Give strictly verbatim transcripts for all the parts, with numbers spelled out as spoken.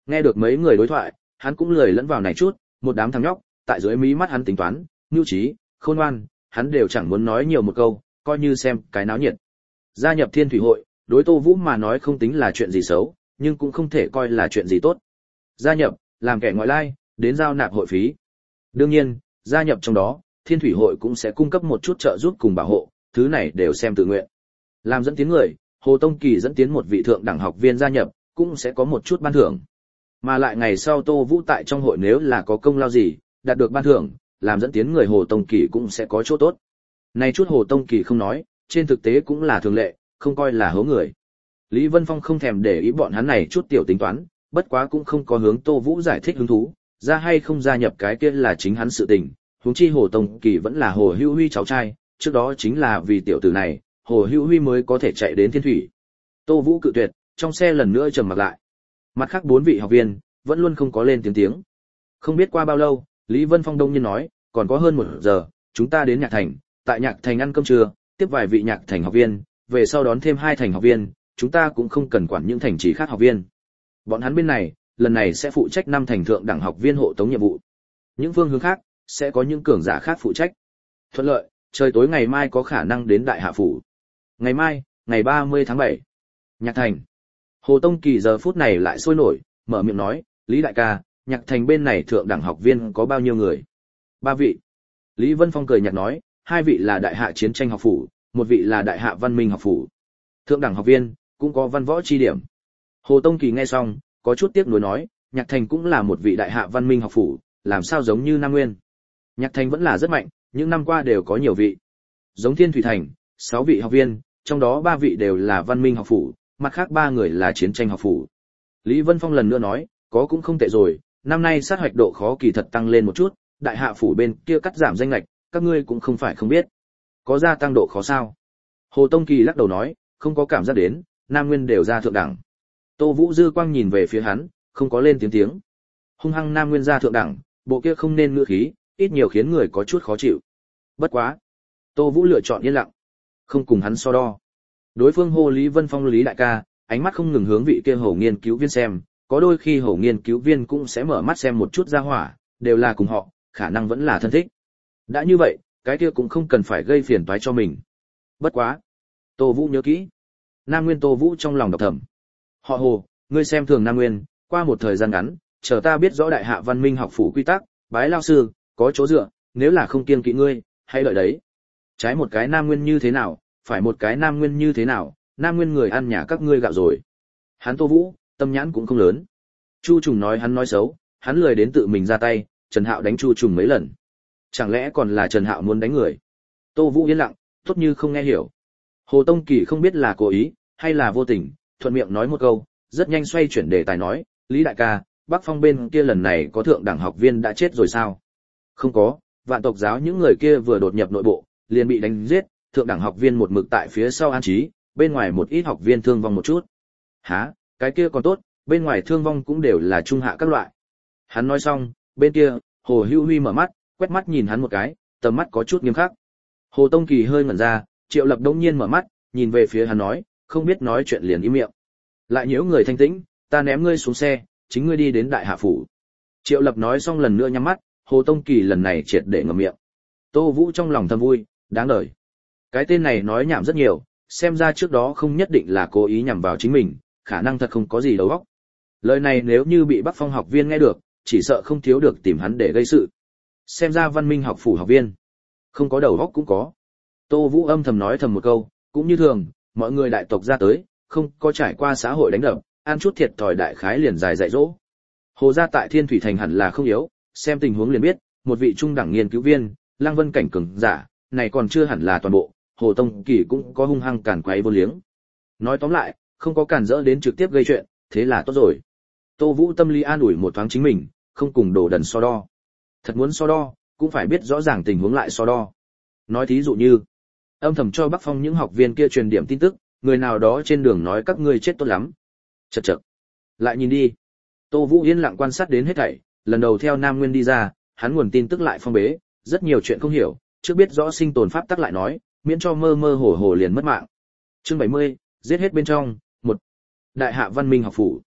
Nghe được mấy người đối thoại, hắn cũng lười lẫn vào này chút, một đám thằng nhóc, tại dưới mí mắt hắn tính toán, nhu trí, khôn ngoan, hắn đều chẳng muốn nói nhiều một câu, coi như xem cái náo nhiệt. Gia nhập Thiên Thủy hội, đối Tô Vũ mà nói không tính là chuyện gì xấu, nhưng cũng không thể coi là chuyện gì tốt. Gia nhập, làm kẻ ngoại lai, đến giao nạp hội phí. Đương nhiên, gia nhập trong đó, Thiên Thủy hội cũng sẽ cung cấp một chút trợ giúp cùng bảo hộ, thứ này đều xem tự nguyện. Làm dẫn tiến người, Hồ Tông Kỳ dẫn tiến một vị thượng đẳng học viên gia nhập, cũng sẽ có một chút ban thưởng. Mà lại ngày sau Tô Vũ tại trong hội nếu là có công lao gì, đạt được ban thưởng, làm dẫn tiến người Hồ Tông Kỳ cũng sẽ có chỗ tốt. Này chút Hồ Tông Kỳ không nói, trên thực tế cũng là thường lệ, không coi là hố người. Lý Vân Phong không thèm để ý bọn hắn này chút tiểu tính toán, bất quá cũng không có hướng Tô Vũ giải thích hứng thú, ra hay không gia nhập cái kia là chính hắn sự tình, huống chi Hồ Tông Kỳ vẫn là Hồ Hữu Huy cháu trai, trước đó chính là vì tiểu tử này, Hồ Hữu Huy mới có thể chạy đến Thiên Thủy. Tô Vũ cự tuyệt, trong xe lần nữa trầm mặc lại. Mặt khác bốn vị học viên vẫn luôn không có lên tiếng tiếng. Không biết qua bao lâu, Lý Vân Phong đông nhiên nói, còn có hơn một giờ, chúng ta đến Nhạc Thành, tại Nhạc Thành ăn cơm trưa, tiếp vài vị Nhạc Thành học viên, về sau đón thêm hai thành học viên, chúng ta cũng không cần quản những thành trì khác học viên. Bọn hắn bên này, lần này sẽ phụ trách năm thành thượng đẳng học viên hộ tống nhiệm vụ. Những phương hướng khác sẽ có những cường giả khác phụ trách. Thuận lợi, trời tối ngày mai có khả năng đến Đại Hạ phủ. Ngày mai, ngày ba mươi tháng bảy. Nhạc Thành. Hồ Tông Kỳ giờ phút này lại sôi nổi, mở miệng nói, Lý đại ca, Nhạc Thành bên này thượng đẳng học viên có bao nhiêu người? Ba vị. Lý Vân Phong cười nhạt nói, hai vị là Đại Hạ chiến tranh học phủ, một vị là Đại Hạ văn minh học phủ. Thượng đẳng học viên cũng có văn võ chi điểm. Hồ Tông Kỳ nghe xong, có chút tiếc nuối nói, Nhạc Thành cũng là một vị Đại Hạ văn minh học phủ, làm sao giống như Nam Nguyên. Nhạc Thành vẫn là rất mạnh, những năm qua đều có nhiều vị. Giống Thiên Thủy Thành, sáu vị học viên, trong đó ba vị đều là văn minh học phủ, mặt khác ba người là chiến tranh học phủ. Lý Vân Phong lần nữa nói, có cũng không tệ rồi, năm nay sát hoạch độ khó kỳ thật tăng lên một chút, Đại Hạ phủ bên kia cắt giảm danh lệch, các ngươi cũng không phải không biết. Có gia tăng độ khó sao? Hồ Tông Kỳ lắc đầu nói, không có cảm giác đến, Nam Nguyên đều ra thượng đẳng. Tô Vũ dư quang nhìn về phía hắn, không có lên tiếng tiếng. Hung hăng Nam Nguyên ra thượng đẳng, bộ kia không nên ngữ khí, ít nhiều khiến người có chút khó chịu. Bất quá, Tô Vũ lựa chọn yên lặng, không cùng hắn so đo. Đối phương hô Lý Vân Phong Lý đại ca, ánh mắt không ngừng hướng vị kia hổ nghiên cứu viên xem, có đôi khi hổ nghiên cứu viên cũng sẽ mở mắt xem một chút ra hỏa, đều là cùng họ, khả năng vẫn là thân thích. Đã như vậy, cái kia cũng không cần phải gây phiền toái cho mình. Bất quá, Tô Vũ nhớ kỹ. Nam Nguyên Tô Vũ trong lòng đọc thầm. Họ Hồ, ngươi xem thường Nam Nguyên, qua một thời gian ngắn, chờ ta biết rõ Đại Hạ văn minh học phủ quy tắc, bái lao sư, có chỗ dựa, nếu là không kiêng kỵ ngươi, hãy đợi đấy. Trái một cái Nam Nguyên như thế nào, phải một cái Nam Nguyên như thế nào, Nam Nguyên người ăn nhà các ngươi gạo rồi. Hắn Tô Vũ, tâm nhãn cũng không lớn. Chu Trùng nói hắn nói xấu, hắn lười đến tự mình ra tay, Trần Hạo đánh Chu Trùng mấy lần. Chẳng lẽ còn là Trần Hạo muốn đánh người? Tô Vũ yên lặng, tốt như không nghe hiểu. Hồ Tông Kỳ không biết là cố ý, hay là vô tình, thuận miệng nói một câu, rất nhanh xoay chuyển đề tài nói, Lý đại ca, Bắc Phong bên kia lần này có thượng đẳng học viên đã chết rồi sao? Không có, Vạn tộc giáo những người kia vừa đột nhập nội bộ, liền bị đánh giết, thượng đẳng học viên một mực tại phía sau an trí, bên ngoài một ít học viên thương vong một chút. Hả, cái kia còn tốt, bên ngoài thương vong cũng đều là trung hạ các loại. Hắn nói xong, bên kia, Hồ Hữu Huy mở mắt, quét mắt nhìn hắn một cái, tầm mắt có chút nghiêm khắc. Hồ Tông Kỳ hơi ngẩn ra, Triệu Lập đống nhiên mở mắt, nhìn về phía hắn nói, không biết nói chuyện liền im miệng. Lại nhiễu người thanh tĩnh, ta ném ngươi xuống xe, chính ngươi đi đến Đại Hạ phủ. Triệu Lập nói xong lần nữa nhắm mắt, Hồ Tông Kỳ lần này triệt để ngậm miệng. Tô Vũ trong lòng thầm vui, đáng đời. Cái tên này nói nhảm rất nhiều, xem ra trước đó không nhất định là cố ý nhằm vào chính mình, khả năng thật không có gì đầu óc. Lời này nếu như bị Bắc Phong học viên nghe được, chỉ sợ không thiếu được tìm hắn để gây sự. Xem ra văn minh học phủ học viên, không có đầu óc cũng có. Tô Vũ âm thầm nói thầm một câu, cũng như thường, mọi người đại tộc ra tới, không có trải qua xã hội đánh đập, ăn chút thiệt thòi đại khái liền dài dạy dỗ. Hồ gia tại Thiên Thủy Thành hẳn là không yếu, xem tình huống liền biết, một vị trung đẳng nghiên cứu viên, Lăng Vân cảnh cường giả, này còn chưa hẳn là toàn bộ, Hồ Tông Kỳ cũng có hung hăng càn quấy vô liếng. Nói tóm lại, không có cản rỡ đến trực tiếp gây chuyện, thế là tốt rồi. Tô Vũ tâm lý an ủi một thoáng chính mình, không cùng đồ đần so đo. Thật muốn so đo, cũng phải biết rõ ràng tình huống lại so đo. Nói thí dụ như, âm thầm cho Bắc Phong những học viên kia truyền điểm tin tức, người nào đó trên đường nói các ngươi chết tốt lắm. Chậc chậc. Lại nhìn đi. Tô Vũ yên lặng quan sát đến hết thảy, lần đầu theo Nam Nguyên đi ra, hắn nguồn tin tức lại phong bế, rất nhiều chuyện không hiểu, trước biết rõ sinh tồn pháp tắc lại nói, miễn cho mơ mơ hồ hồ liền mất mạng. Chương bảy mươi, giết hết bên trong, một. Đại Hạ văn minh học phủ.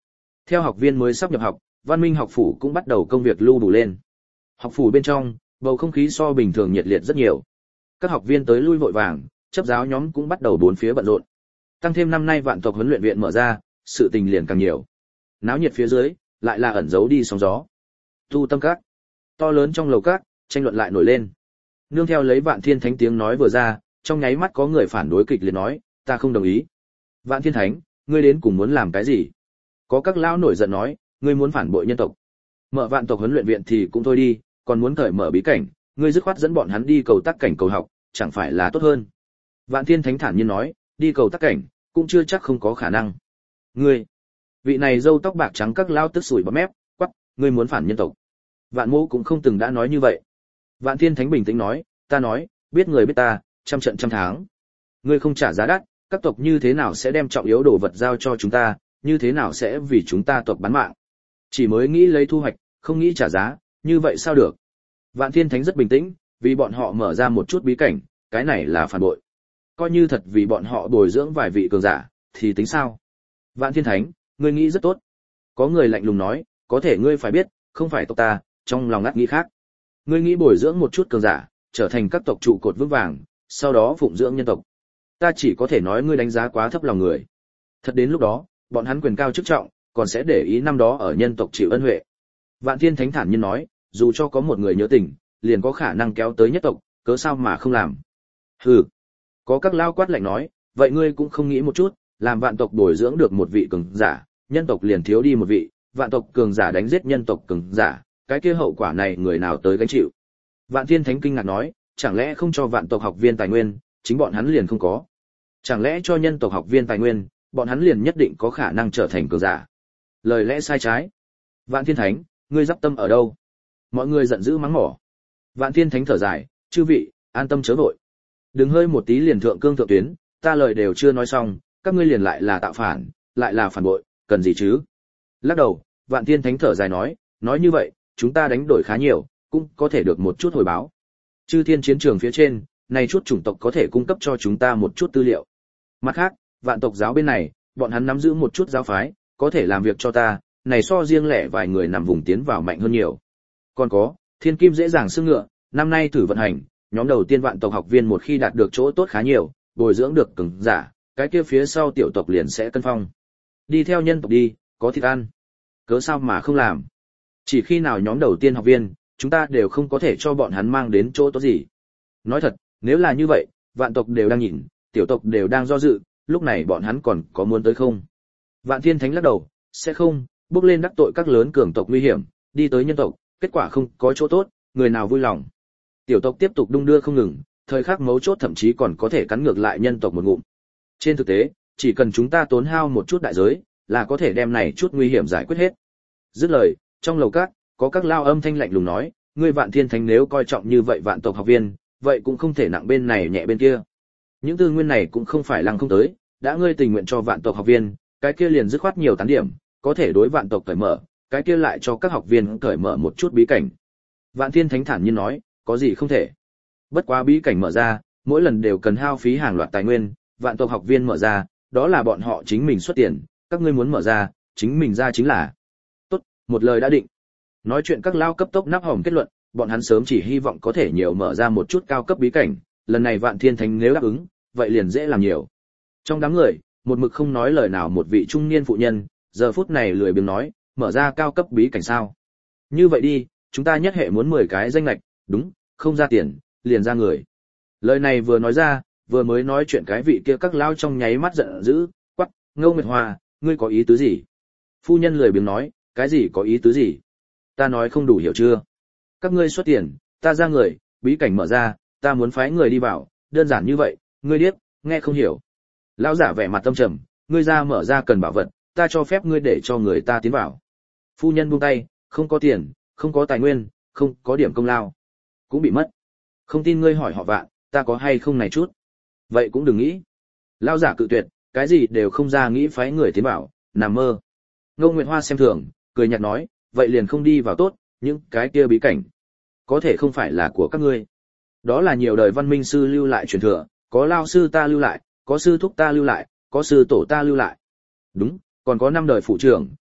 Theo học viên mới sắp nhập học, Văn Minh học phủ cũng bắt đầu công việc lưu đủ lên. Học phủ bên trong, bầu không khí so bình thường nhiệt liệt rất nhiều. Các học viên tới lui vội vàng, chấp giáo nhóm cũng bắt đầu bốn phía bận rộn. Tăng thêm năm nay vạn tộc huấn luyện viện mở ra, sự tình liền càng nhiều. Náo nhiệt phía dưới, lại là ẩn giấu đi sóng gió. Tu tâm các, to lớn trong lầu các, tranh luận lại nổi lên. Nương theo lấy Vạn Thiên Thánh tiếng nói vừa ra, trong nháy mắt có người phản đối kịch liệt nói, ta không đồng ý. Vạn Thiên Thánh, ngươi đến cùng muốn làm cái gì? Có các lão nổi giận nói, ngươi muốn phản bội nhân tộc. Mở vạn tộc huấn luyện viện thì cũng thôi đi, còn muốn cởi mở bí cảnh, ngươi dứt khoát dẫn bọn hắn đi cầu tác cảnh cầu học, chẳng phải là tốt hơn. Vạn Thiên Thánh thản nhiên nói, đi cầu tác cảnh, cũng chưa chắc không có khả năng. Ngươi, vị này râu tóc bạc trắng các lão tức sủi bọt mép, quắc, ngươi muốn phản nhân tộc. Vạn Mỗ cũng không từng đã nói như vậy. Vạn Thiên Thánh bình tĩnh nói, ta nói, biết người biết ta, trăm trận trăm tháng. Ngươi không trả giá đắt, các tộc như thế nào sẽ đem trọng yếu đồ vật giao cho chúng ta, như thế nào sẽ vì chúng ta tộc bán mạng. Chỉ mới nghĩ lấy thu hoạch, không nghĩ trả giá, như vậy sao được. Vạn Thiên Thánh rất bình tĩnh, vì bọn họ mở ra một chút bí cảnh, cái này là phản bội. Coi như thật vì bọn họ bồi dưỡng vài vị cường giả, thì tính sao? Vạn Thiên Thánh, ngươi nghĩ rất tốt. Có người lạnh lùng nói, có thể ngươi phải biết, không phải tộc ta, trong lòng ngắt nghĩ khác. Ngươi nghĩ bồi dưỡng một chút cường giả, trở thành các tộc trụ cột vững vàng, sau đó phụng dưỡng nhân tộc. Ta chỉ có thể nói ngươi đánh giá quá thấp lòng người. Thật đến lúc đó, bọn hắn quyền cao chức trọng, còn sẽ để ý năm đó ở nhân tộc chịu ân huệ. Vạn Thiên Thánh thản nhiên nói, dù cho có một người nhớ tình, liền có khả năng kéo tới nhất tộc, cớ sao mà không làm. Hừ. Có các lao quát lạnh nói, vậy ngươi cũng không nghĩ một chút, làm vạn tộc bồi dưỡng được một vị cường giả, nhân tộc liền thiếu đi một vị, vạn tộc cường giả đánh giết nhân tộc cường giả, cái kia hậu quả này người nào tới gánh chịu. Vạn Thiên Thánh kinh ngạc nói, chẳng lẽ không cho vạn tộc học viên tài nguyên, chính bọn hắn liền không có. Chẳng lẽ cho nhân tộc học viên tài nguyên, bọn hắn liền nhất định có khả năng trở thành cường giả. Lời lẽ sai trái. Vạn Thiên Thánh, ngươi dắp tâm ở đâu? Mọi người giận dữ mắng mỏ. Vạn Thiên Thánh thở dài, chư vị, an tâm chớ vội. Đừng hơi một tí liền thượng cương thượng tuyến, ta lời đều chưa nói xong, các ngươi liền lại là tạo phản, lại là phản bội, cần gì chứ? Lắc đầu, Vạn Thiên Thánh thở dài nói, nói như vậy, chúng ta đánh đổi khá nhiều, cũng có thể được một chút hồi báo. Chư thiên chiến trường phía trên, này chút chủng tộc có thể cung cấp cho chúng ta một chút tư liệu. Mặt khác, vạn tộc giáo bên này, bọn hắn nắm giữ một chút giáo phái, có thể làm việc cho ta, này so riêng lẻ vài người nằm vùng tiến vào mạnh hơn nhiều. Còn có, thiên kim dễ dàng xương ngựa, năm nay thử vận hành, nhóm đầu tiên vạn tộc học viên một khi đạt được chỗ tốt khá nhiều, bồi dưỡng được cường giả, cái kia phía sau tiểu tộc liền sẽ cân phong. Đi theo nhân tộc đi, có thịt ăn. Cớ sao mà không làm? Chỉ khi nào nhóm đầu tiên học viên, chúng ta đều không có thể cho bọn hắn mang đến chỗ tốt gì. Nói thật, nếu là như vậy, vạn tộc đều đang nhìn, tiểu tộc đều đang do dự, lúc này bọn hắn còn có muốn tới không? Vạn Thiên Thánh lắc đầu, sẽ không, bước lên đắc tội các lớn cường tộc nguy hiểm, đi tới nhân tộc, kết quả không có chỗ tốt, người nào vui lòng. Tiểu tộc tiếp tục đung đưa không ngừng, thời khắc mấu chốt thậm chí còn có thể cắn ngược lại nhân tộc một ngụm. Trên thực tế, chỉ cần chúng ta tốn hao một chút đại giới, là có thể đem này chút nguy hiểm giải quyết hết. Dứt lời, trong lầu các, có các lao âm thanh lạnh lùng nói, ngươi Vạn Thiên Thánh nếu coi trọng như vậy vạn tộc học viên, vậy cũng không thể nặng bên này nhẹ bên kia. Những tư nguyên này cũng không phải lăng không tới, đã ngươi tình nguyện cho vạn tộc học viên, cái kia liền dứt khoát nhiều tán điểm, có thể đối vạn tộc cởi mở, cái kia lại cho các học viên cởi mở một chút bí cảnh. Vạn Thiên Thánh thản nhiên nói, có gì không thể. Bất quá bí cảnh mở ra, mỗi lần đều cần hao phí hàng loạt tài nguyên, vạn tộc học viên mở ra, đó là bọn họ chính mình xuất tiền, các ngươi muốn mở ra, chính mình ra chính là. Tốt, một lời đã định. Nói chuyện các lao cấp tốc nắp hòm kết luận, bọn hắn sớm chỉ hy vọng có thể nhiều mở ra một chút cao cấp bí cảnh, lần này Vạn Thiên Thánh nếu đáp ứng, vậy liền dễ làm nhiều. Trong đám người, một mực không nói lời nào một vị trung niên phụ nhân, giờ phút này lười biếng nói, mở ra cao cấp bí cảnh sao? Như vậy đi, chúng ta nhất hệ muốn mười cái danh lệch, đúng, không ra tiền, liền ra người. Lời này vừa nói ra, vừa mới nói chuyện cái vị kia các lao trong nháy mắt giận dữ, quắc, Ngô Nguyệt Hoa, ngươi có ý tứ gì? Phu nhân lười biếng nói, cái gì có ý tứ gì? Ta nói không đủ hiểu chưa? Các ngươi xuất tiền, ta ra người, bí cảnh mở ra, ta muốn phái người đi vào, đơn giản như vậy, ngươi điếc, nghe không hiểu. Lão giả vẻ mặt tâm trầm, ngươi ra mở ra cần bảo vật, ta cho phép ngươi để cho người ta tiến vào. Phu nhân buông tay, không có tiền, không có tài nguyên, không có điểm công lao, cũng bị mất. Không tin ngươi hỏi họ Vạn, ta có hay không này chút. Vậy cũng đừng nghĩ. Lão giả cự tuyệt, cái gì đều không ra nghĩ phái người tiến vào, nằm mơ. Ngô Nguyệt Hoa xem thường, cười nhạt nói, vậy liền không đi vào tốt, những cái kia bí cảnh có thể không phải là của các ngươi. Đó là nhiều đời văn minh sư lưu lại truyền thừa, có lao sư ta lưu lại, có sư thúc ta lưu lại, có sư tổ ta lưu lại. Đúng, còn có năm đời phụ trưởng,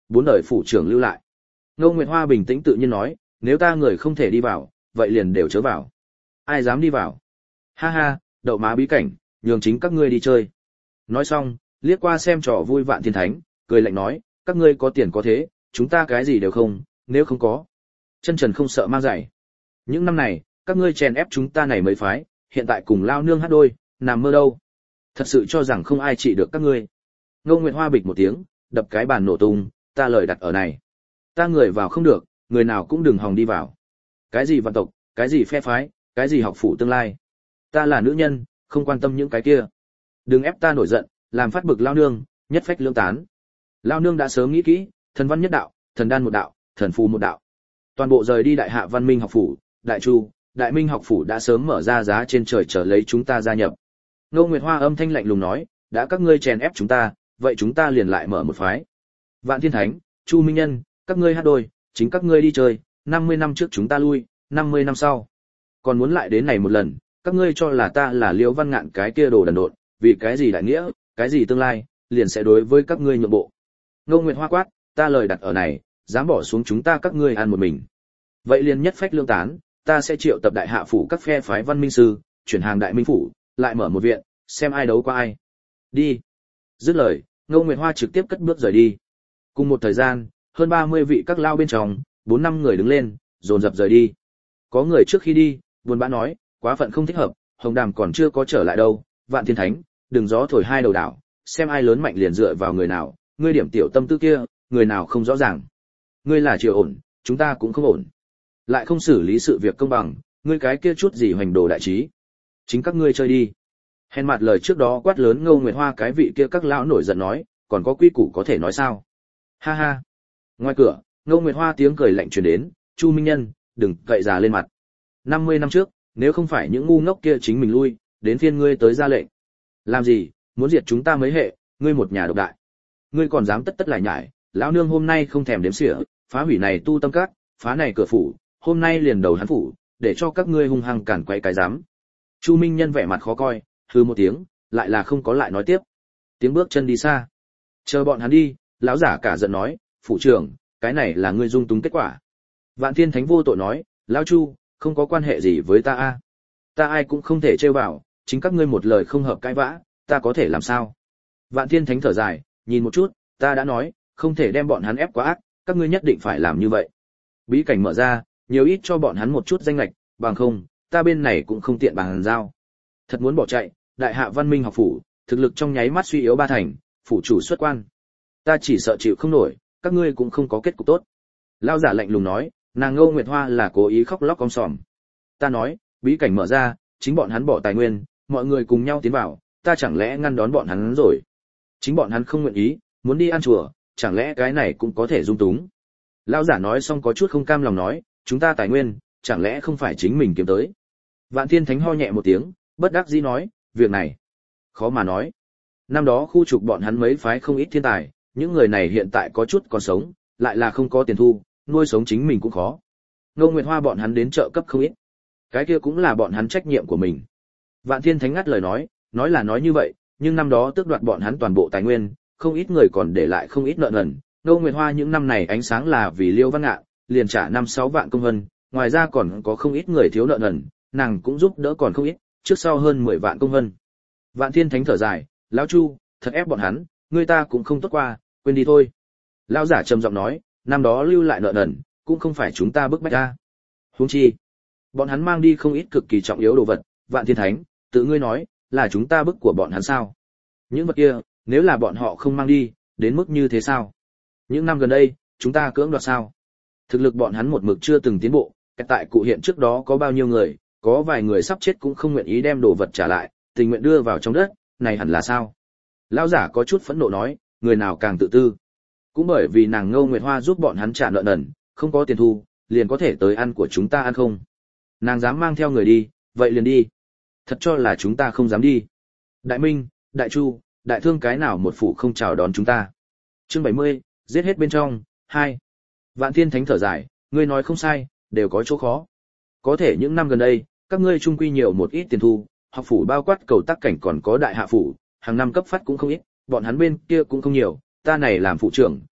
bốn đời phủ trưởng lưu lại. Ngô Nguyệt Hoa bình tĩnh tự nhiên nói, nếu ta người không thể đi vào, vậy liền đều chớ vào. Ai dám đi vào? Ha ha, đậu má bí cảnh, nhường chính các ngươi đi chơi. Nói xong, liếc qua xem trò vui Vạn Thiên Thánh, cười lạnh nói, các ngươi có tiền có thế, chúng ta cái gì đều không, nếu không có. Chân trần không sợ mang giày. Những năm này, các ngươi chèn ép chúng ta này mấy phái, hiện tại cùng lao nương hát đôi, nằm mơ đâu. Thật sự cho rằng không ai trị được các ngươi. Ngô Nguyệt Hoa bịch một tiếng, đập cái bàn nổ tung, ta lời đặt ở này. Ta người vào không được, người nào cũng đừng hòng đi vào. Cái gì vạn tộc, cái gì phe phái, cái gì học phủ tương lai. Ta là nữ nhân, không quan tâm những cái kia. Đừng ép ta nổi giận, làm phát bực lao nương, nhất phách lưỡng tán. Lao nương đã sớm nghĩ kỹ, thần văn nhất đạo, thần đan một đạo, thần phù một đạo. Toàn bộ rời đi đại hạ văn minh học phủ, đại chu, đại minh học phủ đã sớm mở ra giá trên trời chờ lấy chúng ta gia nhập. Ngô Nguyệt Hoa âm thanh lạnh lùng nói, đã các ngươi chèn ép chúng ta, vậy chúng ta liền lại mở một phái. Vạn Thiên Thánh, Chu Minh Nhân, các ngươi hát đôi, chính các ngươi đi chơi, năm mươi năm trước chúng ta lui, năm mươi năm sau. Còn muốn lại đến này một lần, các ngươi cho là ta là Liễu Văn Ngạn cái kia đồ đần độn, vì cái gì đại nghĩa, cái gì tương lai, liền sẽ đối với các ngươi nhượng bộ. Ngô Nguyệt Hoa quát, ta lời đặt ở này, dám bỏ xuống chúng ta các ngươi ăn một mình. Vậy liền nhất phách lương tán, ta sẽ triệu tập đại hạ phủ các phe phái văn minh sư, chuyển hàng đại minh phủ, lại mở một viện, xem ai đấu qua ai. Đi. Dứt lời, Ngô Nguyệt Hoa trực tiếp cất bước rời đi. Cùng một thời gian, hơn ba mươi vị các lao bên trong, bốn năm người đứng lên, dồn dập rời đi. Có người trước khi đi, buồn bã nói, quá phận không thích hợp, Hồng Đàm còn chưa có trở lại đâu, Vạn Thiên Thánh, đừng gió thổi hai đầu đảo, xem ai lớn mạnh liền dựa vào người nào, ngươi điểm tiểu tâm tư kia, người nào không rõ ràng. Ngươi là triều ổn, chúng ta cũng không ổn. Lại không xử lý sự việc công bằng, ngươi cái kia chút gì hoành đồ đại trí. Chính các ngươi chơi đi. Hèn mặt lời trước đó quát lớn Ngô Nguyệt Hoa cái vị kia các lão nổi giận nói, còn có quy củ có thể nói sao? Ha ha. Ngoài cửa, Ngô Nguyệt Hoa tiếng cười lạnh truyền đến, Chu Minh Nhân, đừng cậy già lên mặt. năm mươi năm trước, nếu không phải những ngu ngốc kia chính mình lui, đến phiên ngươi tới ra lệnh. Làm gì, muốn diệt chúng ta mấy hệ, ngươi một nhà độc đại. Ngươi còn dám tất tất lại nhải, lão nương hôm nay không thèm đếm xỉa, phá hủy này tu tâm các, phá này cửa phủ, hôm nay liền đầu hắn phủ, để cho các ngươi hung hăng cản quay cái dám. Chu Minh Nhân vẻ mặt khó coi, hừ một tiếng, lại là không có lại nói tiếp. Tiếng bước chân đi xa. Chờ bọn hắn đi, lão giả cả giận nói, phủ trưởng, cái này là ngươi dung túng kết quả. Vạn Thiên Thánh vô tội nói, lão Chu, không có quan hệ gì với ta a, ta ai cũng không thể trêu vào, chính các ngươi một lời không hợp cãi vã, ta có thể làm sao? Vạn Thiên Thánh thở dài, nhìn một chút, ta đã nói, không thể đem bọn hắn ép quá ác, các ngươi nhất định phải làm như vậy. Bí cảnh mở ra, nhiều ít cho bọn hắn một chút danh lệch, bằng không, ta bên này cũng không tiện bàn giao. Thật muốn bỏ chạy, đại hạ văn minh học phủ, thực lực trong nháy mắt suy yếu ba thành, phủ chủ xuất quan. Ta chỉ sợ chịu không nổi, các ngươi cũng không có kết cục tốt. Lão giả lạnh lùng nói, nàng Ngô Nguyệt Hoa là cố ý khóc lóc om sòm. Ta nói, bí cảnh mở ra, chính bọn hắn bỏ tài nguyên, mọi người cùng nhau tiến vào, ta chẳng lẽ ngăn đón bọn hắn rồi? Chính bọn hắn không nguyện ý, muốn đi ăn chùa, chẳng lẽ cái này cũng có thể dung túng? Lão giả nói xong có chút không cam lòng nói, chúng ta tài nguyên, chẳng lẽ không phải chính mình kiếm tới? Vạn Thiên Thánh ho nhẹ một tiếng, bất đắc dĩ nói, việc này, khó mà nói. Năm đó khu trục bọn hắn mấy phái không ít thiên tài, những người này hiện tại có chút còn sống, lại là không có tiền thu, nuôi sống chính mình cũng khó. Ngô Nguyệt Hoa bọn hắn đến trợ cấp không ít. Cái kia cũng là bọn hắn trách nhiệm của mình. Vạn Thiên Thánh ngắt lời nói, nói là nói như vậy, nhưng năm đó tước đoạt bọn hắn toàn bộ tài nguyên, không ít người còn để lại không ít nợ nần. Ngô Nguyệt Hoa những năm này ánh sáng là vì Liêu Văn Ngạn, liền trả năm sáu vạn công vân, ngoài ra còn có không ít người thiếu nợ nần, nàng cũng giúp đỡ còn không ít, trước sau hơn mười vạn công vân. Vạn Thiên Thánh thở dài, lão Chu, thật ép bọn hắn, người ta cũng không tốt qua, quên đi thôi. Lão giả trầm giọng nói, năm đó lưu lại nợ nần, cũng không phải chúng ta bức bách ra. Huống chi, bọn hắn mang đi không ít cực kỳ trọng yếu đồ vật, Vạn Thiên Thánh, tự ngươi nói, là chúng ta bức của bọn hắn sao? Những vật kia, nếu là bọn họ không mang đi, đến mức như thế sao? Những năm gần đây, chúng ta cưỡng đoạt sao? Thực lực bọn hắn một mực chưa từng tiến bộ, tại cụ hiện trước đó có bao nhiêu người, có vài người sắp chết cũng không nguyện ý đem đồ vật trả lại, tình nguyện đưa vào trong đất, này hẳn là sao? Lão giả có chút phẫn nộ nói, người nào càng tự tư. Cũng bởi vì nàng Ngô Nguyệt Hoa giúp bọn hắn trả nợ nần, không có tiền thu, liền có thể tới ăn của chúng ta ăn không? Nàng dám mang theo người đi, vậy liền đi. Thật cho là chúng ta không dám đi. Đại Minh, Đại Chu, Đại Thương cái nào một phủ không chào đón chúng ta. Chương bảy mươi, giết hết bên trong, hai. Vạn Thiên Thánh thở dài, ngươi nói không sai, đều có chỗ khó. Có thể những năm gần đây, các ngươi trung quy nhiều một ít tiền thu, học phủ bao quát cầu tác cảnh còn có đại hạ phủ, hàng năm cấp phát cũng không ít, bọn hắn bên kia cũng không nhiều, ta này làm phụ trưởng,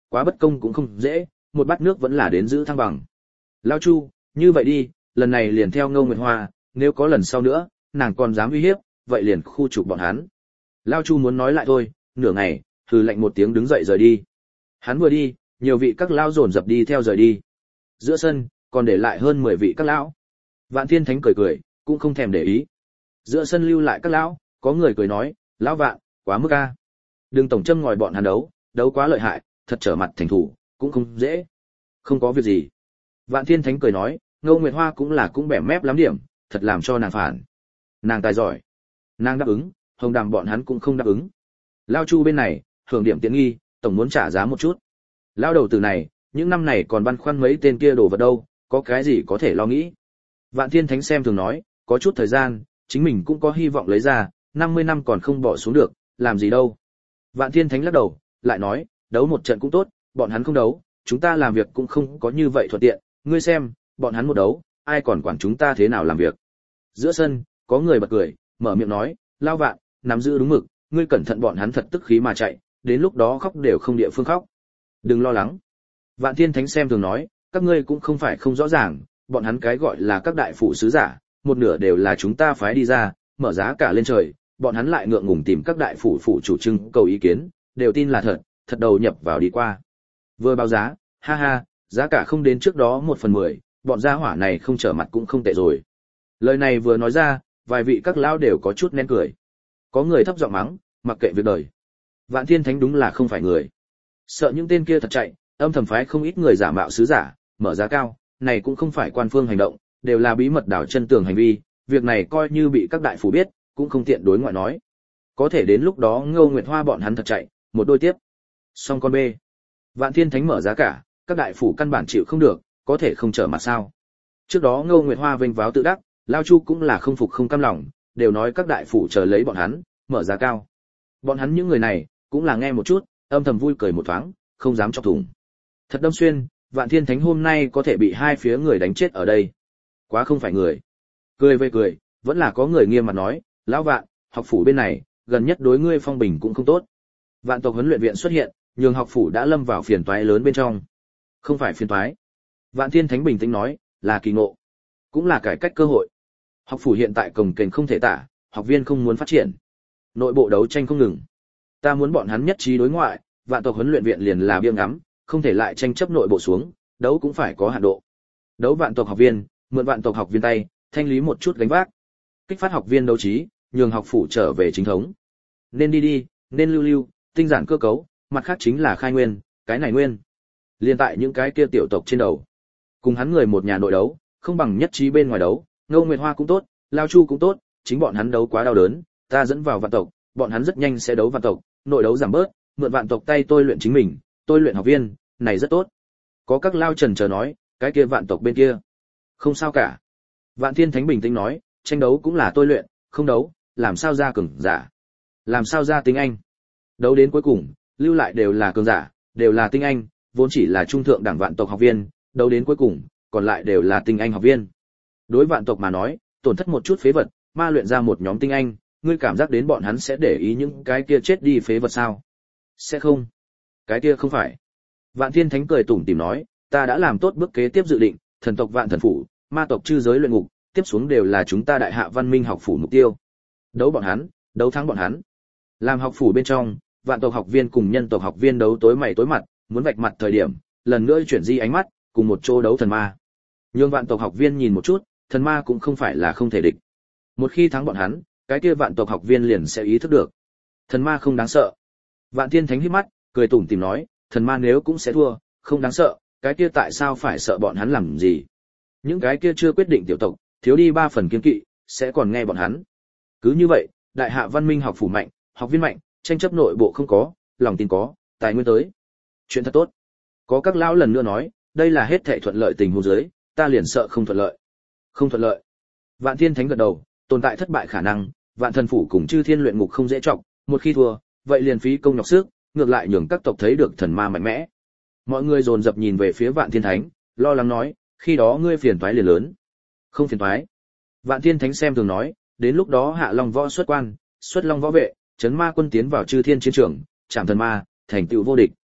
quá bất công cũng không dễ, một bát nước vẫn là đến giữ thăng bằng. Lao Chu, như vậy đi, lần này liền theo Ngô Nguyệt Hoa, nếu có lần sau nữa, nàng còn dám uy hiếp, vậy liền khu trục bọn hắn. Lao Chu muốn nói lại thôi, nửa ngày, hừ lạnh một tiếng đứng dậy rời đi. Hắn vừa đi, nhiều vị các lão dồn dập đi theo rời đi. Giữa sân, còn để lại hơn mười vị các lão. Vạn Thiên Thánh cười cười, cũng không thèm để ý. Giữa sân lưu lại các lão, có người cười nói, lão Vạn, quá mức a. Đừng tổng châm ngòi bọn hắn đấu, đấu quá lợi hại, thật trở mặt thành thủ, cũng không dễ. Không có việc gì. Vạn Thiên Thánh cười nói, Ngô Nguyệt Hoa cũng là cũng bẻ mép lắm điểm, thật làm cho nàng phản. Nàng tài giỏi. Nàng đáp ứng, Hồng Đàm bọn hắn cũng không đáp ứng. Lao Chu bên này, hưởng điểm tiện nghi, tổng muốn trả giá một chút. Lao đầu tử này, những năm này còn băn khoăn mấy tên kia đồ vật đâu, có cái gì có thể lo nghĩ. Vạn Thiên Thánh xem thường nói, có chút thời gian, chính mình cũng có hy vọng lấy ra, năm mươi năm còn không bỏ xuống được, làm gì đâu. Vạn Thiên Thánh lắc đầu, lại nói, đấu một trận cũng tốt, bọn hắn không đấu, chúng ta làm việc cũng không có như vậy thuận tiện, ngươi xem, bọn hắn một đấu, ai còn quản chúng ta thế nào làm việc. Giữa sân, có người bật cười, mở miệng nói, Lao Vạn, nắm giữ đúng mực, ngươi cẩn thận bọn hắn thật tức khí mà chạy, đến lúc đó khóc đều không địa phương khóc. Đừng lo lắng. Vạn Thiên Thánh xem thường nói, các ngươi cũng không phải không rõ ràng, bọn hắn cái gọi là các đại phủ sứ giả, một nửa đều là chúng ta phái đi ra, mở giá cả lên trời, bọn hắn lại ngượng ngùng tìm các đại phủ phủ chủ trưng cầu ý kiến, đều tin là thật, thật đầu nhập vào đi qua. Vừa báo giá, ha ha, giá cả không đến trước đó một phần mười, bọn gia hỏa này không trở mặt cũng không tệ rồi. Lời này vừa nói ra, vài vị các lão đều có chút nén cười. Có người thấp giọng mắng, mặc kệ việc đời. Vạn Thiên Thánh đúng là không phải người. Sợ những tên kia thật chạy, âm thầm phái không ít người giả mạo sứ giả, mở giá cao, này cũng không phải quan phương hành động, đều là bí mật đảo chân tường hành vi, việc này coi như bị các đại phủ biết, cũng không tiện đối ngoại nói. Có thể đến lúc đó Ngô Nguyệt Hoa bọn hắn thật chạy, một đôi tiếp. Xong con B. Vạn Thiên Thánh mở giá cả, các đại phủ căn bản chịu không được, có thể không trở mặt sao. Trước đó Ngô Nguyệt Hoa vênh váo tự đắc, Lao Chu cũng là không phục không cam lòng, đều nói các đại phủ chờ lấy bọn hắn, mở giá cao. Bọn hắn những người này, cũng là nghe một chút, âm thầm vui cười một thoáng, không dám chọc thủng. Thật đâm xuyên, Vạn Thiên Thánh hôm nay có thể bị hai phía người đánh chết ở đây. Quá không phải người. Cười về cười, vẫn là có người nghiêm mặt nói, Lão Vạn, học phủ bên này, gần nhất đối ngươi phong bình cũng không tốt. Vạn tộc huấn luyện viện xuất hiện, nhường học phủ đã lâm vào phiền toái lớn bên trong. Không phải phiền toái. Vạn Thiên Thánh bình tĩnh nói, là kỳ ngộ. Cũng là cải cách cơ hội. Học phủ hiện tại cồng kềnh không thể tả, học viên không muốn phát triển. Nội bộ đấu tranh không ngừng. Ta muốn bọn hắn nhất trí đối ngoại, Vạn tộc huấn luyện viện liền là bia ngắm, không thể lại tranh chấp nội bộ xuống, đấu cũng phải có hạn độ. Đấu Vạn tộc học viên, mượn Vạn tộc học viên tay, thanh lý một chút gánh vác. Kích phát học viên đấu trí, nhường học phủ trở về chính thống. Nên đi đi, nên lưu lưu, tinh giản cơ cấu, mặt khác chính là khai nguyên, cái này nguyên. Liên tại những cái kia tiểu tộc trên đầu. Cùng hắn người một nhà nội đấu, không bằng nhất trí bên ngoài đấu, Ngô Nguyệt Hoa cũng tốt, Lao Chu cũng tốt, chính bọn hắn đấu quá đau đớn, ta dẫn vào Vạn tộc, bọn hắn rất nhanh sẽ đấu Vạn tộc, nội đấu giảm bớt, mượn Vạn tộc tay tôi luyện chính mình, tôi luyện học viên, này rất tốt. Có các lao trần chờ nói, cái kia Vạn tộc bên kia, không sao cả. Vạn Thiên Thánh bình tĩnh nói, tranh đấu cũng là tôi luyện, không đấu, làm sao ra cường giả, làm sao ra tinh anh. Đấu đến cuối cùng, lưu lại đều là cường giả, đều là tinh anh, vốn chỉ là trung thượng đẳng Vạn tộc học viên, đấu đến cuối cùng, còn lại đều là tinh anh học viên. Đối Vạn tộc mà nói, tổn thất một chút phế vật, ma luyện ra một nhóm tinh anh, ngươi cảm giác đến bọn hắn sẽ để ý những cái kia chết đi phế vật sao? Sẽ không. Cái kia không phải. Vạn Thiên Thánh cười tủm tỉm nói, ta đã làm tốt bước kế tiếp dự định, thần tộc Vạn thần phủ, ma tộc chư giới luyện ngục, tiếp xuống đều là chúng ta đại hạ văn minh học phủ mục tiêu. Đấu bọn hắn, đấu thắng bọn hắn. Làm học phủ bên trong, Vạn tộc học viên cùng nhân tộc học viên đấu tối mày tối mặt, muốn vạch mặt thời điểm, lần nữa chuyển di ánh mắt, cùng một chỗ đấu thần ma. Nhưng Vạn tộc học viên nhìn một chút, thần ma cũng không phải là không thể địch. Một khi thắng bọn hắn, cái kia Vạn tộc học viên liền sẽ ý thức được, thần ma không đáng sợ. Vạn Thiên Thánh híp mắt, cười tủm tỉm nói, thần ma nếu cũng sẽ thua, không đáng sợ, cái kia tại sao phải sợ bọn hắn làm gì? Những cái kia chưa quyết định tiểu tộc, thiếu đi ba phần kiên kỵ, sẽ còn nghe bọn hắn. Cứ như vậy, đại hạ văn minh học phủ mạnh, học viên mạnh, tranh chấp nội bộ không có, lòng tin có, tài nguyên tới. Chuyện thật tốt. Có các lão lần nữa nói, đây là hết thảy thuận lợi tình huống dưới, ta liền sợ không thuận lợi. Không thuận lợi. Vạn Thiên Thánh gật đầu, tồn tại thất bại khả năng, Vạn thần phủ cùng Chư Thiên luyện ngục không dễ trọng, một khi thua, vậy liền phí công nhọc sức, ngược lại nhường các tộc thấy được thần ma mạnh mẽ. Mọi người dồn dập nhìn về phía Vạn Thiên Thánh, lo lắng nói, khi đó ngươi phiền toái liền lớn. Không phiền toái. Vạn Thiên Thánh xem thường nói, đến lúc đó hạ long võ xuất quan, xuất long võ vệ, chấn ma quân tiến vào Chư Thiên chiến trường, chạm thần ma, thành tựu vô địch.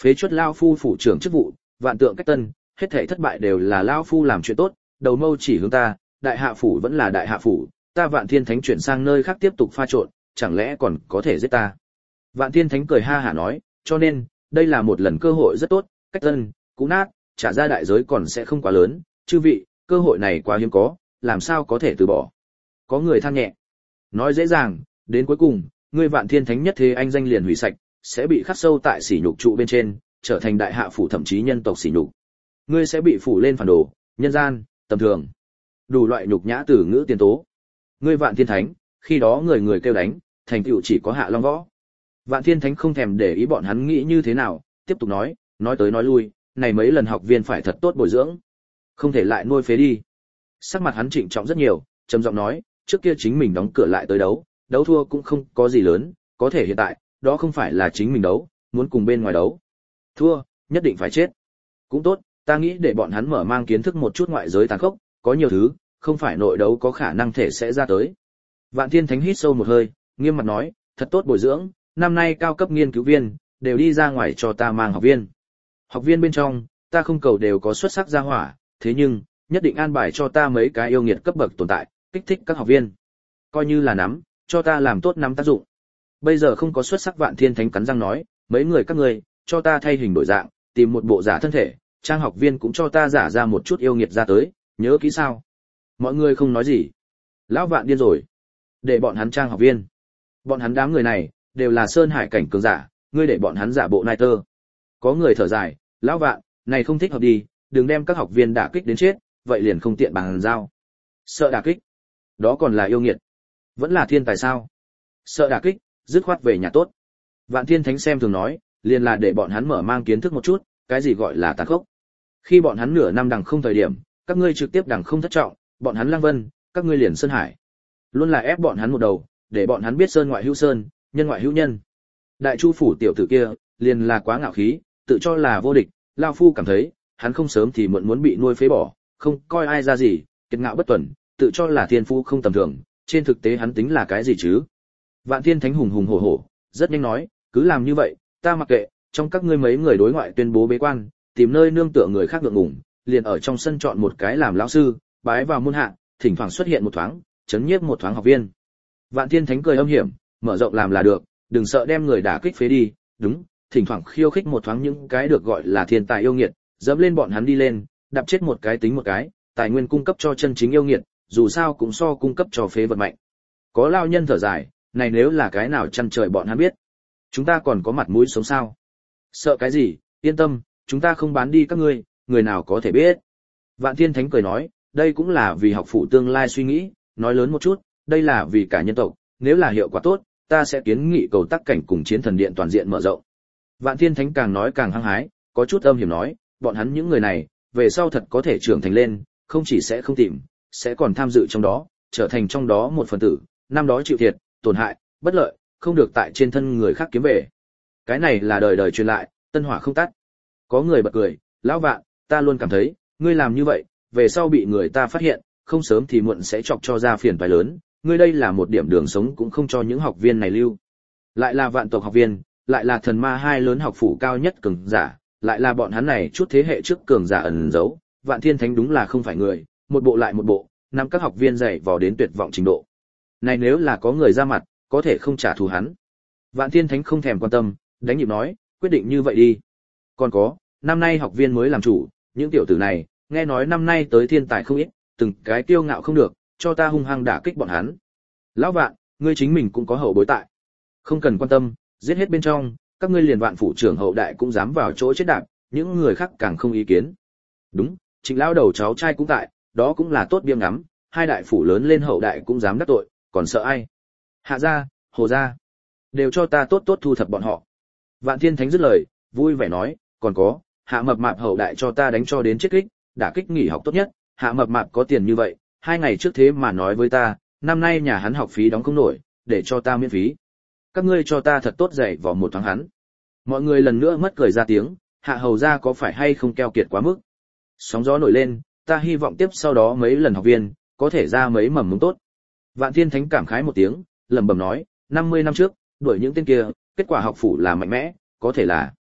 Phế chuất lao phu phủ trưởng chức vụ, vạn tượng cách tân, hết thảy thất bại đều là lao phu làm chuyện tốt, đầu mâu chỉ hướng ta, đại hạ phủ vẫn là đại hạ phủ, ta Vạn Thiên Thánh chuyển sang nơi khác tiếp tục pha trộn, chẳng lẽ còn có thể giết ta? Vạn Thiên Thánh cười ha hả nói, cho nên, đây là một lần cơ hội rất tốt, cách tân, cũ nát, trả ra đại giới còn sẽ không quá lớn, chư vị, cơ hội này quá hiếm có, làm sao có thể từ bỏ? Có người than nhẹ. Nói dễ dàng, đến cuối cùng, ngươi Vạn Thiên Thánh nhất thế anh danh liền hủy sạch, sẽ bị khắc sâu tại sỉ nhục trụ bên trên, trở thành đại hạ phủ thậm chí nhân tộc sỉ nhục. Ngươi sẽ bị phủ lên phản đồ, nhân gian, tầm thường. Đủ loại nhục nhã từ ngữ tiền tố. Ngươi Vạn Thiên Thánh, khi đó người người kêu đánh, thành tựu chỉ có hạ long võ. Vạn Thiên Thánh không thèm để ý bọn hắn nghĩ như thế nào, tiếp tục nói, nói tới nói lui, này mấy lần học viên phải thật tốt bồi dưỡng, không thể lại nuôi phế đi. Sắc mặt hắn trịnh trọng rất nhiều, trầm giọng nói, trước kia chính mình đóng cửa lại tới đấu, đấu thua cũng không có gì lớn, có thể hiện tại, đó không phải là chính mình đấu, muốn cùng bên ngoài đấu. Thua, nhất định phải chết. Cũng tốt, ta nghĩ để bọn hắn mở mang kiến thức một chút ngoại giới tàn khốc, có nhiều thứ, không phải nội đấu có khả năng thể sẽ ra tới. Vạn Thiên Thánh hít sâu một hơi, nghiêm mặt nói, thật tốt bồi dưỡng, năm nay cao cấp nghiên cứu viên, đều đi ra ngoài cho ta mang học viên. Học viên bên trong, ta không cầu đều có xuất sắc gia hỏa, thế nhưng, nhất định an bài cho ta mấy cái yêu nghiệt cấp bậc tồn tại, kích thích các học viên. Coi như là nắm, cho ta làm tốt nắm tác dụng. Bây giờ không có xuất sắc. Vạn Thiên Thánh cắn răng nói, mấy người các ngươi, cho ta thay hình đổi dạng, tìm một bộ giả thân thể, trang học viên cũng cho ta giả ra một chút yêu nghiệt ra tới, nhớ kỹ sao? Mọi người không nói gì. Lão Vạn điên rồi. Để bọn hắn trang học viên. Bọn hắn đám người này, đều là sơn hải cảnh cường giả, ngươi để bọn hắn giả bộ nai tơ. Có người thở dài, Lão Vạn, này không thích hợp đi, đừng đem các học viên đả kích đến chết, vậy liền không tiện bàn giao. Sợ đả kích? Đó còn là yêu nghiệt. Vẫn là thiên tài sao? Sợ đả kích, dứt khoát về nhà tốt. Vạn Thiên Thánh xem thường nói, liền là để bọn hắn mở mang kiến thức một chút, cái gì gọi là tàn khốc. Khi bọn hắn nửa năm đằng không thời điểm, các ngươi trực tiếp đằng không thất trọng, bọn hắn Lăng Vân, các ngươi liền Sơn Hải. Luôn là ép bọn hắn một đầu, để bọn hắn biết sơn ngoại hữu sơn, nhân ngoại hữu nhân. Đại Chu phủ tiểu tử kia, liền là quá ngạo khí, tự cho là vô địch, lão phu cảm thấy, hắn không sớm thì muộn muốn bị nuôi phế bỏ, không coi ai ra gì, kiệt ngạo bất tuần, tự cho là thiên phu không tầm thường, trên thực tế hắn tính là cái gì chứ? Vạn Thiên Thánh hùng hùng hổ hổ, rất nhanh nói, cứ làm như vậy, ta mặc kệ, trong các ngươi mấy người đối ngoại tuyên bố bế quan, tìm nơi nương tựa người khác ngượng ngùng, liền ở trong sân chọn một cái làm lão sư, bái vào môn hạ, thỉnh thoảng xuất hiện một thoáng, chấn nhiếp một thoáng học viên. Vạn Thiên Thánh cười âm hiểm, mở rộng làm là được, đừng sợ đem người đả kích phế đi, đúng, thỉnh thoảng khiêu khích một thoáng những cái được gọi là thiên tài yêu nghiệt, dẫm lên bọn hắn đi lên, đạp chết một cái tính một cái, tài nguyên cung cấp cho chân chính yêu nghiệt, dù sao cũng so cung cấp cho phế vật mạnh. Có lao nhân thở dài, này nếu là cái nào chăn trời bọn hắn biết, chúng ta còn có mặt mũi sống sao? Sợ cái gì, yên tâm, chúng ta không bán đi các ngươi, người nào có thể biết. Vạn Thiên Thánh cười nói, đây cũng là vì học phủ tương lai suy nghĩ, nói lớn một chút, đây là vì cả nhân tộc, nếu là hiệu quả tốt, ta sẽ kiến nghị cầu tác cảnh cùng chiến thần điện toàn diện mở rộng. Vạn Thiên Thánh càng nói càng hăng hái, có chút âm hiểm nói, bọn hắn những người này, về sau thật có thể trưởng thành lên, không chỉ sẽ không tìm, sẽ còn tham dự trong đó, trở thành trong đó một phần tử, năm đó chịu thiệt, tổn hại, bất lợi, không được tại trên thân người khác kiếm về. Cái này là đời đời truyền lại, tân hỏa không tắt. Có người bật cười, lão Vạn, ta luôn cảm thấy, ngươi làm như vậy, về sau bị người ta phát hiện, không sớm thì muộn sẽ chọc cho ra phiền toái lớn, ngươi đây là một điểm đường sống cũng không cho những học viên này lưu. Lại là vạn tộc học viên, lại là thần ma hai lớn học phủ cao nhất cường giả, lại là bọn hắn này chút thế hệ trước cường giả ẩn giấu, Vạn Thiên Thánh đúng là không phải người, một bộ lại một bộ, năm các học viên dạy vào đến tuyệt vọng trình độ. Này nếu là có người ra mặt, có thể không trả thù hắn. Vạn Thiên Thánh không thèm quan tâm, đánh nhịp nói, quyết định như vậy đi. Còn có, năm nay học viên mới làm chủ, những tiểu tử này, nghe nói năm nay tới thiên tài không ít, từng cái kiêu ngạo không được, cho ta hung hăng đả kích bọn hắn. Lão Vạn, ngươi chính mình cũng có hậu bối tại. Không cần quan tâm, giết hết bên trong, các ngươi liền Vạn phủ trưởng hậu đại cũng dám vào chỗ chết đạp, những người khác càng không ý kiến. Đúng, Trịnh lão đầu cháu trai cũng tại, đó cũng là tốt biêm ngắm, hai đại phủ lớn lên hậu đại cũng dám đắc tội, còn sợ ai? Hạ gia, Hồ gia, đều cho ta tốt tốt thu thập bọn họ. Vạn Thiên Thánh dứt lời, vui vẻ nói, còn có, Hạ Mập Mạp hậu đại cho ta đánh cho đến chết kích, đả kích nghỉ học tốt nhất, Hạ Mập Mạp có tiền như vậy, hai ngày trước thế mà nói với ta, năm nay nhà hắn học phí đóng không nổi, để cho ta miễn phí. Các ngươi cho ta thật tốt dạy vào một tháng hắn. Mọi người lần nữa mất cười ra tiếng, Hạ Hầu gia có phải hay không keo kiệt quá mức? Sóng gió nổi lên, ta hy vọng tiếp sau đó mấy lần học viên, có thể ra mấy mầm mống tốt. Vạn Thiên Thánh cảm khái một tiếng, lẩm bẩm nói, năm mươi năm trước, đuổi những tên kia, kết quả học phủ là mạnh mẽ, có thể là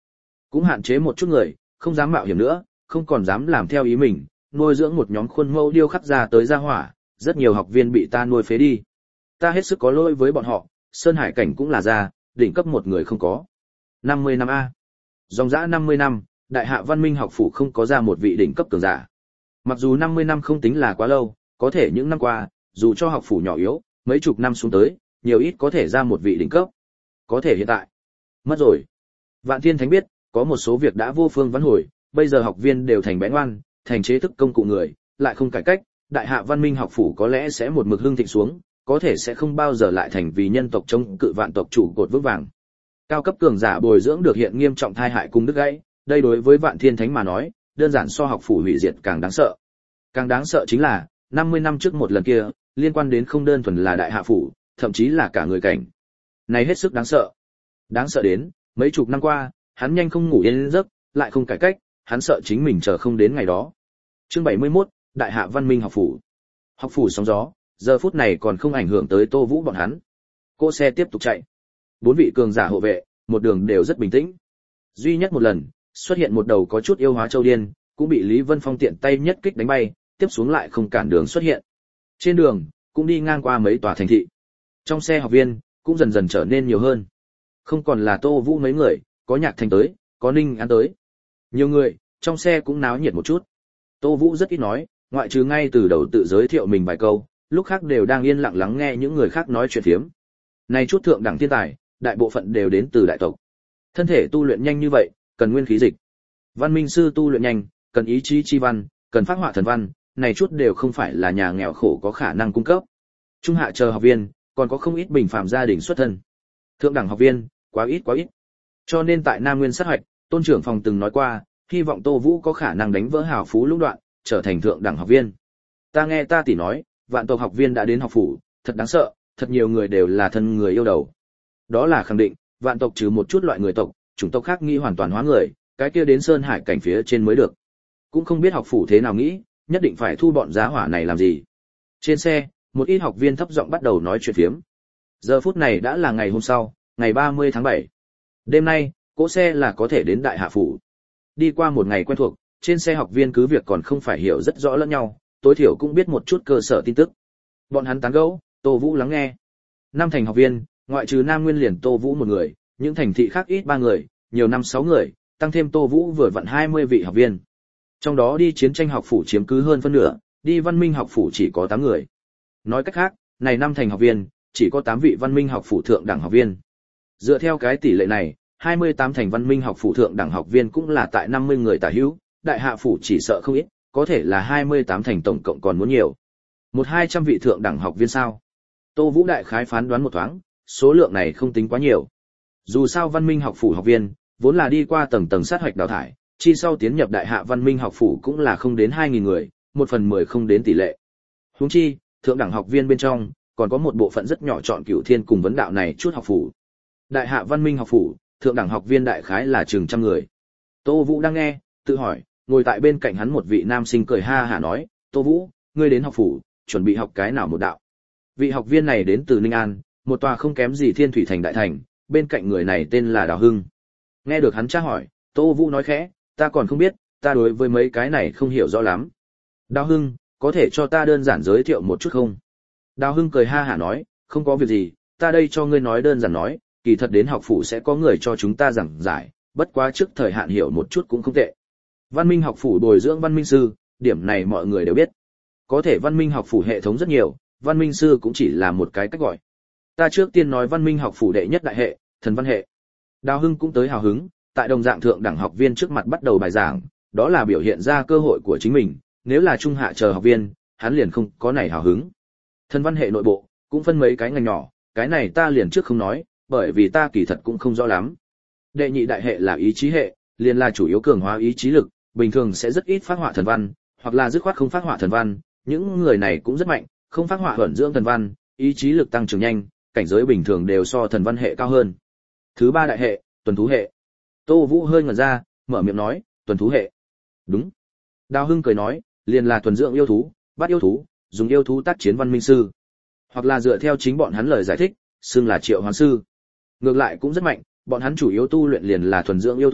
Cũng hạn chế một chút người, không dám mạo hiểm nữa, không còn dám làm theo ý mình, nuôi dưỡng một nhóm khuôn mẫu điêu khắc ra tới gia hỏa, rất nhiều học viên bị ta nuôi phế đi. Ta hết sức có lỗi với bọn họ, Sơn Hải cảnh cũng là ra, đỉnh cấp một người không có. năm mươi năm a. Dòng dã năm mươi năm, Đại Hạ Văn Minh học phủ không có ra một vị đỉnh cấp cường giả. Mặc dù năm mươi năm không tính là quá lâu, có thể những năm qua, dù cho học phủ nhỏ yếu, mấy chục năm xuống tới, nhiều ít có thể ra một vị đỉnh cấp. Có thể hiện tại, mất rồi. Vạn Thiên Thánh biết, có một số việc đã vô phương vãn hồi, bây giờ học viên đều thành bé ngoan, thành chế thức công cụ người, lại không cải cách, Đại Hạ Văn Minh học phủ có lẽ sẽ một mực hưng thịnh xuống, có thể sẽ không bao giờ lại thành vì nhân tộc chống cự vạn tộc chủ cột vững vàng. Cao cấp cường giả bồi dưỡng được hiện nghiêm trọng thai hại cùng đứt gãy, đây đối với Vạn Thiên Thánh mà nói, đơn giản so học phủ hủy diệt càng đáng sợ. Càng đáng sợ chính là, năm mươi năm trước một lần kia, liên quan đến không đơn thuần là Đại Hạ phủ, thậm chí là cả người cảnh. Này hết sức đáng sợ. Đáng sợ đến, mấy chục năm qua, hắn nhanh không ngủ yên giấc, lại không cải cách, hắn sợ chính mình chờ không đến ngày đó. Chương bảy mươi mốt, Đại Hạ Văn Minh học phủ. Học phủ sóng gió, giờ phút này còn không ảnh hưởng tới Tô Vũ bọn hắn. Cỗ xe tiếp tục chạy. Bốn vị cường giả hộ vệ, một đường đều rất bình tĩnh. Duy nhất một lần, xuất hiện một đầu có chút yêu hóa châu điên, cũng bị Lý Vân Phong tiện tay nhất kích đánh bay, tiếp xuống lại không cản đường xuất hiện. Trên đường, cũng đi ngang qua mấy tòa thành thị. Trong xe học viên, cũng dần dần trở nên nhiều hơn. Không còn là Tô Vũ mấy người, có Nhạc Thành tới, có Ninh An tới. Nhiều người, trong xe cũng náo nhiệt một chút. Tô Vũ rất ít nói, ngoại trừ ngay từ đầu tự giới thiệu mình vài câu, lúc khác đều đang yên lặng lắng nghe những người khác nói chuyện phiếm. Này chút thượng đẳng thiên tài, đại bộ phận đều đến từ đại tộc. Thân thể tu luyện nhanh như vậy, cần nguyên khí dịch. Văn minh sư tu luyện nhanh, cần ý chí chi văn, cần phát họa thần văn, này chút đều không phải là nhà nghèo khổ có khả năng cung cấp. Trung hạ chờ học viên, còn có không ít bình phàm gia đình xuất thân. Thượng đẳng học viên, quá ít quá ít. Cho nên tại Nam Nguyên sát hoạch, Tôn trưởng phòng từng nói qua, hy vọng Tô Vũ có khả năng đánh vỡ hào phú lũng đoạn, trở thành thượng đẳng học viên. Ta nghe ta tỷ nói, vạn tộc học viên đã đến học phủ, thật đáng sợ, thật nhiều người đều là thân người yêu đầu. Đó là khẳng định, vạn tộc trừ một chút loại người tộc, chủng tộc khác nghĩ hoàn toàn hóa người, cái kia đến Sơn Hải cảnh phía trên mới được. Cũng không biết học phủ thế nào nghĩ, nhất định phải thu bọn giá hỏa này làm gì. Trên xe, một ít học viên thấp giọng bắt đầu nói chuyện phiếm. Giờ phút này đã là ngày hôm sau, ngày ba mươi tháng bảy. Đêm nay, cỗ xe là có thể đến Đại Hạ phủ. Đi qua một ngày quen thuộc, trên xe học viên cứ việc còn không phải hiểu rất rõ lẫn nhau, tối thiểu cũng biết một chút cơ sở tin tức. Bọn hắn tán gẫu, Tô Vũ lắng nghe. Năm thành học viên, ngoại trừ Nam Nguyên liền Tô Vũ một người, những thành thị khác ít ba người, nhiều năm sáu người, tăng thêm Tô Vũ vừa vặn hai mươi vị học viên. Trong đó đi chiến tranh học phủ chiếm cứ hơn phân nửa, đi văn minh học phủ chỉ có tám người. Nói cách khác, này năm thành học viên, chỉ có tám vị văn minh học phủ thượng đẳng học viên. Dựa theo cái tỷ lệ này, hai mươi tám thành văn minh học phủ thượng đẳng học viên cũng là tại năm mươi người tả hữu, Đại Hạ phủ chỉ sợ không ít, có thể là hai mươi tám thành tổng cộng còn muốn nhiều. Một hai trăm vị thượng đẳng học viên sao? Tô Vũ đại khái phán đoán một thoáng, số lượng này không tính quá nhiều. Dù sao văn minh học phủ học viên, vốn là đi qua tầng tầng sát hoạch đào thải, chi sau tiến nhập Đại Hạ văn minh học phủ cũng là không đến hai nghìn người, một phần mười không đến tỷ lệ. Huống chi, thượng đẳng học viên bên trong, còn có một bộ phận rất nhỏ chọn Cửu Thiên cùng vấn đạo này chút học phủ. Đại Hạ văn minh học phủ, thượng đẳng học viên đại khái là chừng trăm người. Tô Vũ đang nghe, tự hỏi, ngồi tại bên cạnh hắn một vị nam sinh cười ha hả nói, Tô Vũ, ngươi đến học phủ, chuẩn bị học cái nào một đạo. Vị học viên này đến từ Ninh An, một tòa không kém gì Thiên Thủy Thành đại thành, bên cạnh người này tên là Đào Hưng. Nghe được hắn tra hỏi, Tô Vũ nói khẽ, ta còn không biết, ta đối với mấy cái này không hiểu rõ lắm. Đào Hưng, có thể cho ta đơn giản giới thiệu một chút không? Đào Hưng cười ha hả nói, không có việc gì, ta đây cho ngươi nói đơn giản nói, kỳ thật đến học phủ sẽ có người cho chúng ta giảng giải, bất quá trước thời hạn hiểu một chút cũng không tệ. Văn minh học phủ bồi dưỡng văn minh sư, điểm này mọi người đều biết. Có thể văn minh học phủ hệ thống rất nhiều, văn minh sư cũng chỉ là một cái cách gọi. Ta trước tiên nói văn minh học phủ đệ nhất đại hệ, thần văn hệ. Đào Hưng cũng tới hào hứng, tại đồng dạng thượng đẳng học viên trước mặt bắt đầu bài giảng, đó là biểu hiện ra cơ hội của chính mình, nếu là trung hạ chờ học viên, hắn liền không có này hào hứng. Thần văn hệ nội bộ, cũng phân mấy cái ngành nhỏ, cái này ta liền trước không nói, bởi vì ta kỳ thật cũng không rõ lắm. Đệ nhị đại hệ là ý chí hệ, liền là chủ yếu cường hóa ý chí lực, bình thường sẽ rất ít phát họa thần văn, hoặc là dứt khoát không phát họa thần văn, những người này cũng rất mạnh, không phát họa ẩn dưỡng thần văn, ý chí lực tăng trưởng nhanh, cảnh giới bình thường đều so thần văn hệ cao hơn. Thứ ba đại hệ, tuần thú hệ. Tô Vũ hơi ngẩn ra, mở miệng nói, tuần thú hệ. Đúng. Đào Hưng cười nói, liền là thuần dưỡng yêu thú, bắt yêu thú, dùng yêu thú tác chiến văn minh sư. Hoặc là dựa theo chính bọn hắn lời giải thích, xưng là triệu hoán sư. Ngược lại cũng rất mạnh, bọn hắn chủ yếu tu luyện liền là thuần dưỡng yêu thú,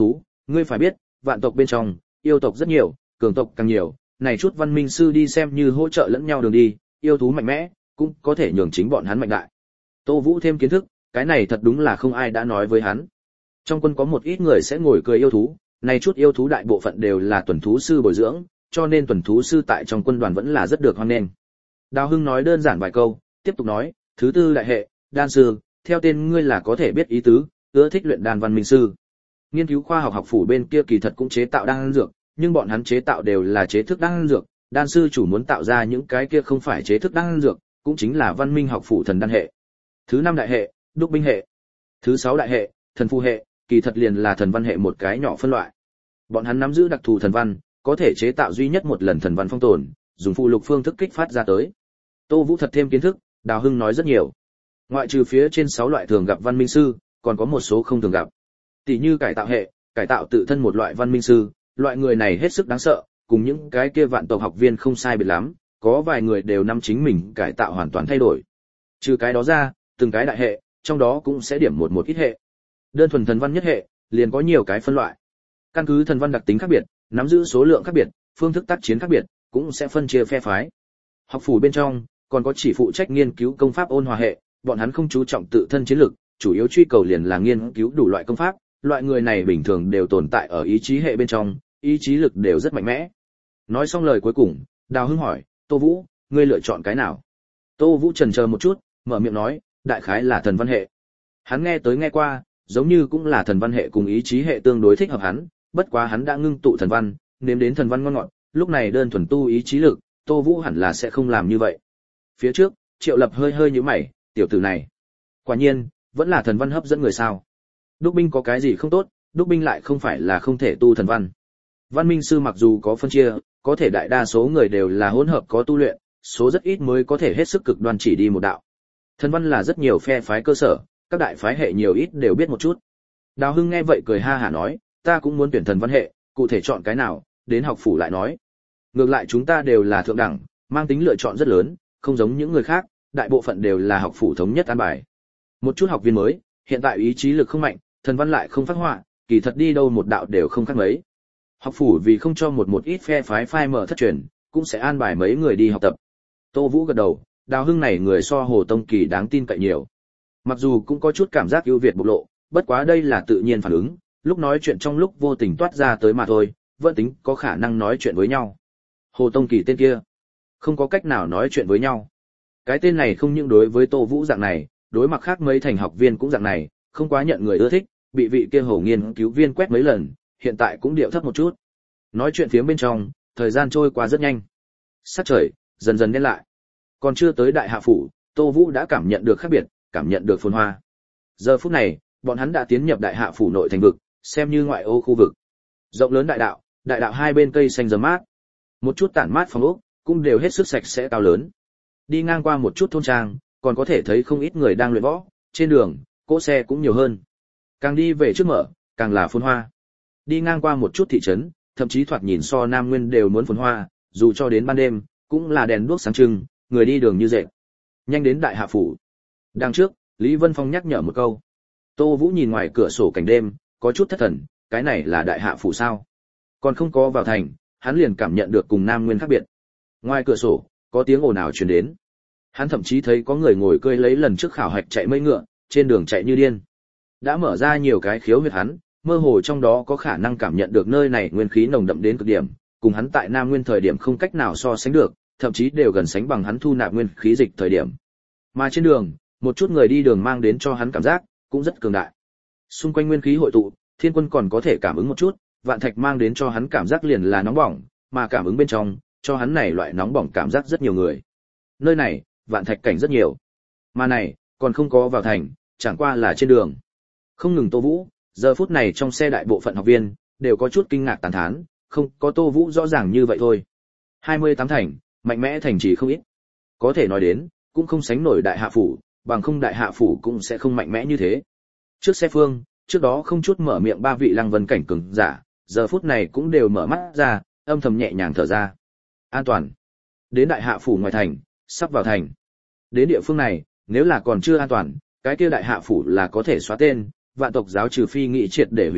Ngươi phải biết, vạn tộc bên trong, yêu tộc rất nhiều, cường tộc càng nhiều, này chút văn minh sư đi xem như hỗ trợ lẫn nhau đường đi, yêu thú mạnh mẽ, cũng có thể nhường chính bọn hắn mạnh đại. Tô Vũ thêm kiến thức, cái này thật đúng là không ai đã nói với hắn. Trong quân có một ít người sẽ ngồi cười yêu thú, này chút yêu thú đại bộ phận đều là tuần thú sư bồi dưỡng, cho nên tuần thú sư tại trong quân đoàn vẫn là rất được hoan nghênh. Đào Hưng nói đơn giản vài câu, tiếp tục nói, thứ tư đại hệ, đan sư, theo tên ngươi là có thể biết ý tứ, ưa thích luyện đan văn minh sư. Nghiên cứu khoa học học phủ bên kia kỳ thật cũng chế tạo đan dược, nhưng bọn hắn chế tạo đều là chế thức đan dược, đan sư chủ muốn tạo ra những cái kia không phải chế thức đan dược, cũng chính là văn minh học phủ thần đan hệ. Thứ năm đại hệ, đúc binh hệ. Thứ sáu đại hệ, thần phù hệ, kỳ thật liền là thần văn hệ một cái nhỏ phân loại. Bọn hắn nắm giữ đặc thù thần văn, có thể chế tạo duy nhất một lần thần văn phong tồn, dùng phụ lục phương thức kích phát ra tới. Tô Vũ thật thêm kiến thức, Đào Hưng nói rất nhiều. Ngoại trừ phía trên sáu loại thường gặp văn minh sư, còn có một số không thường gặp. Tỷ như cải tạo hệ, cải tạo tự thân một loại văn minh sư, loại người này hết sức đáng sợ, cùng những cái kia vạn tộc học viên không sai biệt lắm, có vài người đều nắm chính mình cải tạo hoàn toàn thay đổi. Trừ cái đó ra, từng cái đại hệ, trong đó cũng sẽ điểm một một ít hệ. Đơn thuần thần văn nhất hệ, liền có nhiều cái phân loại. Căn cứ thần văn đặc tính khác biệt, nắm giữ số lượng khác biệt, phương thức tác chiến khác biệt, cũng sẽ phân chia phe phái. Học phủ bên trong, còn có chỉ phụ trách nghiên cứu công pháp ôn hòa hệ, bọn hắn không chú trọng tự thân chiến lực, chủ yếu truy cầu liền là nghiên cứu đủ loại công pháp, loại người này bình thường đều tồn tại ở ý chí hệ bên trong, ý chí lực đều rất mạnh mẽ. Nói xong lời cuối cùng, Đào Hưng hỏi, Tô Vũ, ngươi lựa chọn cái nào? Tô Vũ chần chờ một chút, mở miệng nói, đại khái là thần văn hệ. Hắn nghe tới nghe qua, giống như cũng là thần văn hệ cùng ý chí hệ tương đối thích hợp hắn, bất quá hắn đã ngưng tụ thần văn, nếm đến thần văn ngon ngọt, lúc này đơn thuần tu ý chí lực, Tô Vũ hẳn là sẽ không làm như vậy. Phía trước, Triệu Lập hơi hơi nhíu mày, tiểu tử này, quả nhiên, vẫn là thần văn hấp dẫn người sao? Đúc binh có cái gì không tốt, đúc binh lại không phải là không thể tu thần văn. Văn minh sư mặc dù có phân chia, có thể đại đa số người đều là hỗn hợp có tu luyện, số rất ít mới có thể hết sức cực đoan chỉ đi một đạo. Thần văn là rất nhiều phe phái cơ sở, các đại phái hệ nhiều ít đều biết một chút. Đào Hưng nghe vậy cười ha hả nói, ta cũng muốn tuyển thần văn hệ, cụ thể chọn cái nào, đến học phủ lại nói. Ngược lại chúng ta đều là thượng đẳng, mang tính lựa chọn rất lớn, không giống những người khác, đại bộ phận đều là học phủ thống nhất an bài. Một chút học viên mới, hiện tại ý chí lực không mạnh, thần văn lại không phát họa, kỳ thật đi đâu một đạo đều không khác mấy. Học phủ vì không cho một một ít phe phái phai mở thất truyền, cũng sẽ an bài mấy người đi học tập. Tô Vũ gật đầu, Đào Hưng này người so Hồ Tông Kỳ đáng tin cậy nhiều. Mặc dù cũng có chút cảm giác ưu việt bộc lộ, bất quá đây là tự nhiên phản ứng, lúc nói chuyện trong lúc vô tình toát ra tới mà thôi, vẫn tính có khả năng nói chuyện với nhau. Hồ Tông Kỳ tên kia, không có cách nào nói chuyện với nhau. Cái tên này không những đối với Tô Vũ dạng này, đối mặt khác mấy thành học viên cũng dạng này, không quá nhận người ưa thích, bị vị kia Hồ nghiên cứu viên quét mấy lần, hiện tại cũng điệu thấp một chút. Nói chuyện phía bên trong, thời gian trôi qua rất nhanh. Sắc trời dần dần đen lại. Còn chưa tới đại hạ phủ, Tô Vũ đã cảm nhận được khác biệt, cảm nhận được phồn hoa. Giờ phút này, bọn hắn đã tiến nhập đại hạ phủ nội thành vực, xem như ngoại ô khu vực. Rộng lớn đại đạo, đại đạo hai bên cây xanh rậm mát. Một chút tản mát phòng ốc, cũng đều hết sức sạch sẽ cao lớn. Đi ngang qua một chút thôn trang, còn có thể thấy không ít người đang luyện võ, trên đường, cỗ xe cũng nhiều hơn. Càng đi về trước mở, càng là phồn hoa. Đi ngang qua một chút thị trấn, thậm chí thoạt nhìn so Nam Nguyên đều muốn phồn hoa, dù cho đến ban đêm, cũng là đèn đuốc sáng trưng, người đi đường như dệt. Nhanh đến đại hạ phủ. Đằng trước, Lý Vân Phong nhắc nhở một câu. Tô Vũ nhìn ngoài cửa sổ cảnh đêm, có chút thất thần, cái này là đại hạ phủ sao? Còn không có vào thành, hắn liền cảm nhận được cùng Nam Nguyên khác biệt. Ngoài cửa sổ, có tiếng ồn ào truyền đến. Hắn thậm chí thấy có người ngồi cơi lấy lần trước khảo hạch chạy mây ngựa, trên đường chạy như điên. Đã mở ra nhiều cái khiếu huyệt hắn, mơ hồ trong đó có khả năng cảm nhận được nơi này nguyên khí nồng đậm đến cực điểm, cùng hắn tại Nam Nguyên thời điểm không cách nào so sánh được, thậm chí đều gần sánh bằng hắn thu nạp nguyên khí dịch thời điểm. Mà trên đường, một chút người đi đường mang đến cho hắn cảm giác cũng rất cường đại. Xung quanh nguyên khí hội tụ, Thiên Quân còn có thể cảm ứng một chút, Vạn Thạch mang đến cho hắn cảm giác liền là nóng bỏng, mà cảm ứng bên trong, cho hắn này loại nóng bỏng cảm giác rất nhiều người. Nơi này, Vạn Thạch cảnh rất nhiều. Mà này, còn không có vào thành, chẳng qua là trên đường. Không ngừng Tô Vũ, giờ phút này trong xe đại bộ phận học viên đều có chút kinh ngạc tán thán, không có Tô Vũ rõ ràng như vậy thôi. hai mươi tám thành, mạnh mẽ thành trì không ít. Có thể nói đến, cũng không sánh nổi đại hạ phủ, bằng không đại hạ phủ cũng sẽ không mạnh mẽ như thế. Trước xe phương, trước đó không chút mở miệng ba vị Lăng Vân cảnh cường giả, giờ phút này cũng đều mở mắt ra, âm thầm nhẹ nhàng thở ra. An toàn. Đến đại hạ phủ ngoài thành, sắp vào thành. Đến địa phương này, nếu là còn chưa an toàn, cái kia đại hạ phủ là có thể xóa tên, vạn tộc giáo trừ phi nghị triệt để hủy diệt,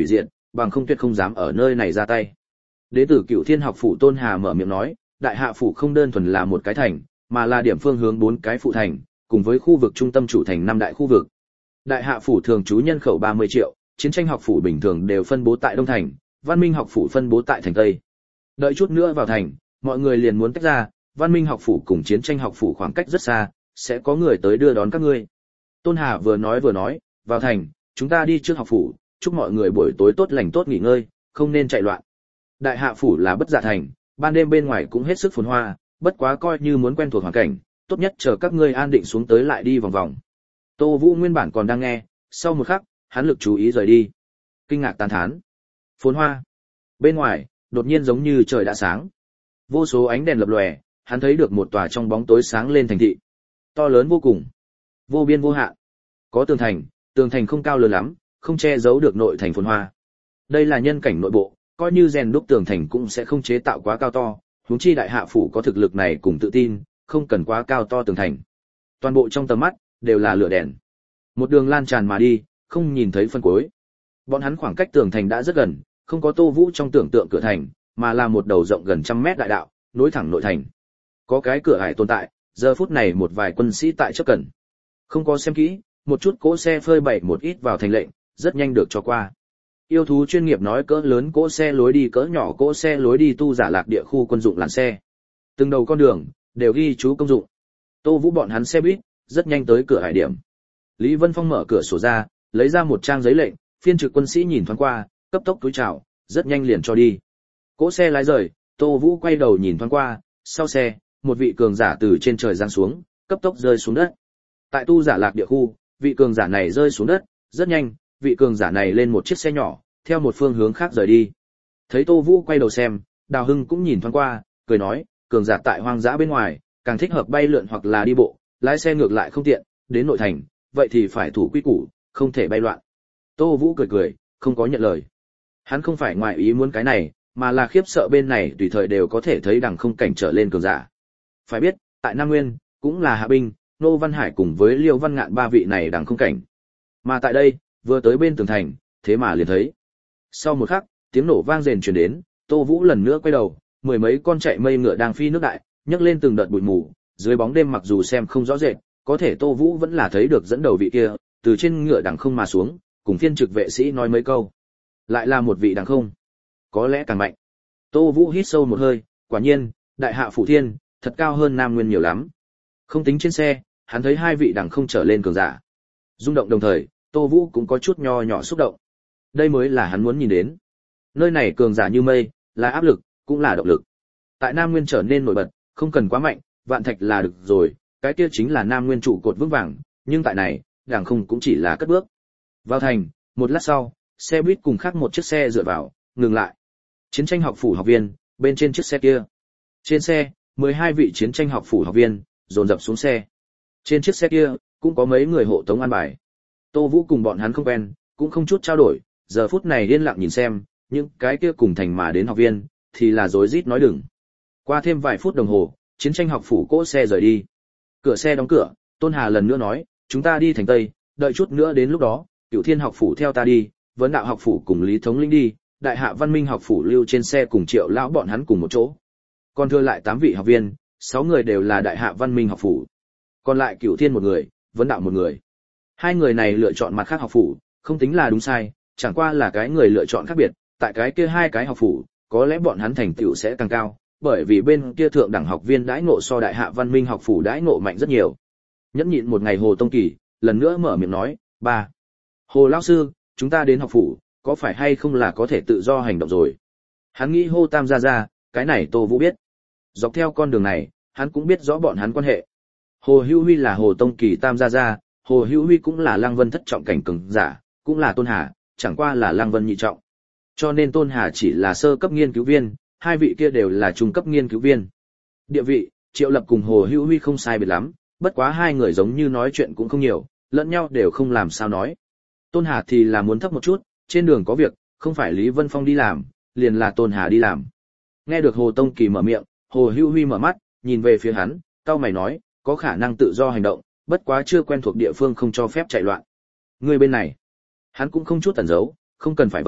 bằng không tuyệt không dám ở nơi này ra tay. Đế tử Cửu Thiên học phủ Tôn Hà mở miệng nói, đại hạ phủ không đơn thuần là một cái thành, mà là điểm phương hướng bốn cái phụ thành, cùng với khu vực trung tâm chủ thành năm đại khu vực. Đại hạ phủ thường trú nhân khẩu ba mươi triệu, chiến tranh học phủ bình thường đều phân bố tại Đông thành, văn minh học phủ phân bố tại thành Tây. Đợi chút nữa vào thành, mọi người liền muốn tách ra, văn minh học phủ cùng chiến tranh học phủ khoảng cách rất xa, sẽ có người tới đưa đón các ngươi. Tôn Hà vừa nói vừa nói, vào thành, chúng ta đi trước học phủ, chúc mọi người buổi tối tốt lành tốt nghỉ ngơi, không nên chạy loạn. Đại hạ phủ là bất dạ thành, ban đêm bên ngoài cũng hết sức phồn hoa, bất quá coi như muốn quen thuộc hoàn cảnh, tốt nhất chờ các ngươi an định xuống tới lại đi vòng vòng. Tô Vũ nguyên bản còn đang nghe, sau một khắc, hắn lực chú ý rời đi. Kinh ngạc tán thán. Phồn hoa. Bên ngoài, đột nhiên giống như trời đã sáng. Vô số ánh đèn lập lòe, hắn thấy được một tòa trong bóng tối sáng lên thành thị. To lớn vô cùng, vô biên vô hạn. Có tường thành, tường thành không cao lớn lắm, không che giấu được nội thành phồn hoa. Đây là nhân cảnh nội bộ, coi như rèn đúc tường thành cũng sẽ không chế tạo quá cao to, huống chi đại hạ phủ có thực lực này cùng tự tin, không cần quá cao to tường thành. Toàn bộ trong tầm mắt đều là lửa đèn. Một đường lan tràn mà đi, không nhìn thấy phân cuối. Bọn hắn khoảng cách tường thành đã rất gần, không có Tô Vũ trong tưởng tượng cửa thành, mà là một đầu rộng gần trăm mét đại đạo, nối thẳng nội thành. Có cái cửa ải tồn tại, giờ phút này một vài quân sĩ tại chấp cẩn. Không có xem kỹ, một chút cỗ xe phơi bày một ít vào thành lệnh, rất nhanh được cho qua. Yêu thú chuyên nghiệp nói cỡ lớn cỗ xe lối đi cỡ nhỏ cỗ xe lối đi tu giả lạc địa khu quân dụng làn xe. Từng đầu con đường đều ghi chú công dụng. Tô Vũ bọn hắn xe buýt rất nhanh tới cửa hải điểm. Lý Vân Phong mở cửa sổ ra, lấy ra một trang giấy lệnh, phiên trực quân sĩ nhìn thoáng qua, cấp tốc túi chào, rất nhanh liền cho đi. Cỗ xe lái rời, Tô Vũ quay đầu nhìn thoáng qua, sau xe, một vị cường giả từ trên trời giáng xuống, cấp tốc rơi xuống đất. Tại tu giả lạc địa khu, vị cường giả này rơi xuống đất, rất nhanh, vị cường giả này lên một chiếc xe nhỏ, theo một phương hướng khác rời đi. Thấy Tô Vũ quay đầu xem, Đào Hưng cũng nhìn thoáng qua, cười nói, cường giả tại hoang dã bên ngoài, càng thích hợp bay lượn hoặc là đi bộ, lái xe ngược lại không tiện, đến nội thành, vậy thì phải thủ quy củ, không thể bay loạn. Tô Vũ cười cười, không có nhận lời. Hắn không phải ngoại ý muốn cái này, mà là khiếp sợ bên này tùy thời đều có thể thấy đằng không cảnh trở lên cường giả. Phải biết, tại Nam Nguyên, cũng là Hạ Binh, Nô Văn Hải cùng với Liêu Văn Ngạn ba vị này đằng không cảnh. Mà tại đây, vừa tới bên tường thành, thế mà liền thấy. Sau một khắc, tiếng nổ vang rền truyền đến, Tô Vũ lần nữa quay đầu, mười mấy con chạy mây ngựa đang phi nước đại, nhấc lên từng đợt bụi mù, dưới bóng đêm mặc dù xem không rõ rệt, có thể Tô Vũ vẫn là thấy được dẫn đầu vị kia, từ trên ngựa đằng không mà xuống, cùng phiên trực vệ sĩ nói mấy câu. Lại là một vị đằng không, có lẽ càng mạnh. Tô Vũ hít sâu một hơi, quả nhiên, đại hạ phủ thiên, thật cao hơn Nam Nguyên nhiều lắm. Không tính trên xe, hắn thấy hai vị đằng không trở lên cường giả. Rung động đồng thời, Tô Vũ cũng có chút nho nhỏ xúc động. Đây mới là hắn muốn nhìn đến. Nơi này cường giả như mây, là áp lực, cũng là động lực. Tại Nam Nguyên trở nên nổi bật, không cần quá mạnh, vạn thạch là được rồi, cái kia chính là Nam Nguyên trụ cột vững vàng, nhưng tại này, đằng không cũng chỉ là cất bước. Vào thành, một lát sau, xe buýt cùng khác một chiếc xe dựa vào, ngừng lại. Chiến tranh học phủ học viên, bên trên chiếc xe kia. Trên xe, mười hai vị chiến tranh học phủ học viên, dồn dập xuống xe. Trên chiếc xe kia, cũng có mấy người hộ tống an bài. Tô Vũ cùng bọn hắn không quen, cũng không chút trao đổi, giờ phút này yên lặng nhìn xem, những cái kia cùng thành mà đến học viên, thì là rối rít nói đừng. Qua thêm vài phút đồng hồ, chiến tranh học phủ cỗ xe rời đi. Cửa xe đóng cửa, Tôn Hà lần nữa nói, chúng ta đi thành Tây, đợi chút nữa đến lúc đó, Cửu Thiên học phủ theo ta đi, Vấn Đạo học phủ cùng Lý Thống Lĩnh đi, Đại Hạ Văn Minh học phủ lưu trên xe cùng Triệu lão bọn hắn cùng một chỗ. Còn thừa lại tám vị học viên, sáu người đều là Đại Hạ Văn Minh học phủ. Còn lại Cửu Thiên một người, Vấn Đạo một người. Hai người này lựa chọn mặt khác học phủ, không tính là đúng sai, chẳng qua là cái người lựa chọn khác biệt, tại cái kia hai cái học phủ, có lẽ bọn hắn thành tựu sẽ càng cao, bởi vì bên kia thượng đẳng học viên đãi ngộ so Đại Hạ Văn Minh học phủ đãi ngộ mạnh rất nhiều. Nhẫn nhịn một ngày Hồ Tông Kỳ, lần nữa mở miệng nói, ba. Hồ lão sư, chúng ta đến học phủ, có phải hay không là có thể tự do hành động rồi? Hắn nghĩ hô Tam gia gia, cái này Tô Vũ biết. Dọc theo con đường này, hắn cũng biết rõ bọn hắn quan hệ. Hồ Hữu Huy là Hồ Tông Kỳ Tam gia gia, Hồ Hữu Huy cũng là Lăng Vân thất trọng cảnh cường giả, cũng là Tôn Hà, chẳng qua là Lăng Vân nhị trọng. Cho nên Tôn Hà chỉ là sơ cấp nghiên cứu viên, hai vị kia đều là trung cấp nghiên cứu viên. Địa vị, Triệu Lập cùng Hồ Hữu Huy không sai biệt lắm, bất quá hai người giống như nói chuyện cũng không nhiều, lẫn nhau đều không làm sao nói. Tôn Hà thì là muốn thấp một chút, trên đường có việc, không phải Lý Vân Phong đi làm, liền là Tôn Hà đi làm. Nghe được Hồ Tông Kỳ mở miệng, Hồ Hữu Huy mở mắt, nhìn về phía hắn, cau mày nói, có khả năng tự do hành động, bất quá chưa quen thuộc địa phương không cho phép chạy loạn. Người bên này, hắn cũng không chút tẩn giấu, không cần phải vậy,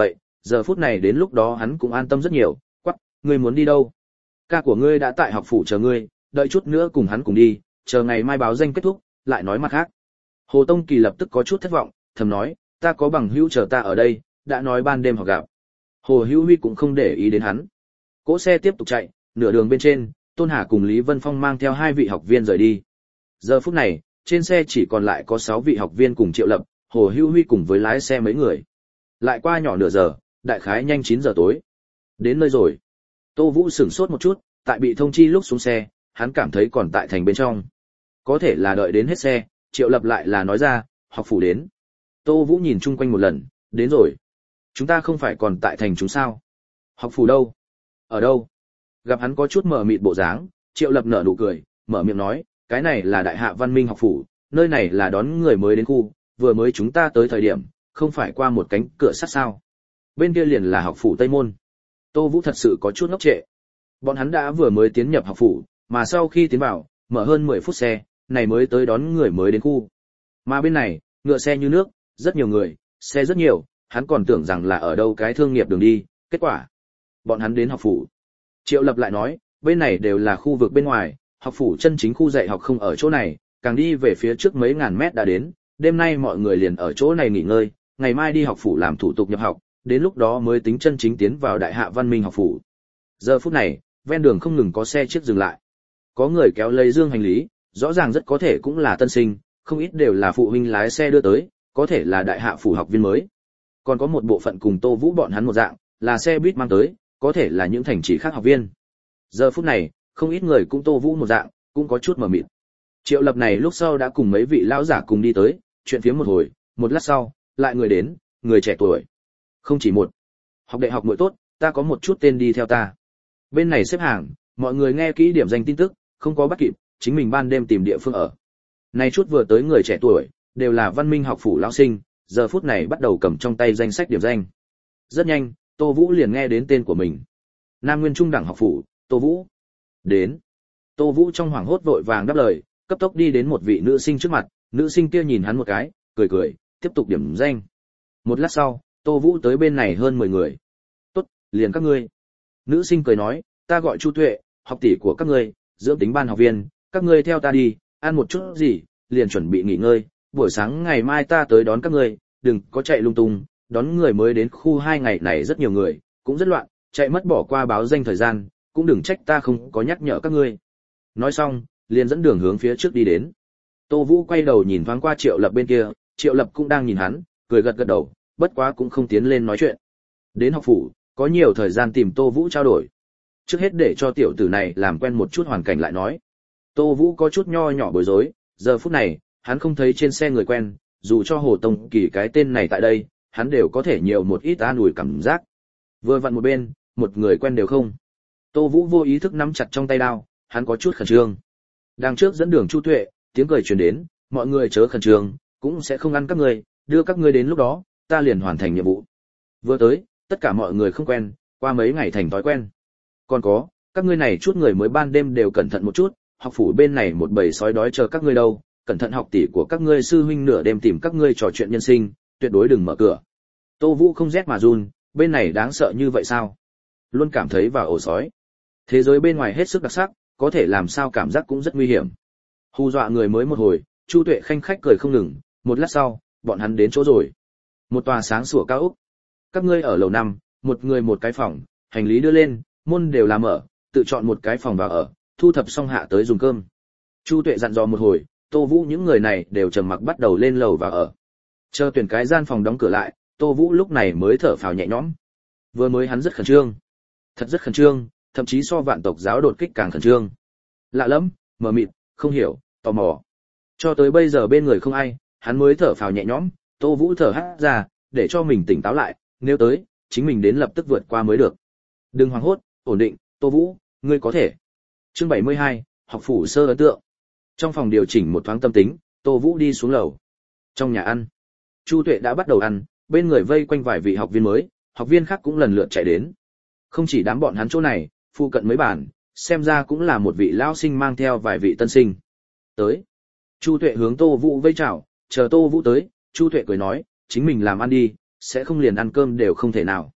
giờ phút này đến lúc đó hắn cũng an tâm rất nhiều. Quắc, ngươi muốn đi đâu? Ca của ngươi đã tại học phủ chờ ngươi, đợi chút nữa cùng hắn cùng đi, chờ ngày mai báo danh kết thúc, lại nói mặt khác. Hồ Tông Kỳ lập tức có chút thất vọng, thầm nói, ta có bằng hữu chờ ta ở đây, đã nói ban đêm họ gặp. Hồ Hữu Huy cũng không để ý đến hắn. Cỗ xe tiếp tục chạy, nửa đường bên trên, Tôn Hà cùng Lý Vân Phong mang theo hai vị học viên rời đi. Giờ phút này, trên xe chỉ còn lại có sáu vị học viên cùng Triệu Lập, Hồ Hữu Huy cùng với lái xe mấy người. Lại qua nhỏ nửa giờ, đại khái nhanh chín giờ tối. Đến nơi rồi. Tô Vũ sửng sốt một chút, tại bị thông chi lúc xuống xe, hắn cảm thấy còn tại thành bên trong. Có thể là đợi đến hết xe, Triệu Lập lại là nói ra, học phủ đến. Tô Vũ nhìn chung quanh một lần, đến rồi. Chúng ta không phải còn tại thành chúng sao? Học phủ đâu? Ở đâu? Gặp hắn có chút mờ mịt bộ dáng, Triệu Lập nở nụ cười, mở miệng nói, cái này là Đại Hạ Văn Minh học phủ, nơi này là đón người mới đến khu, vừa mới chúng ta tới thời điểm, không phải qua một cánh cửa sắt sao? Bên kia liền là học phủ Tây Môn. Tô Vũ thật sự có chút ngốc trệ. Bọn hắn đã vừa mới tiến nhập học phủ, mà sau khi tiến vào, mở hơn mười phút xe, này mới tới đón người mới đến khu. Mà bên này, ngựa xe như nước, rất nhiều người, xe rất nhiều, hắn còn tưởng rằng là ở đâu cái thương nghiệp đường đi, kết quả. Bọn hắn đến học phủ. Triệu Lập lại nói, bên này đều là khu vực bên ngoài, học phủ chân chính khu dạy học không ở chỗ này, càng đi về phía trước mấy ngàn mét đã đến, đêm nay mọi người liền ở chỗ này nghỉ ngơi, ngày mai đi học phủ làm thủ tục nhập học, đến lúc đó mới tính chân chính tiến vào Đại Hạ Văn Minh học phủ. Giờ phút này, ven đường không ngừng có xe chiếc dừng lại. Có người kéo lấy dương hành lý, rõ ràng rất có thể cũng là tân sinh, không ít đều là phụ huynh lái xe đưa tới, có thể là Đại Hạ phủ học viên mới. Còn có một bộ phận cùng Tô Vũ bọn hắn một dạng, là xe buýt mang tới, có thể là những thành trì khác học viên. Giờ phút này, không ít người cũng Tô Vũ một dạng, cũng có chút mờ mịt. Triệu Lập này lúc sau đã cùng mấy vị lão giả cùng đi tới, chuyện phía một hồi, một lát sau, lại người đến, người trẻ tuổi. Không chỉ một. Học đại học muội tốt, ta có một chút tên đi theo ta. Bên này xếp hàng, mọi người nghe kỹ điểm danh tin tức, không có bắt kịp, chính mình ban đêm tìm địa phương ở. Này chút vừa tới người trẻ tuổi, đều là Văn Minh học phủ lão sinh, giờ phút này bắt đầu cầm trong tay danh sách điểm danh. Rất nhanh, Tô Vũ liền nghe đến tên của mình. Nam Nguyên Trung đẳng học phủ, Tô Vũ. Đến. Tô Vũ trong hoảng hốt vội vàng đáp lời, cấp tốc đi đến một vị nữ sinh trước mặt, nữ sinh kia nhìn hắn một cái, cười cười, tiếp tục điểm danh. Một lát sau, Tô Vũ tới bên này hơn mười người. Tốt, liền các ngươi. Nữ sinh cười nói, ta gọi Chu Tuệ, học tỷ của các ngươi, dưỡng tính ban học viên, các ngươi theo ta đi, ăn một chút gì, liền chuẩn bị nghỉ ngơi, buổi sáng ngày mai ta tới đón các ngươi, đừng có chạy lung tung, đón người mới đến khu hai ngày này rất nhiều người, cũng rất loạn, chạy mất bỏ qua báo danh thời gian, cũng đừng trách ta không có nhắc nhở các ngươi. Nói xong, liền dẫn đường hướng phía trước đi đến. Tô Vũ quay đầu nhìn thoáng qua Triệu Lập bên kia, Triệu Lập cũng đang nhìn hắn, cười gật gật đầu, bất quá cũng không tiến lên nói chuyện. Đến học phủ, có nhiều thời gian tìm Tô Vũ trao đổi. Trước hết để cho tiểu tử này làm quen một chút hoàn cảnh lại nói. Tô Vũ có chút nho nhỏ bối rối, giờ phút này, hắn không thấy trên xe người quen, dù cho Hồ Tông Kỳ cái tên này tại đây, hắn đều có thể nhiều một ít an ủi cảm giác. Vừa vặn một bên, một người quen đều không. Tô Vũ vô ý thức nắm chặt trong tay đao, hắn có chút khẩn trương. Đằng trước dẫn đường Chu Tuệ, tiếng cười truyền đến, mọi người chớ khẩn trương, cũng sẽ không ăn các ngươi, đưa các ngươi đến lúc đó, ta liền hoàn thành nhiệm vụ. Vừa tới, tất cả mọi người không quen, qua mấy ngày thành thói quen. Còn có, các ngươi này chút người mới ban đêm đều cẩn thận một chút, học phủ bên này một bầy sói đói chờ các ngươi đâu, cẩn thận học tỷ của các ngươi sư huynh nửa đêm tìm các ngươi trò chuyện nhân sinh, tuyệt đối đừng mở cửa. Tô Vũ không rét mà run, bên này đáng sợ như vậy sao? Luôn cảm thấy vào ổ sói. Thế giới bên ngoài hết sức đặc sắc, có thể làm sao cảm giác cũng rất nguy hiểm. Hù dọa người mới một hồi, Chu Tuệ khanh khách cười không ngừng, một lát sau, bọn hắn đến chỗ rồi. Một tòa sáng sủa cao ốc. Các ngươi ở lầu năm, một người một cái phòng, hành lý đưa lên, môn đều làm mở, tự chọn một cái phòng vào ở, thu thập xong hạ tới dùng cơm. Chu Tuệ dặn dò một hồi, Tô Vũ những người này đều trầm mặc bắt đầu lên lầu vào ở. Chờ tuyển cái gian phòng đóng cửa lại, Tô Vũ lúc này mới thở phào nhẹ nhõm. Vừa mới hắn rất khẩn trương. Thật rất khẩn trương, thậm chí so vạn tộc giáo đột kích càng khẩn trương. Lạ lắm, mờ mịt, không hiểu, tò mò. Cho tới bây giờ bên người không ai, hắn mới thở phào nhẹ nhõm, Tô Vũ thở hắt ra, để cho mình tỉnh táo lại, nếu tới, chính mình đến lập tức vượt qua mới được. Đừng hoảng hốt, ổn định, Tô Vũ, ngươi có thể. Chương bảy mươi hai, học phủ sơ ấn tượng. Trong phòng điều chỉnh một thoáng tâm tính, Tô Vũ đi xuống lầu. Trong nhà ăn, Chu Tuệ đã bắt đầu ăn, bên người vây quanh vài vị học viên mới, học viên khác cũng lần lượt chạy đến. Không chỉ đám bọn hắn chỗ này, phụ cận mấy bàn, xem ra cũng là một vị lão sinh mang theo vài vị tân sinh. Tới. Chu Tuệ hướng Tô Vũ vây chào, chờ Tô Vũ tới, Chu Tuệ cười nói, chính mình làm ăn đi, sẽ không liền ăn cơm đều không thể nào.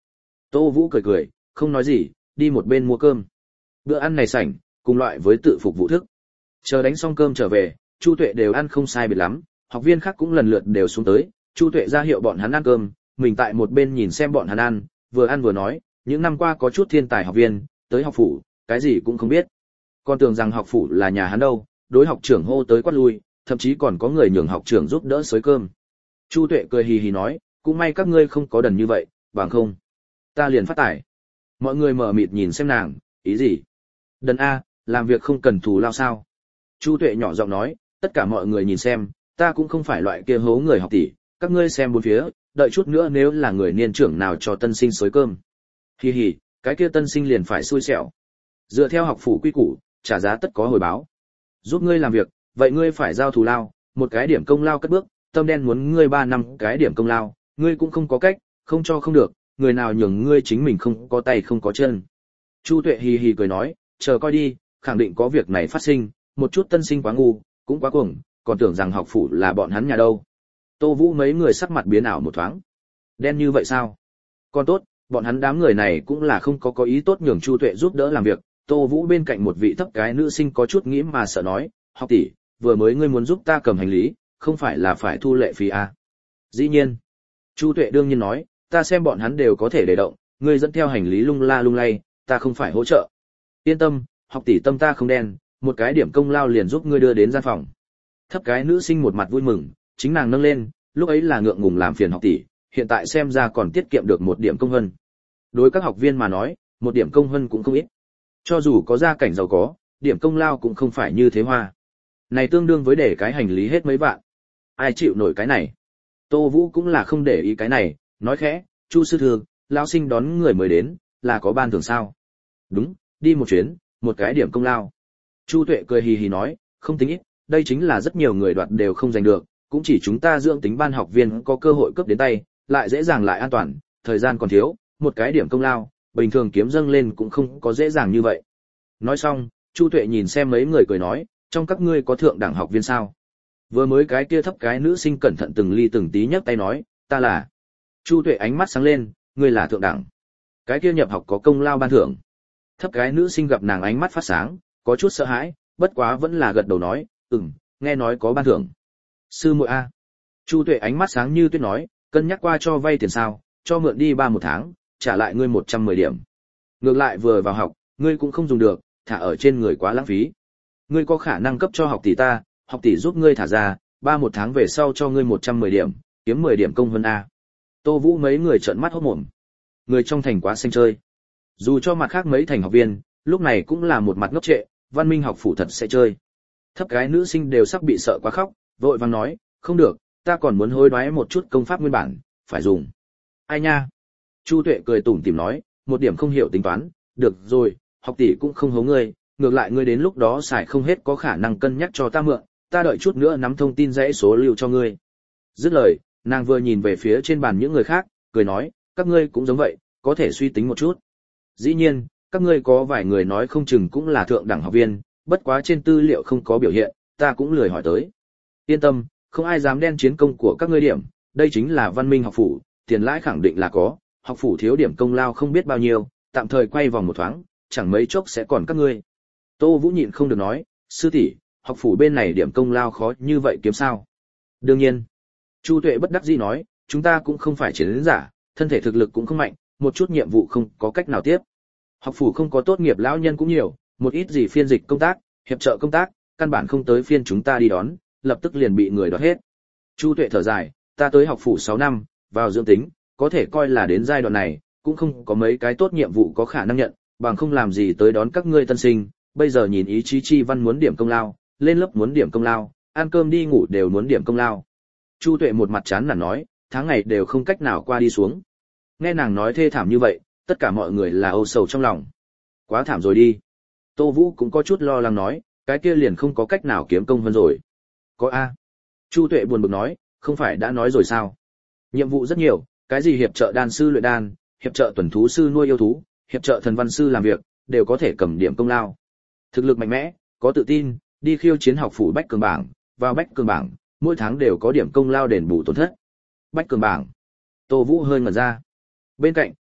Tô Vũ cười cười, không nói gì, đi một bên mua cơm. Bữa ăn này sảnh, cùng loại với tự phục vụ thức. Chờ đánh xong cơm trở về, Chu Tuệ đều ăn không sai biệt lắm, học viên khác cũng lần lượt đều xuống tới, Chu Tuệ ra hiệu bọn hắn ăn cơm, mình tại một bên nhìn xem bọn hắn ăn, vừa ăn vừa nói, những năm qua có chút thiên tài học viên, tới học phủ, cái gì cũng không biết. Còn tưởng rằng học phủ là nhà hắn đâu, đối học trưởng hô tới quát lui, thậm chí còn có người nhường học trưởng giúp đỡ xới cơm. Chu Tuệ cười hì hì nói, cũng may các ngươi không có đần như vậy, bằng không ta liền phát tải. Mọi người mở mịt nhìn xem nàng, ý gì? Đần a, làm việc không cần thù lao sao? Chu Tuệ nhỏ giọng nói, tất cả mọi người nhìn xem, ta cũng không phải loại kia hố người học tỷ, các ngươi xem bốn phía, đợi chút nữa nếu là người niên trưởng nào cho tân sinh xới cơm. Hì hì, cái kia tân sinh liền phải xui xẻo. Dựa theo học phủ quy củ, trả giá tất có hồi báo. Giúp ngươi làm việc, vậy ngươi phải giao thù lao, một cái điểm công lao cất bước, tâm đen muốn ngươi ba năm cái điểm công lao, ngươi cũng không có cách, không cho không được, người nào nhường ngươi chính mình không có tay không có chân. Chu Tuệ hì hì cười nói, chờ coi đi, khẳng định có việc này phát sinh, một chút tân sinh quá ngu, cũng quá cuồng, còn tưởng rằng học phủ là bọn hắn nhà đâu. Tô Vũ mấy người sắc mặt biến ảo một thoáng. Đen như vậy sao? Còn tốt, bọn hắn đám người này cũng là không có có ý tốt nhường Chu Tuệ giúp đỡ làm việc. Tô Vũ bên cạnh một vị thấp cái nữ sinh có chút nghĩ mà sợ nói, học tỷ, vừa mới ngươi muốn giúp ta cầm hành lý, không phải là phải thu lệ phí à? Dĩ nhiên. Chu Tuệ đương nhiên nói, ta xem bọn hắn đều có thể để động, ngươi dẫn theo hành lý lung la lung lay, ta không phải hỗ trợ. Yên tâm, học tỷ tâm ta không đen, một cái điểm công lao liền giúp ngươi đưa đến gian phòng. Thấp cái nữ sinh một mặt vui mừng, chính nàng nâng lên, lúc ấy là ngượng ngùng làm phiền học tỷ, hiện tại xem ra còn tiết kiệm được một điểm công vân. Đối các học viên mà nói, một điểm công vân cũng không ít. Cho dù có gia cảnh giàu có, điểm công lao cũng không phải như thế hoa. Này tương đương với để cái hành lý hết mấy vạn. Ai chịu nổi cái này? Tô Vũ cũng là không để ý cái này, nói khẽ, Chu sư thượng, lão sinh đón người mới đến, là có ban thưởng sao? Đúng, đi một chuyến, một cái điểm công lao. Chu Tuệ cười hì hì nói, không tính ít, đây chính là rất nhiều người đoạt đều không giành được, cũng chỉ chúng ta dưỡng tính ban học viên có cơ hội cướp đến tay, lại dễ dàng lại an toàn, thời gian còn thiếu, một cái điểm công lao, bình thường kiếm dâng lên cũng không có dễ dàng như vậy. Nói xong, Chu Tuệ nhìn xem mấy người cười nói, trong các ngươi có thượng đẳng học viên sao? Vừa mới cái kia thấp cái nữ sinh cẩn thận từng ly từng tí nhấc tay nói, ta là. Chu Tuệ ánh mắt sáng lên, ngươi là thượng đẳng. Cái kia nhập học có công lao ban thưởng. Thấp cái nữ sinh gặp nàng ánh mắt phát sáng, có chút sợ hãi, bất quá vẫn là gật đầu nói, ừm, nghe nói có ban thưởng. Sư muội a. Chu Tuệ ánh mắt sáng như tuyết nói, cân nhắc qua cho vay tiền sao, cho mượn đi ba một tháng, trả lại ngươi một trăm mười điểm. Ngược lại vừa vào học, ngươi cũng không dùng được, thả ở trên người quá lãng phí. Ngươi có khả năng cấp cho học tỷ ta, học tỷ giúp ngươi thả ra, ba một tháng về sau cho ngươi một trăm mười điểm, kiếm mười điểm công hơn a. Tô Vũ mấy người trợn mắt hốt mồm. Người trong thành quá xanh chơi. Dù cho mặt khác mấy thành học viên, lúc này cũng là một mặt ngốc trệ, Văn Minh học phủ thật sẽ chơi. Thấp cái nữ sinh đều sắp bị sợ quá khóc, vội vàng nói, không được, ta còn muốn hối đoái một chút công pháp nguyên bản, phải dùng. Ai nha? Chu Tuệ cười tủm tỉm nói, một điểm không hiểu tính toán, được rồi, học tỷ cũng không hố ngươi, ngược lại ngươi đến lúc đó xài không hết có khả năng cân nhắc cho ta mượn, ta đợi chút nữa nắm thông tin dãy số lưu cho ngươi. Dứt lời, nàng vừa nhìn về phía trên bàn những người khác, cười nói, các ngươi cũng giống vậy, có thể suy tính một chút. Dĩ nhiên, các ngươi có vài người nói không chừng cũng là thượng đẳng học viên, bất quá trên tư liệu không có biểu hiện, ta cũng lười hỏi tới. Yên tâm, không ai dám đen chiến công của các ngươi điểm, đây chính là Văn Minh học phủ, tiền lãi khẳng định là có, học phủ thiếu điểm công lao không biết bao nhiêu, tạm thời quay vòng một thoáng, chẳng mấy chốc sẽ còn các ngươi. Tô Vũ nhịn không được nói, sư tỷ, học phủ bên này điểm công lao khó như vậy kiếm sao? Đương nhiên. Chu Tuệ bất đắc dĩ nói, chúng ta cũng không phải chiến giả, thân thể thực lực cũng không mạnh, một chút nhiệm vụ không có cách nào tiếp. Học phủ không có tốt nghiệp lão nhân cũng nhiều, một ít gì phiên dịch công tác, hiệp trợ công tác, căn bản không tới phiên chúng ta đi đón, lập tức liền bị người đoạt hết. Chu Tuệ thở dài, ta tới học phủ sáu năm, vào dưỡng tính, có thể coi là đến giai đoạn này, cũng không có mấy cái tốt nhiệm vụ có khả năng nhận, bằng không làm gì tới đón các ngươi tân sinh, bây giờ nhìn ý chí chi văn muốn điểm công lao, lên lớp muốn điểm công lao, ăn cơm đi ngủ đều muốn điểm công lao. Chu Tuệ một mặt chán nản nói, tháng ngày đều không cách nào qua đi xuống. Nghe nàng nói thê thảm như vậy, tất cả mọi người là âu sầu trong lòng. Quá thảm rồi đi. Tô Vũ cũng có chút lo lắng nói, cái kia liền không có cách nào kiếm công hơn rồi. Có a. Chu Tuệ buồn bực nói, không phải đã nói rồi sao? Nhiệm vụ rất nhiều, cái gì hiệp trợ đan sư luyện đan, hiệp trợ tuần thú sư nuôi yêu thú, hiệp trợ thần văn sư làm việc, đều có thể cầm điểm công lao. Thực lực mạnh mẽ, có tự tin, đi khiêu chiến học phủ Bách Cường bảng, vào Bách Cường bảng, mỗi tháng đều có điểm công lao đền bù tổn thất. Bách Cường bảng. Tô Vũ hơi ngẩn ra. Bên cạnh,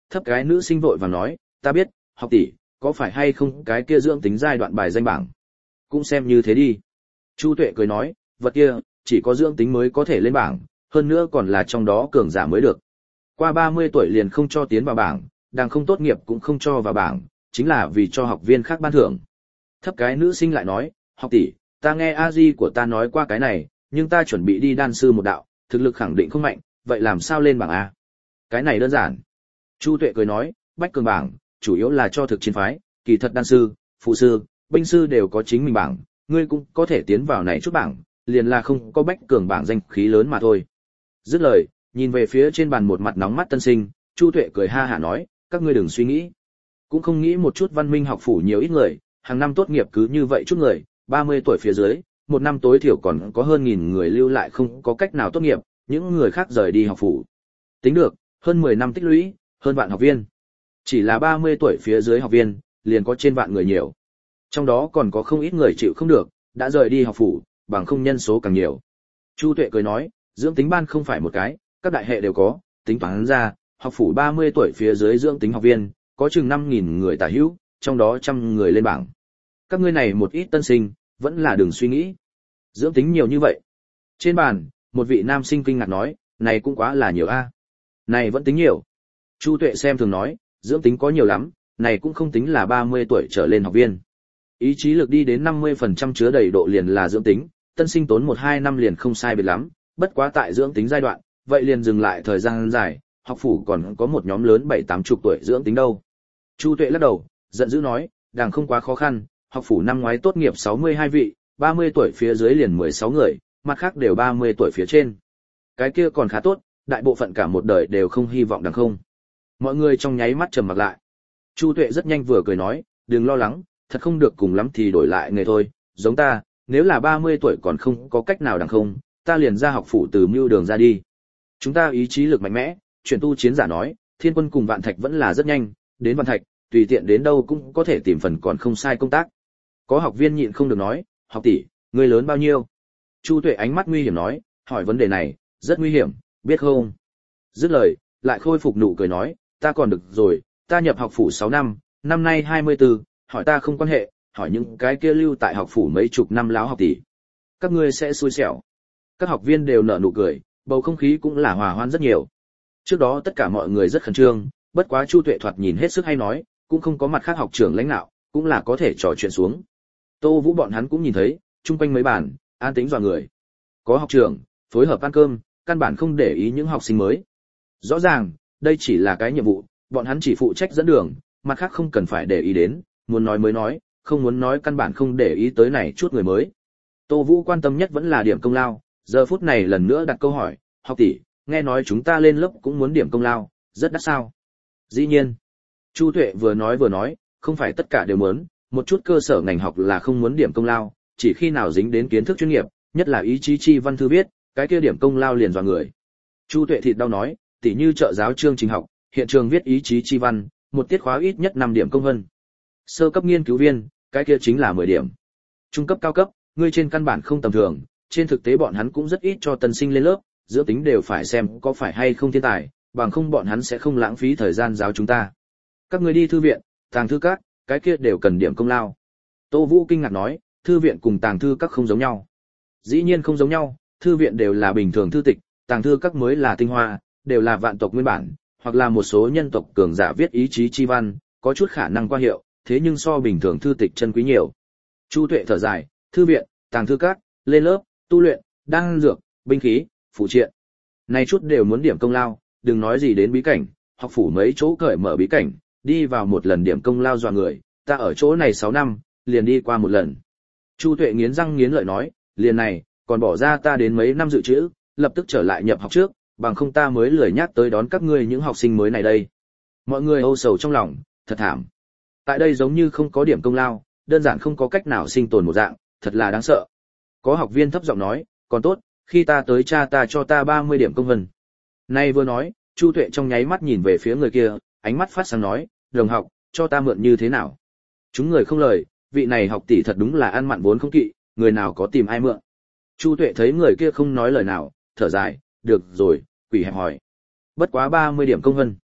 Thấp cái nữ sinh vội vàng nói, ta biết, học tỷ, có phải hay không cái kia dưỡng tính giai đoạn bài danh bảng? Cũng xem như thế đi. Chu Tuệ cười nói, vật kia, chỉ có dưỡng tính mới có thể lên bảng, hơn nữa còn là trong đó cường giả mới được. Qua ba mươi tuổi liền không cho tiến vào bảng, đang không tốt nghiệp cũng không cho vào bảng, chính là vì cho học viên khác ban thưởng. Thấp cái nữ sinh lại nói, học tỷ, ta nghe a di của ta nói qua cái này, nhưng ta chuẩn bị đi đan sư một đạo, thực lực khẳng định không mạnh, vậy làm sao lên bảng a? Cái này đơn giản. Chu Tuệ cười nói, bách cường bảng, chủ yếu là cho thực chiến phái, kỳ thật đan sư, phụ sư, binh sư đều có chính mình bảng, ngươi cũng có thể tiến vào này chút bảng, liền là không có bách cường bảng danh khí lớn mà thôi. Dứt lời, nhìn về phía trên bàn một mặt nóng mắt tân sinh, Chu Tuệ cười ha hả nói, các ngươi đừng suy nghĩ. Cũng không nghĩ một chút văn minh học phủ nhiều ít người, hàng năm tốt nghiệp cứ như vậy chút người, ba mươi tuổi phía dưới, một năm tối thiểu còn có hơn nghìn người lưu lại không có cách nào tốt nghiệp, những người khác rời đi học phủ. Tính được, hơn mười năm tích lũy, hơn vạn học viên. Chỉ là ba mươi tuổi phía dưới học viên, liền có trên vạn người nhiều. Trong đó còn có không ít người chịu không được, đã rời đi học phủ, bằng không nhân số càng nhiều. Chu Tuệ cười nói, dưỡng tính ban không phải một cái, các đại hệ đều có, tính toán ra, học phủ ba mươi tuổi phía dưới dưỡng tính học viên, có chừng năm nghìn người tả hữu, trong đó trăm người lên bảng. Các ngươi này một ít tân sinh, vẫn là đừng suy nghĩ. Dưỡng tính nhiều như vậy. Trên bàn, một vị nam sinh kinh ngạc nói, này cũng quá là nhiều a. Này vẫn tính nhiều. Chu Tuệ xem thường nói, dưỡng tính có nhiều lắm, này cũng không tính là ba mươi tuổi trở lên học viên. Ý chí lực đi đến năm mươi phần trăm chứa đầy độ liền là dưỡng tính, tân sinh tốn một hai năm liền không sai biệt lắm, bất quá tại dưỡng tính giai đoạn, vậy liền dừng lại thời gian dài, học phủ còn có một nhóm lớn bảy tám chục tuổi dưỡng tính đâu. Chu Tuệ lắc đầu, giận dữ nói, đàng không quá khó khăn, học phủ năm ngoái tốt nghiệp sáu mươi hai vị, ba mươi tuổi phía dưới liền mười sáu người, mặt khác đều ba mươi tuổi phía trên. Cái kia còn khá tốt, đại bộ phận cả một đời đều không hy vọng đàng không. Mọi người trong nháy mắt trầm mặc lại. Chu Tuệ rất nhanh vừa cười nói, đừng lo lắng, thật không được cùng lắm thì đổi lại nghề thôi, giống ta, nếu là ba mươi tuổi còn không có cách nào đàng không, ta liền ra học phủ từ mưu đường ra đi. Chúng ta ý chí lực mạnh mẽ, chuyển tu chiến giả nói, Thiên Quân cùng Vạn Thạch vẫn là rất nhanh, đến Vạn Thạch, tùy tiện đến đâu cũng có thể tìm phần còn không sai công tác. Có học viên nhịn không được nói, học tỷ, ngươi lớn bao nhiêu? Chu Tuệ ánh mắt nguy hiểm nói, hỏi vấn đề này, rất nguy hiểm, biết không? Dứt lời, lại khôi phục nụ cười nói, ta còn được rồi, ta nhập học phủ sáu năm, năm nay hai mươi tư, hỏi ta không quan hệ, hỏi những cái kia lưu tại học phủ mấy chục năm láo học tỷ. Các ngươi sẽ xui xẻo. Các học viên đều nở nụ cười, bầu không khí cũng là hòa hoan rất nhiều. Trước đó tất cả mọi người rất khẩn trương, bất quá Chu Tuệ thoạt nhìn hết sức hay nói, cũng không có mặt khác học trưởng lãnh đạo, cũng là có thể trò chuyện xuống. Tô Vũ bọn hắn cũng nhìn thấy, chung quanh mấy bàn, an tĩnh dọa người. Có học trưởng, phối hợp ăn cơm, căn bản không để ý những học sinh mới. Rõ ràng, đây chỉ là cái nhiệm vụ, bọn hắn chỉ phụ trách dẫn đường, mặt khác không cần phải để ý đến, muốn nói mới nói, không muốn nói căn bản không để ý tới này chút người mới. Tô Vũ quan tâm nhất vẫn là điểm công lao, giờ phút này lần nữa đặt câu hỏi, học tỷ, nghe nói chúng ta lên lớp cũng muốn điểm công lao, rất đắt sao? Dĩ nhiên. Chu Tuệ vừa nói vừa nói, không phải tất cả đều muốn, một chút cơ sở ngành học là không muốn điểm công lao, chỉ khi nào dính đến kiến thức chuyên nghiệp, nhất là ý chí chi văn thư viết, cái kia điểm công lao liền dọa người. Chu Tuệ thịt đau nói, tỉ như trợ giáo chương trình học, hiện trường viết ý chí chi văn, một tiết khóa ít nhất năm điểm công vân. Sơ cấp nghiên cứu viên, cái kia chính là mười điểm. Trung cấp cao cấp, ngươi trên căn bản không tầm thường, trên thực tế bọn hắn cũng rất ít cho tân sinh lên lớp, giữa tính đều phải xem có phải hay không thiên tài, bằng không bọn hắn sẽ không lãng phí thời gian giáo chúng ta. Các ngươi đi thư viện, tàng thư các, cái kia đều cần điểm công lao. Tô Vũ kinh ngạc nói, thư viện cùng tàng thư các không giống nhau. Dĩ nhiên không giống nhau, thư viện đều là bình thường thư tịch, tàng thư các mới là tinh hoa, đều là vạn tộc nguyên bản, hoặc là một số nhân tộc cường giả viết ý chí chi văn, có chút khả năng qua hiệu, thế nhưng so bình thường thư tịch chân quý nhiều. Chu Tuệ thở dài, thư viện, tàng thư các, lên lớp, tu luyện, đan dược, binh khí, phụ triện. Này chút đều muốn điểm công lao, đừng nói gì đến bí cảnh, học phủ mấy chỗ cởi mở bí cảnh, đi vào một lần điểm công lao dọa người, ta ở chỗ này sáu năm, liền đi qua một lần. Chu Tuệ nghiến răng nghiến lợi nói, liền này, còn bỏ ra ta đến mấy năm dự trữ, lập tức trở lại nhập học trước, bằng không ta mới lười nhắc tới đón các ngươi những học sinh mới này đây. Mọi người âu sầu trong lòng, thật thảm. Tại đây giống như không có điểm công lao, đơn giản không có cách nào sinh tồn một dạng, thật là đáng sợ. Có học viên thấp giọng nói, còn tốt, khi ta tới cha ta cho ta ba mươi điểm công vân. Nay vừa nói, Chu Tuệ trong nháy mắt nhìn về phía người kia, ánh mắt phát sáng nói, đồng học, cho ta mượn như thế nào? Chúng người không lời, vị này học tỷ thật đúng là ăn mặn vốn không kỵ, người nào có tìm ai mượn. Chu Tuệ thấy người kia không nói lời nào, thở dài, được rồi, quỷ hẹp hỏi. Bất quá ba mươi điểm công vân.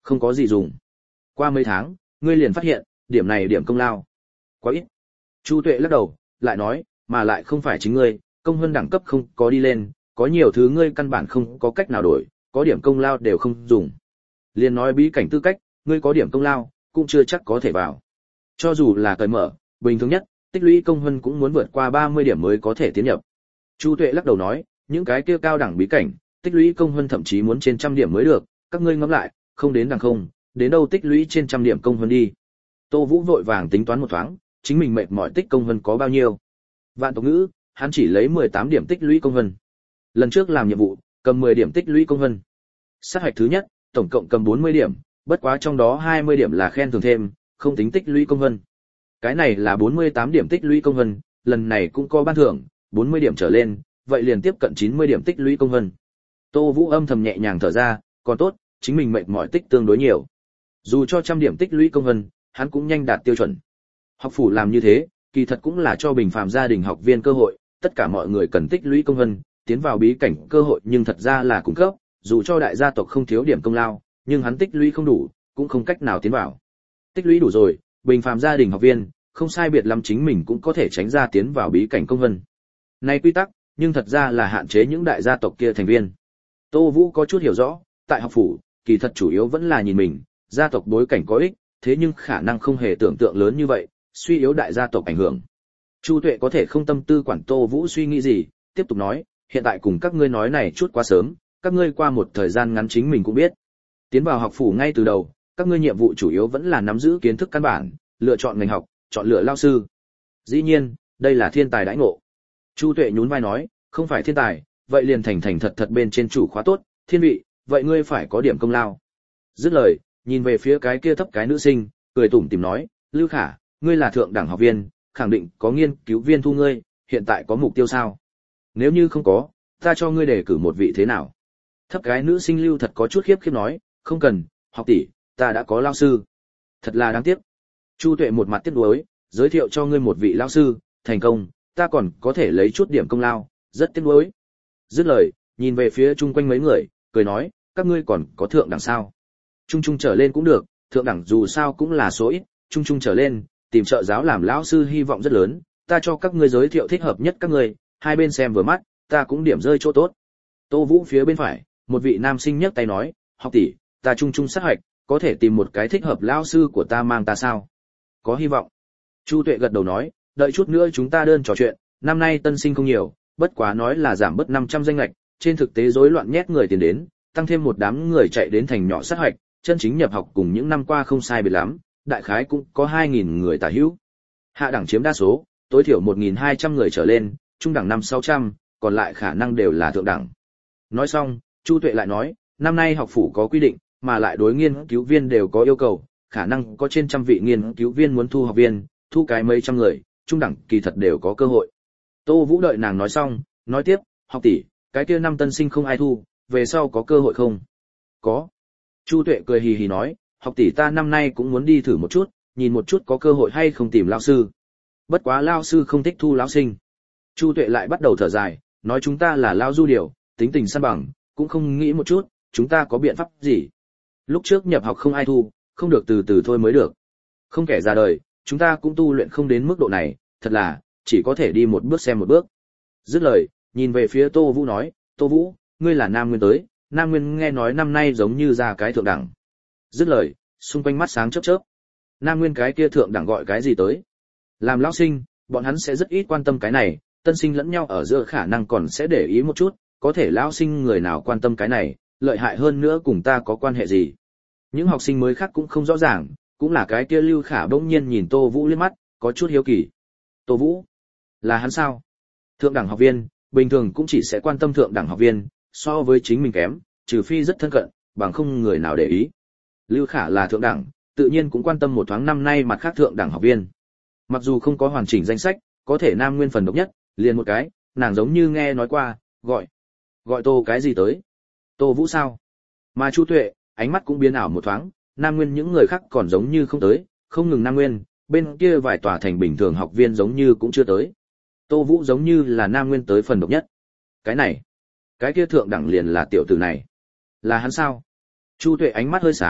Không có gì dùng. Qua mấy tháng, ngươi liền phát hiện, điểm này điểm công lao. Quá ít. Chu Tuệ lắc đầu, lại nói, mà lại không phải chính ngươi, công hơn đẳng cấp không có đi lên, có nhiều thứ ngươi căn bản không có cách nào đổi, có điểm công lao đều không dùng. Liền nói bí cảnh tư cách, ngươi có điểm công lao, cũng chưa chắc có thể vào. Cho dù là cởi mở, bình thường nhất, tích lũy công hơn cũng muốn vượt qua ba mươi điểm mới có thể tiến nhập. Chu Tuệ lắc đầu nói, những cái kia cao đẳng bí cảnh, tích lũy công hơn thậm chí muốn trên trăm điểm mới được, các ngươi ngẫm lại, không đến đẳng không, đến đâu tích lũy trên trăm điểm công hơn đi. Tô Vũ vội vàng tính toán một thoáng, chính mình mệt mỏi tích công hơn có bao nhiêu. Vạn tộc ngữ, hắn chỉ lấy mười tám điểm tích lũy công hơn. Lần trước làm nhiệm vụ, cầm mười điểm tích lũy công hơn. Sát hạch thứ nhất, tổng cộng cầm bốn mươi điểm, bất quá trong đó hai mươi điểm là khen thưởng thêm, không tính tích lũy công hơn. Cái này là bốn mươi tám điểm tích lũy công hơn, lần này cũng có ban thưởng, bốn mươi điểm trở lên, vậy liền tiếp cận chín mươi điểm tích lũy công hơn. Tô Vũ âm thầm nhẹ nhàng thở ra, còn tốt, chính mình mệt mỏi tích tương đối nhiều. Dù cho trăm điểm tích lũy công hơn, hắn cũng nhanh đạt tiêu chuẩn. Học phủ làm như thế, kỳ thật cũng là cho bình phàm gia đình học viên cơ hội, tất cả mọi người cần tích lũy công hơn, tiến vào bí cảnh cơ hội nhưng thật ra là cung cấp, dù cho đại gia tộc không thiếu điểm công lao, nhưng hắn tích lũy không đủ, cũng không cách nào tiến vào. Tích lũy đủ rồi, bình phàm gia đình học viên, không sai biệt lắm chính mình cũng có thể tránh ra tiến vào bí cảnh công hơn. Này quy tắc, nhưng thật ra là hạn chế những đại gia tộc kia thành viên. Tô Vũ có chút hiểu rõ, tại học phủ, kỳ thật chủ yếu vẫn là nhìn mình, gia tộc bối cảnh có ích, thế nhưng khả năng không hề tưởng tượng lớn như vậy, suy yếu đại gia tộc ảnh hưởng. Chu Tuệ có thể không tâm tư quản Tô Vũ suy nghĩ gì, tiếp tục nói, hiện tại cùng các ngươi nói này chút quá sớm, các ngươi qua một thời gian ngắn chính mình cũng biết. Tiến vào học phủ ngay từ đầu, các ngươi nhiệm vụ chủ yếu vẫn là nắm giữ kiến thức căn bản, lựa chọn ngành học, chọn lựa lao sư. Dĩ nhiên, đây là thiên tài đãi ngộ. Chu Tuệ nhún vai nói, không phải thiên tài, vậy liền thành thành thật thật bên trên chủ khóa tốt, thiên vị, vậy ngươi phải có điểm công lao. Dứt lời, nhìn về phía cái kia thấp cái nữ sinh, cười tủm tỉm nói, Lưu Khả, ngươi là thượng đẳng học viên, khẳng định có nghiên cứu viên thu ngươi, hiện tại có mục tiêu sao? Nếu như không có, ta cho ngươi đề cử một vị thế nào? Thấp cái nữ sinh Lưu thật có chút khiếp khiếp nói, không cần, học tỷ, ta đã có lao sư. Thật là đáng tiếc. Chu Tuệ một mặt tiếc nuối, giới thiệu cho ngươi một vị lao sư, thành công, ta còn có thể lấy chút điểm công lao, rất tiếc nuối. Dứt lời, nhìn về phía chung quanh mấy người, cười nói, các ngươi còn có thượng đẳng sao? Trung trung trở lên cũng được, thượng đẳng dù sao cũng là số ít, trung trung trở lên, tìm trợ giáo làm lão sư hy vọng rất lớn, ta cho các ngươi giới thiệu thích hợp nhất các ngươi, hai bên xem vừa mắt, ta cũng điểm rơi chỗ tốt. Tô Vũ phía bên phải, một vị nam sinh nhấc tay nói, học tỷ, ta trung trung sát hoạch, có thể tìm một cái thích hợp lão sư của ta mang ta sao? Có hy vọng. Chu Tuệ gật đầu nói, đợi chút nữa chúng ta đơn trò chuyện, năm nay tân sinh không nhiều, bất quá nói là giảm bớt năm trăm danh lệch, trên thực tế rối loạn nhét người tiền đến, tăng thêm một đám người chạy đến thành nhỏ sát hoạch, chân chính nhập học cùng những năm qua không sai biệt lắm, đại khái cũng có hai nghìn người tả hữu. Hạ đẳng chiếm đa số, tối thiểu một nghìn hai trăm người trở lên, trung đẳng năm sáu trăm, còn lại khả năng đều là thượng đẳng. Nói xong, Chu Tuệ lại nói, năm nay học phủ có quy định, mà lại đối nghiên cứu viên đều có yêu cầu, khả năng có trên trăm vị nghiên cứu viên muốn thu học viên, thu cái mấy trăm người, trung đẳng kỳ thật đều có cơ hội. Tô Vũ đợi nàng nói xong, nói tiếp, học tỷ, cái kia năm tân sinh không ai thu, về sau có cơ hội không? Có. Chu Tuệ cười hì hì nói, học tỷ ta năm nay cũng muốn đi thử một chút, nhìn một chút có cơ hội hay không tìm lão sư. Bất quá lão sư không thích thu lão sinh. Chu Tuệ lại bắt đầu thở dài, nói chúng ta là lão du điều, tính tình săn bằng, cũng không nghĩ một chút, chúng ta có biện pháp gì. Lúc trước nhập học không ai thu, không được từ từ thôi mới được. Không kẻ ra đời, chúng ta cũng tu luyện không đến mức độ này, thật là, chỉ có thể đi một bước xem một bước. Dứt lời, nhìn về phía Tô Vũ nói, Tô Vũ, ngươi là Nam Nguyên tới, Nam Nguyên nghe nói năm nay giống như ra cái thượng đẳng. Dứt lời, xung quanh mắt sáng chớp chớp. Nam Nguyên cái kia thượng đẳng gọi cái gì tới? Làm lão sinh, bọn hắn sẽ rất ít quan tâm cái này, tân sinh lẫn nhau ở giữa khả năng còn sẽ để ý một chút, có thể lão sinh người nào quan tâm cái này, lợi hại hơn nữa cùng ta có quan hệ gì. Những học sinh mới khác cũng không rõ ràng, cũng là cái kia Lưu Khả bỗng nhiên nhìn Tô Vũ liếc mắt, có chút hiếu kỳ. Tô Vũ? Là hắn sao? Thượng đẳng học viên, bình thường cũng chỉ sẽ quan tâm thượng đẳng học viên, so với chính mình kém, trừ phi rất thân cận, bằng không người nào để ý. Lưu Khả là thượng đẳng, tự nhiên cũng quan tâm một thoáng năm nay mặt khác thượng đẳng học viên. Mặc dù không có hoàn chỉnh danh sách, có thể Nam Nguyên phần độc nhất, liền một cái, nàng giống như nghe nói qua, gọi. Gọi Tô cái gì tới? Tô Vũ sao? Mà Chu Tuệ, ánh mắt cũng biến ảo một thoáng, Nam Nguyên những người khác còn giống như không tới, không ngừng Nam Nguyên, bên kia vài tòa thành bình thường học viên giống như cũng chưa tới. Tô Vũ giống như là Nam Nguyên tới phần độc nhất. Cái này, cái kia thượng đẳng liền là tiểu tử này. Là hắn sao? Chu Tuệ ánh mắt hơi sáng,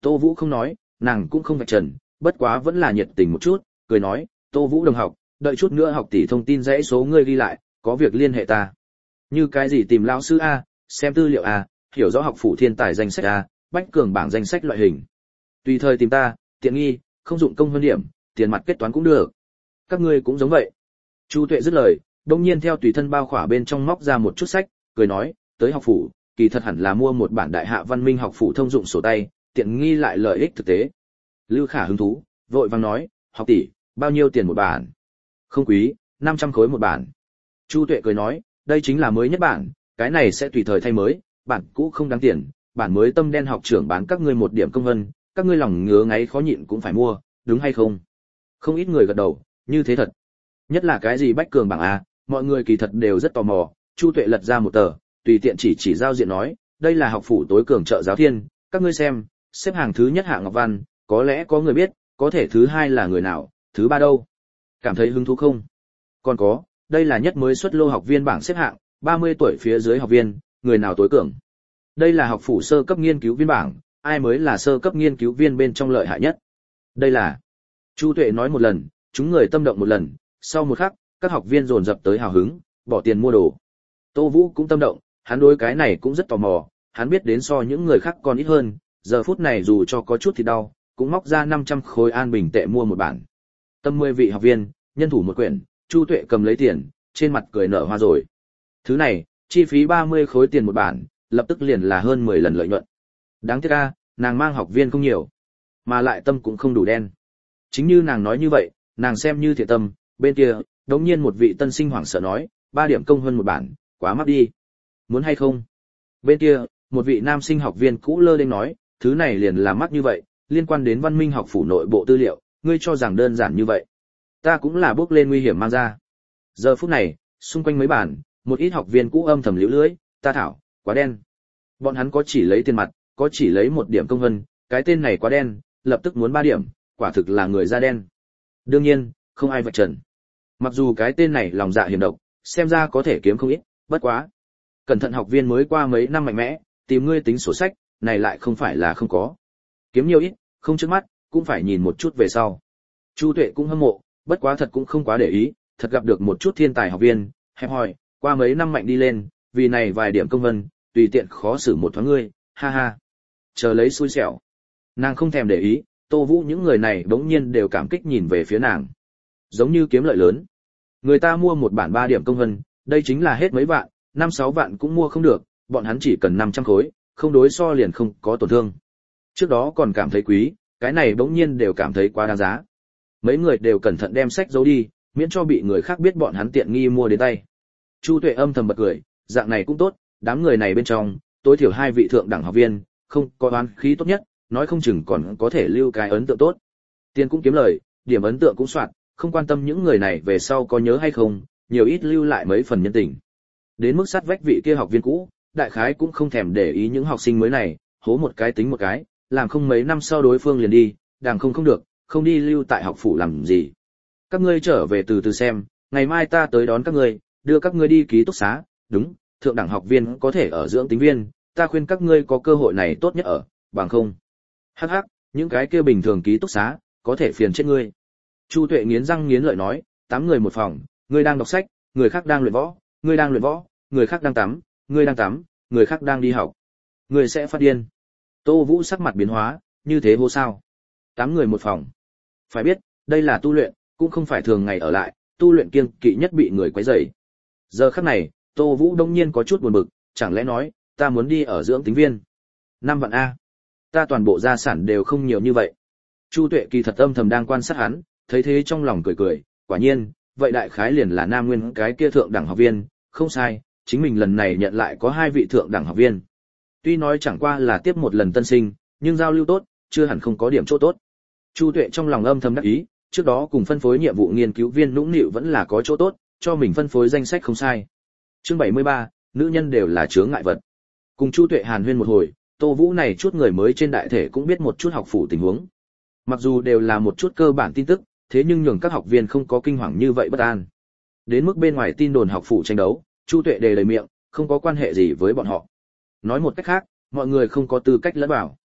Tô Vũ không nói, nàng cũng không vạch trần, bất quá vẫn là nhiệt tình một chút, cười nói, Tô Vũ đồng học, đợi chút nữa học tỷ thông tin dãy số ngươi ghi lại, có việc liên hệ ta. Như cái gì tìm lão sư a, xem tư liệu a, hiểu rõ học phủ thiên tài danh sách a, bách cường bảng danh sách loại hình. Tùy thời tìm ta, tiện nghi, không dụng công hơn điểm, tiền mặt kết toán cũng được. Các ngươi cũng giống vậy. Chu Tuệ dứt lời, đông nhiên theo tùy thân bao khỏa bên trong móc ra một chút sách, cười nói, tới học phủ, kỳ thật hẳn là mua một bản đại hạ văn minh học phủ thông dụng sổ tay, tiện nghi lại lợi ích thực tế. Lưu Khả hứng thú, vội vàng nói, học tỷ, bao nhiêu tiền một bản? Không quý, năm trăm khối một bản. Chu Tuệ cười nói, đây chính là mới nhất bản, cái này sẽ tùy thời thay mới, bản cũ không đáng tiền, bản mới tâm đen học trưởng bán các ngươi một điểm công vân, các ngươi lòng ngứa ngáy khó nhịn cũng phải mua, đúng hay không? Không ít người gật đầu, như thế thật. Nhất là cái gì bách cường bảng a, mọi người kỳ thật đều rất tò mò. Chu Tuệ lật ra một tờ, tùy tiện chỉ chỉ giao diện nói, đây là học phủ tối cường trợ giáo thiên, các ngươi xem, xếp hàng thứ nhất Hạ Ngọc Văn, có lẽ có người biết, có thể thứ hai là người nào, thứ ba đâu? Cảm thấy hứng thú không? Còn có, đây là nhất mới xuất lô học viên bảng xếp hạng, ba mươi tuổi phía dưới học viên, người nào tối cường? Đây là học phủ sơ cấp nghiên cứu viên bảng, ai mới là sơ cấp nghiên cứu viên bên trong lợi hại nhất? Đây là. Chu Tuệ nói một lần, chúng người tâm động một lần, sau một khắc, các học viên dồn dập tới hào hứng, bỏ tiền mua đồ. Tô Vũ cũng tâm động, hắn đối cái này cũng rất tò mò, hắn biết đến so những người khác còn ít hơn, giờ phút này dù cho có chút thì đau, cũng móc ra năm trăm khối an bình tệ mua một bản. Tâm mười vị học viên, nhân thủ một quyển, Chu Tuệ cầm lấy tiền, trên mặt cười nở hoa rồi. Thứ này, chi phí ba mươi khối tiền một bản, lập tức liền là hơn mười lần lợi nhuận. Đáng tiếc a, nàng mang học viên không nhiều, mà lại tâm cũng không đủ đen. Chính như nàng nói như vậy, nàng xem như thiện tâm, bên kia, đống nhiên một vị tân sinh hoảng sợ nói, ba điểm công hơn một bản, quá mắc đi. Muốn hay không? Bên kia, một vị nam sinh học viên cũ lơ đênh nói, thứ này liền là mắc như vậy, liên quan đến văn minh học phủ nội bộ tư liệu, ngươi cho rằng đơn giản như vậy. Ta cũng là bước lên nguy hiểm mang ra. Giờ phút này, xung quanh mấy bản, một ít học viên cũ âm thầm liễu lưỡi, ta thảo, quá đen. Bọn hắn có chỉ lấy tiền mặt, có chỉ lấy một điểm công vân, cái tên này quá đen, lập tức muốn ba điểm, quả thực là người da đen. Đương nhiên, không ai vạch trần. Mặc dù cái tên này lòng dạ hiểm độc, xem ra có thể kiếm không ít, bất quá. Cẩn thận học viên mới qua mấy năm mạnh mẽ, tìm ngươi tính sổ sách, này lại không phải là không có. Kiếm nhiều ít, không trước mắt, cũng phải nhìn một chút về sau. Chu Tuệ cũng hâm mộ, bất quá thật cũng không quá để ý, thật gặp được một chút thiên tài học viên, hẹp hòi, qua mấy năm mạnh đi lên, vì này vài điểm công vân, tùy tiện khó xử một thoáng ngươi, ha ha. Chờ lấy xui xẻo. Nàng không thèm để ý, Tô Vũ những người này bỗng nhiên đều cảm kích nhìn về phía nàng. Giống như kiếm lợi lớn. Người ta mua một bản ba điểm công vân, đây chính là hết mấy vạn, năm sáu vạn cũng mua không được, bọn hắn chỉ cần năm trăm khối, không đối so liền không có tổn thương. Trước đó còn cảm thấy quý, cái này bỗng nhiên đều cảm thấy quá đáng giá. Mấy người đều cẩn thận đem sách giấu đi, miễn cho bị người khác biết bọn hắn tiện nghi mua đến tay. Chu Tuệ âm thầm bật cười, dạng này cũng tốt, đám người này bên trong, tối thiểu hai vị thượng đẳng học viên, không có oán khí tốt nhất, nói không chừng còn có thể lưu cái ấn tượng tốt. Tiền cũng kiếm lời, điểm ấn tượng cũng soạt, không quan tâm những người này về sau có nhớ hay không, nhiều ít lưu lại mấy phần nhân tình. Đến mức sát vách vị kia học viên cũ, đại khái cũng không thèm để ý những học sinh mới này, hố một cái tính một cái, làm không mấy năm sau đối phương liền đi, đàng không không được, không đi lưu tại học phủ làm gì. Các ngươi trở về từ từ xem, ngày mai ta tới đón các ngươi, đưa các ngươi đi ký túc xá, đúng, thượng đẳng học viên có thể ở dưỡng tính viên, ta khuyên các ngươi có cơ hội này tốt nhất ở, bằng không. Hắc hắc, những cái kia bình thường ký túc xá, có thể phiền chết ngươi. Chu Tuệ nghiến răng nghiến lợi nói, tám người một phòng, ngươi đang đọc sách, người khác đang luyện võ, ngươi đang luyện võ, người khác đang tắm, ngươi đang tắm, người khác đang đi học. Ngươi sẽ phát điên. Tô Vũ sắc mặt biến hóa, như thế hô sao? Tám người một phòng. Phải biết, đây là tu luyện, cũng không phải thường ngày ở lại, tu luyện kiêng kỵ nhất bị người quấy rầy. Giờ khắc này, Tô Vũ đông nhiên có chút buồn bực, chẳng lẽ nói, ta muốn đi ở dưỡng tính viên. Năm vạn A. Ta toàn bộ gia sản đều không nhiều như vậy. Chu Tuệ kỳ thật âm thầm đang quan sát hắn, thấy thế trong lòng cười cười, quả nhiên, vậy đại khái liền là Nam Nguyên cái kia thượng đẳng học viên, không sai, chính mình lần này nhận lại có hai vị thượng đẳng học viên. Tuy nói chẳng qua là tiếp một lần tân sinh, nhưng giao lưu tốt, chưa hẳn không có điểm chỗ tốt. Chu Tuệ trong lòng âm thầm đắc ý, trước đó cùng phân phối nhiệm vụ nghiên cứu viên nũng nịu vẫn là có chỗ tốt, cho mình phân phối danh sách không sai. Chương bảy mươi ba, nữ nhân đều là chướng ngại vật. Cùng Chu Tuệ hàn huyên một hồi, Tô Vũ này chút người mới trên đại thể cũng biết một chút học phủ tình huống. Mặc dù đều là một chút cơ bản tin tức, thế nhưng nhường các học viên không có kinh hoàng như vậy bất an. Đến mức bên ngoài tin đồn học phủ tranh đấu, Chu Tuệ đề đầy miệng, không có quan hệ gì với bọn họ. Nói một cách khác, mọi người không có tư cách lẫn vào.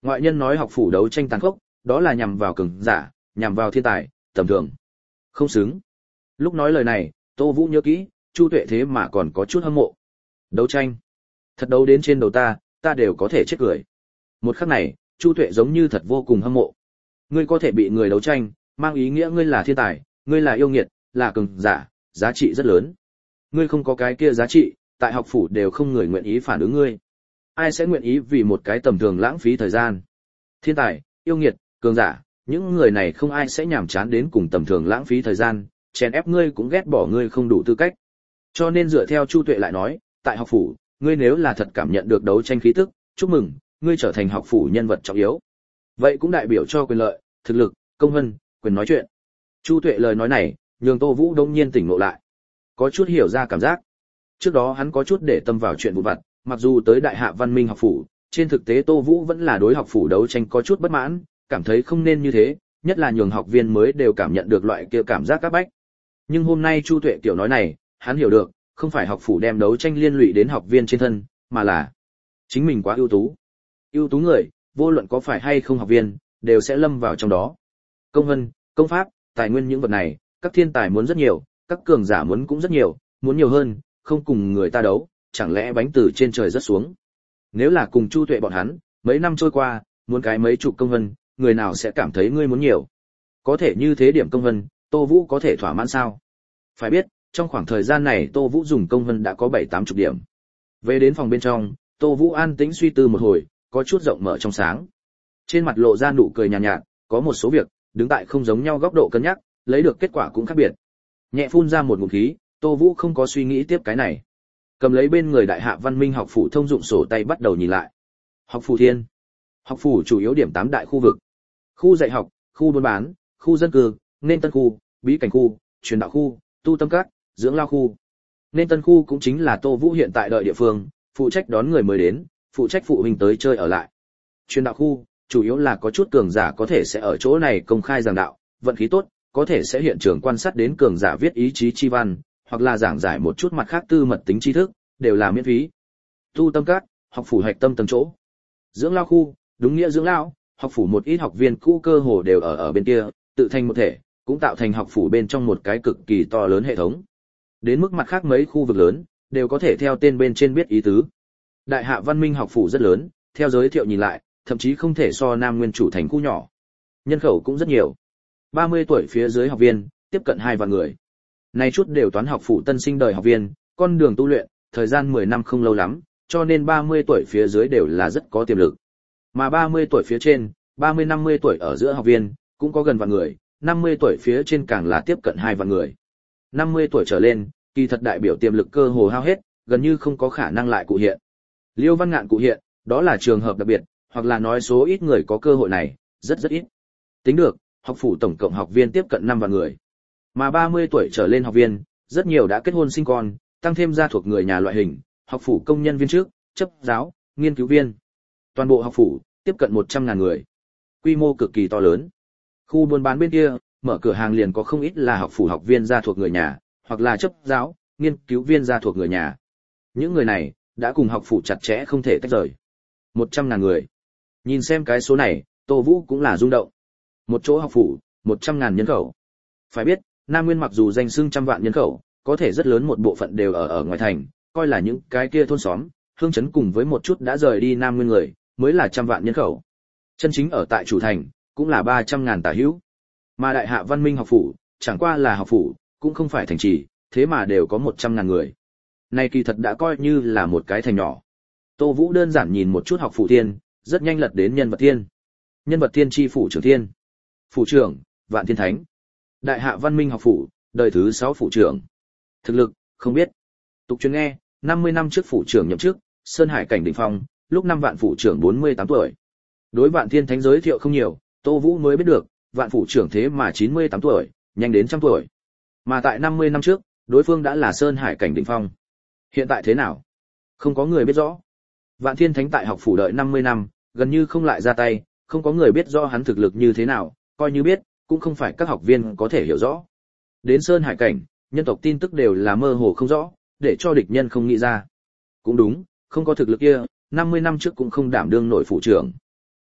Ngoại nhân nói học phủ đấu tranh tàn khốc, đó là nhằm vào cường giả, nhằm vào thiên tài, tầm thường. Không xứng. Lúc nói lời này, Tô Vũ nhớ kỹ, Chu Tuệ thế mà còn có chút hâm mộ. Đấu tranh. Thật đấu đến trên đầu ta, ta đều có thể chết cười. Một khắc này, Chu Tuệ giống như thật vô cùng hâm mộ. Ngươi có thể bị người đấu tranh, mang ý nghĩa ngươi là thiên tài, ngươi là yêu nghiệt, là cường giả, giá trị rất lớn. Ngươi không có cái kia giá trị, tại học phủ đều không người nguyện ý phản ứng ngươi. Ai sẽ nguyện ý vì một cái tầm thường lãng phí thời gian? Thiên tài, yêu nghiệt, cường giả, những người này không ai sẽ nhàm chán đến cùng tầm thường lãng phí thời gian, chèn ép ngươi cũng ghét bỏ ngươi không đủ tư cách. Cho nên dựa theo Chu Tuệ lại nói, tại học phủ, ngươi nếu là thật cảm nhận được đấu tranh khí tức, chúc mừng, ngươi trở thành học phủ nhân vật trọng yếu. Vậy cũng đại biểu cho quyền lợi, thực lực, công vân, quyền nói chuyện. Chu Tuệ lời nói này, nhường Tô Vũ đông nhiên tỉnh ngộ lại. Có chút hiểu ra cảm giác. Trước đó hắn có chút để tâm vào chuyện vụn vặt, mặc dù tới Đại Hạ Văn Minh học phủ, trên thực tế Tô Vũ vẫn là đối học phủ đấu tranh có chút bất mãn, cảm thấy không nên như thế, nhất là nhường học viên mới đều cảm nhận được loại kia cảm giác các bách. Nhưng hôm nay Chu Tuệ tiểu nói này, hắn hiểu được, không phải học phủ đem đấu tranh liên lụy đến học viên trên thân, mà là chính mình quá ưu tú. Ưu tú người, vô luận có phải hay không học viên, đều sẽ lâm vào trong đó. Công vân, công pháp, tài nguyên những vật này, các thiên tài muốn rất nhiều, các cường giả muốn cũng rất nhiều, muốn nhiều hơn, không cùng người ta đấu, chẳng lẽ bánh từ trên trời rớt xuống. Nếu là cùng Chu Tuệ bọn hắn, mấy năm trôi qua, muốn cái mấy chục công vân, người nào sẽ cảm thấy ngươi muốn nhiều. Có thể như thế điểm công vân, Tô Vũ có thể thỏa mãn sao? Phải biết, trong khoảng thời gian này Tô Vũ dùng công vân đã có bảy tám chục điểm. Về đến phòng bên trong, Tô Vũ an tĩnh suy tư một hồi, có chút rộng mở trong sáng. Trên mặt lộ ra nụ cười nhàn nhạt, nhạt, có một số việc, đứng tại không giống nhau góc độ cân nhắc, lấy được kết quả cũng khác biệt. Nhẹ phun ra một ngụm khí, Tô Vũ không có suy nghĩ tiếp cái này. Cầm lấy bên người Đại Hạ Văn Minh học phủ thông dụng sổ tay bắt đầu nhìn lại. Học phủ Thiên. Học phủ chủ yếu điểm tám đại khu vực. Khu dạy học, khu buôn bán, khu dân cư, nên tân khu, bí cảnh khu, truyền đạo khu, tu tâm các, dưỡng lao khu. Nên tân khu cũng chính là Tô Vũ hiện tại đợi địa phương, phụ trách đón người mới đến, phụ trách phụ huynh tới chơi ở lại. Truyền đạo khu, chủ yếu là có chút cường giả có thể sẽ ở chỗ này công khai giảng đạo, vận khí tốt, có thể sẽ hiện trường quan sát đến cường giả viết ý chí chi văn, hoặc là giảng giải một chút mặt khác tư mật tính tri thức, đều là miễn phí. Tu tâm các, học phủ hạch tâm tầng chỗ. Dưỡng lao khu, đúng nghĩa dưỡng lao, học phủ một ít học viên cũ cơ hồ đều ở ở bên kia, tự thành một thể, cũng tạo thành học phủ bên trong một cái cực kỳ to lớn hệ thống. Đến mức mặt khác mấy khu vực lớn, đều có thể theo tên bên trên biết ý tứ. Đại Hạ Văn Minh học phủ rất lớn, theo giới thiệu nhìn lại, thậm chí không thể so Nam Nguyên chủ thành khu nhỏ. Nhân khẩu cũng rất nhiều. ba mươi tuổi phía dưới học viên, tiếp cận hai vạn người. Này chút đều toán học phủ tân sinh đời học viên, con đường tu luyện, thời gian mười năm không lâu lắm, cho nên ba mươi tuổi phía dưới đều là rất có tiềm lực. Mà ba mươi tuổi phía trên, ba mươi năm mươi tuổi ở giữa học viên, cũng có gần vạn người, năm mươi tuổi phía trên càng là tiếp cận hai vạn người. năm mươi tuổi trở lên, kỳ thật đại biểu tiềm lực cơ hồ hao hết, gần như không có khả năng lại cụ hiện. Liêu Văn Ngạn cụ hiện, đó là trường hợp đặc biệt, hoặc là nói số ít người có cơ hội này, rất rất ít. Tính được, học phủ tổng cộng học viên tiếp cận năm vạn người. Mà ba mươi tuổi trở lên học viên, rất nhiều đã kết hôn sinh con, tăng thêm gia thuộc người nhà loại hình, học phủ công nhân viên trước, chấp giáo, nghiên cứu viên. Toàn bộ học phủ, tiếp cận một trăm ngàn người. Quy mô cực kỳ to lớn. Khu buôn bán bên kia, mở cửa hàng liền có không ít là học phủ học viên gia thuộc người nhà, hoặc là chấp giáo, nghiên cứu viên gia thuộc người nhà. Những người này, đã cùng học phủ chặt chẽ không thể tách rời. một trăm ngàn người. Nhìn xem cái số này, Tô Vũ cũng là rung động. Một chỗ học phủ, một trăm ngàn nhân khẩu. Phải biết, Nam Nguyên mặc dù danh xưng trăm vạn nhân khẩu, có thể rất lớn một bộ phận đều ở ở ngoài thành, coi là những cái kia thôn xóm, hương trấn cùng với một chút đã rời đi Nam Nguyên người, mới là trăm vạn nhân khẩu. Chân chính ở tại chủ thành, cũng là ba trăm ngàn tả hữu. Mà Đại Hạ Văn Minh học phủ, chẳng qua là học phủ, cũng không phải thành trì, thế mà đều có một trăm ngàn người. Này kỳ thật đã coi như là một cái thành nhỏ. Tô Vũ đơn giản nhìn một chút học phủ thiên, rất nhanh lật đến nhân vật thiên. Nhân vật thiên chi phủ trưởng thiên. Phủ trưởng, Vạn Thiên Thánh. Đại Hạ Văn Minh học phủ, đời thứ sáu phủ trưởng. Thực lực, không biết. Tục truyền nghe, năm mươi năm trước phủ trưởng nhậm chức, Sơn Hải cảnh đỉnh phong, lúc năm Vạn phủ trưởng bốn mươi tám tuổi. Đối Vạn Thiên Thánh giới thiệu không nhiều, Tô Vũ mới biết được, Vạn phủ trưởng thế mà chín mươi tám tuổi, nhanh đến trăm tuổi. Mà tại năm mươi năm trước, đối phương đã là Sơn Hải cảnh đỉnh phong. Hiện tại thế nào? Không có người biết rõ. Vạn Thiên Thánh tại học phủ đợi năm mươi năm, gần như không lại ra tay, không có người biết rõ hắn thực lực như thế nào, coi như biết, cũng không phải các học viên có thể hiểu rõ. Đến Sơn Hải cảnh, nhân tộc tin tức đều là mơ hồ không rõ, để cho địch nhân không nghĩ ra. Cũng đúng, không có thực lực kia, năm mươi năm trước cũng không đảm đương nổi phủ trưởng.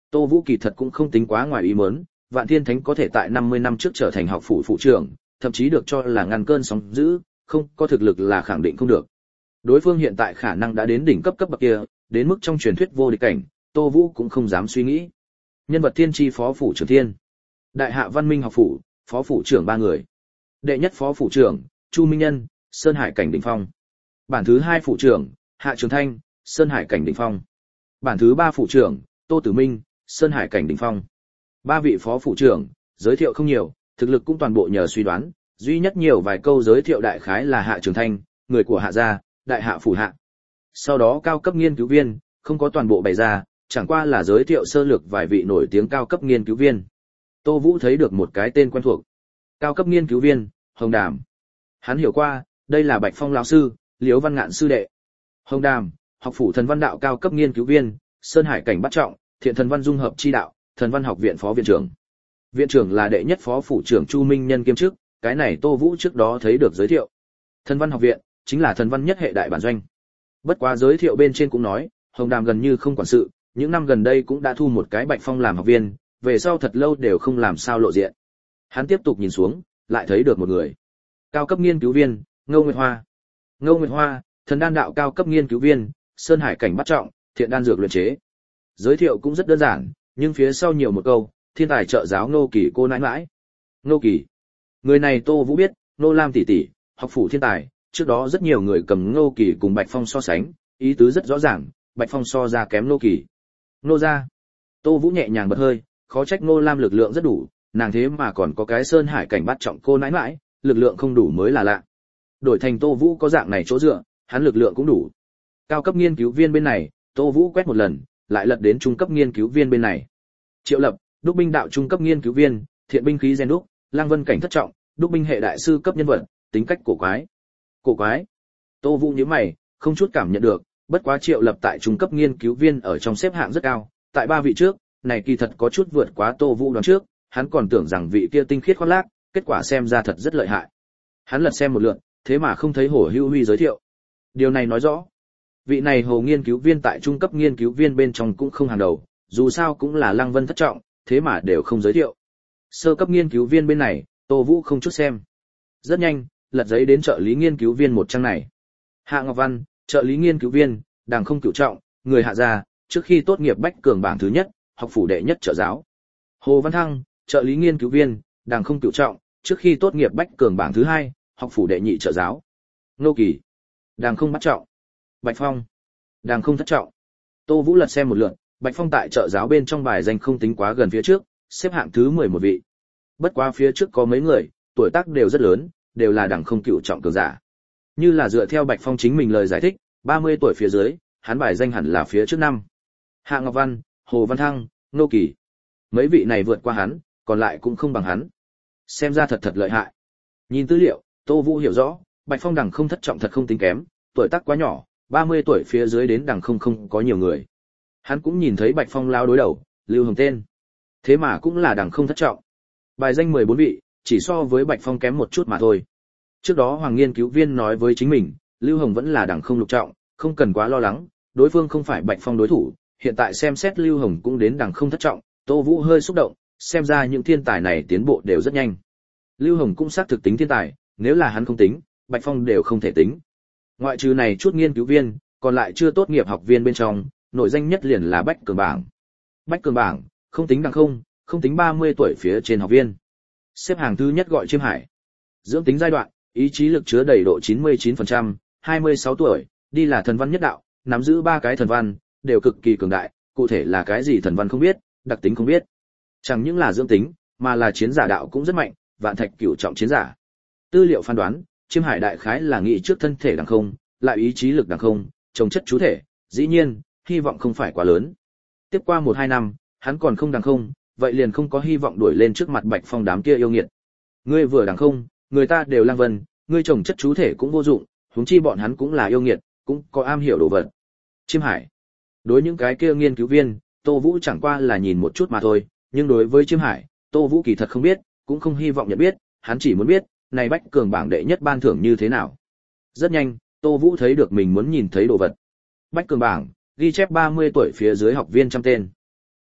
Tô Vũ kỳ thật cũng không tính quá ngoài ý muốn, Vạn Thiên Thánh có thể tại năm mươi năm trước trở thành học phủ phụ trưởng, thậm chí được cho là ngăn cơn sóng dữ, không có thực lực là khẳng định không được. Đối phương hiện tại khả năng đã đến đỉnh cấp cấp bậc kia, đến mức trong truyền thuyết vô địch cảnh, Tô Vũ cũng không dám suy nghĩ. Nhân vật thiên tri phó phủ trưởng thiên. Đại hạ văn minh học phủ, phó phủ trưởng ba người. Đệ nhất phó phủ trưởng, Chu Minh Nhân, Sơn Hải cảnh đỉnh phong. Bản thứ hai phủ trưởng, Hạ Trường Thanh, Sơn Hải cảnh đỉnh phong. Bản thứ ba phủ trưởng, Tô Tử Minh, Sơn Hải cảnh đỉnh phong. Ba vị phó phủ trưởng, giới thiệu không nhiều, thực lực cũng toàn bộ nhờ suy đoán, duy nhất nhiều vài câu giới thiệu đại khái là Hạ Trường Thanh, người của Hạ gia, đại hạ phủ hạ. Sau đó cao cấp nghiên cứu viên, không có toàn bộ bày ra, chẳng qua là giới thiệu sơ lược vài vị nổi tiếng cao cấp nghiên cứu viên. Tô Vũ thấy được một cái tên quen thuộc. Cao cấp nghiên cứu viên, Hồng Đàm. Hắn hiểu qua, đây là Bạch Phong lão sư, Liễu Văn Ngạn sư đệ. Hồng Đàm, học phủ thần văn đạo cao cấp nghiên cứu viên, Sơn Hải cảnh bắt trọng, Thiện thần văn dung hợp chi đạo, thần văn học viện phó viện trưởng. Viện trưởng là đệ nhất phó phủ trưởng Chu Minh Nhân kiêm chức, cái này Tô Vũ trước đó thấy được giới thiệu. Thần văn học viện chính là thần văn nhất hệ đại bản doanh. Bất quá giới thiệu bên trên cũng nói, Hồng Đàm gần như không quản sự, những năm gần đây cũng đã thu một cái Bạch Phong làm học viên, về sau thật lâu đều không làm sao lộ diện. Hắn tiếp tục nhìn xuống, lại thấy được một người. Cao cấp nghiên cứu viên, Ngô Nguyệt Hoa. Ngô Nguyệt Hoa, thần đan đạo cao cấp nghiên cứu viên, Sơn Hải cảnh bắt trọng, thiện đan dược luyện chế. Giới thiệu cũng rất đơn giản, nhưng phía sau nhiều một câu, thiên tài trợ giáo Ngô Kỳ cô nãi nãi. Ngô Kỳ. Người này Tô Vũ biết, Ngô Lam tỷ tỷ, học phủ thiên tài, trước đó rất nhiều người cầm Ngô Kỳ cùng Bạch Phong so sánh, ý tứ rất rõ ràng, Bạch Phong so ra kém Ngô Kỳ. Ngô gia. Tô Vũ nhẹ nhàng bật hơi, khó trách Ngô Lam lực lượng rất đủ, nàng thế mà còn có cái Sơn Hải cảnh bắt trọng cô nãi nãi, lực lượng không đủ mới là lạ. Đổi thành Tô Vũ có dạng này chỗ dựa, hắn lực lượng cũng đủ. Cao cấp nghiên cứu viên bên này, Tô Vũ quét một lần, lại lật đến trung cấp nghiên cứu viên bên này. Triệu Lập, đúc binh đạo trung cấp nghiên cứu viên, thiện binh khí gen đúc, Lang Vân cảnh thất trọng, đúc binh hệ đại sư cấp nhân vật, tính cách cổ quái. Cổ quái? Tô Vũ nhíu mày, không chút cảm nhận được, bất quá Triệu Lập tại trung cấp nghiên cứu viên ở trong xếp hạng rất cao, tại ba vị trước, này kỳ thật có chút vượt quá Tô Vũ đoán trước, hắn còn tưởng rằng vị kia tinh khiết khoác lác, kết quả xem ra thật rất lợi hại. Hắn lật xem một lượt, thế mà không thấy Hổ Hưu Huy giới thiệu. Điều này nói rõ, vị này Hồ nghiên cứu viên tại trung cấp nghiên cứu viên bên trong cũng không hàng đầu, dù sao cũng là Lăng Vân thất trọng, thế mà đều không giới thiệu. Sơ cấp nghiên cứu viên bên này, Tô Vũ không chút xem. Rất nhanh, lật giấy đến trợ lý nghiên cứu viên một trang này. Hạ Ngọc Văn, trợ lý nghiên cứu viên, đàng không cửu trọng, người Hạ gia, trước khi tốt nghiệp bách cường bảng thứ nhất, học phủ đệ nhất trợ giáo. Hồ Văn Thăng, trợ lý nghiên cứu viên, đàng không cửu trọng, trước khi tốt nghiệp bách cường bảng thứ hai, học phủ đệ nhị trợ giáo. Ngô Kỳ, đàng không bắt trọng. Bạch Phong, đàng không thất trọng. Tô Vũ lật xem một lượt, Bạch Phong tại trợ giáo bên trong bài danh không tính quá gần phía trước, xếp hạng thứ mười một vị. Bất quá phía trước có mấy người, tuổi tác đều rất lớn, đều là đẳng không cựu trọng cường giả. Như là dựa theo Bạch Phong chính mình lời giải thích, ba mươi tuổi phía dưới, hắn bài danh hẳn là phía trước năm. Hạ Ngọc Văn, Hồ Văn Thăng, Ngô Kỳ. Mấy vị này vượt qua hắn, còn lại cũng không bằng hắn. Xem ra thật thật lợi hại. Nhìn tư liệu, Tô Vũ hiểu rõ, Bạch Phong đẳng không thất trọng thật không tính kém, tuổi tác quá nhỏ, ba mươi tuổi phía dưới đến đẳng không không có nhiều người. Hắn cũng nhìn thấy Bạch Phong lao đối đầu, Lưu Hồng tên. Thế mà cũng là đẳng không thất trọng. Bài danh mười bốn vị, chỉ so với Bạch Phong kém một chút mà thôi. Trước đó Hoàng nghiên cứu viên nói với chính mình, Lưu Hồng vẫn là đẳng không lục trọng, không cần quá lo lắng, đối phương không phải Bạch Phong đối thủ, hiện tại xem xét Lưu Hồng cũng đến đẳng không thất trọng, Tô Vũ hơi xúc động, xem ra những thiên tài này tiến bộ đều rất nhanh. Lưu Hồng cũng xác thực tính thiên tài, nếu là hắn không tính, Bạch Phong đều không thể tính. Ngoại trừ này chút nghiên cứu viên, còn lại chưa tốt nghiệp học viên bên trong, nổi danh nhất liền là Bách Cường bảng. Bách Cường bảng, không tính đẳng không, không tính ba mươi tuổi phía trên học viên. Xếp hàng thứ nhất gọi Chiêm Hải. Dưỡng tính giai đoạn, ý chí lực chứa đầy độ chín mươi chín phần trăm, hai mươi sáu tuổi, đi là thần văn nhất đạo, nắm giữ ba cái thần văn, đều cực kỳ cường đại, cụ thể là cái gì thần văn không biết, đặc tính không biết. Chẳng những là dưỡng tính, mà là chiến giả đạo cũng rất mạnh, vạn thạch cửu trọng chiến giả. Tư liệu phán đoán, Chiêm Hải đại khái là nghĩ trước thân thể đẳng không, lại ý chí lực đẳng không, trồng chất chú thể, dĩ nhiên, hy vọng không phải quá lớn. Tiếp qua một hai năm, hắn còn không đẳng không, vậy liền không có hy vọng đuổi lên trước mặt Bạch Phong đám kia yêu nghiệt. Ngươi vừa đẳng không, người ta đều lang vân, ngươi trồng chất chú thể cũng vô dụng, huống chi bọn hắn cũng là yêu nghiệt, cũng có am hiểu đồ vật. Chiêm Hải. Đối những cái kia nghiên cứu viên, Tô Vũ chẳng qua là nhìn một chút mà thôi, nhưng đối với Chiêm Hải, Tô Vũ kỳ thật không biết, cũng không hy vọng nhận biết, hắn chỉ muốn biết, này Bách Cường bảng đệ nhất ban thưởng như thế nào. Rất nhanh, Tô Vũ thấy được mình muốn nhìn thấy đồ vật. Bách Cường bảng, ghi chép ba mươi tuổi phía dưới học viên trăm tên.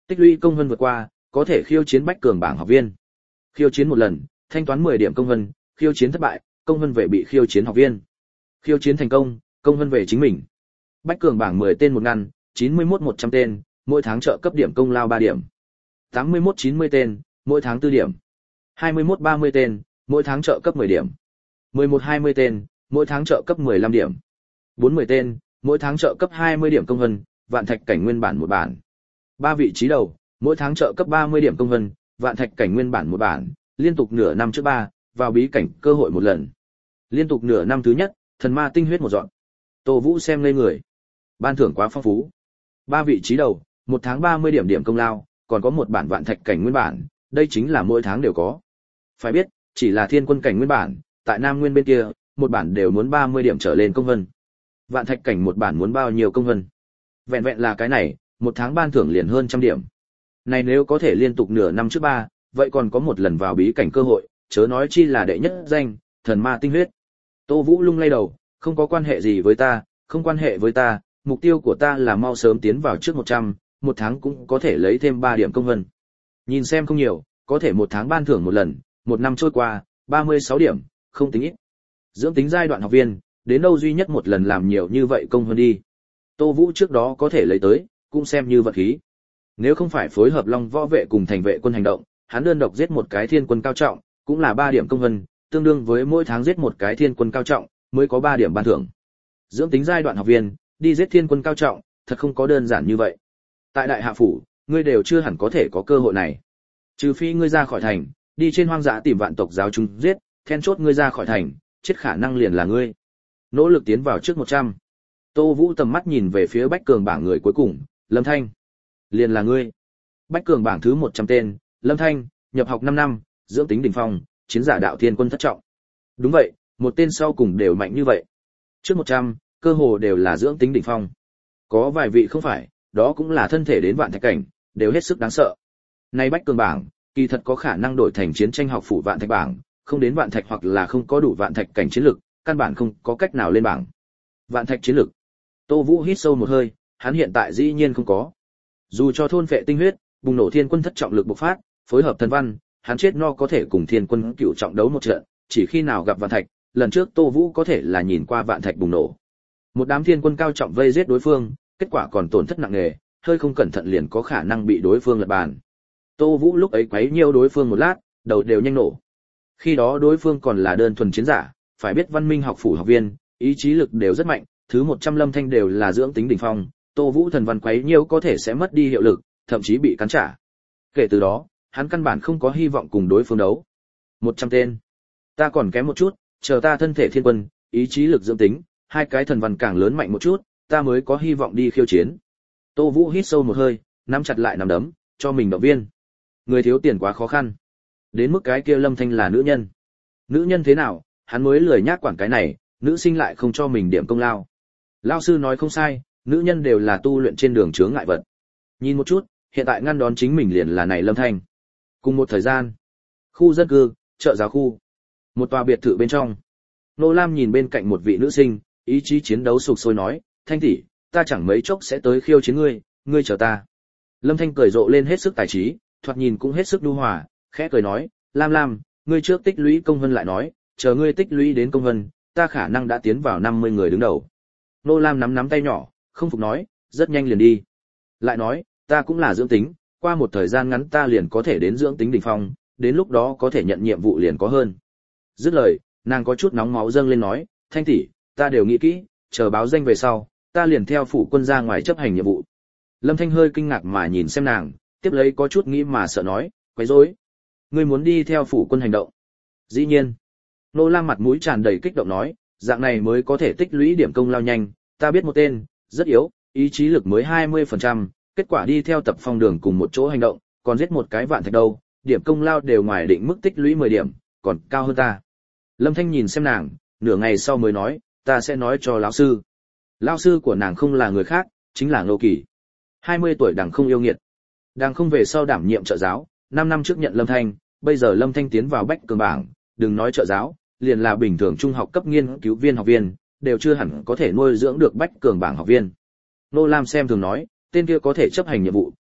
Tích lũy công vân vượt qua, có thể khiêu chiến bách cường bảng học viên. Khiêu chiến một lần, thanh toán mười điểm công vân, khiêu chiến thất bại, công vân về bị khiêu chiến học viên. Khiêu chiến thành công, công vân về chính mình. Bách cường bảng mười tên một ngăn, chín mươi mốt một trăm tên, mỗi tháng trợ cấp điểm công lao ba điểm. tám mươi mốt chín mươi tên, mỗi tháng tư điểm. hai mươi mốt ba mươi tên, mỗi tháng trợ cấp mười điểm. mười một hai mươi tên, mỗi tháng trợ cấp mười lăm điểm. bốn mươi tên, mỗi tháng trợ cấp hai mươi điểm công vân, vạn thạch cảnh nguyên bản một bản. ba vị trí đầu, mỗi tháng trợ cấp ba mươi điểm công vân, vạn thạch cảnh nguyên bản một bản, liên tục nửa năm trước ba, vào bí cảnh cơ hội một lần. Liên tục nửa năm thứ nhất, thần ma tinh huyết một dọn. Tô Vũ xem ngây người. Ban thưởng quá phong phú. ba vị trí đầu, một tháng ba mươi điểm điểm công lao, còn có một bản vạn thạch cảnh nguyên bản, đây chính là mỗi tháng đều có. Phải biết, chỉ là thiên quân cảnh nguyên bản, tại Nam Nguyên bên kia, một bản đều muốn ba mươi điểm trở lên công vân. Vạn thạch cảnh một bản muốn bao nhiêu công vân? Vẹn vẹn là cái này, một tháng ban thưởng liền hơn trăm điểm. Này nếu có thể liên tục nửa năm trước ba, vậy còn có một lần vào bí cảnh cơ hội, chớ nói chi là đệ nhất danh, thần ma tinh huyết. Tô Vũ lung lay đầu, không có quan hệ gì với ta, không quan hệ với ta, mục tiêu của ta là mau sớm tiến vào trước một trăm, một tháng cũng có thể lấy thêm ba điểm công vân. Nhìn xem không nhiều, có thể một tháng ban thưởng một lần, một năm trôi qua, ba mươi sáu điểm, không tính ít. Dưỡng tính giai đoạn học viên, đến đâu duy nhất một lần làm nhiều như vậy công hơn đi. Tô Vũ trước đó có thể lấy tới, cũng xem như vật khí. Nếu không phải phối hợp Long Võ vệ cùng thành vệ quân hành động, hắn đơn độc giết một cái thiên quân cao trọng, cũng là ba điểm công vân, tương đương với mỗi tháng giết một cái thiên quân cao trọng, mới có ba điểm ban thưởng. Dưỡng tính giai đoạn học viên, đi giết thiên quân cao trọng, thật không có đơn giản như vậy. Tại Đại Hạ phủ, ngươi đều chưa hẳn có thể có cơ hội này. Trừ phi ngươi ra khỏi thành, đi trên hoang dã tìm vạn tộc giáo chúng giết, then chốt ngươi ra khỏi thành, chết khả năng liền là ngươi. Nỗ lực tiến vào trước một trăm. Tô Vũ tầm mắt nhìn về phía bách cường bảng người cuối cùng, Lâm Thanh. Liền là ngươi. Bách cường bảng thứ một trăm tên, Lâm Thanh, nhập học năm năm, dưỡng tính đỉnh phong, chiến giả đạo thiên quân thất trọng. Đúng vậy, một tên sau cùng đều mạnh như vậy. Trước một trăm, cơ hồ đều là dưỡng tính đỉnh phong. Có vài vị không phải, đó cũng là thân thể đến vạn thạch cảnh, đều hết sức đáng sợ. Nay bách cường bảng, kỳ thật có khả năng đổi thành chiến tranh học phủ vạn thạch bảng, không đến vạn thạch hoặc là không có đủ vạn thạch cảnh chiến lực, căn bản không có cách nào lên bảng. Vạn thạch chiến lực. Tô Vũ hít sâu một hơi, hắn hiện tại dĩ nhiên không có. Dù cho thôn phệ tinh huyết, bùng nổ thiên quân thất trọng lực bộc phát, phối hợp thần văn, hắn chết no có thể cùng thiên quân cựu trọng đấu một trận, chỉ khi nào gặp vạn thạch, lần trước Tô Vũ có thể là nhìn qua vạn thạch bùng nổ. Một đám thiên quân cao trọng vây giết đối phương, kết quả còn tổn thất nặng nề, hơi không cẩn thận liền có khả năng bị đối phương lật bàn. Tô Vũ lúc ấy quấy nhiêu đối phương một lát, đầu đều nhanh nổ. Khi đó đối phương còn là đơn thuần chiến giả, phải biết văn minh học phủ học viên, ý chí lực đều rất mạnh, thứ một trăm Lâm Thanh đều là dưỡng tính đỉnh phong, Tô Vũ thần văn quấy nhiêu có thể sẽ mất đi hiệu lực, thậm chí bị cắn trả. Kể từ đó, hắn căn bản không có hy vọng cùng đối phương đấu. một trăm tên. Ta còn kém một chút, chờ ta thân thể thiên quân, ý chí lực dưỡng tính, hai cái thần văn càng lớn mạnh một chút, ta mới có hy vọng đi khiêu chiến. Tô Vũ hít sâu một hơi, nắm chặt lại nắm đấm, cho mình động viên. Người thiếu tiền quá khó khăn. Đến mức cái kia Lâm Thanh là nữ nhân. Nữ nhân thế nào, hắn mới lười nhác quản cái này, nữ sinh lại không cho mình điểm công lao. Lão sư nói không sai, nữ nhân đều là tu luyện trên đường chướng ngại vật. Nhìn một chút, hiện tại ngăn đón chính mình liền là này Lâm Thanh. Cùng một thời gian, khu dân cư, chợ giáo khu, một tòa biệt thự bên trong. Nô Lam nhìn bên cạnh một vị nữ sinh, ý chí chiến đấu sục sôi nói, Thanh tỷ, ta chẳng mấy chốc sẽ tới khiêu chiến ngươi, ngươi chờ ta. Lâm Thanh cười rộ lên hết sức tài trí, thoạt nhìn cũng hết sức nhu hòa, khẽ cười nói, Lam Lam, ngươi trước tích lũy công vân lại nói, chờ ngươi tích lũy đến công vân, ta khả năng đã tiến vào năm mươi người đứng đầu. Nô Lam nắm nắm tay nhỏ, không phục nói, rất nhanh liền đi. Lại nói, ta cũng là dưỡng tính, qua một thời gian ngắn ta liền có thể đến dưỡng tính đỉnh phong, đến lúc đó có thể nhận nhiệm vụ liền có hơn. Dứt lời, nàng có chút nóng máu dâng lên nói, Thanh tỷ, ta đều nghĩ kỹ, chờ báo danh về sau, ta liền theo phủ quân ra ngoài chấp hành nhiệm vụ. Lâm Thanh hơi kinh ngạc mà nhìn xem nàng, tiếp lấy có chút nghĩ mà sợ nói, quấy rối. Ngươi muốn đi theo phủ quân hành động? Dĩ nhiên. Nô Lam mặt mũi tràn đầy kích động nói, dạng này mới có thể tích lũy điểm công lao nhanh, ta biết một tên, rất yếu, ý chí lực mới hai mươi phần trăm, kết quả đi theo tập phong đường cùng một chỗ hành động, còn giết một cái vạn thạch đâu, điểm công lao đều ngoài định mức tích lũy mười điểm, còn cao hơn ta. Lâm Thanh nhìn xem nàng, nửa ngày sau mới nói, ta sẽ nói cho lão sư. Lão sư của nàng không là người khác, chính là Ngô Kỳ. hai mươi tuổi đằng không yêu nghiệt. Đằng không về sau đảm nhiệm trợ giáo, năm năm trước nhận Lâm Thanh, bây giờ Lâm Thanh tiến vào bách cường bảng, đừng nói trợ giáo, liền là bình thường trung học cấp nghiên cứu viên học viên, đều chưa hẳn có thể nuôi dưỡng được bách cường bảng học viên. Nô Lam xem thường nói, tên kia có thể chấp hành nhiệm vụ,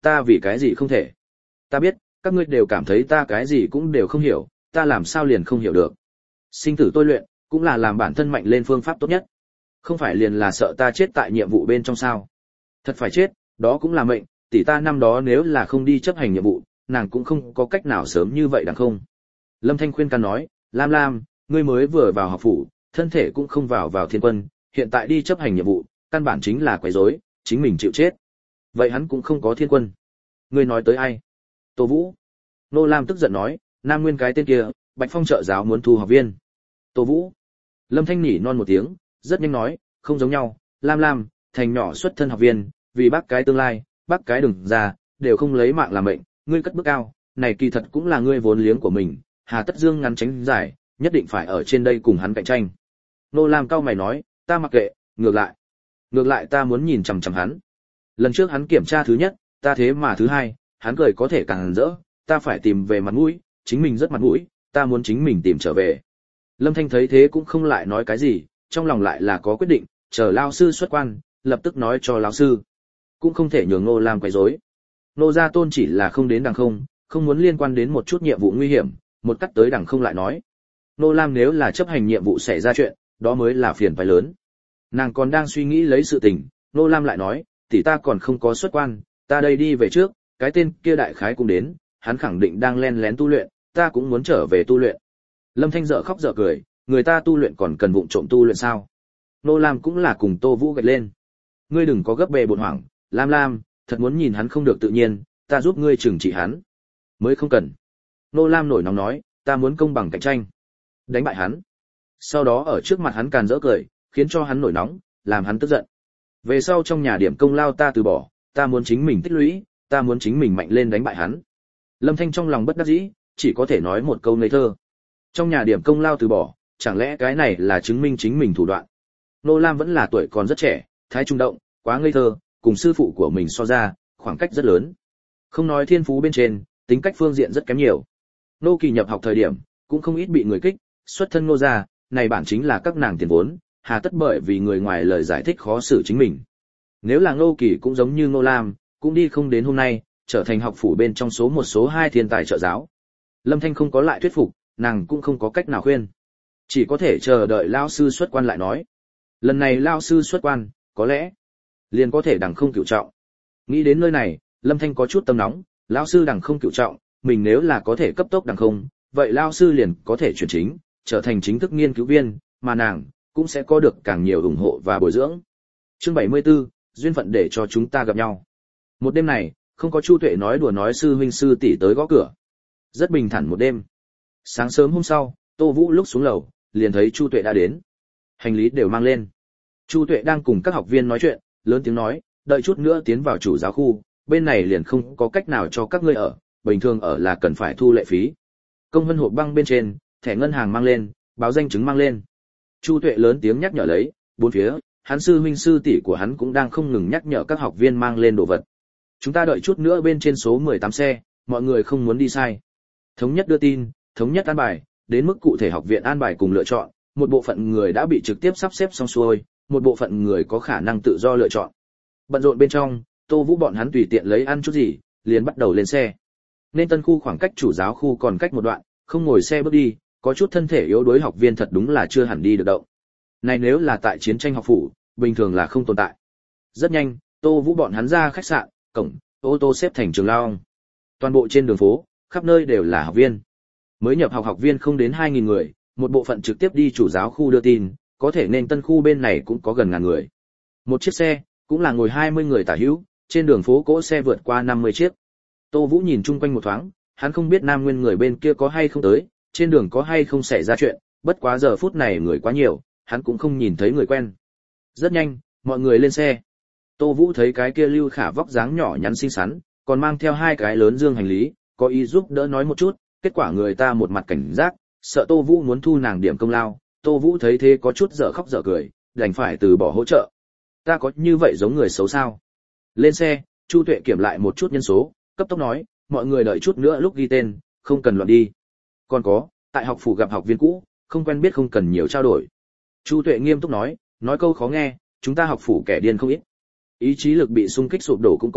ta vì cái gì không thể? Ta biết, các ngươi đều cảm thấy ta cái gì cũng đều không hiểu, ta làm sao liền không hiểu được. Sinh tử tôi luyện, cũng là làm bản thân mạnh lên phương pháp tốt nhất. Không phải liền là sợ ta chết tại nhiệm vụ bên trong sao? Thật phải chết, đó cũng là mệnh, tỷ ta năm đó nếu là không đi chấp hành nhiệm vụ, nàng cũng không có cách nào sớm như vậy đằng không. Lâm Thanh khuyên can nói, Lam Lam, ngươi mới vừa vào học phủ, thân thể cũng không vào vào thiên quân, hiện tại đi chấp hành nhiệm vụ, căn bản chính là quấy rối, chính mình chịu chết. Vậy hắn cũng không có thiên quân. Ngươi nói tới ai? Tô Vũ. Nô Lam tức giận nói, Nam Nguyên cái tên kia, Bạch Phong trợ giáo muốn thu học viên. Tô Vũ. Lâm Thanh nhỉ non một tiếng, rất nhanh nói, không giống nhau, Lam Lam, thành nhỏ xuất thân học viên, vì bác cái tương lai, bác cái đừng ra, đều không lấy mạng làm mệnh, ngươi cất bước cao, này kỳ thật cũng là ngươi vốn liếng của mình, hà tất dương ngắn tránh giải, nhất định phải ở trên đây cùng hắn cạnh tranh. Nô Lam cao mày nói, ta mặc kệ, ngược lại. Ngược lại ta muốn nhìn chằm chằm hắn. Lần trước hắn kiểm tra thứ nhất, ta thế mà thứ hai, hắn cười có thể càng rỡ, ta phải tìm về mặt mũi, chính mình rất mặt mũi, ta muốn chính mình tìm trở về. Lâm Thanh thấy thế cũng không lại nói cái gì, trong lòng lại là có quyết định, chờ lao sư xuất quan, lập tức nói cho lão sư. Cũng không thể nhường Nô Lam quấy rối. Nô gia tôn chỉ là không đến đằng không, không muốn liên quan đến một chút nhiệm vụ nguy hiểm, một cắt tới đằng không lại nói. Nô Lam nếu là chấp hành nhiệm vụ xảy ra chuyện, đó mới là phiền phải lớn. Nàng còn đang suy nghĩ lấy sự tình, Nô Lam lại nói, tỷ ta còn không có xuất quan, ta đây đi về trước, cái tên kia đại khái cũng đến, hắn khẳng định đang len lén tu luyện, ta cũng muốn trở về tu luyện. Lâm Thanh dở khóc dở cười, người ta tu luyện còn cần vụng trộm tu luyện sao? Nô Lam cũng là cùng Tô Vũ gật lên. Ngươi đừng có gấp bề bộn hoảng, Lam Lam, thật muốn nhìn hắn không được tự nhiên, ta giúp ngươi trừng trị hắn. Mới không cần. Nô Lam nổi nóng nói, ta muốn công bằng cạnh tranh. Đánh bại hắn. Sau đó ở trước mặt hắn càn rỡ cười, khiến cho hắn nổi nóng, làm hắn tức giận. Về sau trong nhà điểm công lao ta từ bỏ, ta muốn chính mình tích lũy, ta muốn chính mình mạnh lên đánh bại hắn. Lâm Thanh trong lòng bất đắc dĩ, chỉ có thể nói một câu ngây thơ. Trong nhà điểm công lao từ bỏ, chẳng lẽ cái này là chứng minh chính mình thủ đoạn. Nô Lam vẫn là tuổi còn rất trẻ, thái trung động, quá ngây thơ, cùng sư phụ của mình so ra, khoảng cách rất lớn. Không nói thiên phú bên trên, tính cách phương diện rất kém nhiều. Nô Kỳ nhập học thời điểm, cũng không ít bị người kích, xuất thân nô gia, này bản chính là các nàng tiền vốn, hà tất bởi vì người ngoài lời giải thích khó xử chính mình. Nếu là Nô Kỳ cũng giống như Nô Lam, cũng đi không đến hôm nay, trở thành học phủ bên trong số một số hai thiên tài trợ giáo. Lâm Thanh không có lại thuyết phục, nàng cũng không có cách nào khuyên. Chỉ có thể chờ đợi lao sư xuất quan lại nói. Lần này lao sư xuất quan, có lẽ liền có thể đằng không cửu trọng. Nghĩ đến nơi này, Lâm Thanh có chút tâm nóng, lao sư đằng không cửu trọng, mình nếu là có thể cấp tốc đằng không, vậy lao sư liền có thể chuyển chính, trở thành chính thức nghiên cứu viên, mà nàng cũng sẽ có được càng nhiều ủng hộ và bồi dưỡng. Chương bảy mươi tư, duyên phận để cho chúng ta gặp nhau. Một đêm này, không có Chu Tuệ nói đùa nói sư huynh sư tỷ tới gõ cửa. Rất bình thản một đêm. Sáng sớm hôm sau, Tô Vũ lúc xuống lầu, liền thấy Chu Tuệ đã đến. Hành lý đều mang lên. Chu Tuệ đang cùng các học viên nói chuyện, lớn tiếng nói, đợi chút nữa tiến vào chủ giáo khu, bên này liền không có cách nào cho các ngươi ở, bình thường ở là cần phải thu lệ phí. Công văn hộp băng bên trên, thẻ ngân hàng mang lên, báo danh chứng mang lên. Chu Tuệ lớn tiếng nhắc nhở lấy, bốn phía, hắn sư huynh sư tỷ của hắn cũng đang không ngừng nhắc nhở các học viên mang lên đồ vật. Chúng ta đợi chút nữa bên trên số mười tám xe, mọi người không muốn đi sai. Thống nhất đưa tin, thống nhất an bài, đến mức cụ thể học viện an bài cùng lựa chọn, một bộ phận người đã bị trực tiếp sắp xếp xong xuôi, một bộ phận người có khả năng tự do lựa chọn. Bận rộn bên trong, Tô Vũ bọn hắn tùy tiện lấy ăn chút gì, liền bắt đầu lên xe. Nên tân khu khoảng cách chủ giáo khu còn cách một đoạn, không ngồi xe bước đi, có chút thân thể yếu đuối học viên thật đúng là chưa hẳn đi được động. Này nếu là tại chiến tranh học phủ, bình thường là không tồn tại. Rất nhanh, Tô Vũ bọn hắn ra khách sạn, cổng, ô tô xếp thành trường lao. Toàn bộ trên đường phố, khắp nơi đều là học viên. Mới nhập học học viên không đến hai nghìn người, một bộ phận trực tiếp đi chủ giáo khu đưa tin, có thể nên tân khu bên này cũng có gần ngàn người. Một chiếc xe, cũng là ngồi hai mươi người tả hữu, trên đường phố cỗ xe vượt qua năm mươi chiếc. Tô Vũ nhìn chung quanh một thoáng, hắn không biết Nam Nguyên người bên kia có hay không tới, trên đường có hay không xảy ra chuyện, bất quá giờ phút này người quá nhiều, hắn cũng không nhìn thấy người quen. Rất nhanh, mọi người lên xe. Tô Vũ thấy cái kia Lưu Khả vóc dáng nhỏ nhắn xinh xắn, còn mang theo hai cái lớn dương hành lý, có ý giúp đỡ nói một chút, kết quả người ta một mặt cảnh giác, sợ Tô Vũ muốn thu nàng điểm công lao. Tô Vũ thấy thế có chút dở khóc dở cười, đành phải từ bỏ hỗ trợ. Ta có như vậy giống người xấu sao? Lên xe, Chu Tuệ kiểm lại một chút nhân số, cấp tốc nói, mọi người đợi chút nữa lúc ghi tên, không cần loạn đi. Còn có, tại học phủ gặp học viên cũ, không quen biết không cần nhiều trao đổi. Chu Tuệ nghiêm túc nói, nói câu khó nghe, chúng ta học phủ kẻ điên không ít. Ý chí lực bị xung kích sụp đổ cũng có,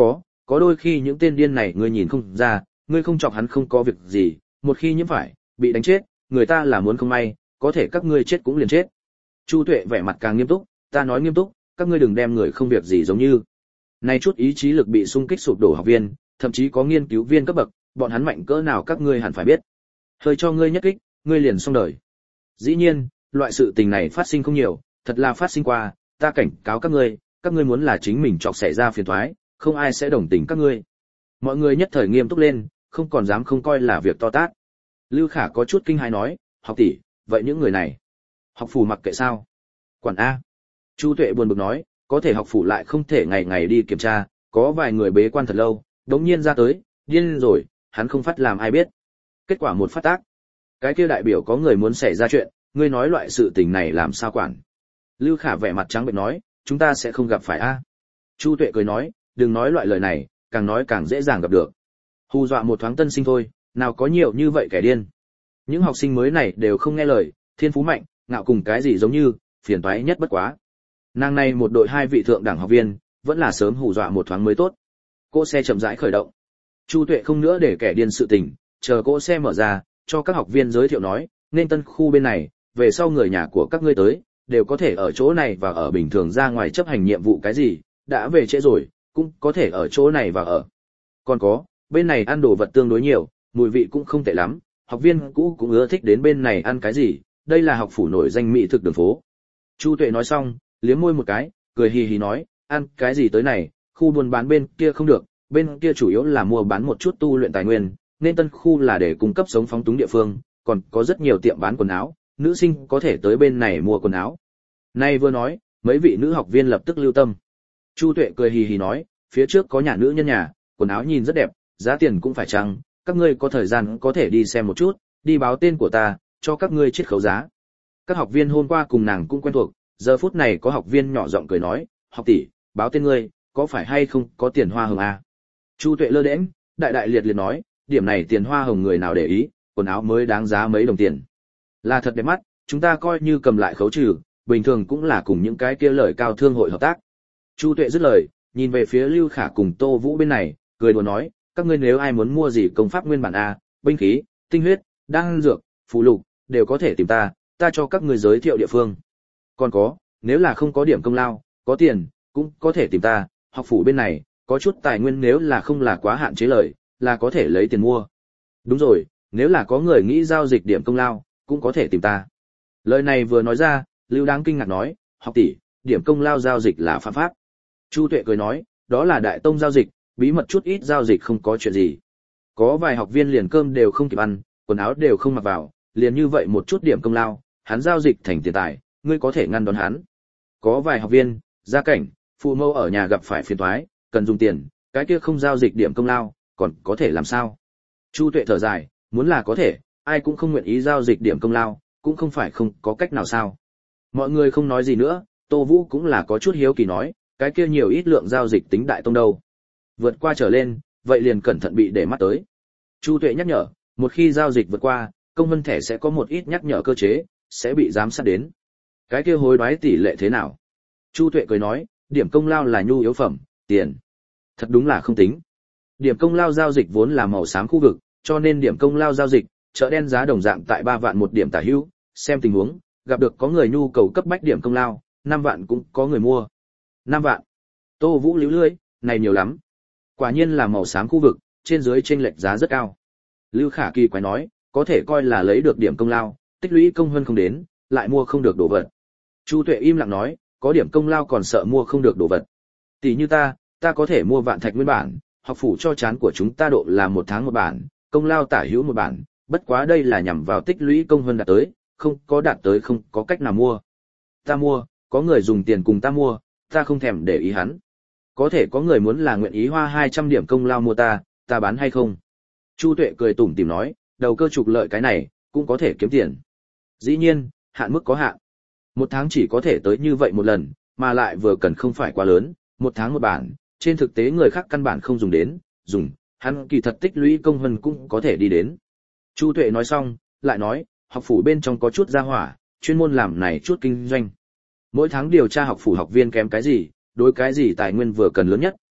có đôi khi những tên điên này ngươi nhìn không ra, ngươi không chọc hắn không có việc gì, một khi nhiễm phải, bị đánh chết, người ta là muốn không may, có thể các ngươi chết cũng liền chết. Chu Tuệ vẻ mặt càng nghiêm túc, ta nói nghiêm túc, các ngươi đừng đem người không việc gì giống như. Này chút ý chí lực bị xung kích sụp đổ học viên, thậm chí có nghiên cứu viên cấp bậc, bọn hắn mạnh cỡ nào các ngươi hẳn phải biết. Hơi cho ngươi nhất kích, ngươi liền xong đời. Dĩ nhiên, loại sự tình này phát sinh không nhiều, thật là phát sinh qua, ta cảnh cáo các ngươi, các ngươi muốn là chính mình chọc xảy ra phiền toái, không ai sẽ đồng tình các ngươi. Mọi người nhất thời nghiêm túc lên, không còn dám không coi là việc to tát. Lưu Khả có chút kinh hãi nói, học tỷ, vậy những người này, học phủ mặc kệ sao? Quản a. Chu Tuệ buồn bực nói, có thể học phủ lại không thể ngày ngày đi kiểm tra, có vài người bế quan thật lâu, đống nhiên ra tới, điên rồi, hắn không phát làm ai biết. Kết quả một phát tác. Cái kia đại biểu có người muốn xảy ra chuyện, ngươi nói loại sự tình này làm sao quản? Lưu Khả vẻ mặt trắng bệch nói, chúng ta sẽ không gặp phải a. Chu Tuệ cười nói, đừng nói loại lời này, càng nói càng dễ dàng gặp được. Hù dọa một thoáng tân sinh thôi, nào có nhiều như vậy kẻ điên. Những học sinh mới này đều không nghe lời, thiên phú mạnh, ngạo cùng cái gì giống như, phiền toái nhất bất quá. Nàng này một đội hai vị thượng đẳng học viên, vẫn là sớm hù dọa một thoáng mới tốt. Cỗ xe chậm rãi khởi động. Chu Tuệ không nữa để kẻ điên sự tình, chờ cỗ xe mở ra, cho các học viên giới thiệu nói, nên tân khu bên này, về sau người nhà của các ngươi tới, đều có thể ở chỗ này và ở bình thường ra ngoài chấp hành nhiệm vụ cái gì, đã về trễ rồi, cũng có thể ở chỗ này và ở. Còn có, bên này ăn đồ vật tương đối nhiều, mùi vị cũng không tệ lắm, học viên cũ cũng ưa thích đến bên này ăn cái gì, đây là học phủ nổi danh mỹ thực đường phố. Chu Tuệ nói xong, liếm môi một cái, cười hì hì nói, ăn cái gì tới này, khu buôn bán bên kia không được, bên kia chủ yếu là mua bán một chút tu luyện tài nguyên, nên tân khu là để cung cấp sống phóng túng địa phương, còn có rất nhiều tiệm bán quần áo, nữ sinh có thể tới bên này mua quần áo. Nay vừa nói, mấy vị nữ học viên lập tức lưu tâm. Chu Tuệ cười hì hì nói, phía trước có nhà nữ nhân nhà, quần áo nhìn rất đẹp, giá tiền cũng phải chăng, các ngươi có thời gian có thể đi xem một chút, đi báo tên của ta, cho các ngươi chiết khấu giá. Các học viên hôm qua cùng nàng cũng quen thuộc, giờ phút này có học viên nhỏ giọng cười nói, học tỷ, báo tên ngươi, có phải hay không có tiền hoa hồng à? Chu Tuệ lơ đễnh, đại đại liệt liệt nói, điểm này tiền hoa hồng người nào để ý, quần áo mới đáng giá mấy đồng tiền. Là thật đẹp mắt, chúng ta coi như cầm lại khấu trừ, bình thường cũng là cùng những cái kia lời cao thương hội hợp tác. Chu Tuệ dứt lời, nhìn về phía Lưu Khả cùng Tô Vũ bên này, cười đùa nói, các ngươi nếu ai muốn mua gì công pháp nguyên bản a, binh khí, tinh huyết, đan dược, phù lục, đều có thể tìm ta, ta cho các ngươi giới thiệu địa phương. Còn có, nếu là không có điểm công lao, có tiền, cũng có thể tìm ta, học phủ bên này, có chút tài nguyên nếu là không là quá hạn chế lời, là có thể lấy tiền mua. Đúng rồi, nếu là có người nghĩ giao dịch điểm công lao, cũng có thể tìm ta. Lời này vừa nói ra, Lưu Đáng kinh ngạc nói, học tỷ, điểm công lao giao dịch là phạm pháp. Chu Tuệ cười nói, đó là đại tông giao dịch, bí mật chút ít giao dịch không có chuyện gì. Có vài học viên liền cơm đều không kịp ăn, quần áo đều không mặc vào, liền như vậy một chút điểm công lao, hắn giao dịch thành tiền tài, ngươi có thể ngăn đón hắn. Có vài học viên, gia cảnh, phụ mẫu ở nhà gặp phải phiền toái, cần dùng tiền, cái kia không giao dịch điểm công lao, còn có thể làm sao? Chu Tuệ thở dài, muốn là có thể, ai cũng không nguyện ý giao dịch điểm công lao, cũng không phải không có cách nào sao? Mọi người không nói gì nữa, Tô Vũ cũng là có chút hiếu kỳ nói, cái kia nhiều ít lượng giao dịch tính đại tông đâu. Vượt qua trở lên, vậy liền cẩn thận bị để mắt tới. Chu Tuệ nhắc nhở, một khi giao dịch vượt qua, công vân thẻ sẽ có một ít nhắc nhở cơ chế, sẽ bị giám sát đến. Cái kia hối đoái tỷ lệ thế nào? Chu Tuệ cười nói, điểm công lao là nhu yếu phẩm, tiền. Thật đúng là không tính. Điểm công lao giao dịch vốn là màu xám khu vực, cho nên điểm công lao giao dịch, chợ đen giá đồng dạng tại ba vạn một điểm tả hữu, xem tình huống, gặp được có người nhu cầu cấp bách điểm công lao, năm vạn cũng có người mua. năm vạn. Tô Vũ líu lưỡi, này nhiều lắm. Quả nhiên là màu xám khu vực, trên dưới chênh lệch giá rất cao. Lưu Khả kỳ quái nói, có thể coi là lấy được điểm công lao, tích lũy công hơn không đến, lại mua không được đồ vật. Chu Tuệ im lặng nói, có điểm công lao còn sợ mua không được đồ vật. Tỷ như ta, ta có thể mua vạn thạch nguyên bản, học phủ cho chán của chúng ta độ là một tháng một bản, công lao tả hữu một bản, bất quá đây là nhằm vào tích lũy công hơn đạt tới, không có đạt tới không có cách nào mua. Ta mua, có người dùng tiền cùng ta mua, ta không thèm để ý hắn. Có thể có người muốn là nguyện ý hoa hai trăm điểm công lao mua ta, ta bán hay không? Chu Tuệ cười tủm tỉm nói, đầu cơ trục lợi cái này, cũng có thể kiếm tiền. Dĩ nhiên, hạn mức có hạn. Một tháng chỉ có thể tới như vậy một lần, mà lại vừa cần không phải quá lớn, một tháng một bản, trên thực tế người khác căn bản không dùng đến, dùng, hắn kỳ thật tích lũy công hơn cũng có thể đi đến. Chu Tuệ nói xong, lại nói, học phủ bên trong có chút gia hỏa, chuyên môn làm này chút kinh doanh. Mỗi tháng điều tra học phủ học viên kém cái gì, đối cái gì tài nguyên vừa cần lớn nhất,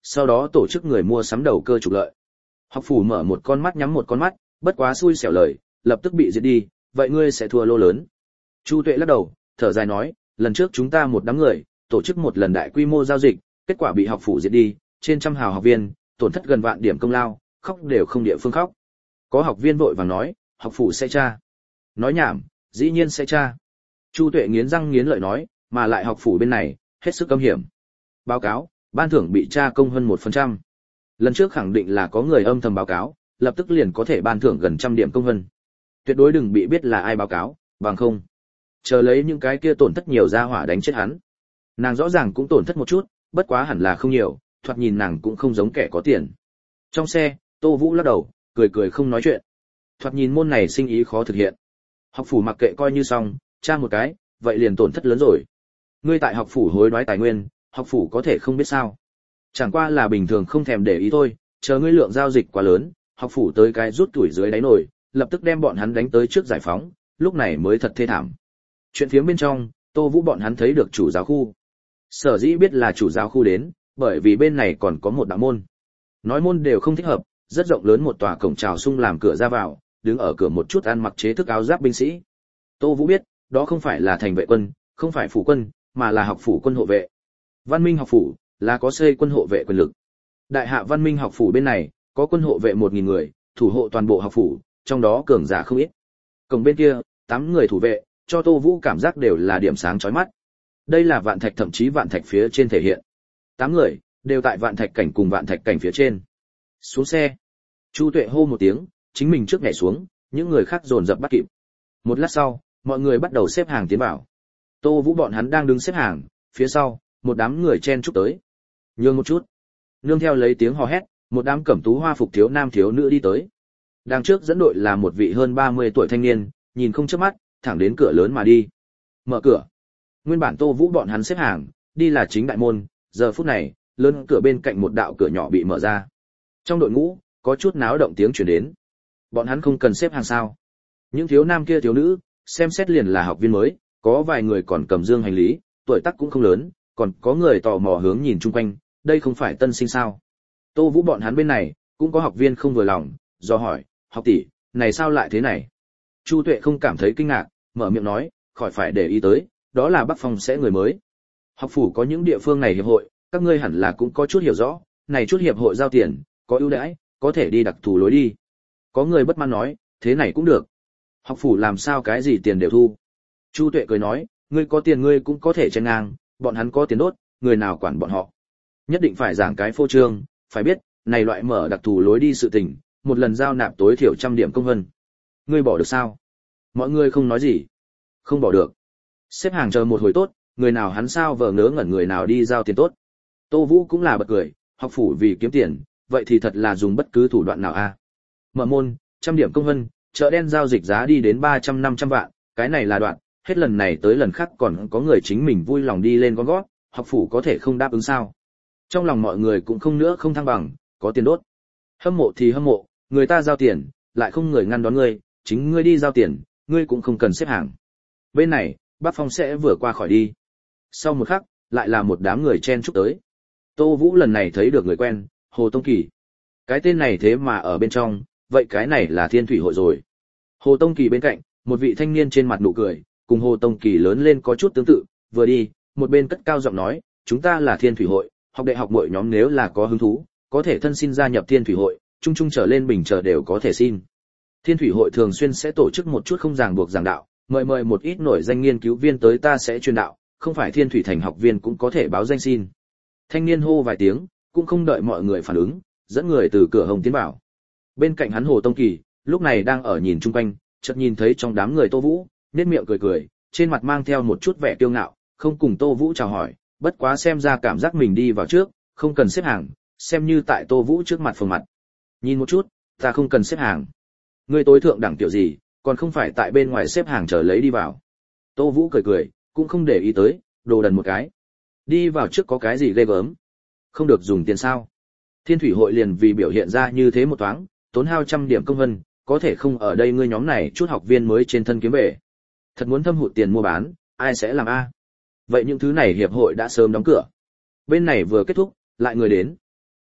sau đó tổ chức người mua sắm đầu cơ trục lợi. Học phủ mở một con mắt nhắm một con mắt, bất quá xui xẻo lời, lập tức bị diệt đi, vậy ngươi sẽ thua lô lớn. Chu Tuệ lắc đầu, thở dài nói, lần trước chúng ta một đám người, tổ chức một lần đại quy mô giao dịch, kết quả bị học phủ diệt đi, trên trăm hào học viên, tổn thất gần vạn điểm công lao, khóc đều không địa phương khóc. Có học viên vội vàng nói, học phủ sẽ tra. Nói nhảm, dĩ nhiên sẽ tra. Chu Tuệ nghiến răng nghiến lợi nói, mà lại học phủ bên này, hết sức cấm hiểm. Báo cáo, ban thưởng bị tra công hơn một phần trăm. Lần trước khẳng định là có người âm thầm báo cáo, lập tức liền có thể ban thưởng gần trăm điểm công vân. Tuyệt đối đừng bị biết là ai báo cáo, bằng không. Chờ lấy những cái kia tổn thất nhiều ra hỏa đánh chết hắn. Nàng rõ ràng cũng tổn thất một chút, bất quá hẳn là không nhiều, thoạt nhìn nàng cũng không giống kẻ có tiền. Trong xe, Tô Vũ lắc đầu, cười cười không nói chuyện. Thoạt nhìn môn này sinh ý khó thực hiện. Học phủ mặc kệ coi như xong, tra một cái, vậy liền tổn thất lớn rồi. Ngươi tại học phủ hối đoái tài nguyên, học phủ có thể không biết sao? Chẳng qua là bình thường không thèm để ý thôi, chờ ngươi lượng giao dịch quá lớn, học phủ tới cái rút tuổi dưới đáy nổi, lập tức đem bọn hắn đánh tới trước giải phóng, lúc này mới thật thê thảm. Chuyện phía bên trong, Tô Vũ bọn hắn thấy được chủ giáo khu. Sở dĩ biết là chủ giáo khu đến, bởi vì bên này còn có một đạo môn. Nói môn đều không thích hợp, rất rộng lớn một tòa cổng chào sung làm cửa ra vào, đứng ở cửa một chút ăn mặc chế thức áo giáp binh sĩ. Tô Vũ biết, đó không phải là thành vệ quân, không phải phủ quân, mà là học phủ quân hộ vệ. Văn Minh học phủ là có xây quân hộ vệ quyền lực. Đại hạ Văn Minh học phủ bên này có quân hộ vệ một nghìn người, thủ hộ toàn bộ học phủ, trong đó cường giả không ít. Cổng bên kia, tám người thủ vệ, cho Tô Vũ cảm giác đều là điểm sáng chói mắt. Đây là vạn thạch thậm chí vạn thạch phía trên thể hiện. tám người đều tại vạn thạch cảnh cùng vạn thạch cảnh phía trên. Xuống xe. Chu Tuệ hô một tiếng, chính mình trước nhảy xuống, những người khác dồn dập bắt kịp. Một lát sau, mọi người bắt đầu xếp hàng tiến vào. Tô Vũ bọn hắn đang đứng xếp hàng, phía sau, một đám người chen chúc tới. Nhường một chút. Nương theo lấy tiếng hò hét, một đám cẩm tú hoa phục thiếu nam thiếu nữ đi tới. Đằng trước dẫn đội là một vị hơn ba mươi tuổi thanh niên, nhìn không chớp mắt, thẳng đến cửa lớn mà đi. Mở cửa. Nguyên bản Tô Vũ bọn hắn xếp hàng, đi là chính đại môn, giờ phút này, lớn cửa bên cạnh một đạo cửa nhỏ bị mở ra. Trong đội ngũ, có chút náo động tiếng truyền đến. Bọn hắn không cần xếp hàng sao? Những thiếu nam kia thiếu nữ, xem xét liền là học viên mới, có vài người còn cầm dương hành lý, tuổi tác cũng không lớn, còn có người tò mò hướng nhìn chung quanh, đây không phải tân sinh sao? Tô Vũ bọn hắn bên này, cũng có học viên không vừa lòng, do hỏi, học tỷ, này sao lại thế này? Chu Tuệ không cảm thấy kinh ngạc, mở miệng nói, khỏi phải để ý tới, đó là Bắc Phong sẽ người mới. Học phủ có những địa phương này hiệp hội, các ngươi hẳn là cũng có chút hiểu rõ, này chút hiệp hội giao tiền, có ưu đãi, có thể đi đặc thù lối đi. Có người bất mãn nói, thế này cũng được. Học phủ làm sao cái gì tiền đều thu. Chu Tuệ cười nói, ngươi có tiền ngươi cũng có thể chen ngang, bọn hắn có tiền đốt, người nào quản bọn họ. Nhất định phải giảng cái phô trương, phải biết, này loại mở đặc thù lối đi sự tình, một lần giao nạp tối thiểu trăm điểm công vân. Ngươi bỏ được sao? Mọi người không nói gì. Không bỏ được. Xếp hàng chờ một hồi tốt, người nào hắn sao vờ ngớ ngẩn người nào đi giao tiền tốt. Tô Vũ cũng là bật cười, học phủ vì kiếm tiền, vậy thì thật là dùng bất cứ thủ đoạn nào a. À? Mở môn, trăm điểm công vân, chợ đen giao dịch giá đi đến ba trăm năm trăm vạn, cái này là đoạn, hết lần này tới lần khác còn có người chính mình vui lòng đi lên con gót, học phủ có thể không đáp ứng sao? Trong lòng mọi người cũng không nữa không thăng bằng, có tiền đốt. Hâm mộ thì hâm mộ, người ta giao tiền, lại không người ngăn đón ngươi, chính ngươi đi giao tiền, ngươi cũng không cần xếp hàng. Bên này, Bắc Phong sẽ vừa qua khỏi đi. Sau một khắc, lại là một đám người chen chúc tới. Tô Vũ lần này thấy được người quen, Hồ Tông Kỳ. Cái tên này thế mà ở bên trong, vậy cái này là Thiên Thủy hội rồi. Hồ Tông Kỳ bên cạnh, một vị thanh niên trên mặt nụ cười, cùng Hồ Tông Kỳ lớn lên có chút tương tự, vừa đi, một bên cất cao giọng nói, chúng ta là Thiên Thủy hội, học đại học mỗi nhóm nếu là có hứng thú, có thể thân xin gia nhập Thiên Thủy hội, chung chung trở lên bình trở đều có thể xin. Thiên Thủy hội thường xuyên sẽ tổ chức một chút không ràng buộc giảng đạo, mời mời một ít nổi danh nghiên cứu viên tới ta sẽ truyền đạo, không phải Thiên Thủy thành học viên cũng có thể báo danh xin. Thanh niên hô vài tiếng, cũng không đợi mọi người phản ứng, dẫn người từ cửa hồng tiến vào. Bên cạnh hắn Hồ Tông Kỳ, lúc này đang ở nhìn chung quanh, chợt nhìn thấy trong đám người Tô Vũ, nhếch miệng cười cười, trên mặt mang theo một chút vẻ kiêu ngạo, không cùng Tô Vũ chào hỏi, bất quá xem ra cảm giác mình đi vào trước, không cần xếp hàng, xem như tại Tô Vũ trước mặt phồng mặt. Nhìn một chút, ta không cần xếp hàng. Ngươi tối thượng đẳng kiểu gì, còn không phải tại bên ngoài xếp hàng chờ lấy đi vào. Tô Vũ cười cười, cũng không để ý tới, đồ đần một cái. Đi vào trước có cái gì ghê gớm? Không được dùng tiền sao? Thiên Thủy hội liền vì biểu hiện ra như thế một thoáng, tốn hao trăm điểm công vân, có thể không ở đây ngươi nhóm này chút học viên mới trên thân kiếm về. Thật muốn thâm hụt tiền mua bán, ai sẽ làm a? Vậy những thứ này hiệp hội đã sớm đóng cửa. Bên này vừa kết thúc, lại người đến.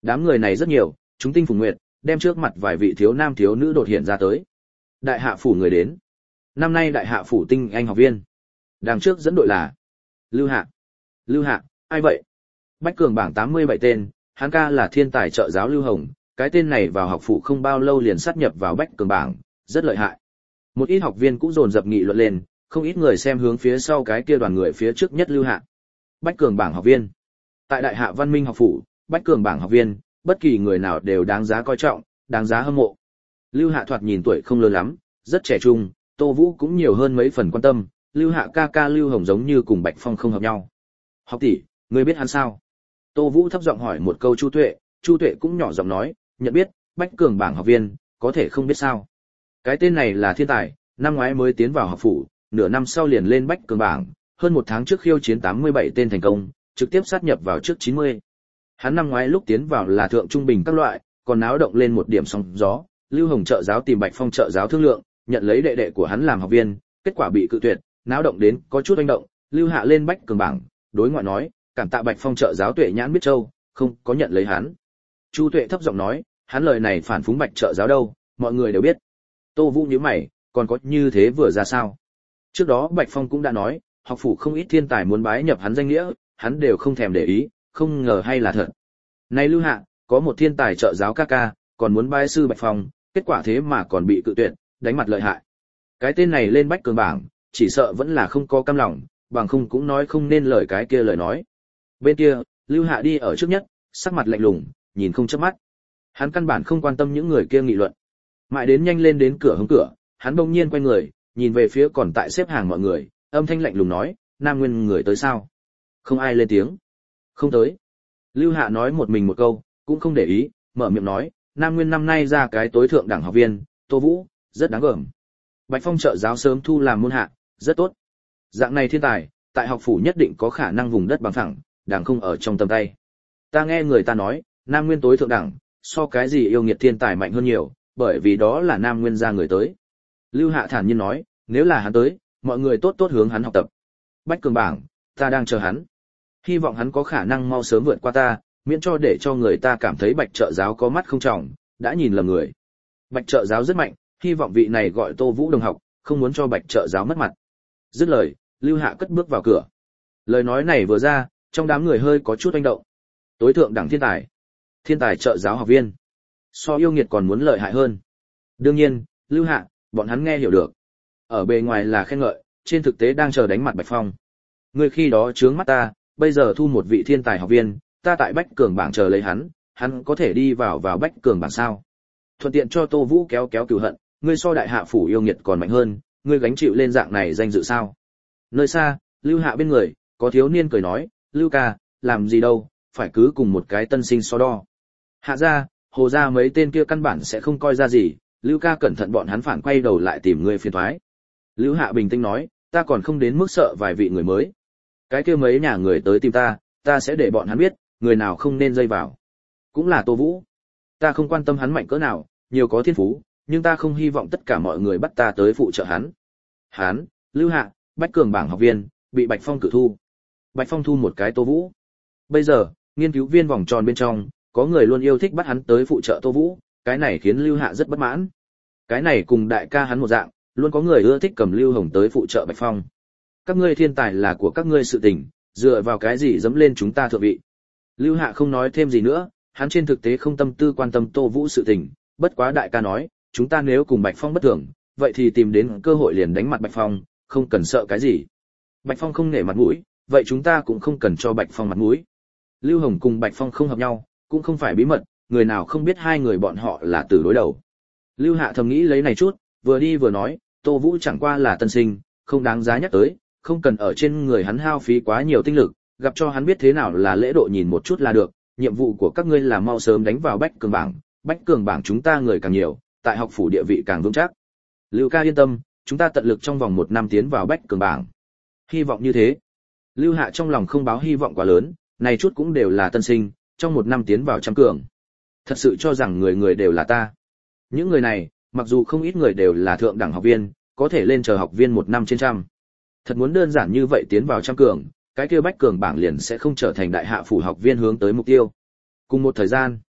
Đám người này rất nhiều, chúng tinh phùng nguyệt, đem trước mặt vài vị thiếu nam thiếu nữ đột hiện ra tới. Đại hạ phủ người đến. Năm nay đại hạ phủ tinh anh học viên. Đằng trước dẫn đội là Lưu Hạ. Lưu Hạ, ai vậy? Bách Cường bảng tám mươi bảy tên, hắn ca là thiên tài trợ giáo Lưu Hồng, cái tên này vào học phủ không bao lâu liền sát nhập vào Bách Cường bảng, rất lợi hại. Một ít học viên cũng dồn dập nghị luận lên, không ít người xem hướng phía sau cái kia đoàn người phía trước nhất Lưu Hạ. Bách Cường bảng học viên. Tại Đại Hạ Văn Minh học phủ, Bách Cường bảng học viên, bất kỳ người nào đều đáng giá coi trọng, đáng giá hâm mộ. Lưu Hạ thoạt nhìn tuổi không lớn lắm, rất trẻ trung, Tô Vũ cũng nhiều hơn mấy phần quan tâm, Lưu Hạ ca ca Lưu Hồng giống như cùng Bạch Phong không hợp nhau. Học tỷ, ngươi biết hắn sao? Tô Vũ thấp giọng hỏi một câu Chu Tuệ, Chu Tuệ cũng nhỏ giọng nói, nhận biết, Bách Cường bảng học viên, có thể không biết sao? Cái tên này là thiên tài, năm ngoái mới tiến vào học phủ, nửa năm sau liền lên Bách Cường bảng, hơn một tháng trước khiêu chiến tám mươi bảy tên thành công, trực tiếp sát nhập vào trước chín mươi. Hắn năm ngoái lúc tiến vào là thượng trung bình các loại, còn náo động lên một điểm sóng gió, Lưu Hồng trợ giáo tìm Bạch Phong trợ giáo thương lượng, nhận lấy đệ đệ của hắn làm học viên, kết quả bị cự tuyệt, náo động đến có chút oanh động, Lưu Hạ lên Bách Cường bảng, đối ngoại nói, cảm tạ Bạch Phong trợ giáo Tuệ Nhãn biết châu, không có nhận lấy hắn. Chu Tuệ thấp giọng nói, hắn lời này phản phúng Bạch trợ giáo đâu, mọi người đều biết. Tô Vũ nhíu mày, còn có như thế vừa ra sao? Trước đó Bạch Phong cũng đã nói, học phủ không ít thiên tài muốn bái nhập hắn danh nghĩa, hắn đều không thèm để ý, không ngờ hay là thật. Này Lưu Hạ, có một thiên tài trợ giáo ca ca, còn muốn bái sư Bạch Phong, kết quả thế mà còn bị cự tuyệt, đánh mặt lợi hại. Cái tên này lên Bách Cường bảng, chỉ sợ vẫn là không có cam lòng, bằng không cũng nói không nên lời cái kia lời nói. Bên kia, Lưu Hạ đi ở trước nhất, sắc mặt lạnh lùng, nhìn không chớp mắt. Hắn căn bản không quan tâm những người kia nghị luận. Mãi đến nhanh lên đến cửa hướng cửa, hắn bỗng nhiên quay người, nhìn về phía còn tại xếp hàng mọi người, âm thanh lạnh lùng nói, Nam Nguyên người tới sao? Không ai lên tiếng. Không tới. Lưu Hạ nói một mình một câu, cũng không để ý, mở miệng nói, Nam Nguyên năm nay ra cái tối thượng đẳng học viên, Tô Vũ, rất đáng gờm. Bạch Phong trợ giáo sớm thu làm môn hạ, rất tốt. Dạng này thiên tài, tại học phủ nhất định có khả năng vùng đất bằng phẳng, đảng không ở trong tầm tay. Ta nghe người ta nói, Nam Nguyên tối thượng đẳng, so cái gì yêu nghiệt thiên tài mạnh hơn nhiều, bởi vì đó là Nam Nguyên ra người tới. Lưu Hạ thản nhiên nói, nếu là hắn tới, mọi người tốt tốt hướng hắn học tập. Bách Cường bảng, ta đang chờ hắn. Hy vọng hắn có khả năng mau sớm vượt qua ta, miễn cho để cho người ta cảm thấy Bạch trợ giáo có mắt không tròng, đã nhìn lầm người. Bạch trợ giáo rất mạnh, hy vọng vị này gọi Tô Vũ đồng học, không muốn cho Bạch trợ giáo mất mặt. Dứt lời, Lưu Hạ cất bước vào cửa. Lời nói này vừa ra, trong đám người hơi có chút oanh động. Tối thượng đẳng thiên tài, thiên tài trợ giáo học viên, so yêu nghiệt còn muốn lợi hại hơn. Đương nhiên, Lưu Hạ, bọn hắn nghe hiểu được. Ở bề ngoài là khen ngợi, trên thực tế đang chờ đánh mặt Bạch Phong. Người khi đó trướng mắt ta, bây giờ thu một vị thiên tài học viên, ta tại Bách Cường bảng chờ lấy hắn, hắn có thể đi vào vào Bách Cường bảng sao? Thuận tiện cho Tô Vũ kéo kéo cừu hận, ngươi so đại hạ phủ yêu nghiệt còn mạnh hơn, ngươi gánh chịu lên dạng này danh dự sao? Nơi xa, Lưu Hạ bên người, có thiếu niên cười nói, Lưu ca, làm gì đâu, phải cứ cùng một cái tân sinh so đo. Hạ ra, hồ ra mấy tên kia căn bản sẽ không coi ra gì, Lưu ca cẩn thận bọn hắn phản quay đầu lại tìm ngươi phiền toái. Lưu Hạ bình tĩnh nói, ta còn không đến mức sợ vài vị người mới. Cái kia mấy nhà người tới tìm ta, ta sẽ để bọn hắn biết, người nào không nên dây vào. Cũng là Tô Vũ. Ta không quan tâm hắn mạnh cỡ nào, nhiều có thiên phú, nhưng ta không hy vọng tất cả mọi người bắt ta tới phụ trợ hắn. Hắn, Lưu Hạ, Bách Cường bảng học viên, bị Bạch Phong cử thu. Bạch Phong thu một cái Tô Vũ. Bây giờ, nghiên cứu viên vòng tròn bên trong, có người luôn yêu thích bắt hắn tới phụ trợ Tô Vũ, cái này khiến Lưu Hạ rất bất mãn. Cái này cùng đại ca hắn một dạng, luôn có người ưa thích cầm Lưu Hồng tới phụ trợ Bạch Phong. Các ngươi thiên tài là của các ngươi sự tình, dựa vào cái gì dẫm lên chúng ta thượng vị. Lưu Hạ không nói thêm gì nữa, hắn trên thực tế không tâm tư quan tâm Tô Vũ sự tình, bất quá đại ca nói, chúng ta nếu cùng Bạch Phong bất thường, vậy thì tìm đến cơ hội liền đánh mặt Bạch Phong, không cần sợ cái gì. Bạch Phong không nể mặt mũi, vậy chúng ta cũng không cần cho Bạch Phong mặt mũi. Lưu Hồng cùng Bạch Phong không hợp nhau, cũng không phải bí mật, người nào không biết hai người bọn họ là từ đối đầu. Lưu Hạ thầm nghĩ lấy này chút, vừa đi vừa nói, Tô Vũ chẳng qua là tân sinh, không đáng giá nhắc tới, không cần ở trên người hắn hao phí quá nhiều tinh lực, gặp cho hắn biết thế nào là lễ độ nhìn một chút là được, nhiệm vụ của các ngươi là mau sớm đánh vào Bách Cường bảng, Bách Cường bảng chúng ta người càng nhiều, tại học phủ địa vị càng vững chắc. Lưu ca yên tâm, chúng ta tận lực trong vòng một năm tiến vào Bách Cường bảng. Hy vọng như thế. Lưu Hạ trong lòng không báo hy vọng quá lớn, này chút cũng đều là tân sinh, trong một năm tiến vào trăm cường. Thật sự cho rằng người người đều là ta. Những người này, mặc dù không ít người đều là thượng đẳng học viên, có thể lên chờ học viên một năm trên trăm. Thật muốn đơn giản như vậy tiến vào trăm cường, cái kia Bách Cường bảng liền sẽ không trở thành đại hạ phủ học viên hướng tới mục tiêu. Cùng một thời gian,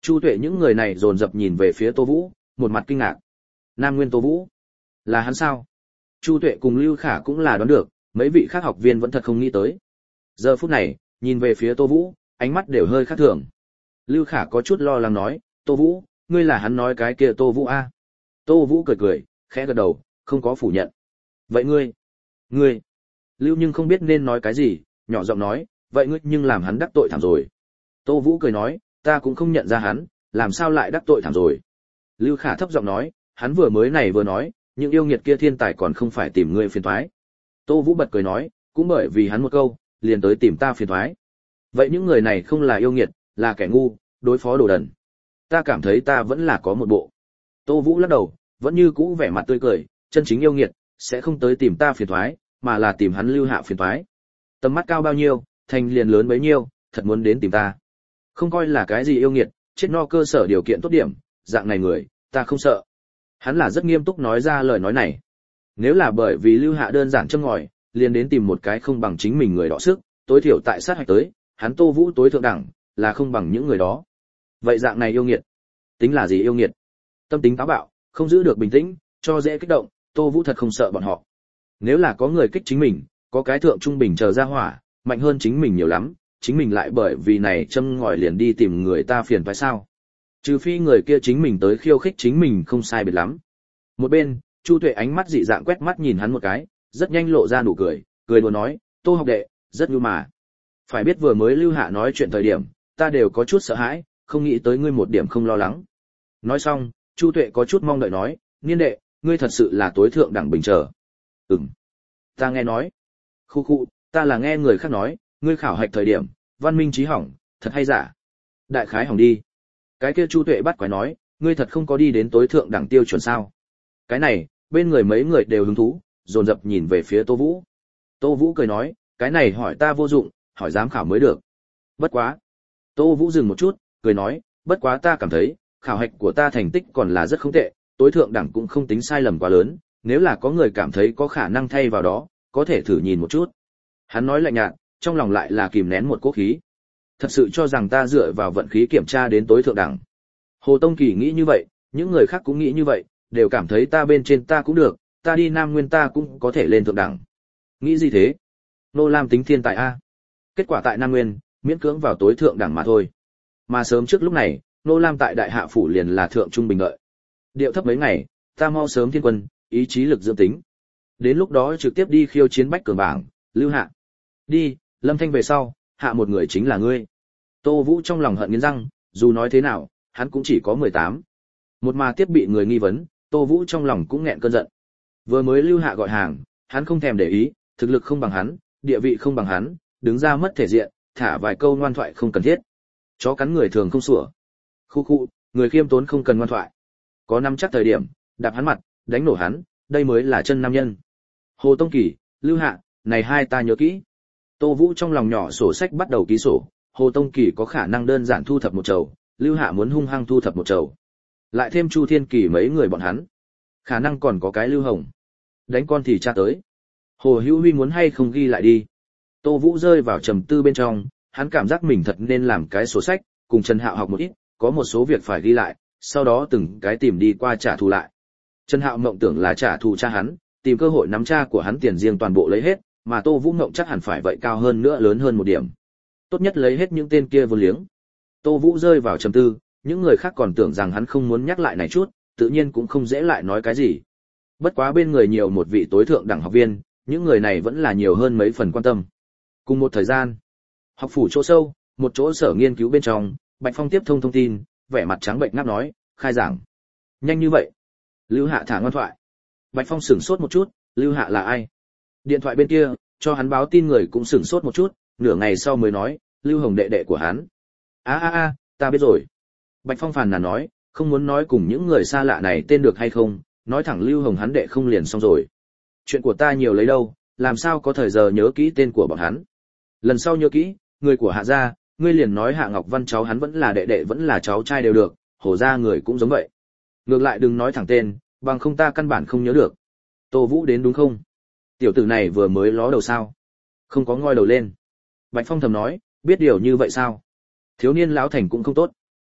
Chu Tuệ những người này dồn dập nhìn về phía Tô Vũ, một mặt kinh ngạc. Nam Nguyên Tô Vũ? Là hắn sao? Chu Tuệ cùng Lưu Khả cũng là đoán được, mấy vị khác học viên vẫn thật không nghĩ tới. Giờ phút này, nhìn về phía Tô Vũ, ánh mắt đều hơi khác thường. Lưu Khả có chút lo lắng nói, Tô Vũ, ngươi là hắn nói cái kia Tô Vũ a? Tô Vũ cười cười, khẽ gật đầu, không có phủ nhận. Vậy ngươi? Ngươi? Lưu nhưng không biết nên nói cái gì, nhỏ giọng nói, vậy ngươi nhưng làm hắn đắc tội thảm rồi. Tô Vũ cười nói, ta cũng không nhận ra hắn, làm sao lại đắc tội thảm rồi. Lưu Khả thấp giọng nói, hắn vừa mới này vừa nói, những yêu nghiệt kia thiên tài còn không phải tìm ngươi phiền toái. Tô Vũ bật cười nói, cũng bởi vì hắn một câu, liền tới tìm ta phiền toái. Vậy những người này không là yêu nghiệt, là kẻ ngu, đối phó đồ đần. Ta cảm thấy ta vẫn là có một bộ. Tô Vũ lắc đầu, vẫn như cũ vẻ mặt tươi cười, chân chính yêu nghiệt, sẽ không tới tìm ta phiền toái, mà là tìm hắn Lưu Hạ phiền toái. Tầm mắt cao bao nhiêu, thành liền lớn bấy nhiêu, thật muốn đến tìm ta. Không coi là cái gì yêu nghiệt, chết no cơ sở điều kiện tốt điểm, dạng này người, ta không sợ. Hắn là rất nghiêm túc nói ra lời nói này. Nếu là bởi vì Lưu Hạ đơn giản châm ngòi, liền đến tìm một cái không bằng chính mình người đọ sức, tối thiểu tại sát hạch tới, hắn Tô Vũ tối thượng đẳng, là không bằng những người đó. Vậy dạng này yêu nghiệt, tính là gì yêu nghiệt? Tâm tính táo bạo, không giữ được bình tĩnh, cho dễ kích động, Tô Vũ thật không sợ bọn họ. Nếu là có người kích chính mình, có cái thượng trung bình chờ ra hỏa, mạnh hơn chính mình nhiều lắm, chính mình lại bởi vì này châm ngòi liền đi tìm người ta phiền phải sao? Trừ phi người kia chính mình tới khiêu khích chính mình không sai biệt lắm. Một bên, Chu Tuệ ánh mắt dị dạng quét mắt nhìn hắn một cái, rất nhanh lộ ra nụ cười, cười đùa nói, Tô học đệ, rất nhu mà. Phải biết vừa mới Lưu Hạ nói chuyện thời điểm, ta đều có chút sợ hãi, không nghĩ tới ngươi một điểm không lo lắng. Nói xong, Chu Tuệ có chút mong đợi nói, Niên đệ, ngươi thật sự là tối thượng đẳng bình trở. Ừm. Ta nghe nói. Khu khu, ta là nghe người khác nói, ngươi khảo hạch thời điểm, văn minh trí hỏng, thật hay giả. Đại khái hỏng đi. Cái kia Chu Tuệ bắt quái nói, ngươi thật không có đi đến tối thượng đẳng tiêu chuẩn sao? Cái này, bên người mấy người đều hứng thú, dồn dập nhìn về phía Tô Vũ. Tô Vũ cười nói, cái này hỏi ta vô dụng, hỏi giám khảo mới được. Bất quá. Tô Vũ dừng một chút, cười nói, bất quá ta cảm thấy, khảo hạch của ta thành tích còn là rất không tệ, tối thượng đẳng cũng không tính sai lầm quá lớn, nếu là có người cảm thấy có khả năng thay vào đó, có thể thử nhìn một chút. Hắn nói lạnh nhạt, trong lòng lại là kìm nén một cỗ khí. Thật sự cho rằng ta dựa vào vận khí kiểm tra đến tối thượng đẳng. Hồ Tông Kỳ nghĩ như vậy, những người khác cũng nghĩ như vậy, đều cảm thấy ta bên trên ta cũng được, ta đi Nam Nguyên ta cũng có thể lên thượng đẳng. Nghĩ gì thế? Nô Lam tính thiên tài a. Kết quả tại Nam Nguyên, miễn cưỡng vào tối thượng đẳng mà thôi. Mà sớm trước lúc này, Nô Lam tại Đại Hạ phủ liền là thượng trung bình đợi. Điệu thấp mấy ngày, ta mau sớm thiên quân, ý chí lực dưỡng tính. Đến lúc đó trực tiếp đi khiêu chiến bách cường bảng, Lưu Hạ. Đi, Lâm Thanh về sau, hạ một người chính là ngươi. Tô Vũ trong lòng hận nghiến răng, dù nói thế nào, hắn cũng chỉ có mười tám. Một mà tiếp bị người nghi vấn, Tô Vũ trong lòng cũng nghẹn cơn giận. Vừa mới Lưu Hạ gọi hàng, hắn không thèm để ý, thực lực không bằng hắn, địa vị không bằng hắn, đứng ra mất thể diện, thả vài câu ngoan thoại không cần thiết. Chó cắn người thường không sủa. Khu khu, người khiêm tốn không cần ngoan thoại. Có nắm chắc thời điểm, đạp hắn mặt, đánh nổ hắn, đây mới là chân nam nhân. Hồ Tông Kỳ, Lưu Hạ, này hai ta nhớ kỹ. Tô Vũ trong lòng nhỏ sổ sách bắt đầu ký sổ, Hồ Tông Kỳ có khả năng đơn giản thu thập một chầu, Lưu Hạ muốn hung hăng thu thập một chầu. Lại thêm Chu Thiên Kỳ mấy người bọn hắn. Khả năng còn có cái Lưu Hồng. Đánh con thì cha tới. Hồ Hữu Huy muốn hay không ghi lại đi. Tô Vũ rơi vào trầm tư bên trong, hắn cảm giác mình thật nên làm cái sổ sách, cùng Trần Hạo học một ít, có một số việc phải ghi lại, sau đó từng cái tìm đi qua trả thù lại. Trần Hạo mộng tưởng là trả thù cha hắn, tìm cơ hội nắm cha của hắn tiền riêng toàn bộ lấy hết, mà Tô Vũ mộng chắc hẳn phải vậy cao hơn nữa lớn hơn một điểm. Tốt nhất lấy hết những tên kia vô liếng. Tô Vũ rơi vào trầm tư, những người khác còn tưởng rằng hắn không muốn nhắc lại này chút, tự nhiên cũng không dễ lại nói cái gì. Bất quá bên người nhiều một vị tối thượng đẳng học viên, những người này vẫn là nhiều hơn mấy phần quan tâm. Cùng một thời gian, học phủ chỗ sâu, một chỗ sở nghiên cứu bên trong, Bạch Phong tiếp thông thông tin, vẻ mặt trắng bệnh ngáp nói, khai giảng. Nhanh như vậy. Lưu Hạ thả ngoan thoại. Bạch Phong sửng sốt một chút, Lưu Hạ là ai? Điện thoại bên kia, cho hắn báo tin người cũng sửng sốt một chút, nửa ngày sau mới nói, Lưu Hồng đệ đệ của hắn. A a a, ta biết rồi. Bạch Phong phàn nàn nói, không muốn nói cùng những người xa lạ này tên được hay không, nói thẳng Lưu Hồng hắn đệ không liền xong rồi. Chuyện của ta nhiều lấy đâu, làm sao có thời giờ nhớ kỹ tên của bọn hắn. Lần sau nhớ kỹ, người của Hạ gia, ngươi liền nói Hạ Ngọc Văn cháu hắn vẫn là đệ đệ vẫn là cháu trai đều được, Hồ gia người cũng giống vậy. Ngược lại đừng nói thẳng tên, bằng không ta căn bản không nhớ được. Tô Vũ đến đúng không? Tiểu tử này vừa mới ló đầu sao? Không có ngoi đầu lên. Bạch Phong thầm nói, biết điều như vậy sao? Thiếu niên lão thành cũng không tốt.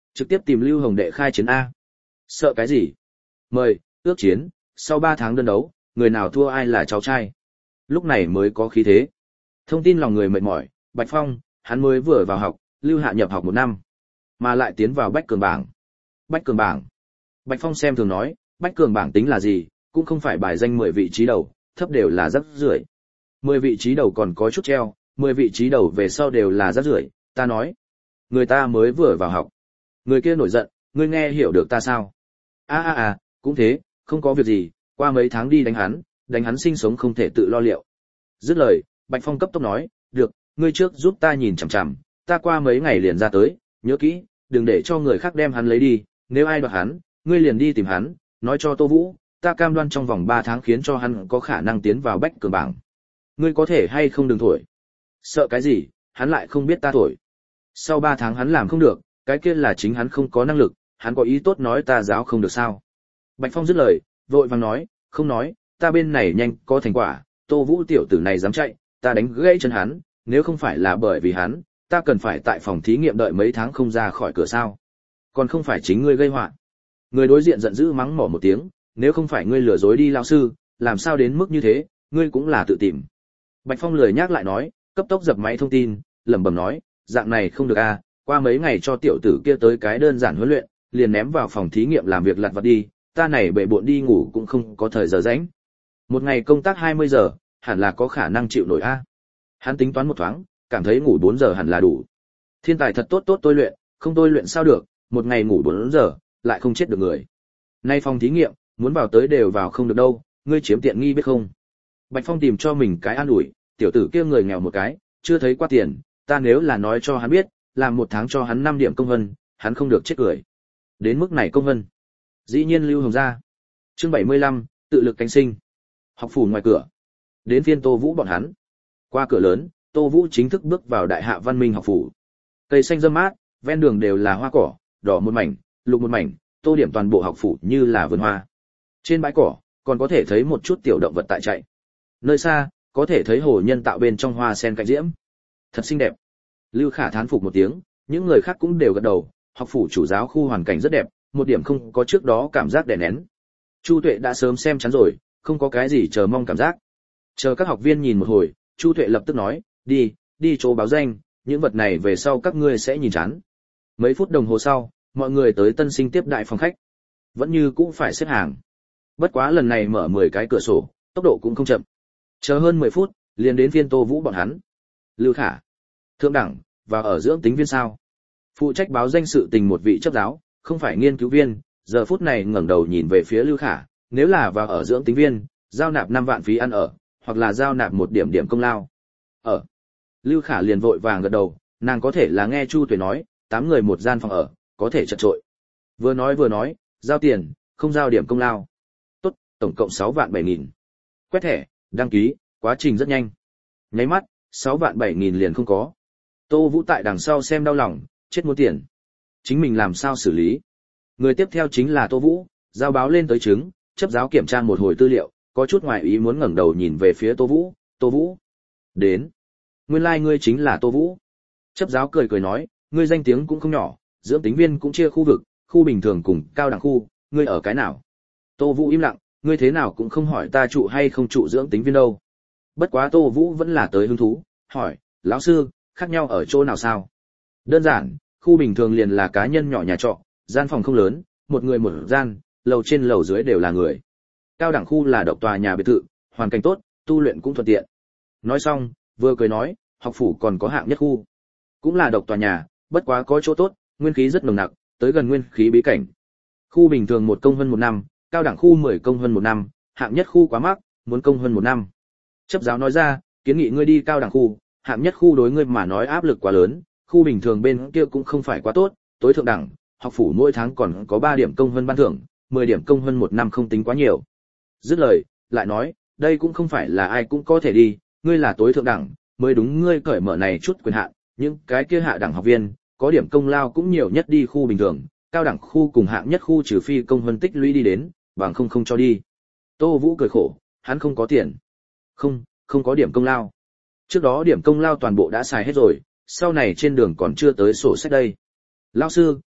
Trực tiếp tìm Lưu Hồng đệ khai chiến a. Sợ cái gì? Mời, ước chiến, sau ba tháng đơn đấu, người nào thua ai là cháu trai. Lúc này mới có khí thế. Thông tin lòng người mệt mỏi, Bạch Phong, hắn mới vừa vào học, Lưu Hạ nhập học một năm, mà lại tiến vào Bách Cường bảng. Bách Cường bảng. Bạch Phong xem thường nói, Bách Cường bảng tính là gì, cũng không phải bài danh mười vị trí đầu, thấp đều là rác rưởi. mười vị trí đầu còn có chút treo, mười vị trí đầu về sau đều là rác rưởi, ta nói. Người ta mới vừa vào học. Người kia nổi giận, ngươi nghe hiểu được ta sao? A a a, cũng thế, không có việc gì, qua mấy tháng đi đánh hắn, đánh hắn sinh sống không thể tự lo liệu. Dứt lời, Bạch Phong cấp tốc nói, được, ngươi trước giúp ta nhìn chằm chằm, ta qua mấy ngày liền ra tới, nhớ kỹ, đừng để cho người khác đem hắn lấy đi, nếu ai đoạt hắn, ngươi liền đi tìm hắn, nói cho Tô Vũ, ta cam đoan trong vòng ba tháng khiến cho hắn có khả năng tiến vào Bách Cường bảng. Ngươi có thể hay không đừng thổi. Sợ cái gì, hắn lại không biết ta thổi. Sau ba tháng hắn làm không được, cái kia là chính hắn không có năng lực, hắn có ý tốt nói ta giáo không được sao. Bạch Phong dứt lời, vội vàng nói, không nói, ta bên này nhanh có thành quả, Tô Vũ tiểu tử này dám chạy, ta đánh gãy chân hắn, nếu không phải là bởi vì hắn, ta cần phải tại phòng thí nghiệm đợi mấy tháng không ra khỏi cửa sao. Còn không phải chính ngươi gây họa. Người đối diện giận dữ mắng mỏ một tiếng, nếu không phải ngươi lừa dối đi lão sư, làm sao đến mức như thế, ngươi cũng là tự tìm. Bạch Phong lười nhắc lại nói, cấp tốc dập máy thông tin, lẩm bẩm nói, dạng này không được a, à, qua mấy ngày cho tiểu tử kia tới cái đơn giản huấn luyện, liền ném vào phòng thí nghiệm làm việc lặt vặt đi, ta này bệ bội đi ngủ cũng không có thời giờ rảnh. Một ngày công tác hai mươi giờ, hẳn là có khả năng chịu nổi a. À. Hắn tính toán một thoáng, cảm thấy ngủ bốn giờ hẳn là đủ. Thiên tài thật tốt tốt tôi luyện, không tôi luyện sao được, một ngày ngủ bốn giờ, lại không chết được người. Nay phòng thí nghiệm, muốn vào tới đều vào không được đâu, ngươi chiếm tiện nghi biết không? Bạch Phong tìm cho mình cái an ủi, tiểu tử kia người nghèo một cái, chưa thấy qua tiền, ta nếu là nói cho hắn biết, làm một tháng cho hắn năm điểm công vân, hắn không được chết cười. Đến mức này công vân. Dĩ nhiên Lưu Hồng ra. Chương bảy mươi lăm, tự lực cánh sinh. Học phủ ngoài cửa. Đến phiên Tô Vũ bọn hắn. Qua cửa lớn, Tô Vũ chính thức bước vào Đại Hạ Văn Minh học phủ. Cây xanh râm mát, ven đường đều là hoa cỏ, đỏ một mảnh, lục một mảnh, tô điểm toàn bộ học phủ như là vườn hoa. Trên bãi cỏ, còn có thể thấy một chút tiểu động vật tại chạy. Nơi xa, có thể thấy hồ nhân tạo bên trong hoa sen cạnh diễm. Thật xinh đẹp. Lưu Khả thán phục một tiếng, những người khác cũng đều gật đầu, học phủ chủ giáo khu hoàn cảnh rất đẹp, một điểm không có trước đó cảm giác đè nén. Chu Tuệ đã sớm xem chắn rồi, không có cái gì chờ mong cảm giác. Chờ các học viên nhìn một hồi, Chu Tuệ lập tức nói, đi, đi chỗ báo danh, những vật này về sau các ngươi sẽ nhìn chán. Mấy phút đồng hồ sau, mọi người tới tân sinh tiếp đại phòng khách. Vẫn như cũ phải xếp hàng. Bất quá lần này mở mười cái cửa sổ, tốc độ cũng không chậm. Chờ hơn mười phút, liền đến phiên Tô Vũ bọn hắn. Lưu Khả, thượng đẳng, và ở dưỡng tính viên sao? Phụ trách báo danh sự tình một vị chấp giáo, không phải nghiên cứu viên, giờ phút này ngẩng đầu nhìn về phía Lưu Khả, nếu là vào ở dưỡng tính viên, giao nạp năm vạn phí ăn ở, hoặc là giao nạp một điểm điểm công lao. Ở. Lưu Khả liền vội vàng gật đầu, nàng có thể là nghe Chu Tuệ nói, tám người một gian phòng ở, có thể chật trội. Vừa nói vừa nói, giao tiền, không giao điểm công lao. Tốt, tổng cộng sáu vạn bảy nghìn. Quét thẻ, đăng ký, quá trình rất nhanh. Nháy mắt, sáu vạn bảy nghìn liền không có. Tô Vũ tại đằng sau xem đau lòng, chết muốn tiền. Chính mình làm sao xử lý? Người tiếp theo chính là Tô Vũ, giao báo lên tới chứng, chấp giáo kiểm tra một hồi tư liệu, có chút ngoài ý muốn ngẩng đầu nhìn về phía Tô Vũ, Tô Vũ. Đến. Nguyên lai like ngươi chính là Tô Vũ. Chấp giáo cười cười nói, ngươi danh tiếng cũng không nhỏ, dưỡng tính viên cũng chia khu vực, khu bình thường cùng cao đẳng khu, ngươi ở cái nào? Tô Vũ im lặng, ngươi thế nào cũng không hỏi ta trụ hay không trụ dưỡng tính viên đâu. Bất quá Tô Vũ vẫn là tới hứng thú, hỏi, lão sư, khác nhau ở chỗ nào sao? Đơn giản, khu bình thường liền là cá nhân nhỏ nhà trọ, gian phòng không lớn, một người một gian, lầu trên lầu dưới đều là người. Cao đẳng khu là độc tòa nhà biệt thự, hoàn cảnh tốt, tu luyện cũng thuận tiện. Nói xong, vừa cười nói, học phủ còn có hạng nhất khu. Cũng là độc tòa nhà, bất quá có chỗ tốt, nguyên khí rất nồng nặc, tới gần nguyên khí bí cảnh. Khu bình thường một công hơn một năm, cao đẳng khu mười công hơn một năm, hạng nhất khu quá mắc, muốn công hơn một năm. Chấp giáo nói ra, kiến nghị ngươi đi cao đẳng khu, hạng nhất khu đối ngươi mà nói áp lực quá lớn, khu bình thường bên kia cũng không phải quá tốt, tối thượng đẳng, học phủ mỗi tháng còn có ba điểm công hơn ban thưởng, mười điểm công hơn một năm không tính quá nhiều. Dứt lời, lại nói, đây cũng không phải là ai cũng có thể đi, ngươi là tối thượng đẳng, mới đúng ngươi cởi mở này chút quyền hạn, những cái kia hạ đẳng học viên, có điểm công lao cũng nhiều nhất đi khu bình thường, cao đẳng khu cùng hạng nhất khu trừ phi công hơn tích lũy đi đến, bằng không không cho đi. Tô Vũ cười khổ, hắn không có tiền. Không, không có điểm công lao. Trước đó điểm công lao toàn bộ đã xài hết rồi, sau này trên đường còn chưa tới sổ sách đây. Lão sư,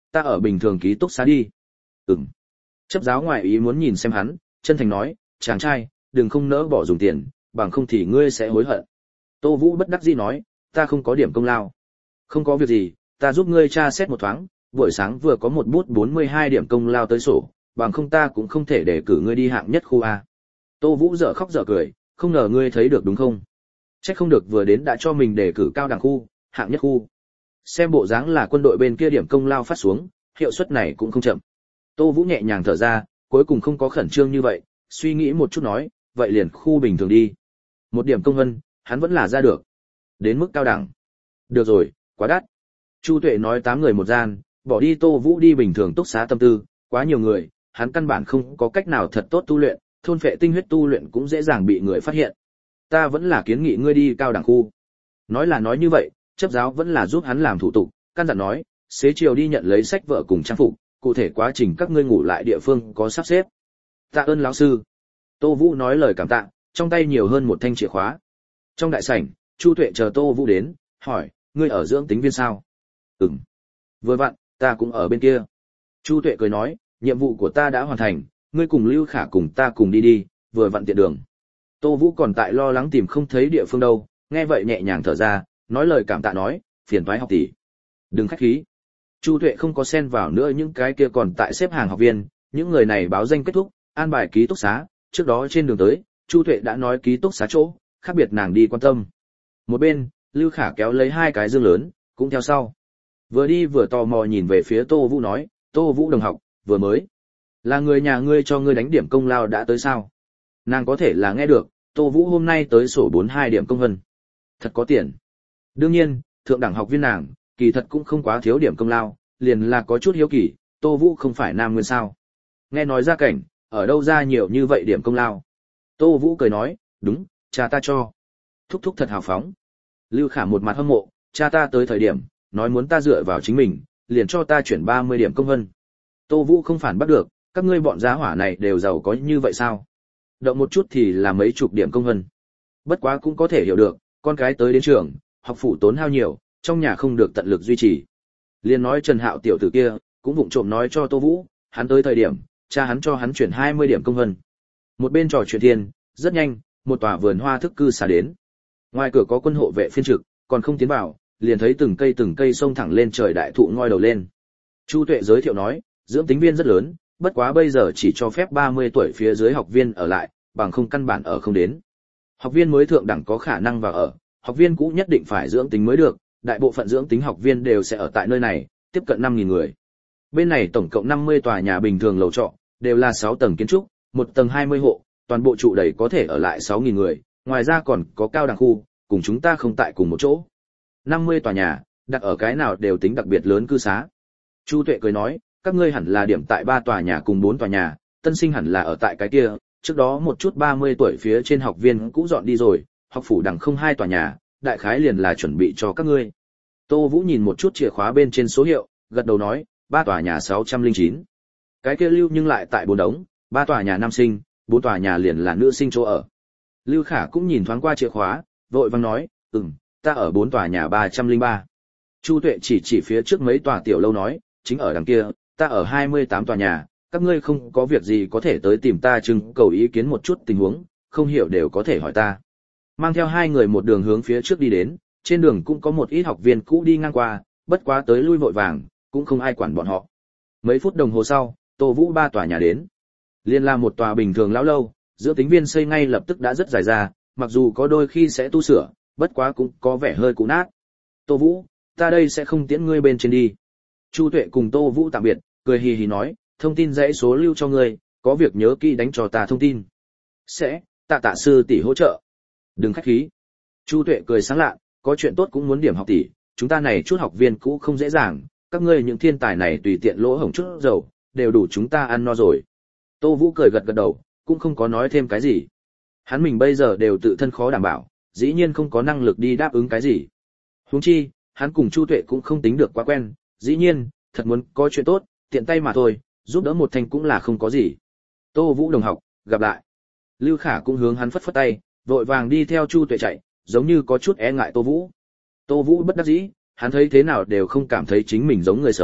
ta ở bình thường ký túc xá đi. Ừm. Chấp giáo ngoại ý muốn nhìn xem hắn, chân thành nói, chàng trai, đừng không nỡ bỏ dùng tiền, bằng không thì ngươi sẽ hối hận. Tô Vũ bất đắc dĩ nói, ta không có điểm công lao. Không có việc gì, ta giúp ngươi tra xét một thoáng, buổi sáng vừa có một bút bốn mươi hai điểm công lao tới sổ, bằng không ta cũng không thể để cử ngươi đi hạng nhất khu A. Tô Vũ dở khóc dở cười, không ngờ ngươi thấy được đúng không? Chắc không được vừa đến đã cho mình đề cử cao đẳng khu, hạng nhất khu. Xem bộ dáng là quân đội bên kia điểm công lao phát xuống, hiệu suất này cũng không chậm. Tô Vũ nhẹ nhàng thở ra, cuối cùng không có khẩn trương như vậy, suy nghĩ một chút nói, vậy liền khu bình thường đi. Một điểm công vân, hắn vẫn là ra được. Đến mức cao đẳng. Được rồi, quá đắt. Chu Tuệ nói tám người một gian, bỏ đi Tô Vũ đi bình thường túc xá tâm tư, quá nhiều người, hắn căn bản không có cách nào thật tốt tu luyện, thôn phệ tinh huyết tu luyện cũng dễ dàng bị người phát hiện. Ta vẫn là kiến nghị ngươi đi cao đẳng khu. Nói là nói như vậy, chấp giáo vẫn là giúp hắn làm thủ tục, căn dặn nói, xế chiều đi nhận lấy sách vở cùng trang phục, cụ thể quá trình các ngươi ngủ lại địa phương có sắp xếp. Tạ ơn lão sư. Tô Vũ nói lời cảm tạ, trong tay nhiều hơn một thanh chìa khóa. Trong đại sảnh, Chu Tuệ chờ Tô Vũ đến, hỏi, ngươi ở dưỡng tính viên sao? Ừm. Vừa vặn, ta cũng ở bên kia. Chu Tuệ cười nói, nhiệm vụ của ta đã hoàn thành, ngươi cùng Lưu Khả cùng ta cùng đi đi, vừa vặn tiện đường. Tô Vũ còn tại lo lắng tìm không thấy địa phương đâu, nghe vậy nhẹ nhàng thở ra, nói lời cảm tạ nói, phiền toái học tỷ. Đừng khách khí. Chu Tuệ không có xen vào nữa những cái kia còn tại xếp hàng học viên, những người này báo danh kết thúc, an bài ký túc xá, trước đó trên đường tới, Chu Tuệ đã nói ký túc xá chỗ, khác biệt nàng đi quan tâm. Một bên, Lưu Khả kéo lấy hai cái dương lớn, cũng theo sau. Vừa đi vừa tò mò nhìn về phía Tô Vũ nói, Tô Vũ đồng học, vừa mới. Là người nhà ngươi cho ngươi đánh điểm công lao đã tới sao? Nàng có thể là nghe được, Tô Vũ hôm nay tới sổ bốn mươi hai điểm công vân. Thật có tiền. Đương nhiên, thượng đẳng học viên nàng, kỳ thật cũng không quá thiếu điểm công lao, liền là có chút hiếu kỳ, Tô Vũ không phải nam nguyên sao. Nghe nói ra cảnh, ở đâu ra nhiều như vậy điểm công lao. Tô Vũ cười nói, đúng, cha ta cho. Thúc thúc thật hào phóng. Lưu Khả một mặt hâm mộ, cha ta tới thời điểm, nói muốn ta dựa vào chính mình, liền cho ta chuyển ba mươi điểm công vân. Tô Vũ không phản bắt được, các ngươi bọn giá hỏa này đều giàu có như vậy sao? Động một chút thì là mấy chục điểm công vân. Bất quá cũng có thể hiểu được, con cái tới đến trường, học phụ tốn hao nhiều, trong nhà không được tận lực duy trì. Liên nói Trần Hạo tiểu tử kia, cũng vụng trộm nói cho Tô Vũ, hắn tới thời điểm, cha hắn cho hắn chuyển hai mươi điểm công vân. Một bên trò chuyện thiên, rất nhanh, một tòa vườn hoa thức cư xá đến. Ngoài cửa có quân hộ vệ phiên trực, còn không tiến vào, liền thấy từng cây từng cây xông thẳng lên trời đại thụ ngoi đầu lên. Chu Tuệ giới thiệu nói, dưỡng tính viên rất lớn, bất quá bây giờ chỉ cho phép ba mươi tuổi phía dưới học viên ở lại, bằng không căn bản ở không đến. Học viên mới thượng đẳng có khả năng vào ở, học viên cũ nhất định phải dưỡng tính mới được, đại bộ phận dưỡng tính học viên đều sẽ ở tại nơi này, tiếp cận năm nghìn người. Bên này tổng cộng năm mươi tòa nhà bình thường lầu trọ, đều là sáu tầng kiến trúc, một tầng hai mươi hộ, toàn bộ trụ đầy có thể ở lại sáu nghìn người, ngoài ra còn có cao đẳng khu, cùng chúng ta không tại cùng một chỗ. năm mươi tòa nhà, đặt ở cái nào đều tính đặc biệt lớn cư xá. Chu Tuệ cười nói, các ngươi hẳn là điểm tại ba tòa nhà cùng bốn tòa nhà, tân sinh hẳn là ở tại cái kia, trước đó một chút ba mươi tuổi phía trên học viên cũ dọn đi rồi, học phủ đẳng không hai tòa nhà, đại khái liền là chuẩn bị cho các ngươi. Tô Vũ nhìn một chút chìa khóa bên trên số hiệu, gật đầu nói, ba tòa nhà sáu trăm lẻ chín. Cái kia Lưu nhưng lại tại bốn đống, ba tòa nhà nam sinh, bốn tòa nhà liền là nữ sinh chỗ ở. Lưu Khả cũng nhìn thoáng qua chìa khóa, vội vàng nói, ừm, ta ở bốn tòa nhà ba trăm lẻ ba. Chu Tuệ chỉ chỉ phía trước mấy tòa tiểu lâu nói, chính ở đằng kia, ta ở hai mươi tám tòa nhà, các ngươi không có việc gì có thể tới tìm ta trưng cầu ý kiến một chút tình huống, không hiểu đều có thể hỏi ta. Mang theo hai người một đường hướng phía trước đi đến, trên đường cũng có một ít học viên cũ đi ngang qua, bất quá tới lui vội vàng, cũng không ai quản bọn họ. Mấy phút đồng hồ sau, Tô Vũ ba tòa nhà đến. Liên là một tòa bình thường lão lâu, giữa tính viên xây ngay lập tức đã rất dài ra, mặc dù có đôi khi sẽ tu sửa, bất quá cũng có vẻ hơi cũ nát. Tô Vũ, ta đây sẽ không tiễn ngươi bên trên đi. Chu Tuệ cùng Tô Vũ tạm biệt, cười hì hì nói, thông tin dãy số lưu cho ngươi, có việc nhớ kỹ đánh cho ta thông tin. Sẽ, tạ tạ sư tỷ hỗ trợ. Đừng khách khí. Chu Tuệ cười sáng lạ, có chuyện tốt cũng muốn điểm học tỷ, chúng ta này chút học viên cũ không dễ dàng, các ngươi những thiên tài này tùy tiện lỗ hổng chút dầu, đều đủ chúng ta ăn no rồi. Tô Vũ cười gật gật đầu, cũng không có nói thêm cái gì. Hắn mình bây giờ đều tự thân khó đảm bảo, dĩ nhiên không có năng lực đi đáp ứng cái gì. Huống chi, hắn cùng Chu Tuệ cũng không tính được quá quen, dĩ nhiên, thật muốn có chuyện tốt, tiện tay mà thôi, giúp đỡ một thành cũng là không có gì. Tô Vũ đồng học, gặp lại. Lưu Khả cũng hướng hắn phất phất tay, vội vàng đi theo Chu Tuệ chạy, giống như có chút e ngại Tô Vũ. Tô Vũ bất đắc dĩ, hắn thấy thế nào đều không cảm thấy chính mình giống người xấu,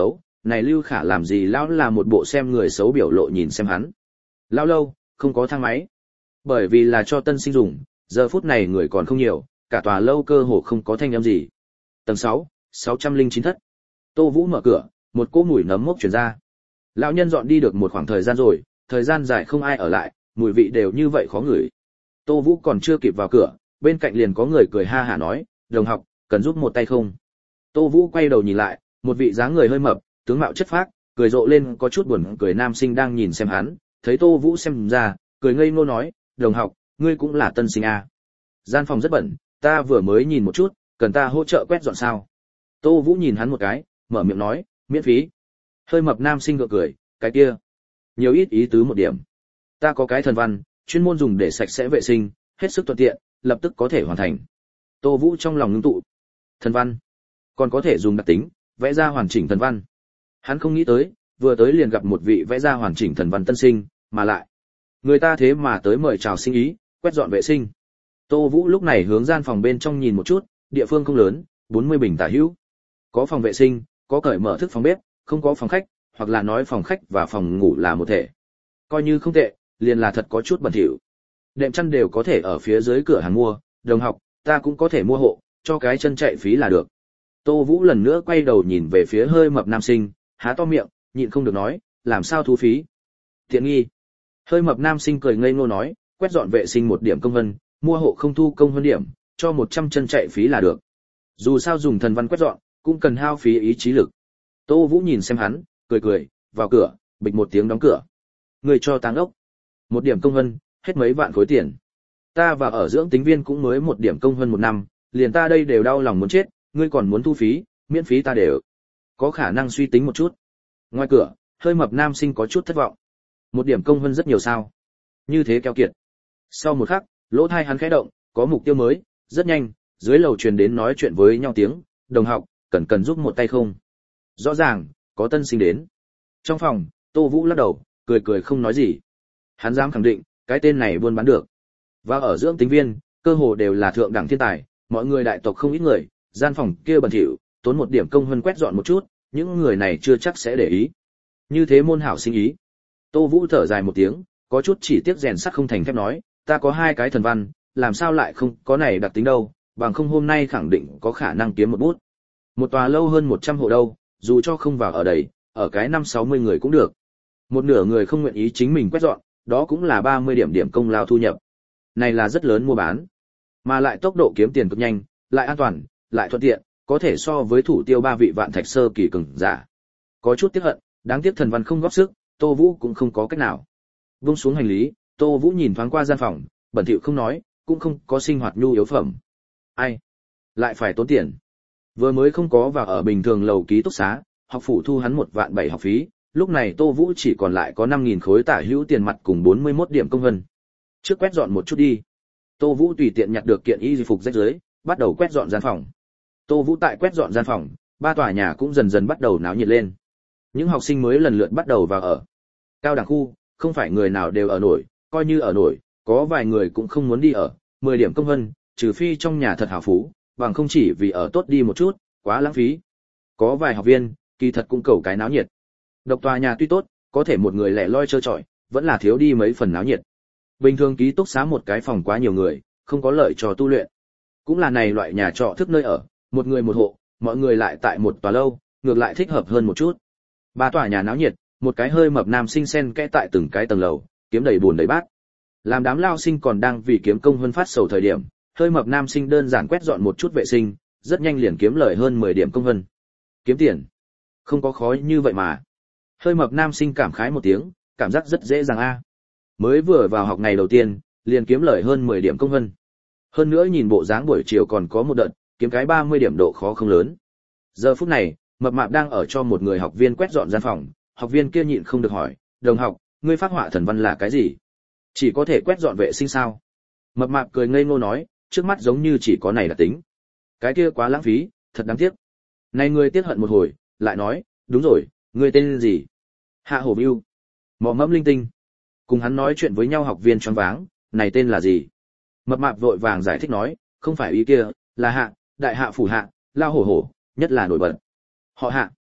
này Lưu Khả làm gì lão là một bộ xem người xấu biểu lộ nhìn xem hắn. Lão lâu, không có thang máy. Bởi vì là cho tân sinh dùng, giờ phút này người còn không nhiều, cả tòa lâu cơ hồ không có thanh âm gì. Tầng sáu, sáu trăm lẻ chín thất. Tô Vũ mở cửa, một cỗ mùi nấm mốc truyền ra. Lão nhân dọn đi được một khoảng thời gian rồi, thời gian dài không ai ở lại, mùi vị đều như vậy khó ngửi. Tô Vũ còn chưa kịp vào cửa, bên cạnh liền có người cười ha hả nói, "Đồng học, cần giúp một tay không?" Tô Vũ quay đầu nhìn lại, một vị dáng người hơi mập, tướng mạo chất phác, cười rộ lên có chút buồn cười nam sinh đang nhìn xem hắn, thấy Tô Vũ xem ra, cười ngây ngô nói, "Đồng học, ngươi cũng là tân sinh à? Gian phòng rất bẩn, ta vừa mới nhìn một chút, cần ta hỗ trợ quét dọn sao?" Tô Vũ nhìn hắn một cái, mở miệng nói, "Miễn phí." Hơi mập nam sinh gượng cười, "Cái kia, nhiều ít ý tứ một điểm. Ta có cái thần văn, chuyên môn dùng để sạch sẽ vệ sinh, hết sức thuận tiện, lập tức có thể hoàn thành." Tô Vũ trong lòng ngưng tụ. Thần văn, còn có thể dùng đặc tính, vẽ ra hoàn chỉnh thần văn. Hắn không nghĩ tới, vừa tới liền gặp một vị vẽ ra hoàn chỉnh thần văn tân sinh, mà lại người ta thế mà tới mời chào sinh ý, quét dọn vệ sinh. Tô Vũ lúc này hướng gian phòng bên trong nhìn một chút, địa phương không lớn, bốn mươi bình tả hữu. Có phòng vệ sinh, có cởi mở thức phòng bếp, không có phòng khách, hoặc là nói phòng khách và phòng ngủ là một thể. Coi như không tệ, liền là thật có chút bẩn thỉu. Đệm chăn đều có thể ở phía dưới cửa hàng mua, đồng học, ta cũng có thể mua hộ, cho cái chân chạy phí là được. Tô Vũ lần nữa quay đầu nhìn về phía hơi mập nam sinh, há to miệng, nhịn không được nói, làm sao thu phí? Tiện nghi. Hơi mập nam sinh cười ngây ngô nói, quét dọn vệ sinh một điểm công vân, mua hộ không thu công vân điểm, cho một trăm chân chạy phí là được. Dù sao dùng thần văn quét dọn, cũng cần hao phí ý chí lực. Tô Vũ nhìn xem hắn, cười cười, vào cửa, bịch một tiếng đóng cửa. Người cho táng ốc. Một điểm công vân, hết mấy vạn khối tiền. Ta và ở dưỡng tính viên cũng mới một điểm công vân một năm, liền ta đây đều đau lòng muốn chết, ngươi còn muốn thu phí, miễn phí ta đều. Có khả năng suy tính một chút. Ngoài cửa, hơi mập nam sinh có chút thất vọng. Một điểm công vân rất nhiều sao? Như thế keo kiệt. Sau một khắc, lỗ tai hắn khẽ động, có mục tiêu mới, rất nhanh, dưới lầu truyền đến nói chuyện với nhau tiếng, "Đồng học, cần cần giúp một tay không?" Rõ ràng, có tân sinh đến. Trong phòng, Tô Vũ lắc đầu, cười cười không nói gì. Hắn dám khẳng định, cái tên này buôn bán được. Và ở dưỡng tính viên, cơ hồ đều là thượng đẳng thiên tài, mọi người đại tộc không ít người, gian phòng kia bẩn thỉu, tốn một điểm công hơn quét dọn một chút, những người này chưa chắc sẽ để ý. Như thế môn hảo sinh ý. Tô Vũ thở dài một tiếng, có chút chỉ tiếc rèn sắt không thành thép nói, ta có hai cái thần văn, làm sao lại không có này đặc tính đâu, bằng không hôm nay khẳng định có khả năng kiếm một bút. Một tòa lâu hơn một trăm hộ đâu, dù cho không vào ở đây, ở cái năm sáu mươi người cũng được. Một nửa người không nguyện ý chính mình quét dọn, đó cũng là ba mươi điểm điểm công lao thu nhập. Này là rất lớn mua bán, mà lại tốc độ kiếm tiền cực nhanh, lại an toàn, lại thuận tiện, có thể so với thủ tiêu ba vị vạn thạch sơ kỳ cường giả. Có chút tiếc hận, đáng tiếc thần văn không góp sức, Tô Vũ cũng không có cách nào. Vung xuống hành lý, Tô Vũ nhìn thoáng qua gian phòng, bẩn thỉu không nói, cũng không có sinh hoạt nhu yếu phẩm. Ai? Lại phải tốn tiền. Vừa mới không có vào ở bình thường lầu ký túc xá, học phủ thu hắn một vạn bảy học phí, lúc này Tô Vũ chỉ còn lại có năm nghìn khối tả hữu tiền mặt cùng bốn mươi mốt điểm công vân. Trước quét dọn một chút đi. Tô Vũ tùy tiện nhặt được kiện y phục rách rưới, bắt đầu quét dọn gian phòng. Tô Vũ tại quét dọn gian phòng, ba tòa nhà cũng dần dần bắt đầu náo nhiệt lên. Những học sinh mới lần lượt bắt đầu vào ở. Cao đẳng khu, không phải người nào đều ở nổi, coi như ở nổi, có vài người cũng không muốn đi ở, mười điểm công vân, trừ phi trong nhà thật hào phú, bằng không chỉ vì ở tốt đi một chút, quá lãng phí. Có vài học viên, kỳ thật cũng cầu cái náo nhiệt. Độc tòa nhà tuy tốt, có thể một người lẻ loi trơ trọi, vẫn là thiếu đi mấy phần náo nhiệt. Bình thường ký túc xá một cái phòng quá nhiều người, không có lợi cho tu luyện. Cũng là này loại nhà trọ thức nơi ở, một người một hộ, mọi người lại tại một tòa lâu, ngược lại thích hợp hơn một chút. Ba tòa nhà náo nhiệt, một cái hơi mập nam sinh xen kẽ tại từng cái tầng lầu, kiếm đầy buồn đầy bát. Làm đám lao sinh còn đang vì kiếm công hơn phát sầu thời điểm, hơi mập nam sinh đơn giản quét dọn một chút vệ sinh, rất nhanh liền kiếm lời hơn mười điểm công vân. Kiếm tiền, không có khó như vậy mà. Hơi mập nam sinh cảm khái một tiếng, cảm giác rất dễ dàng a. Mới vừa vào học ngày đầu tiên, liền kiếm lời hơn mười điểm công vân. Hơn nữa nhìn bộ dáng buổi chiều còn có một đợt, kiếm cái ba mươi điểm độ khó không lớn. Giờ phút này, mập mạp đang ở cho một người học viên quét dọn gian phòng, học viên kia nhịn không được hỏi, "Đồng học, ngươi phác họa thần văn là cái gì? Chỉ có thể quét dọn vệ sinh sao?" Mập mạp cười ngây ngô nói, trước mắt giống như chỉ có này là tính. Cái kia quá lãng phí, thật đáng tiếc. Này người tiếc hận một hồi, lại nói, "Đúng rồi, ngươi tên gì?" Hạ Hổ Bưu. Mọ mẫm linh tinh. Cùng hắn nói chuyện với nhau học viên choáng váng, "Này tên là gì?" Mập mạp vội vàng giải thích nói, "Không phải ý kia, là Hạ, đại hạ phủ Hạ, lao hổ hổ, nhất là nổi bật. Họ Hạ."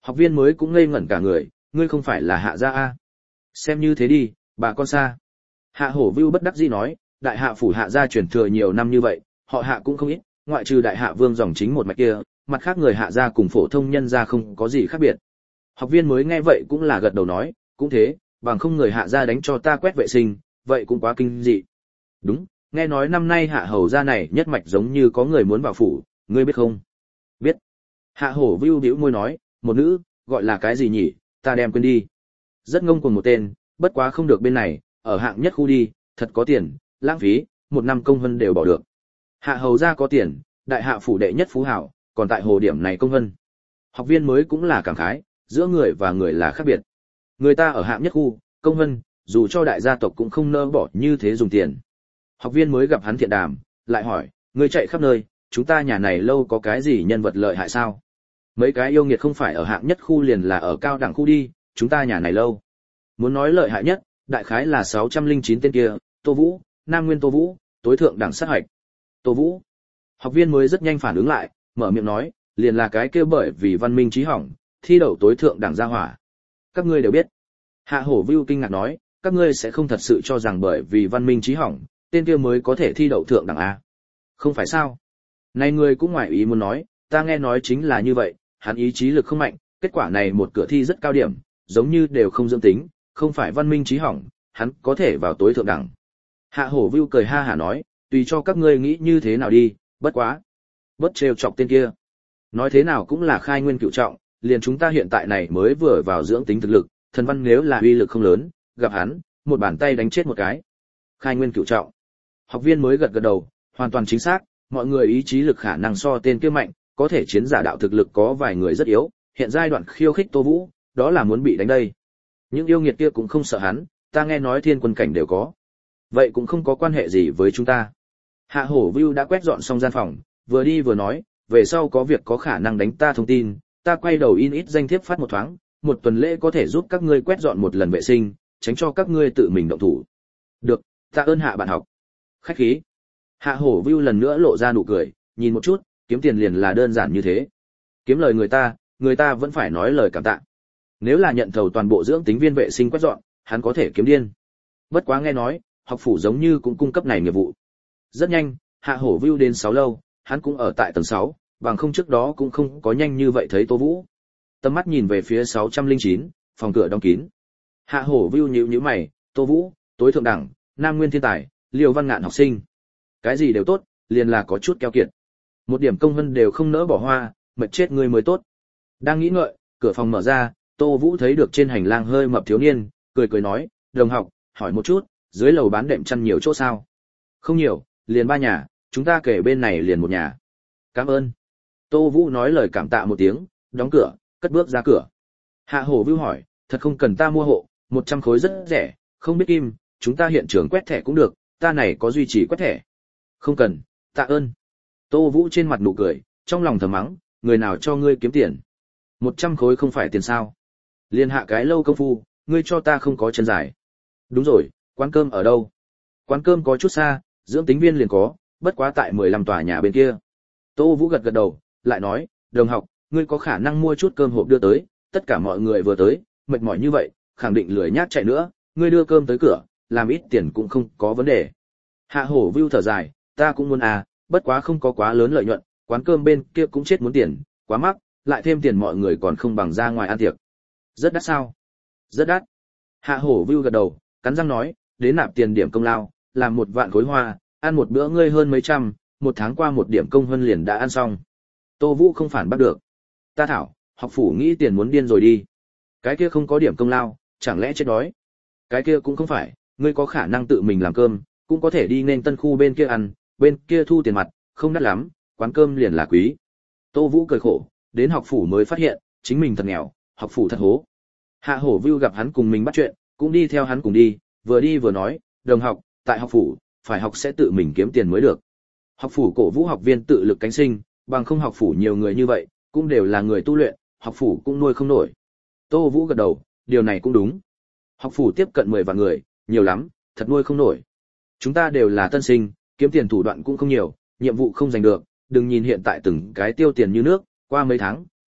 Học viên mới cũng ngây ngẩn cả người, ngươi không phải là Hạ gia a? Xem như thế đi, bà con xa. Hạ Hổ Vưu bất đắc dĩ nói, đại hạ phủ Hạ gia truyền thừa nhiều năm như vậy, họ Hạ cũng không ít, ngoại trừ đại hạ vương dòng chính một mạch kia, mặt khác người Hạ gia cùng phổ thông nhân gia không có gì khác biệt. Học viên mới nghe vậy cũng là gật đầu nói, cũng thế, bằng không người Hạ gia đánh cho ta quét vệ sinh, vậy cũng quá kinh dị. Đúng, nghe nói năm nay Hạ hầu gia này nhất mạch giống như có người muốn vào phủ, ngươi biết không? Biết. Hạ Hổ Vưu bĩu môi nói, một nữ, gọi là cái gì nhỉ, ta đem quên đi. Rất ngông cuồng một tên, bất quá không được bên này, ở hạng nhất khu đi, thật có tiền, lãng phí, một năm công vân đều bỏ được. Hạ hầu gia có tiền, đại hạ phủ đệ nhất phú hảo, còn tại hồ điểm này công vân. Học viên mới cũng là cảm khái, giữa người và người là khác biệt. Người ta ở hạng nhất khu, công vân, dù cho đại gia tộc cũng không nỡ bỏ như thế dùng tiền. Học viên mới gặp hắn thiện đàm, lại hỏi, người chạy khắp nơi, chúng ta nhà này lâu có cái gì nhân vật lợi hại sao? Mấy cái yêu nghiệt không phải ở hạng nhất khu liền là ở cao đẳng khu đi, chúng ta nhà này lâu. Muốn nói lợi hại nhất, đại khái là sáu trăm lẻ chín tên kia, Tô Vũ, Nam Nguyên Tô Vũ, tối thượng đẳng sát hạch. Tô Vũ. Học viên mới rất nhanh phản ứng lại, mở miệng nói, liền là cái kia bởi vì văn minh trí hỏng, thi đậu tối thượng đẳng gia hỏa. Các ngươi đều biết. Hạ Hổ Vưu kinh ngạc nói, các ngươi sẽ không thật sự cho rằng bởi vì văn minh trí hỏng, tên kia mới có thể thi đậu thượng đẳng a? Không phải sao? Này người cũng ngoài ý muốn nói, ta nghe nói chính là như vậy, hắn ý chí lực không mạnh, kết quả này một cửa thi rất cao điểm, giống như đều không dương tính, không phải văn minh trí hỏng, hắn có thể vào tối thượng đẳng. Hạ Hổ Vưu cười ha hả nói, tùy cho các ngươi nghĩ như thế nào đi, bất quá. Bất trêu chọc tên kia. Nói thế nào cũng là khai nguyên cựu trọng, liền chúng ta hiện tại này mới vừa vào dưỡng tính thực lực, thần văn nếu là uy lực không lớn, gặp hắn, một bàn tay đánh chết một cái. Khai nguyên cựu trọng. Học viên mới gật gật đầu, hoàn toàn chính xác, mọi người ý chí lực khả năng so tên kia mạnh, có thể chiến giả đạo thực lực có vài người rất yếu, hiện giai đoạn khiêu khích Tô Vũ, đó là muốn bị đánh đây. Những yêu nghiệt kia cũng không sợ hắn, ta nghe nói thiên quân cảnh đều có. Vậy cũng không có quan hệ gì với chúng ta. Hạ Hổ Vưu đã quét dọn xong gian phòng, vừa đi vừa nói, về sau có việc có khả năng đánh ta thông tin, ta quay đầu in ít danh thiếp phát một thoáng, một tuần lễ có thể giúp các ngươi quét dọn một lần vệ sinh, tránh cho các ngươi tự mình động thủ. Được, ta ơn Hạ bạn học. Khách khí. Hạ Hổ Vưu lần nữa lộ ra nụ cười, nhìn một chút, kiếm tiền liền là đơn giản như thế. Kiếm lời người ta, người ta vẫn phải nói lời cảm tạ. Nếu là nhận thầu toàn bộ dưỡng tính viên vệ sinh quét dọn, hắn có thể kiếm điên. Bất quá nghe nói, học phủ giống như cũng cung cấp này nghiệp vụ. Rất nhanh, Hạ Hổ Vưu đến sáu lâu, hắn cũng ở tại tầng sáu, bằng không trước đó cũng không có nhanh như vậy thấy Tô Vũ. Tầm mắt nhìn về phía sáu trăm lẻ chín, phòng cửa đóng kín. Hạ Hổ Vưu nhíu nhíu mày, Tô Vũ, tối thượng đẳng, Nam Nguyên thiên tài, Liêu Văn Ngạn học sinh. Cái gì đều tốt, liền là có chút keo kiệt. Một điểm công vân đều không nỡ bỏ hoa, mệt chết người mới tốt. Đang nghĩ ngợi, cửa phòng mở ra, Tô Vũ thấy được trên hành lang hơi mập thiếu niên, cười cười nói, đồng học, hỏi một chút, dưới lầu bán đệm chăn nhiều chỗ sao? Không nhiều, liền ba nhà, chúng ta kể bên này liền một nhà. Cảm ơn. Tô Vũ nói lời cảm tạ một tiếng, đóng cửa, cất bước ra cửa. Hạ Hổ Vưu hỏi, thật không cần ta mua hộ, một trăm khối rất rẻ, không biết kim, chúng ta hiện trường quét thẻ cũng được, ta này có duy trì quét thẻ. Không cần, tạ ơn. Tô Vũ trên mặt nụ cười, trong lòng thầm mắng, người nào cho ngươi kiếm tiền? Một trăm khối không phải tiền sao? Liên hạ cái lâu công phu, ngươi cho ta không có chân dài. Đúng rồi, quán cơm ở đâu? Quán cơm có chút xa, dưỡng tính viên liền có, bất quá tại mười lăm tòa nhà bên kia. Tô Vũ gật gật đầu, lại nói, đồng học, ngươi có khả năng mua chút cơm hộp đưa tới, tất cả mọi người vừa tới, mệt mỏi như vậy, khẳng định lười nhác chạy nữa, ngươi đưa cơm tới cửa, làm ít tiền cũng không có vấn đề. Hạ Hổ Vưu thở dài, ta cũng muốn à, bất quá không có quá lớn lợi nhuận, quán cơm bên kia cũng chết muốn tiền, quá mắc, lại thêm tiền mọi người còn không bằng ra ngoài ăn tiệc. Rất đắt sao? Rất đắt. Hạ Hổ Vưu gật đầu, cắn răng nói, đến nạp tiền điểm công lao, làm một vạn khối hoa, ăn một bữa ngươi hơn mấy trăm, một tháng qua một điểm công hơn liền đã ăn xong. Tô Vũ không phản bắt được. Ta thảo, học phủ nghĩ tiền muốn điên rồi đi. Cái kia không có điểm công lao, chẳng lẽ chết đói? Cái kia cũng không phải, ngươi có khả năng tự mình làm cơm, cũng có thể đi nên tân khu bên kia ăn, bên kia thu tiền mặt, không đắt lắm, quán cơm liền là quý. Tô Vũ cười khổ, đến học phủ mới phát hiện, chính mình thật nghèo, học phủ thật hố. Hạ Hổ Vưu gặp hắn cùng mình bắt chuyện, cũng đi theo hắn cùng đi, vừa đi vừa nói, đồng học, tại học phủ, phải học sẽ tự mình kiếm tiền mới được. Học phủ cổ vũ học viên tự lực cánh sinh, bằng không học phủ nhiều người như vậy, cũng đều là người tu luyện, học phủ cũng nuôi không nổi. Tô Vũ gật đầu, điều này cũng đúng. Học phủ tiếp cận mười vạn người, nhiều lắm, thật nuôi không nổi. Chúng ta đều là tân sinh, kiếm tiền thủ đoạn cũng không nhiều, nhiệm vụ không giành được, đừng nhìn hiện tại từng cái tiêu tiền như nước, qua mấy tháng,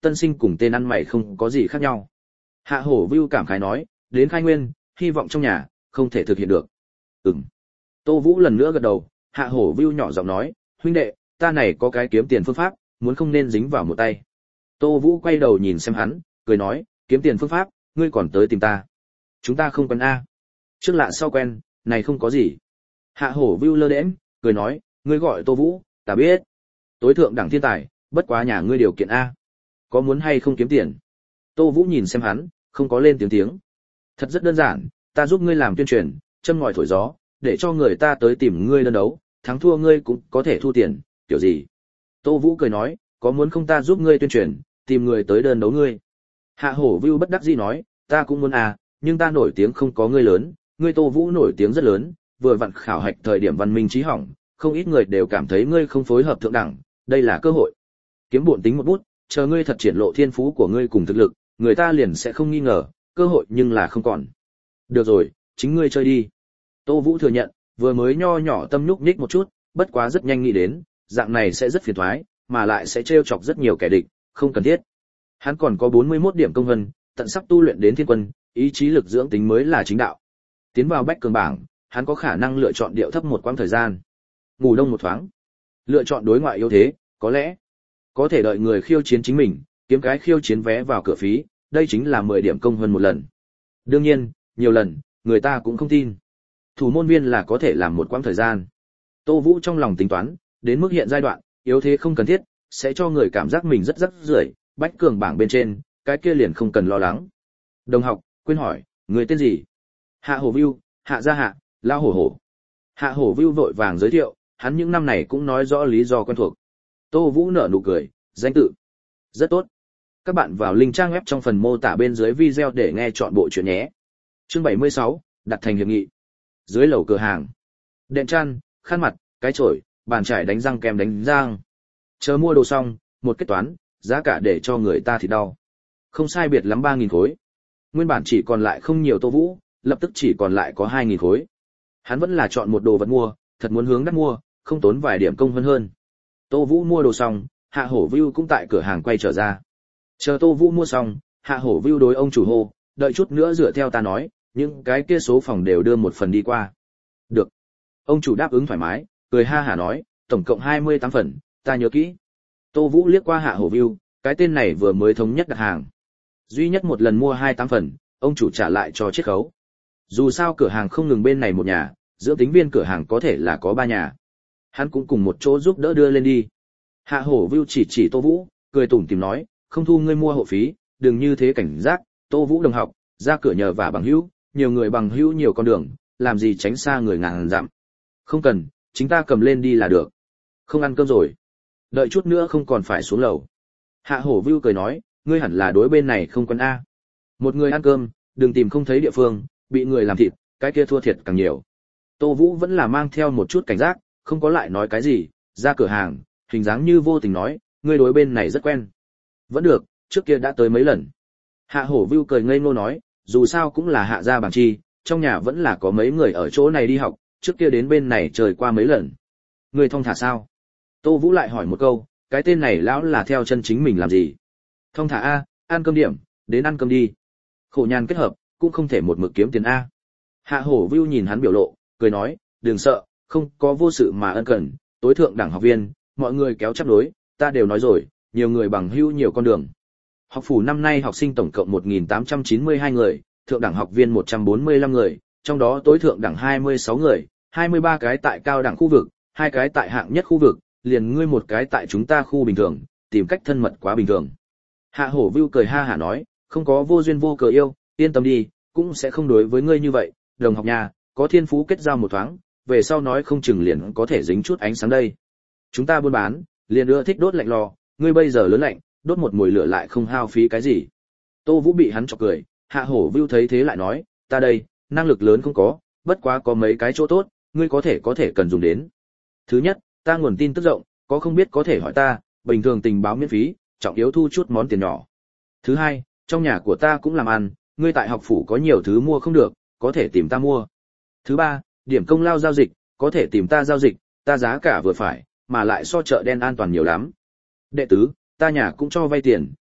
tân sinh cùng tên ăn mày không có gì khác nhau. Hạ Hổ Vưu cảm khái nói, đến khai nguyên, hy vọng trong nhà không thể thực hiện được. Ừm. Tô Vũ lần nữa gật đầu, Hạ Hổ Vưu nhỏ giọng nói, huynh đệ, ta này có cái kiếm tiền phương pháp, muốn không nên dính vào một tay. Tô Vũ quay đầu nhìn xem hắn, cười nói, kiếm tiền phương pháp, ngươi còn tới tìm ta. Chúng ta không quen a. Trước lạ sau quen, này không có gì. Hạ Hổ Vưu lơ đễnh, cười nói, ngươi gọi Tô Vũ, ta biết. Tối thượng đẳng thiên tài, bất quá nhà ngươi điều kiện a. Có muốn hay không kiếm tiền? Tô Vũ nhìn xem hắn, không có lên tiếng tiếng. Thật rất đơn giản, ta giúp ngươi làm tuyên truyền, châm ngòi thổi gió, để cho người ta tới tìm ngươi đơn đấu, thắng thua ngươi cũng có thể thu tiền, kiểu gì? Tô Vũ cười nói, có muốn không ta giúp ngươi tuyên truyền, tìm người tới đơn đấu ngươi. Hạ Hổ Vưu bất đắc dĩ nói, ta cũng muốn à, nhưng ta nổi tiếng không có ngươi lớn, ngươi Tô Vũ nổi tiếng rất lớn, vừa vặn khảo hạch thời điểm văn minh trí hỏng, không ít người đều cảm thấy ngươi không phối hợp thượng đẳng, đây là cơ hội. Kiếm bộn tính một bút, chờ ngươi thật triển lộ thiên phú của ngươi cùng thực lực, người ta liền sẽ không nghi ngờ, cơ hội nhưng là không còn. Được rồi, chính ngươi chơi đi. Tô Vũ thừa nhận, vừa mới nho nhỏ tâm nhúc nhích một chút, bất quá rất nhanh nghĩ đến, dạng này sẽ rất phiền toái, mà lại sẽ trêu chọc rất nhiều kẻ địch, không cần thiết. Hắn còn có bốn mươi mốt điểm công vân, tận sắp tu luyện đến thiên quân, ý chí lực dưỡng tính mới là chính đạo. Tiến vào bách cường bảng, hắn có khả năng lựa chọn điệu thấp một quãng thời gian. Ngủ đông một thoáng. Lựa chọn đối ngoại yếu thế, có lẽ có thể đợi người khiêu chiến chính mình, kiếm cái khiêu chiến vé vào cửa phí, đây chính là mười điểm công hơn một lần. Đương nhiên, nhiều lần, người ta cũng không tin. Thủ môn viên là có thể làm một quãng thời gian. Tô Vũ trong lòng tính toán, đến mức hiện giai đoạn, yếu thế không cần thiết, sẽ cho người cảm giác mình rất rất rưởi, bách cường bảng bên trên, cái kia liền không cần lo lắng. Đồng học, quên hỏi, người tên gì? Hạ Hổ Vưu, Hạ Gia Hạ, Lao Hổ Hổ. Hạ Hổ Vưu vội vàng giới thiệu, hắn những năm này cũng nói rõ lý do quen thuộc. Tô Vũ nở nụ cười, danh tự. Rất tốt. Các bạn vào link trang web trong phần mô tả bên dưới video để nghe chọn bộ chuyện nhé. Chương bảy mươi sáu, đặt thành hiệp nghị. Dưới lầu cửa hàng. Đệm chăn, khăn mặt, cái chổi, bàn chải đánh răng kèm đánh răng. Chờ mua đồ xong, một kết toán, giá cả để cho người ta thì đau. Không sai biệt lắm ba nghìn khối. Nguyên bản chỉ còn lại không nhiều Tô Vũ, lập tức chỉ còn lại có hai nghìn khối. Hắn vẫn là chọn một đồ vật mua, thật muốn hướng đắt mua, không tốn vài điểm công hơn hơn. Tô Vũ mua đồ xong, Hạ Hổ Vưu cũng tại cửa hàng quay trở ra. Chờ Tô Vũ mua xong, Hạ Hổ Vưu đối ông chủ hô, đợi chút nữa dựa theo ta nói, những cái kia số phòng đều đưa một phần đi qua. Được. Ông chủ đáp ứng thoải mái, cười ha hả nói, tổng cộng hai mươi tám phần, ta nhớ kỹ. Tô Vũ liếc qua Hạ Hổ Vưu, cái tên này vừa mới thống nhất đặt hàng. Duy nhất một lần mua hai mươi tám phần, ông chủ trả lại cho chiết khấu. Dù sao cửa hàng không ngừng bên này một nhà, dưỡng tính viên cửa hàng có thể là có ba nhà. Hắn cũng cùng một chỗ giúp đỡ đưa lên đi. Hạ Hổ Vưu chỉ chỉ Tô Vũ, cười tủm tỉm nói, không thu ngươi mua hộ phí, đừng như thế cảnh giác, Tô Vũ đồng học, ra cửa nhờ vả bằng hữu, nhiều người bằng hữu nhiều con đường, làm gì tránh xa người ngàn dặm. Không cần, chính ta cầm lên đi là được. Không ăn cơm rồi. Đợi chút nữa không còn phải xuống lầu. Hạ Hổ Vưu cười nói, ngươi hẳn là đối bên này không quen a. Một người ăn cơm, đừng tìm không thấy địa phương, bị người làm thịt, cái kia thua thiệt càng nhiều. Tô Vũ vẫn là mang theo một chút cảnh giác, không có lại nói cái gì, ra cửa hàng, hình dáng như vô tình nói, ngươi đối bên này rất quen. Vẫn được, trước kia đã tới mấy lần. Hạ Hổ Vưu cười ngây ngô nói, dù sao cũng là Hạ gia bằng chi, trong nhà vẫn là có mấy người ở chỗ này đi học, trước kia đến bên này trời qua mấy lần. Ngươi thong thả sao? Tô Vũ lại hỏi một câu, cái tên này lão là theo chân chính mình làm gì? Thong thả a, ăn cơm điểm, đến ăn cơm đi. Khổ nhàn kết hợp, cũng không thể một mực kiếm tiền a. Hạ Hổ Vưu nhìn hắn biểu lộ, cười nói, đừng sợ, không có vô sự mà ân cần, tối thượng đẳng học viên, mọi người kéo chấp đối, ta đều nói rồi, nhiều người bằng hữu nhiều con đường. Học phủ năm nay học sinh tổng cộng một nghìn tám trăm chín mươi hai người, thượng đẳng học viên một trăm bốn mươi lăm người, trong đó tối thượng đẳng hai mươi sáu người, hai mươi ba cái tại cao đẳng khu vực, hai cái tại hạng nhất khu vực, liền ngươi một cái tại chúng ta khu bình thường, tìm cách thân mật quá bình thường. Hạ Hổ Vưu cười ha hả nói, không có vô duyên vô cớ yêu, yên tâm đi, cũng sẽ không đối với ngươi như vậy, đồng học nhà, có thiên phú kết giao một thoáng, về sau nói không chừng liền có thể dính chút ánh sáng đây. Chúng ta buôn bán, liền ưa thích đốt lạnh lò, ngươi bây giờ lớn lạnh, đốt một mùi lửa lại không hao phí cái gì. Tô Vũ bị hắn chọc cười, Hạ Hổ Vưu thấy thế lại nói, ta đây, năng lực lớn không có, bất quá có mấy cái chỗ tốt, ngươi có thể có thể cần dùng đến. Thứ nhất, ta nguồn tin tức rộng, có không biết có thể hỏi ta, bình thường tình báo miễn phí, trọng yếu thu chút món tiền nhỏ. Thứ hai, trong nhà của ta cũng làm ăn, ngươi tại học phủ có nhiều thứ mua không được, có thể tìm ta mua. Thứ ba, điểm công lao giao dịch, có thể tìm ta giao dịch, ta giá cả vừa phải, mà lại so chợ đen an toàn nhiều lắm. Đệ tứ, ta nhà cũng cho vay tiền,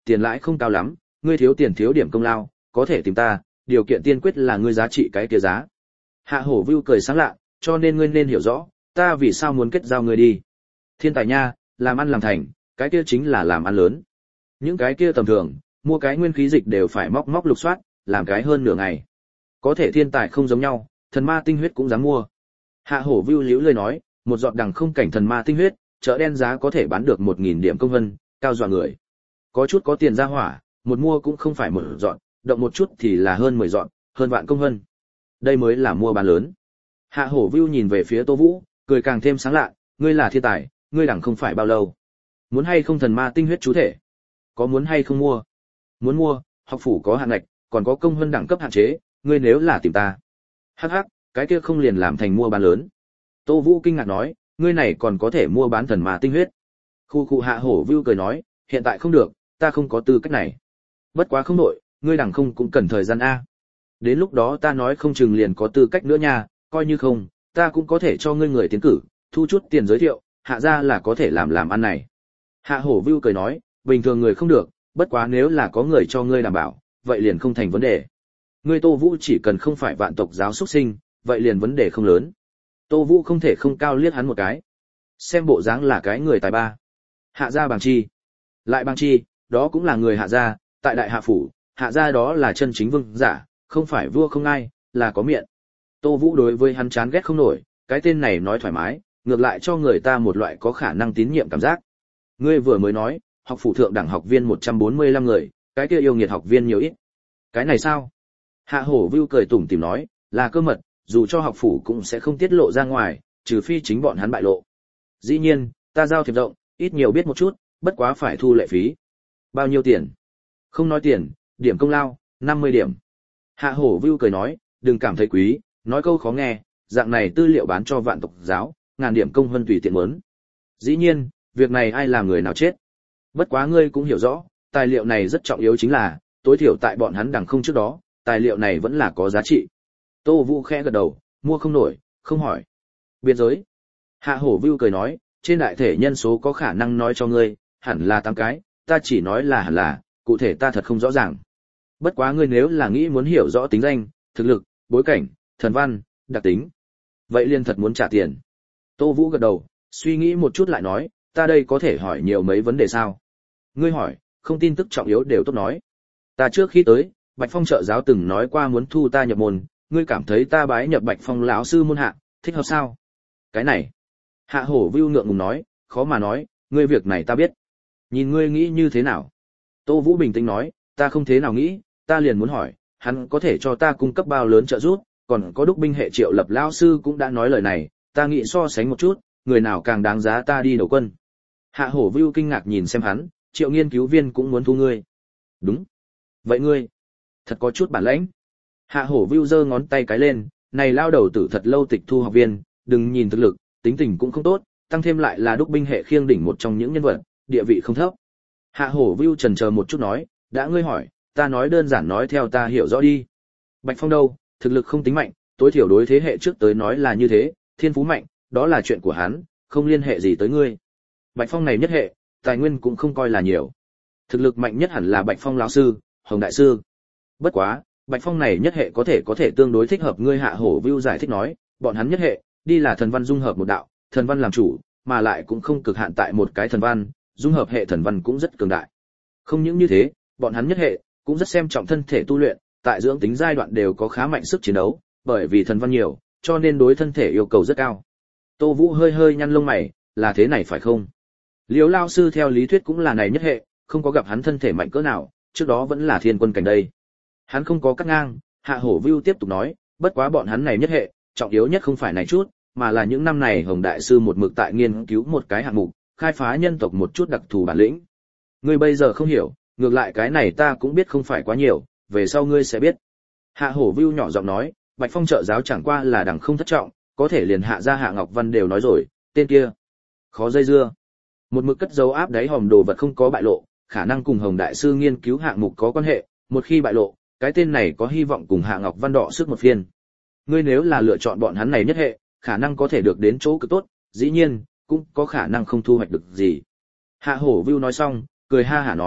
tiền lãi không cao lắm, ngươi thiếu tiền thiếu điểm công lao, có thể tìm ta, điều kiện tiên quyết là ngươi giá trị cái kia giá. Hạ Hổ Vưu cười sáng lạ, cho nên ngươi nên hiểu rõ, ta vì sao muốn kết giao ngươi đi. Thiên tài nha, làm ăn làm thành, cái kia chính là làm ăn lớn. Những cái kia tầm thường, mua cái nguyên khí dịch đều phải móc móc lục soát, làm cái hơn nửa ngày. Có thể thiên tài không giống nhau, thần ma tinh huyết cũng dám mua. Hạ Hổ Vưu liễu lời nói, một giọt đằng không cảnh thần ma tinh huyết, chợ đen giá có thể bán được một nghìn điểm công vân, cao dọa người. Có chút có tiền ra hỏa, một mua cũng không phải một dọn, động một chút thì là hơn mười dọn, hơn vạn công vân. Đây mới là mua bán lớn. Hạ Hổ Vưu nhìn về phía Tô Vũ, cười càng thêm sáng lạ, ngươi là thiên tài, ngươi đẳng không phải bao lâu. Muốn hay không thần ma tinh huyết chú thể? Có muốn hay không mua? Muốn mua, học phủ có hạn ngạch, còn có công vân đẳng cấp hạn chế, ngươi nếu là tìm ta. Hắc hắc, cái kia không liền làm thành mua bán lớn. Tô Vũ kinh ngạc nói, ngươi này còn có thể mua bán thần ma tinh huyết. Khu khu Hạ Hổ Vưu cười nói, hiện tại không được, ta không có tư cách này. Bất quá không nội, ngươi đẳng không cũng cần thời gian a. Đến lúc đó ta nói không chừng liền có tư cách nữa nha, coi như không, ta cũng có thể cho ngươi người tiến cử, thu chút tiền giới thiệu, hạ ra là có thể làm làm ăn này. Hạ Hổ Vưu cười nói, bình thường người không được, bất quá nếu là có người cho ngươi đảm bảo, vậy liền không thành vấn đề. Ngươi Tô Vũ chỉ cần không phải vạn tộc giáo xuất sinh, vậy liền vấn đề không lớn. Tô Vũ không thể không cao liếc hắn một cái. Xem bộ dáng là cái người tài ba. Hạ gia Bàng Chi. Lại Bàng Chi, đó cũng là người hạ gia, tại đại hạ phủ, hạ gia đó là chân chính vương giả, không phải vua không ai, là có miệng. Tô Vũ đối với hắn chán ghét không nổi, cái tên này nói thoải mái, ngược lại cho người ta một loại có khả năng tín nhiệm cảm giác. Ngươi vừa mới nói, học phủ thượng đẳng học viên một trăm bốn mươi lăm người, cái kia yêu nghiệt học viên nhiều ít. Cái này sao? Hạ Hổ Vưu cười tủm tỉm nói, là cơ mật, dù cho học phủ cũng sẽ không tiết lộ ra ngoài, trừ phi chính bọn hắn bại lộ. Dĩ nhiên, ta giao thiệp rộng, ít nhiều biết một chút, bất quá phải thu lệ phí. Bao nhiêu tiền? Không nói tiền, điểm công lao, năm mươi điểm. Hạ Hổ Vưu cười nói, đừng cảm thấy quý, nói câu khó nghe, dạng này tư liệu bán cho vạn tộc giáo, ngàn điểm công vân tùy tiện muốn. Dĩ nhiên, việc này ai làm người nào chết. Bất quá ngươi cũng hiểu rõ, tài liệu này rất trọng yếu chính là, tối thiểu tại bọn hắn đằng không trước đó, tài liệu này vẫn là có giá trị. Tô Vũ khẽ gật đầu, mua không nổi, không hỏi. Biệt giới. Hạ Hổ Vưu cười nói, trên đại thể nhân số có khả năng nói cho ngươi, hẳn là tám cái, ta chỉ nói là hẳn là, cụ thể ta thật không rõ ràng. Bất quá ngươi nếu là nghĩ muốn hiểu rõ tính danh, thực lực, bối cảnh, thần văn, đặc tính, vậy liền thật muốn trả tiền. Tô Vũ gật đầu, suy nghĩ một chút lại nói, ta đây có thể hỏi nhiều mấy vấn đề sao? Ngươi hỏi, không tin tức trọng yếu đều tốt nói. Ta trước khi tới, Bạch Phong trợ giáo từng nói qua muốn thu ta nhập môn, ngươi cảm thấy ta bái nhập Bạch Phong lão sư môn hạ, thích hợp sao? Cái này. Hạ Hổ Vưu ngượng ngùng nói, khó mà nói, ngươi việc này ta biết. Nhìn ngươi nghĩ như thế nào? Tô Vũ bình tĩnh nói, ta không thế nào nghĩ, ta liền muốn hỏi, hắn có thể cho ta cung cấp bao lớn trợ giúp, còn có đúc binh hệ Triệu Lập lão sư cũng đã nói lời này, ta nghĩ so sánh một chút, người nào càng đáng giá ta đi đầu quân. Hạ Hổ Vưu kinh ngạc nhìn xem hắn, Triệu nghiên cứu viên cũng muốn thu ngươi. Đúng. Vậy ngươi, thật có chút bản lãnh. Hạ Hổ Vưu giơ ngón tay cái lên, này lao đầu tử thật lâu tịch thu học viên, đừng nhìn thực lực, tính tình cũng không tốt, tăng thêm lại là đúc binh hệ khiêng đỉnh một trong những nhân vật, địa vị không thấp. Hạ Hổ Vưu chần chờ một chút nói, đã ngươi hỏi, ta nói đơn giản nói theo ta hiểu rõ đi. Bạch Phong đâu, thực lực không tính mạnh, tối thiểu đối thế hệ trước tới nói là như thế, thiên phú mạnh, đó là chuyện của hắn, không liên hệ gì tới ngươi. Bạch Phong này nhất hệ, tài nguyên cũng không coi là nhiều. Thực lực mạnh nhất hẳn là Bạch Phong lão sư, Hồng đại sư. Bất quá, Bạch Phong này nhất hệ có thể có thể tương đối thích hợp ngươi. Hạ Hổ Vưu giải thích nói, bọn hắn nhất hệ, đi là thần văn dung hợp một đạo, thần văn làm chủ, mà lại cũng không cực hạn tại một cái thần văn, dung hợp hệ thần văn cũng rất cường đại. Không những như thế, bọn hắn nhất hệ cũng rất xem trọng thân thể tu luyện, tại dưỡng tính giai đoạn đều có khá mạnh sức chiến đấu, bởi vì thần văn nhiều, cho nên đối thân thể yêu cầu rất cao. Tô Vũ hơi hơi nhăn lông mày, là thế này phải không? Liễu lão sư theo lý thuyết cũng là này nhất hệ, không có gặp hắn thân thể mạnh cỡ nào, trước đó vẫn là thiên quân cảnh đây. Hắn không có cắt ngang, Hạ Hổ Vưu tiếp tục nói, bất quá bọn hắn này nhất hệ, trọng yếu nhất không phải này chút, mà là những năm này Hồng đại sư một mực tại nghiên cứu một cái hạng mục, khai phá nhân tộc một chút đặc thù bản lĩnh. Ngươi bây giờ không hiểu, ngược lại cái này ta cũng biết không phải quá nhiều, về sau ngươi sẽ biết. Hạ Hổ Vưu nhỏ giọng nói, Bạch Phong trợ giáo chẳng qua là đẳng không thất trọng, có thể liền Hạ gia Hạ Ngọc Văn đều nói rồi, tên kia khó dây dưa. Một mực cất dấu áp đáy hòm đồ vật không có bại lộ, khả năng cùng Hồng đại sư nghiên cứu hạng mục có quan hệ, một khi bại lộ, cái tên này có hy vọng cùng Hạ Ngọc Văn đọ sức một phiên. Ngươi nếu là lựa chọn bọn hắn này nhất hệ, khả năng có thể được đến chỗ cực tốt, dĩ nhiên, cũng có khả năng không thu hoạch được gì. Hạ Hổ Vưu nói xong, cười ha hả nói,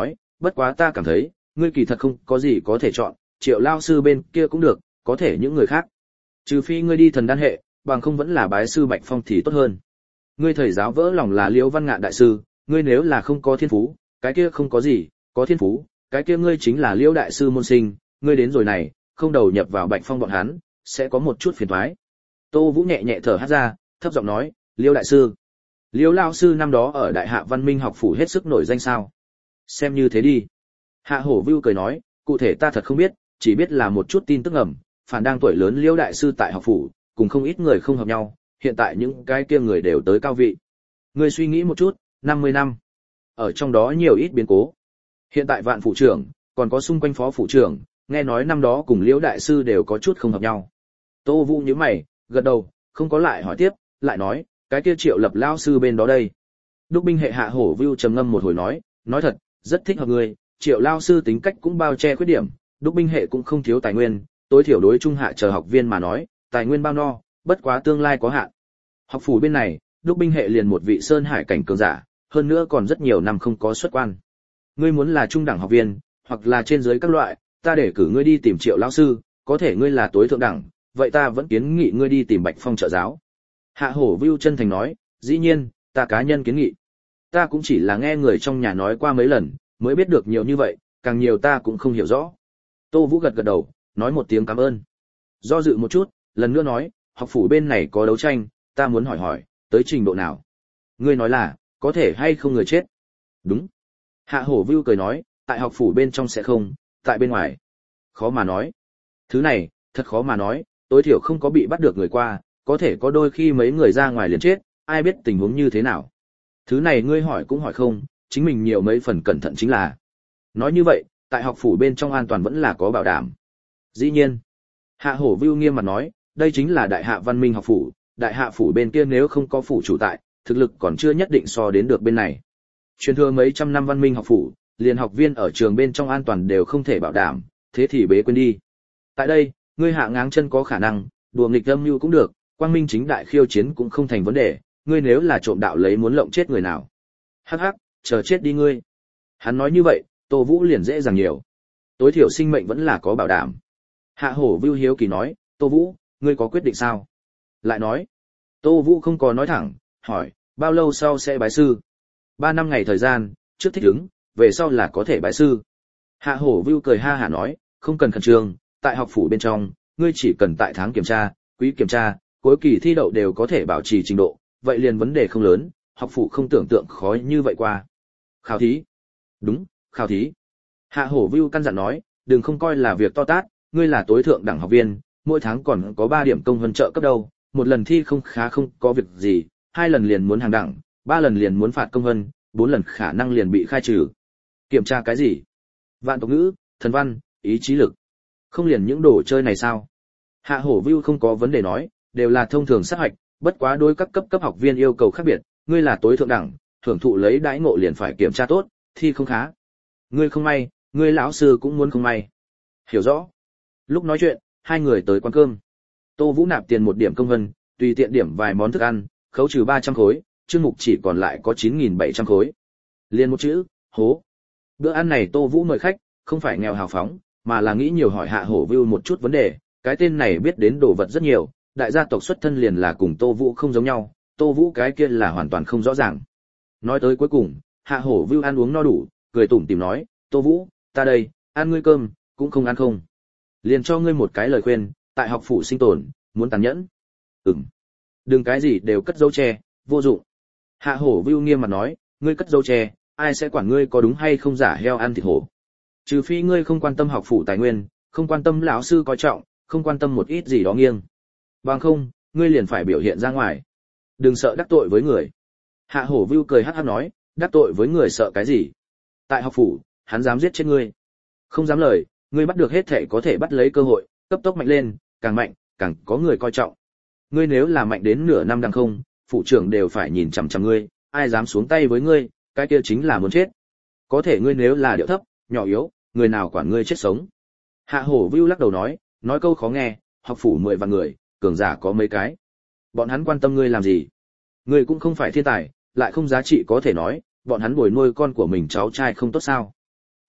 bất quá ta cảm thấy, ngươi kỳ thật không có gì có thể chọn, Triệu lao sư bên kia cũng được, có thể những người khác. Trừ phi ngươi đi thần đan hệ, bằng không vẫn là bái sư Bạch Phong thì tốt hơn. Ngươi thầy giáo vỡ lòng là Liễu Văn Ngạn đại sư, ngươi nếu là không có thiên phú, cái kia không có gì, có thiên phú, cái kia ngươi chính là Liễu đại sư môn sinh, ngươi đến rồi này, không đầu nhập vào Bạch Phong bọn hắn, sẽ có một chút phiền toái. Tô Vũ nhẹ nhẹ thở hắt ra, thấp giọng nói, Liễu đại sư. Liễu lão sư năm đó ở Đại Hạ Văn Minh học phủ hết sức nổi danh sao? Xem như thế đi. Hạ Hổ Vưu cười nói, cụ thể ta thật không biết, chỉ biết là một chút tin tức ẩm, phản đang tuổi lớn Liễu đại sư tại học phủ, cùng không ít người không hợp nhau, hiện tại những cái kia người đều tới cao vị. Ngươi suy nghĩ một chút, năm mươi năm, ở trong đó nhiều ít biến cố. Hiện tại Vạn phủ trưởng, còn có xung quanh phó phủ trưởng, nghe nói năm đó cùng Liễu đại sư đều có chút không hợp nhau. Tô Vũ nhíu mày, gật đầu, không có lại hỏi tiếp, lại nói, cái kia Triệu Lập lão sư bên đó đây. Đúc binh hệ Hạ Hổ Vưu trầm ngâm một hồi nói, nói thật, rất thích hợp ngươi, Triệu lão sư tính cách cũng bao che khuyết điểm, đúc binh hệ cũng không thiếu tài nguyên, tối thiểu đối trung hạ chờ học viên mà nói, tài nguyên bao no, bất quá tương lai có hạn. Học phủ bên này, đúc binh hệ liền một vị sơn hải cảnh cường giả, hơn nữa còn rất nhiều năm không có xuất quan. Ngươi muốn là trung đẳng học viên, hoặc là trên dưới các loại, ta để cử ngươi đi tìm Triệu lão sư, có thể ngươi là tối thượng đẳng, vậy ta vẫn kiến nghị ngươi đi tìm Bạch Phong trợ giáo. Hạ Hổ Vưu chân thành nói, dĩ nhiên, ta cá nhân kiến nghị. Ta cũng chỉ là nghe người trong nhà nói qua mấy lần, mới biết được nhiều như vậy, càng nhiều ta cũng không hiểu rõ. Tô Vũ gật gật đầu, nói một tiếng cảm ơn. Do dự một chút, lần nữa nói, học phủ bên này có đấu tranh, ta muốn hỏi hỏi, tới trình độ nào? Ngươi nói là, có thể hay không người chết? Đúng. Hạ Hổ Vưu cười nói, tại học phủ bên trong sẽ không, tại bên ngoài. Khó mà nói. Thứ này, thật khó mà nói, tối thiểu không có bị bắt được người qua, có thể có đôi khi mấy người ra ngoài liền chết, ai biết tình huống như thế nào. Thứ này ngươi hỏi cũng hỏi không, chính mình nhiều mấy phần cẩn thận chính là. Nói như vậy, tại học phủ bên trong an toàn vẫn là có bảo đảm. Dĩ nhiên. Hạ Hổ Vưu nghiêm mặt nói, đây chính là Đại Hạ Văn Minh học phủ, Đại Hạ phủ bên kia nếu không có phủ chủ tại, thực lực còn chưa nhất định so đến được bên này. Truyền thừa mấy trăm năm Văn Minh học phủ, liền học viên ở trường bên trong an toàn đều không thể bảo đảm, thế thì bế quên đi. Tại đây, ngươi hạ ngáng chân có khả năng, đùa nghịch âm mưu cũng được, quang minh chính đại khiêu chiến cũng không thành vấn đề, ngươi nếu là trộm đạo lấy muốn lộng chết người nào. Hắc hắc, chờ chết đi ngươi. Hắn nói như vậy, Tô Vũ liền dễ dàng nhiều. Tối thiểu sinh mệnh vẫn là có bảo đảm. Hạ Hổ Vưu hiếu kỳ nói, Tô Vũ, ngươi có quyết định sao? Lại nói, Tô Vũ không có nói thẳng, hỏi, bao lâu sau sẽ bái sư? Ba năm ngày thời gian, trước thích ứng, về sau là có thể bái sư. Hạ Hổ Vưu cười ha hả nói, không cần khẩn trương, tại học phủ bên trong, ngươi chỉ cần tại tháng kiểm tra, quý kiểm tra, cuối kỳ thi đậu đều có thể bảo trì trình độ, vậy liền vấn đề không lớn, học phủ không tưởng tượng khó như vậy qua. Khảo thí. Đúng, khảo thí. Hạ Hổ Vưu căn dặn nói, đừng không coi là việc to tát, ngươi là tối thượng đẳng học viên, mỗi tháng còn có ba điểm công huân trợ cấp đâu, một lần thi không khá không có việc gì, hai lần liền muốn hàng đẳng, ba lần liền muốn phạt công huân, bốn lần khả năng liền bị khai trừ. Kiểm tra cái gì? Vạn tộc ngữ, thần văn, ý chí lực. Không liền những đồ chơi này sao? Hạ Hổ Vưu không có vấn đề nói, đều là thông thường sát hạch, bất quá đối các cấp cấp học viên yêu cầu khác biệt, ngươi là tối thượng đẳng, thưởng thụ lấy đãi ngộ liền phải kiểm tra tốt, thi không khá. Ngươi không may, ngươi lão sư cũng muốn không may. Hiểu rõ. Lúc nói chuyện, hai người tới quán cơm. Tô Vũ nạp tiền một điểm công vân, tùy tiện điểm vài món thức ăn, khấu trừ ba trăm khối, chương mục chỉ còn lại có chín nghìn bảy trăm khối. Liên một chữ, hố. Bữa ăn này Tô Vũ mời khách, không phải nghèo hào phóng, mà là nghĩ nhiều hỏi Hạ Hổ Vưu một chút vấn đề, cái tên này biết đến đồ vật rất nhiều, đại gia tộc xuất thân liền là cùng Tô Vũ không giống nhau, Tô Vũ cái kia là hoàn toàn không rõ ràng. Nói tới cuối cùng, Hạ Hổ Vưu ăn uống no đủ, cười tủm tỉm nói, Tô Vũ, ta đây, ăn ngươi cơm, cũng không ăn không. Liền cho ngươi một cái lời khuyên, tại học phủ sinh tồn, muốn tàn nhẫn. Ừm. Đừng cái gì đều cất dấu che, vô dụng. Hạ Hổ Vưu nghiêm mặt nói, ngươi cất dấu che, ai sẽ quản ngươi có đúng hay không giả heo ăn thịt hổ. Trừ phi ngươi không quan tâm học phủ tài nguyên, không quan tâm lão sư coi trọng, không quan tâm một ít gì đó nghiêng. Bằng không, ngươi liền phải biểu hiện ra ngoài. Đừng sợ đắc tội với người. Hạ Hổ Vưu cười hắc hắc nói, đắc tội với người sợ cái gì? Tại học phủ, hắn dám giết chết ngươi. Không dám lời, ngươi bắt được hết thể có thể bắt lấy cơ hội, cấp tốc mạnh lên, càng mạnh, càng có người coi trọng. Ngươi nếu là mạnh đến nửa năm đằng không, phụ trưởng đều phải nhìn chằm chằm ngươi, ai dám xuống tay với ngươi, cái kia chính là muốn chết. Có thể ngươi nếu là điệu thấp, nhỏ yếu, người nào quản ngươi chết sống. Hạ Hổ Vưu lắc đầu nói, nói câu khó nghe, học phủ mười vạn người, cường giả có mấy cái. Bọn hắn quan tâm ngươi làm gì? Ngươi cũng không phải thiên tài, lại không giá trị có thể nói, bọn hắn bồi nuôi con của mình cháu trai không tốt sao?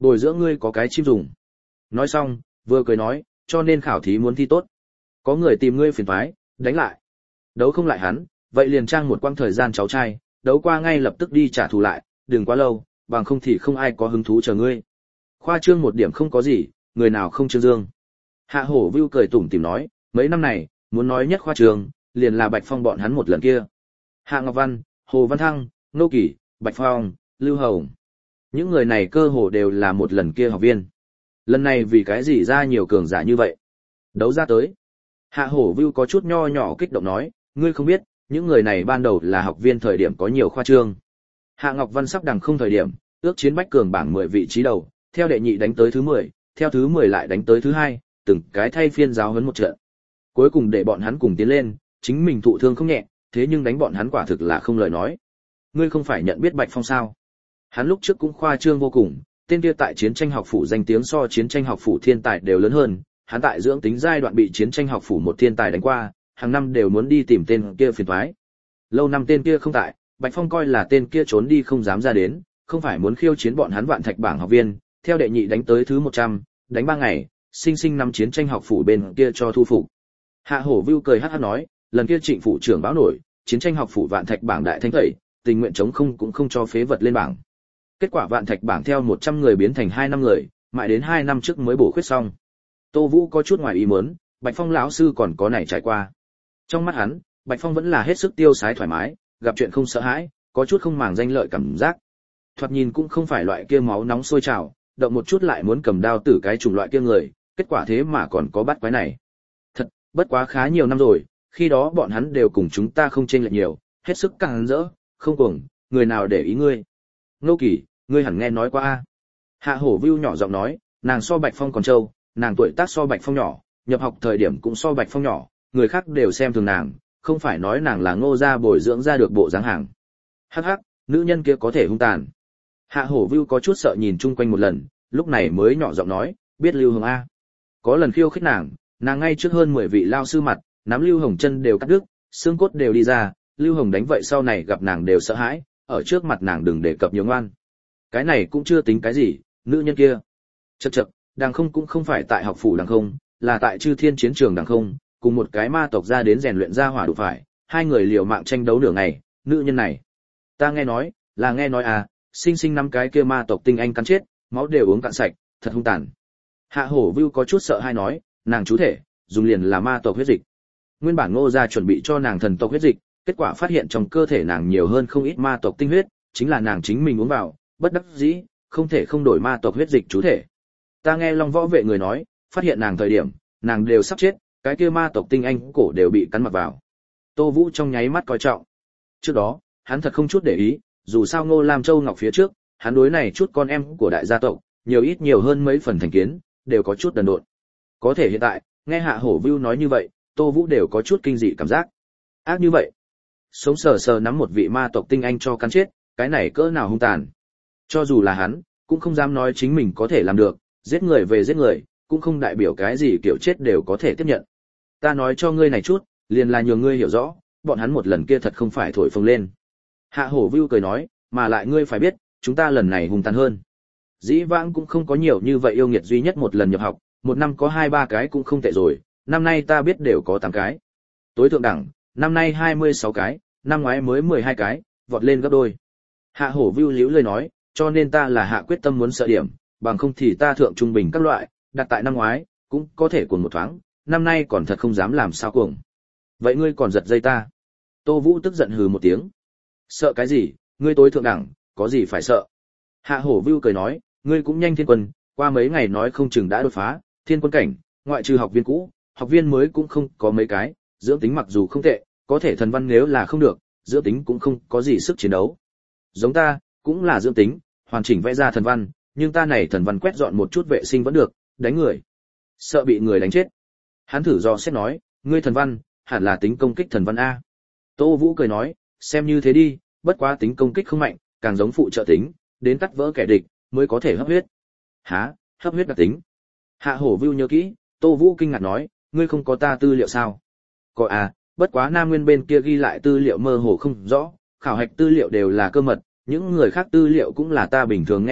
bồi dưỡng ngươi có cái chim dùng. Nói xong, vừa cười nói, cho nên khảo thí muốn thi tốt. Có người tìm ngươi phiền toái, đánh lại. Đấu không lại hắn, vậy liền trang một quãng thời gian cháu trai, đấu qua ngay lập tức đi trả thù lại, đừng quá lâu, bằng không thì không ai có hứng thú chờ ngươi. Khoa trương một điểm không có gì, người nào không trương dương. Hạ Hổ Vưu cười tủm tỉm nói, mấy năm này, muốn nói nhất khoa trương, liền là Bạch Phong bọn hắn một lần kia. Hạ Ngọc Văn, Hồ Văn Thăng, Nô Kỳ, Bạch Phong, Lưu Hồng. Những người này cơ hồ đều là một lần kia học viên. Lần này vì cái gì ra nhiều cường giả như vậy? Đấu ra tới. Hạ Hổ Vưu có chút nho nhỏ kích động nói, ngươi không biết, những người này ban đầu là học viên thời điểm có nhiều khoa trương. Hạ Ngọc Văn sắp đằng không thời điểm, ước chiến bách cường bảng mười vị trí đầu, theo đệ nhị đánh tới thứ mười, theo thứ mười lại đánh tới thứ hai, từng cái thay phiên giáo huấn một trận. Cuối cùng để bọn hắn cùng tiến lên, chính mình thụ thương không nhẹ, thế nhưng đánh bọn hắn quả thực là không lời nói. Ngươi không phải nhận biết Bạch Phong sao? Hắn lúc trước cũng khoa trương vô cùng, tên kia tại chiến tranh học phủ danh tiếng so chiến tranh học phủ thiên tài đều lớn hơn, hắn tại dưỡng tính giai đoạn bị chiến tranh học phủ một thiên tài đánh qua, hàng năm đều muốn đi tìm tên kia phiền toái. Lâu năm tên kia không tại, Bạch Phong coi là tên kia trốn đi không dám ra đến, không phải muốn khiêu chiến bọn hắn vạn thạch bảng học viên, theo đệ nhị đánh tới thứ một trăm, đánh ba ngày, sinh sinh năm chiến tranh học phủ bên kia cho thu phục. Hạ Hổ Vưu cười hắc hắc nói, lần kia Trịnh phủ trưởng báo nổi, chiến tranh học phủ vạn thạch bảng đại thanh tẩy, tình nguyện chống không cũng không cho phế vật lên bảng. Kết quả vạn thạch bảng theo một trăm người biến thành hai năm người, mãi đến hai năm trước mới bổ khuyết xong. Tô Vũ có chút ngoài ý muốn, Bạch Phong lão sư còn có này trải qua. Trong mắt hắn, Bạch Phong vẫn là hết sức tiêu sái thoải mái, gặp chuyện không sợ hãi, có chút không màng danh lợi cảm giác. Thoạt nhìn cũng không phải loại kia máu nóng sôi trào, động một chút lại muốn cầm đao tử cái chủng loại kia người, kết quả thế mà còn có bắt quái này. Thật, bất quá khá nhiều năm rồi, khi đó bọn hắn đều cùng chúng ta không chênh lệch nhiều, hết sức càng rỡ, không cuồng, người nào để ý ngươi. Nô Kỳ, ngươi hẳn nghe nói qua a. Hạ Hổ Vưu nhỏ giọng nói, nàng so Bạch Phong còn trâu, nàng tuổi tác so Bạch Phong nhỏ, nhập học thời điểm cũng so Bạch Phong nhỏ, người khác đều xem thường nàng, không phải nói nàng là Ngô gia bồi dưỡng ra được bộ dáng hàng. Hắc hắc, nữ nhân kia có thể hung tàn. Hạ Hổ Vưu có chút sợ nhìn chung quanh một lần, lúc này mới nhỏ giọng nói, biết Lưu Hồng a. Có lần khiêu khích nàng, nàng ngay trước hơn mười vị lao sư mặt, nắm Lưu Hồng chân đều cắt đứt, xương cốt đều đi ra, Lưu Hồng đánh vậy sau này gặp nàng đều sợ hãi, ở trước mặt nàng đừng đề cập nhiều ngoan. Cái này cũng chưa tính cái gì, nữ nhân kia. Chậc chậc, đằng không cũng không phải tại học phủ đằng không, là tại Chư Thiên chiến trường đằng không, cùng một cái ma tộc ra đến rèn luyện ra hỏa đủ phải, hai người liều mạng tranh đấu nửa ngày, nữ nhân này. Ta nghe nói, là nghe nói à, sinh sinh năm cái kia ma tộc tinh anh cắn chết, máu đều uống cạn sạch, thật hung tàn. Hạ Hổ Vưu có chút sợ hai nói, nàng chú thể, dùng liền là ma tộc huyết dịch. Nguyên bản Ngô gia chuẩn bị cho nàng thần tộc huyết dịch, kết quả phát hiện trong cơ thể nàng nhiều hơn không ít ma tộc tinh huyết, chính là nàng chính mình uống vào, bất đắc dĩ, không thể không đổi ma tộc huyết dịch chú thể. Ta nghe Long Võ vệ người nói, phát hiện nàng thời điểm, nàng đều sắp chết, cái kia ma tộc tinh anh cổ đều bị cắn mặc vào. Tô Vũ trong nháy mắt coi trọng. Trước đó, hắn thật không chút để ý, dù sao Ngô Lam Châu Ngọc phía trước, hắn đối này chút con em của đại gia tộc, nhiều ít nhiều hơn mấy phần thành kiến, đều có chút đần độn. Có thể hiện tại, nghe Hạ Hổ Vưu nói như vậy, Tô Vũ đều có chút kinh dị cảm giác. Ác như vậy, sống sờ sờ nắm một vị ma tộc tinh anh cho cắn chết, cái này cỡ nào hung tàn. Cho dù là hắn, cũng không dám nói chính mình có thể làm được, giết người về giết người, cũng không đại biểu cái gì kiểu chết đều có thể tiếp nhận. Ta nói cho ngươi này chút, liền là nhường ngươi hiểu rõ, bọn hắn một lần kia thật không phải thổi phồng lên. Hạ Hổ Vưu cười nói, mà lại ngươi phải biết, chúng ta lần này hung tàn hơn. Dĩ vãng cũng không có nhiều như vậy yêu nghiệt duy nhất một lần nhập học, một năm có hai ba cái cũng không tệ rồi, năm nay ta biết đều có tám cái. Tối thượng đẳng, năm nay hai mươi sáu cái, năm ngoái mới mười hai cái, vọt lên gấp đôi. Hạ Hổ Vưu liễu lời nói, cho nên ta là hạ quyết tâm muốn sợ điểm, bằng không thì ta thượng trung bình các loại, đặt tại năm ngoái, cũng có thể cuồng một thoáng, năm nay còn thật không dám làm sao cuồng. Vậy ngươi còn giật dây ta? Tô Vũ tức giận hừ một tiếng. Sợ cái gì, ngươi tối thượng đẳng, có gì phải sợ? Hạ Hổ Vưu cười nói, ngươi cũng nhanh thiên quân, qua mấy ngày nói không chừng đã đột phá, thiên quân cảnh, ngoại trừ học viên cũ, học viên mới cũng không có mấy cái, dưỡng tính mặc dù không tệ, có thể thần văn nếu là không được, dưỡng tính cũng không có gì sức chiến đấu. Giống ta, cũng là dưỡng tính, hoàn chỉnh vẽ ra thần văn, nhưng ta này thần văn quét dọn một chút vệ sinh vẫn được, đánh người. Sợ bị người đánh chết. Hắn thử do xét nói, ngươi thần văn, hẳn là tính công kích thần văn A. Tô Vũ cười nói, xem như thế đi, bất quá tính công kích không mạnh, càng giống phụ trợ tính, đến cắt vỡ kẻ địch, mới có thể hấp huyết. Hả, hấp huyết đặc tính. Hạ Hổ Vưu nhớ kỹ, Tô Vũ kinh ngạc nói, ngươi không có ta tư liệu sao? Có à, bất quá Nam Nguyên bên kia ghi lại tư liệu mơ hồ không rõ, khảo hạch tư liệu đều là cơ mật, những người khác tư liệu cũng là ta bình thường nghe được,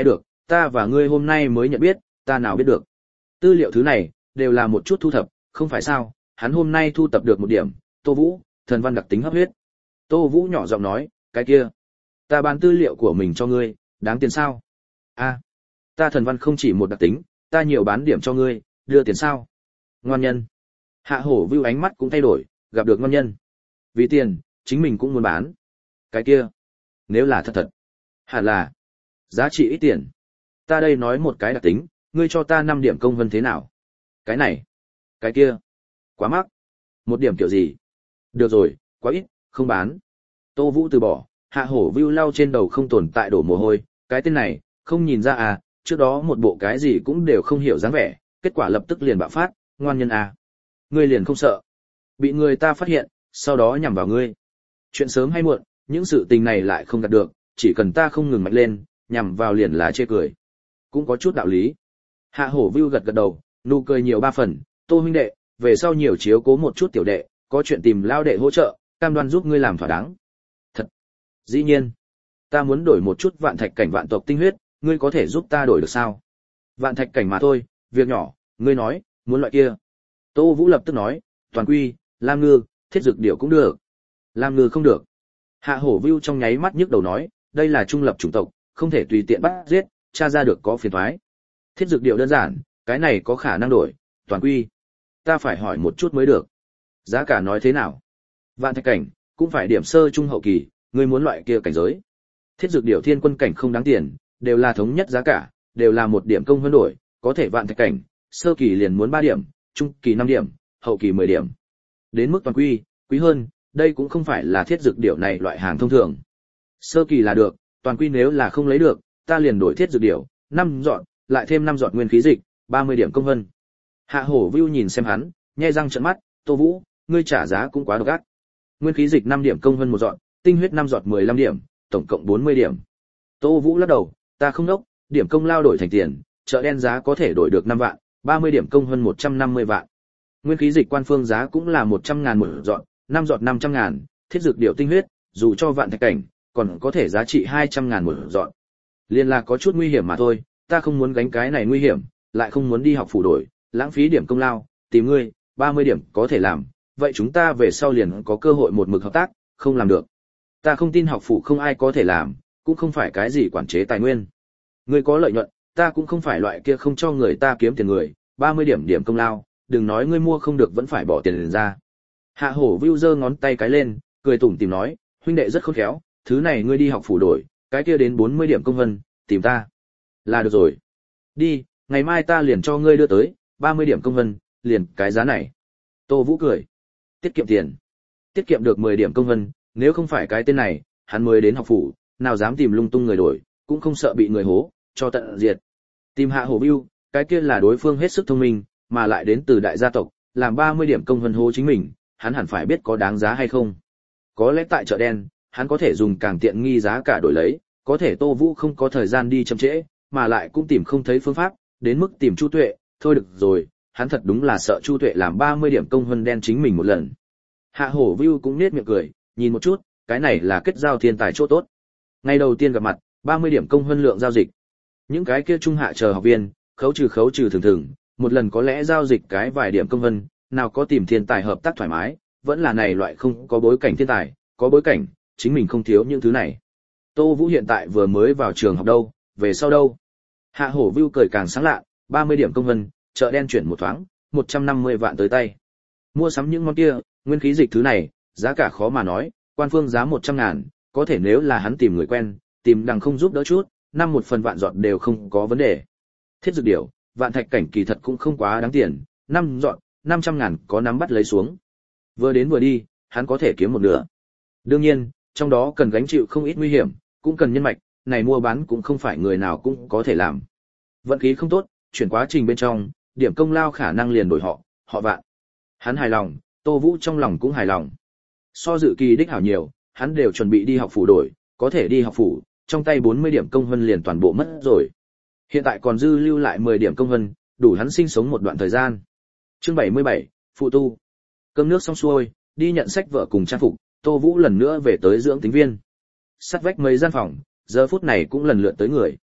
ta và ngươi hôm nay mới nhận biết, ta nào biết được. Tư liệu thứ này, đều là một chút thu thập, không phải sao, hắn hôm nay thu tập được một điểm, Tô Vũ, thần văn đặc tính hấp huyết. Tô Vũ nhỏ giọng nói, cái kia, ta bán tư liệu của mình cho ngươi, đáng tiền sao? A, ta thần văn không chỉ một đặc tính, ta nhiều bán điểm cho ngươi, đưa tiền sao? Ngoan nhân. Hạ Hổ Vưu ánh mắt cũng thay đổi, gặp được ngoan nhân. Vì tiền, chính mình cũng muốn bán. Cái kia, nếu là thật thật, hẳn là giá trị ít tiền. Ta đây nói một cái đặc tính, ngươi cho ta năm điểm công vân thế nào? Cái này, cái kia, quá mắc. Một điểm kiểu gì? Được rồi, quá ít, không bán. Tô Vũ từ bỏ, Hạ Hổ Vưu lau trên đầu không tồn tại đổ mồ hôi, cái tên này, không nhìn ra à, trước đó một bộ cái gì cũng đều không hiểu dáng vẻ, kết quả lập tức liền bạo phát, ngoan nhân à. Ngươi liền không sợ bị người ta phát hiện, sau đó nhằm vào ngươi. Chuyện sớm hay muộn, những sự tình này lại không đạt được, chỉ cần ta không ngừng mạnh lên, nhằm vào liền là chê cười. Cũng có chút đạo lý. Hạ Hổ Vưu gật gật đầu, nụ cười nhiều ba phần, Tô huynh đệ, về sau nhiều chiếu cố một chút tiểu đệ, có chuyện tìm lao đệ hỗ trợ, cam đoan giúp ngươi làm thỏa đáng. Thật. Dĩ nhiên. Ta muốn đổi một chút vạn thạch cảnh vạn tộc tinh huyết, ngươi có thể giúp ta đổi được sao? Vạn thạch cảnh mà thôi, việc nhỏ, ngươi nói, muốn loại kia. Tô Vũ lập tức nói, toàn quy, lam ngư, thiết dược điểu cũng được. Lam ngư không được. Hạ Hổ Vưu trong nháy mắt nhức đầu nói, đây là trung lập chủng tộc, không thể tùy tiện bắt giết, tra ra được có phiền toái. Thiết dược điểu đơn giản, cái này có khả năng đổi, toàn quy. Ta phải hỏi một chút mới được. Giá cả nói thế nào? Vạn thạch cảnh, cũng phải điểm sơ trung hậu kỳ, ngươi muốn loại kia cảnh giới. Thiết dược điểu thiên quân cảnh không đáng tiền, đều là thống nhất giá cả, đều là một điểm công hơn đổi, có thể vạn thạch cảnh, sơ kỳ liền muốn ba điểm, trung kỳ năm điểm, hậu kỳ mười điểm. Đến mức toàn quy, quý hơn, đây cũng không phải là thiết dược điểu này loại hàng thông thường. Sơ kỳ là được, toàn quy nếu là không lấy được, ta liền đổi thiết dược điểu, năm dọn, lại thêm năm dọn nguyên khí dịch, ba mươi điểm công vân. Hạ Hổ Vưu nhìn xem hắn, nhe răng trợn mắt, Tô Vũ, ngươi trả giá cũng quá độc ác. Nguyên khí dịch năm điểm công vân một dọn, tinh huyết năm giọt mười lăm điểm, tổng cộng bốn mươi điểm. Tô Vũ lắc đầu, ta không đốc, điểm công lao đổi thành tiền, chợ đen giá có thể đổi được năm vạn, ba mươi điểm công hơn một trăm năm mươi vạn. Nguyên khí dịch quan phương giá cũng là một trăm ngàn một dọn, năm giọt năm trăm ngàn, thiết dược điểu tinh huyết, dù cho vạn thạch cảnh, còn có thể giá trị hai trăm ngàn một dọn. Liên là có chút nguy hiểm mà thôi, ta không muốn gánh cái này nguy hiểm, lại không muốn đi học phủ đổi, lãng phí điểm công lao, tìm ngươi, ba mươi điểm có thể làm, vậy chúng ta về sau liền có cơ hội một mực hợp tác, không làm được. Ta không tin học phủ không ai có thể làm, cũng không phải cái gì quản chế tài nguyên. Ngươi có lợi nhuận, ta cũng không phải loại kia không cho người ta kiếm tiền người, ba mươi điểm điểm công lao, đừng nói ngươi mua không được vẫn phải bỏ tiền ra. Hạ Hổ Vưu giơ ngón tay cái lên, cười tủm tỉm nói, huynh đệ rất khôn khéo, thứ này ngươi đi học phủ đổi, cái kia đến bốn mươi điểm công vân, tìm ta. Là được rồi. Đi, ngày mai ta liền cho ngươi đưa tới, ba mươi điểm công vân, liền cái giá này. Tô Vũ cười. Tiết kiệm tiền. Tiết kiệm được mười điểm công vân, nếu không phải cái tên này, hắn mới đến học phủ, nào dám tìm lung tung người đổi, cũng không sợ bị người hố, cho tận diệt. Tìm Hạ Hổ Vưu, cái kia là đối phương hết sức thông minh, mà lại đến từ đại gia tộc, làm ba mươi điểm công vân hố chính mình, hắn hẳn phải biết có đáng giá hay không. Có lẽ tại chợ đen, hắn có thể dùng càng tiện nghi giá cả đổi lấy, có thể Tô Vũ không có thời gian đi chậm trễ, mà lại cũng tìm không thấy phương pháp, đến mức tìm Chu Tuệ, thôi được rồi, hắn thật đúng là sợ Chu Tuệ làm ba mươi điểm công vân đen chính mình một lần. Hạ Hổ Vưu cũng nhếch miệng cười, nhìn một chút, cái này là kết giao thiên tài chỗ tốt. Ngày đầu tiên gặp mặt, ba mươi điểm công vân lượng giao dịch. Những cái kia trung hạ chờ học viên, khấu trừ khấu trừ thường thường, một lần có lẽ giao dịch cái vài điểm công vân, nào có tìm thiên tài hợp tác thoải mái, vẫn là này loại không có bối cảnh thiên tài, có bối cảnh, chính mình không thiếu những thứ này. Tô Vũ hiện tại vừa mới vào trường học đâu, về sau đâu. Hạ Hổ Vưu cười càng sáng lạ, ba mươi điểm công vân, chợ đen chuyển một thoáng, một trăm năm mươi vạn tới tay. Mua sắm những món kia, nguyên khí dịch thứ này, giá cả khó mà nói, quan phương giá một trăm ngàn, có thể nếu là hắn tìm người quen, tìm đằng không giúp đỡ chút, năm một phần vạn dọn đều không có vấn đề. Thiết dược điểu, vạn thạch cảnh kỳ thật cũng không quá đáng tiền, năm dọn, năm trăm ngàn có nắm bắt lấy xuống. Vừa đến vừa đi, hắn có thể kiếm một nửa. Đương nhiên, trong đó cần gánh chịu không ít nguy hiểm, cũng cần nhân mạch, này mua bán cũng không phải người nào cũng có thể làm. Vận khí không tốt, chuyển quá trình bên trong, điểm công lao khả năng liền đổi họ, họ vạn. Hắn hài lòng, Tô Vũ trong lòng cũng hài lòng. So dự kỳ đích hảo nhiều, hắn đều chuẩn bị đi học phủ đổi, có thể đi học phủ, trong tay bốn mươi điểm công vân liền toàn bộ mất rồi. Hiện tại còn dư lưu lại mười điểm công vân, đủ hắn sinh sống một đoạn thời gian. Chương bảy mươi bảy, phụ tu. Cơm nước xong xuôi, đi nhận sách vở cùng trang phục, Tô Vũ lần nữa về tới dưỡng tính viên. Sắt vách mấy gian phòng, giờ phút này cũng lần lượt tới người.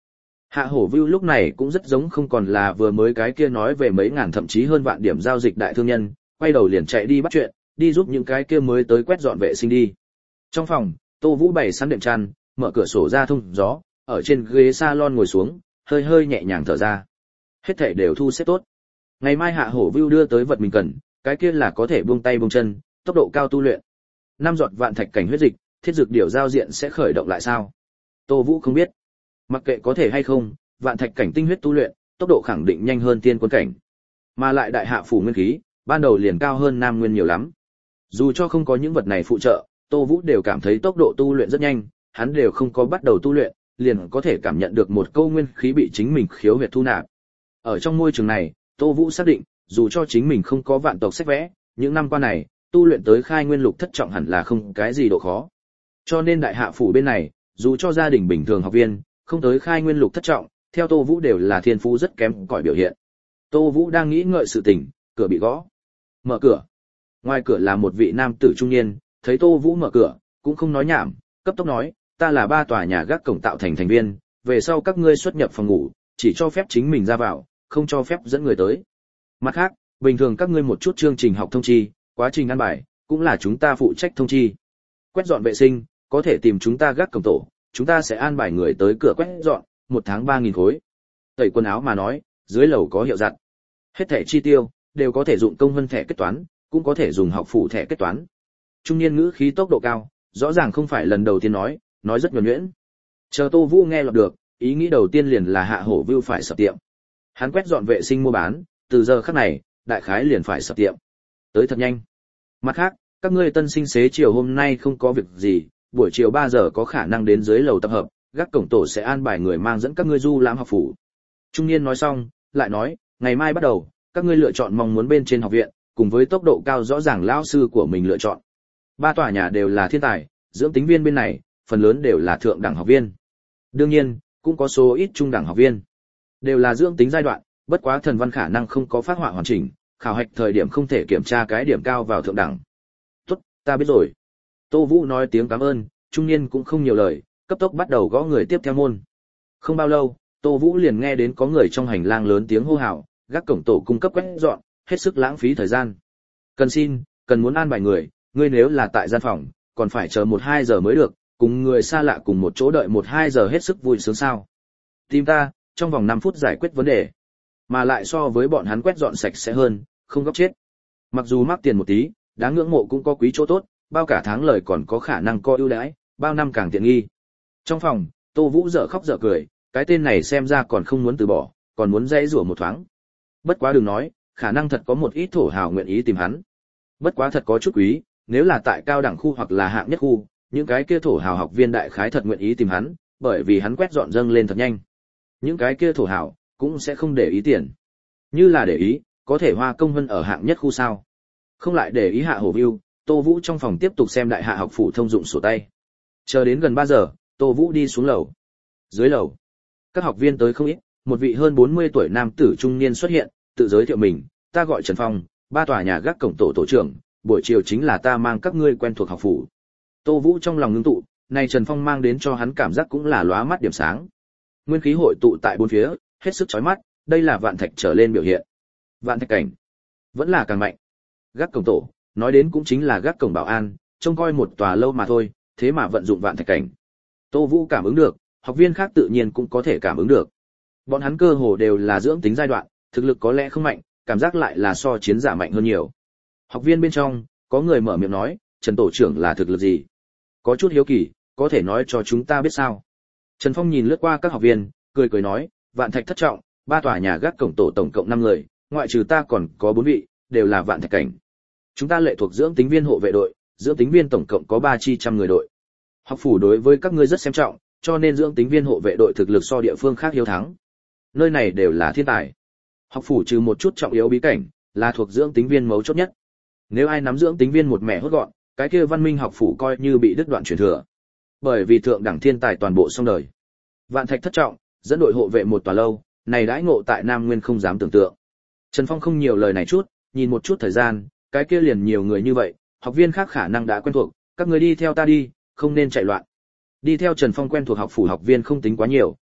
Hạ Hổ Vưu lúc này cũng rất giống không còn là vừa mới cái kia nói về mấy ngàn thậm chí hơn vạn điểm giao dịch đại thương nhân, quay đầu liền chạy đi bắt chuyện, đi giúp những cái kia mới tới quét dọn vệ sinh đi. Trong phòng, Tô Vũ bày sẵn đệm chăn, mở cửa sổ ra thông gió, ở trên ghế salon ngồi xuống, hơi hơi nhẹ nhàng thở ra. Hết thảy đều thu xếp tốt. Ngày mai Hạ Hổ Vưu đưa tới vật mình cần, cái kia là có thể buông tay buông chân, tốc độ cao tu luyện. Năm giọt vạn thạch cảnh huyết dịch, thiết dược điều giao diện sẽ khởi động lại sao? Tô Vũ không biết. Mặc kệ có thể hay không, vạn thạch cảnh tinh huyết tu luyện, tốc độ khẳng định nhanh hơn tiên quân cảnh. Mà lại đại hạ phủ nguyên khí, ban đầu liền cao hơn nam nguyên nhiều lắm. Dù cho không có những vật này phụ trợ, Tô Vũ đều cảm thấy tốc độ tu luyện rất nhanh, hắn đều không có bắt đầu tu luyện, liền có thể cảm nhận được một câu nguyên khí bị chính mình khiếu huyệt thu nạp. Ở trong môi trường này, Tô Vũ xác định, dù cho chính mình không có vạn tộc sách vẽ, những năm qua này, tu luyện tới khai nguyên lục thất trọng hẳn là không cái gì độ khó. Cho nên đại hạ phủ bên này, dù cho gia đình bình thường học viên, không tới khai nguyên lục thất trọng, theo Tô Vũ đều là thiên phú rất kém cỏi biểu hiện. Tô Vũ đang nghĩ ngợi sự tình, cửa bị gõ. Mở cửa. Ngoài cửa là một vị nam tử trung niên, thấy Tô Vũ mở cửa, cũng không nói nhảm, cấp tốc nói, ta là ba tòa nhà gác cổng tạo thành thành viên, về sau các ngươi xuất nhập phòng ngủ, chỉ cho phép chính mình ra vào, không cho phép dẫn người tới. Mặt khác, bình thường các ngươi một chút chương trình học thông chi, quá trình ăn bài, cũng là chúng ta phụ trách thông chi. Quét dọn vệ sinh, có thể tìm chúng ta gác cổng tổ, chúng ta sẽ an bài người tới cửa quét dọn, một tháng ba nghìn khối. Tẩy quần áo mà nói, dưới lầu có hiệu dặn. Hết thẻ chi tiêu, đều có thể dụng công vân thẻ kết toán, cũng có thể dùng học phủ thẻ kết toán. Trung niên ngữ khí tốc độ cao, rõ ràng không phải lần đầu tiên nói, nói rất nhuần nhuyễn. Chờ Tô Vũ nghe lọt được, ý nghĩ đầu tiên liền là Hạ Hổ Vưu phải sập tiệm. Hắn quét dọn vệ sinh mua bán, từ giờ khắc này, đại khái liền phải sập tiệm. Tới thật nhanh. Mặt khác, các ngươi tân sinh xế chiều hôm nay không có việc gì, buổi chiều ba giờ có khả năng đến dưới lầu tập hợp, gác cổng tổ sẽ an bài người mang dẫn các ngươi du lãm học phủ. Trung niên nói xong, lại nói, ngày mai bắt đầu, các ngươi lựa chọn mong muốn bên trên học viện, cùng với tốc độ cao rõ ràng lão sư của mình lựa chọn. Ba tòa nhà đều là thiên tài, dưỡng tính viên bên này, phần lớn đều là thượng đẳng học viên. Đương nhiên, cũng có số ít trung đẳng học viên. Đều là dưỡng tính giai đoạn, bất quá thần văn khả năng không có phát họa hoàn chỉnh, khảo hạch thời điểm không thể kiểm tra cái điểm cao vào thượng đẳng. Tốt, ta biết rồi. Tô Vũ nói tiếng cảm ơn, trung niên cũng không nhiều lời, cấp tốc bắt đầu gõ người tiếp theo môn. Không bao lâu, Tô Vũ liền nghe đến có người trong hành lang lớn tiếng hô hào, gác cổng tổ cung cấp quét dọn, hết sức lãng phí thời gian. Cần xin, cần muốn an bài người, ngươi nếu là tại gian phòng, còn phải chờ một hai giờ mới được, cùng người xa lạ cùng một chỗ đợi một hai giờ hết sức vui sướng sao. Tìm ta, trong vòng năm phút giải quyết vấn đề. Mà lại so với bọn hắn quét dọn sạch sẽ hơn, không góc chết. Mặc dù mắc tiền một tí, đáng ngưỡng mộ cũng có quý chỗ tốt, bao cả tháng lời còn có khả năng có ưu đãi, bao năm càng tiện nghi. Trong phòng, Tô Vũ dở khóc dở cười, cái tên này xem ra còn không muốn từ bỏ, còn muốn dãy rủa một thoáng. Bất quá đừng nói, khả năng thật có một ít thổ hào nguyện ý tìm hắn. Bất quá thật có chút quý, nếu là tại cao đẳng khu hoặc là hạng nhất khu, những cái kia thổ hào học viên đại khái thật nguyện ý tìm hắn, bởi vì hắn quét dọn dâng lên thật nhanh. Những cái kia thổ hào cũng sẽ không để ý tiền. Như là để ý, có thể hoa công vân ở hạng nhất khu sao? Không lại để ý Hạ Hổ Vưu, Tô Vũ trong phòng tiếp tục xem đại hạ học phủ thông dụng sổ tay. Chờ đến gần ba giờ, Tô Vũ đi xuống lầu. Dưới lầu, các học viên tới không ít, một vị hơn bốn mươi tuổi nam tử trung niên xuất hiện, tự giới thiệu mình, ta gọi Trần Phong, ba tòa nhà gác cổng tổ tổ trưởng, buổi chiều chính là ta mang các ngươi quen thuộc học phủ. Tô Vũ trong lòng ngưng tụ, này Trần Phong mang đến cho hắn cảm giác cũng là lóa mắt điểm sáng. Nguyên khí hội tụ tại bốn phía, hết sức chói mắt, đây là vạn thạch trở lên biểu hiện. Vạn thạch cảnh, vẫn là càng mạnh. Gác cổng tổ, nói đến cũng chính là gác cổng bảo an, trông coi một tòa lâu mà thôi, thế mà vận dụng vạn thạch cảnh. Tô Vũ cảm ứng được, học viên khác tự nhiên cũng có thể cảm ứng được. Bọn hắn cơ hồ đều là dưỡng tính giai đoạn, thực lực có lẽ không mạnh, cảm giác lại là so chiến giả mạnh hơn nhiều. Học viên bên trong, có người mở miệng nói, Trần tổ trưởng là thực lực gì? Có chút hiếu kỳ, có thể nói cho chúng ta biết sao? Trần Phong nhìn lướt qua các học viên, cười cười nói, vạn thạch thất trọng, ba tòa nhà gác cổng tổ tổng cộng năm người, ngoại trừ ta còn có bốn vị, đều là vạn thạch cảnh. Chúng ta lệ thuộc dưỡng tính viên hộ vệ đội, dưỡng tính viên tổng cộng có ba chi trăm người đội. Học phủ đối với các ngươi rất xem trọng, cho nên dưỡng tính viên hộ vệ đội thực lực so địa phương khác hiếu thắng. Nơi này đều là thiên tài. Học phủ trừ một chút trọng yếu bí cảnh, là thuộc dưỡng tính viên mấu chốt nhất. Nếu ai nắm dưỡng tính viên một mẻ hốt gọn, cái kia văn minh học phủ coi như bị đứt đoạn truyền thừa. Bởi vì thượng đẳng thiên tài toàn bộ xong đời. Vạn thạch thất trọng, dẫn đội hộ vệ một tòa lâu, này đãi ngộ tại Nam Nguyên không dám tưởng tượng. Trần Phong không nhiều lời này chút, nhìn một chút thời gian, cái kia liền nhiều người như vậy, học viên khác khả năng đã quen thuộc, các người đi theo ta đi, không nên chạy loạn. Đi theo Trần Phong quen thuộc học phủ học viên không tính quá nhiều,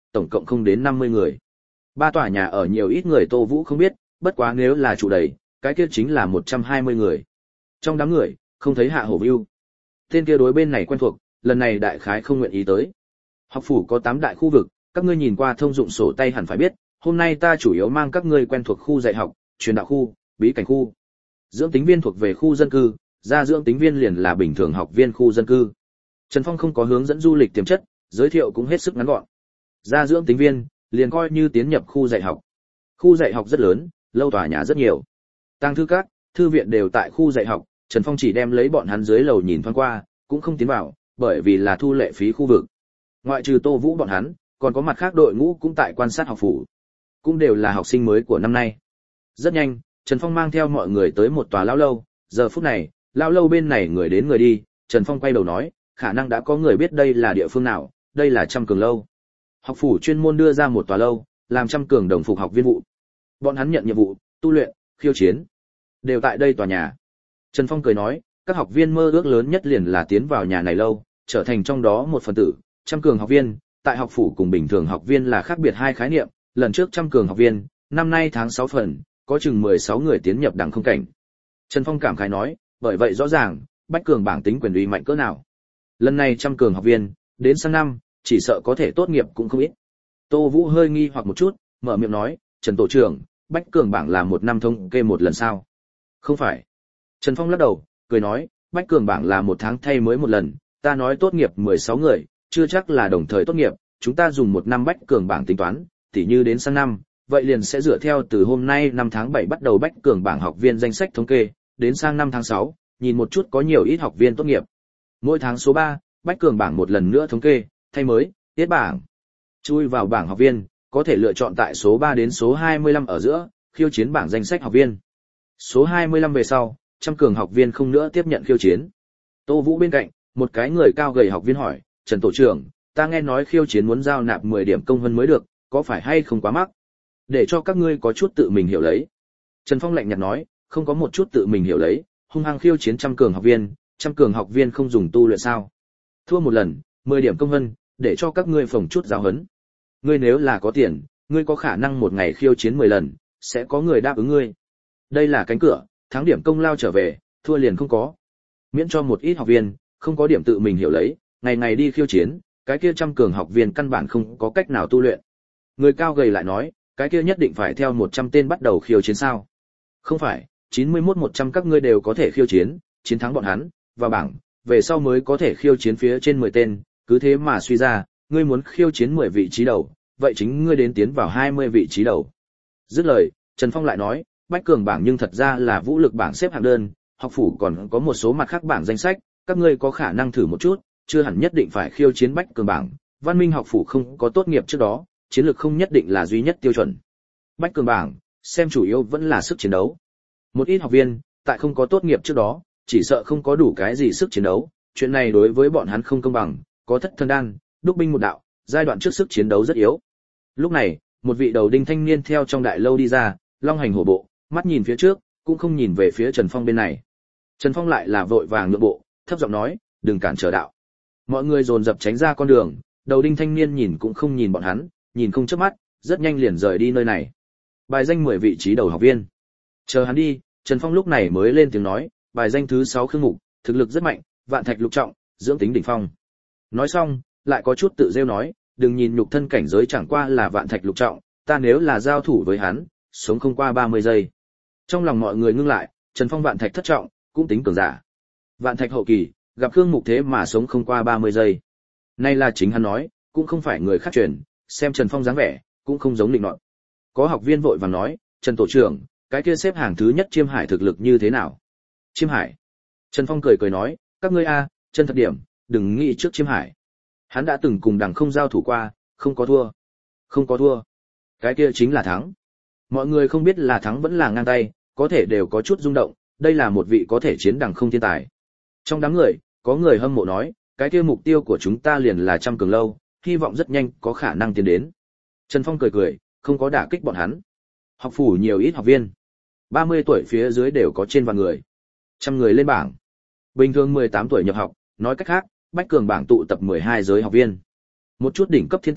tổng cộng không đến năm mươi người. Ba tòa nhà ở nhiều ít người Tô Vũ không biết, bất quá nếu là trụ đầy, cái kia chính là một trăm hai mươi người. Trong đám người, không thấy Hạ Hổ Vưu. Tên kia đối bên này quen thuộc, lần này đại khái không nguyện ý tới. Học phủ có tám đại khu vực, các ngươi nhìn qua thông dụng sổ tay hẳn phải biết, hôm nay ta chủ yếu mang các ngươi quen thuộc khu dạy học, truyền đạo khu, bí cảnh khu. Dưỡng tính viên thuộc về khu dân cư, gia dưỡng tính viên liền là bình thường học viên khu dân cư. Trần Phong không có hướng dẫn du lịch tiềm chất, giới thiệu cũng hết sức ngắn gọn. Gia dưỡng tính viên, liền coi như tiến nhập khu dạy học. Khu dạy học rất lớn, lâu tòa nhà rất nhiều. Tàng thư các, thư viện đều tại khu dạy học, Trần Phong chỉ đem lấy bọn hắn dưới lầu nhìn thoáng qua, cũng không tiến vào, bởi vì là thu lệ phí khu vực. Ngoại trừ Tô Vũ bọn hắn, còn có mặt khác đội ngũ cũng tại quan sát học phủ. Cũng đều là học sinh mới của năm nay. Rất nhanh, Trần Phong mang theo mọi người tới một tòa lão lâu, giờ phút này, lão lâu bên này người đến người đi, Trần Phong quay đầu nói, khả năng đã có người biết đây là địa phương nào, đây là Trăm Cường lâu. Học phủ chuyên môn đưa ra một tòa lâu, làm Trăm Cường đồng phục học viên vụ. Bọn hắn nhận nhiệm vụ, tu luyện, khiêu chiến, đều tại đây tòa nhà. Trần Phong cười nói, các học viên mơ ước lớn nhất liền là tiến vào nhà này lâu, trở thành trong đó một phần tử. Trăm Cường học viên, tại học phủ cùng bình thường học viên là khác biệt hai khái niệm, lần trước Trăm Cường học viên, năm nay tháng sáu phần, có chừng mười sáu người tiến nhập đẳng không cảnh. Trần Phong cảm khái nói, bởi vậy rõ ràng, Bách Cường bảng tính quyền uy mạnh cỡ nào. Lần này Trăm Cường học viên, đến sang năm, chỉ sợ có thể tốt nghiệp cũng không ít. Tô Vũ hơi nghi hoặc một chút, mở miệng nói, Trần Tổ trưởng, Bách Cường bảng là một năm thống kê một lần sao? Không phải. Trần Phong lắc đầu, cười nói, Bách Cường bảng là một tháng thay mới một lần, ta nói tốt nghiệp mười sáu người, chưa chắc là đồng thời tốt nghiệp, chúng ta dùng một năm Bách Cường bảng tính toán, tỉ như đến sang năm, vậy liền sẽ dựa theo từ hôm nay năm tháng bảy bắt đầu Bách Cường bảng học viên danh sách thống kê, đến sang năm tháng sáu, nhìn một chút có nhiều ít học viên tốt nghiệp. Mỗi tháng số ba, Bách Cường bảng một lần nữa thống kê, thay mới, tiết bảng. Chui vào bảng học viên, có thể lựa chọn tại số ba đến số hai mươi lăm ở giữa, khiêu chiến bảng danh sách học viên. Số hai mươi lăm về sau, Trăm Cường học viên không nữa tiếp nhận khiêu chiến. Tô Vũ bên cạnh, một cái người cao gầy học viên hỏi, Trần Tổ trưởng, ta nghe nói khiêu chiến muốn giao nạp mười điểm công vân mới được, có phải hay không quá mắc? Để cho các ngươi có chút tự mình hiểu lấy. Trần Phong lạnh nhạt nói, không có một chút tự mình hiểu lấy, hung hăng khiêu chiến Trăm Cường học viên, Trăm Cường học viên không dùng tu luyện sao? Thua một lần, mười điểm công vân, để cho các ngươi phồng chút giáo huấn. Ngươi nếu là có tiền, ngươi có khả năng một ngày khiêu chiến mười lần, sẽ có người đáp ứng ngươi. Đây là cánh cửa, thắng điểm công lao trở về, thua liền không có. Miễn cho một ít học viên, không có điểm tự mình hiểu lấy, ngày ngày đi khiêu chiến, cái kia Trăm Cường học viên căn bản không có cách nào tu luyện. Người cao gầy lại nói, cái kia nhất định phải theo một trăm tên bắt đầu khiêu chiến sao? Không phải, chín mươi mốt một trăm các ngươi đều có thể khiêu chiến, chiến thắng bọn hắn, vào bảng, về sau mới có thể khiêu chiến phía trên mười tên, cứ thế mà suy ra, ngươi muốn khiêu chiến mười vị trí đầu, vậy chính ngươi đến tiến vào hai mươi vị trí đầu. Dứt lời, Trần Phong lại nói, Bách Cường bảng nhưng thật ra là vũ lực bảng xếp hạng đơn, học phủ còn có một số mặt khác bảng danh sách, các ngươi có khả năng thử một chút, chưa hẳn nhất định phải khiêu chiến Bách Cường bảng, Văn Minh học phủ không có tốt nghiệp trước đó, chiến lược không nhất định là duy nhất tiêu chuẩn. Bách Cường bảng, xem chủ yếu vẫn là sức chiến đấu. Một ít học viên, tại không có tốt nghiệp trước đó, chỉ sợ không có đủ cái gì sức chiến đấu, chuyện này đối với bọn hắn không công bằng, có thất thân đan, đúc binh một đạo, giai đoạn trước sức chiến đấu rất yếu. Lúc này, một vị đầu đinh thanh niên theo trong đại lâu đi ra, long hành hổ bộ, mắt nhìn phía trước, cũng không nhìn về phía Trần Phong bên này. Trần Phong lại là vội vàng nhượng bộ, thấp giọng nói, đừng cản trở đạo. Mọi người dồn dập tránh ra con đường, đầu đinh thanh niên nhìn cũng không nhìn bọn hắn, nhìn không chớp mắt, rất nhanh liền rời đi nơi này. Bài danh mười vị trí đầu học viên. Chờ hắn đi, Trần Phong lúc này mới lên tiếng nói, bài danh thứ sáu Khương Mục, thực lực rất mạnh, vạn thạch lục trọng, dưỡng tính đỉnh phong. Nói xong, lại có chút tự rêu nói, đừng nhìn nhục thân cảnh giới chẳng qua là vạn thạch lục trọng, ta nếu là giao thủ với hắn, sống không qua ba mươi giây. Trong lòng mọi người ngưng lại, Trần Phong vạn thạch thất trọng, cũng tính cường giả. Vạn thạch hậu kỳ, gặp Khương Mục thế mà sống không qua ba mươi giây. Nay là chính hắn nói, cũng không phải người khác truyền, xem Trần Phong dáng vẻ, cũng không giống định nọt. Có học viên vội vàng nói, Trần Tổ trưởng, cái kia xếp hàng thứ nhất Chiêm Hải thực lực như thế nào? Chiêm Hải. Trần Phong cười cười nói, các ngươi a, chân thật điểm, đừng nghĩ trước Chiêm Hải. Hắn đã từng cùng đằng không giao thủ qua, không có thua. Không có thua. Cái kia chính là thắng. Mọi người không biết là thắng vẫn là ngang tay, có thể đều có chút rung động, đây là một vị có thể chiến đằng không thiên tài. Trong đám người, có người hâm mộ nói, cái kia mục tiêu của chúng ta liền là Trăm Cường lâu, hy vọng rất nhanh có khả năng tiến đến. Trần Phong cười cười, không có đả kích bọn hắn. Học phủ nhiều ít học viên, ba mươi tuổi phía dưới đều có trên vạn người. Trăm người lên bảng. Bình thường mười tám tuổi nhập học, nói cách khác, Bách Cường bảng tụ tập mười hai giới học viên. Một chút đỉnh cấp thiên tài,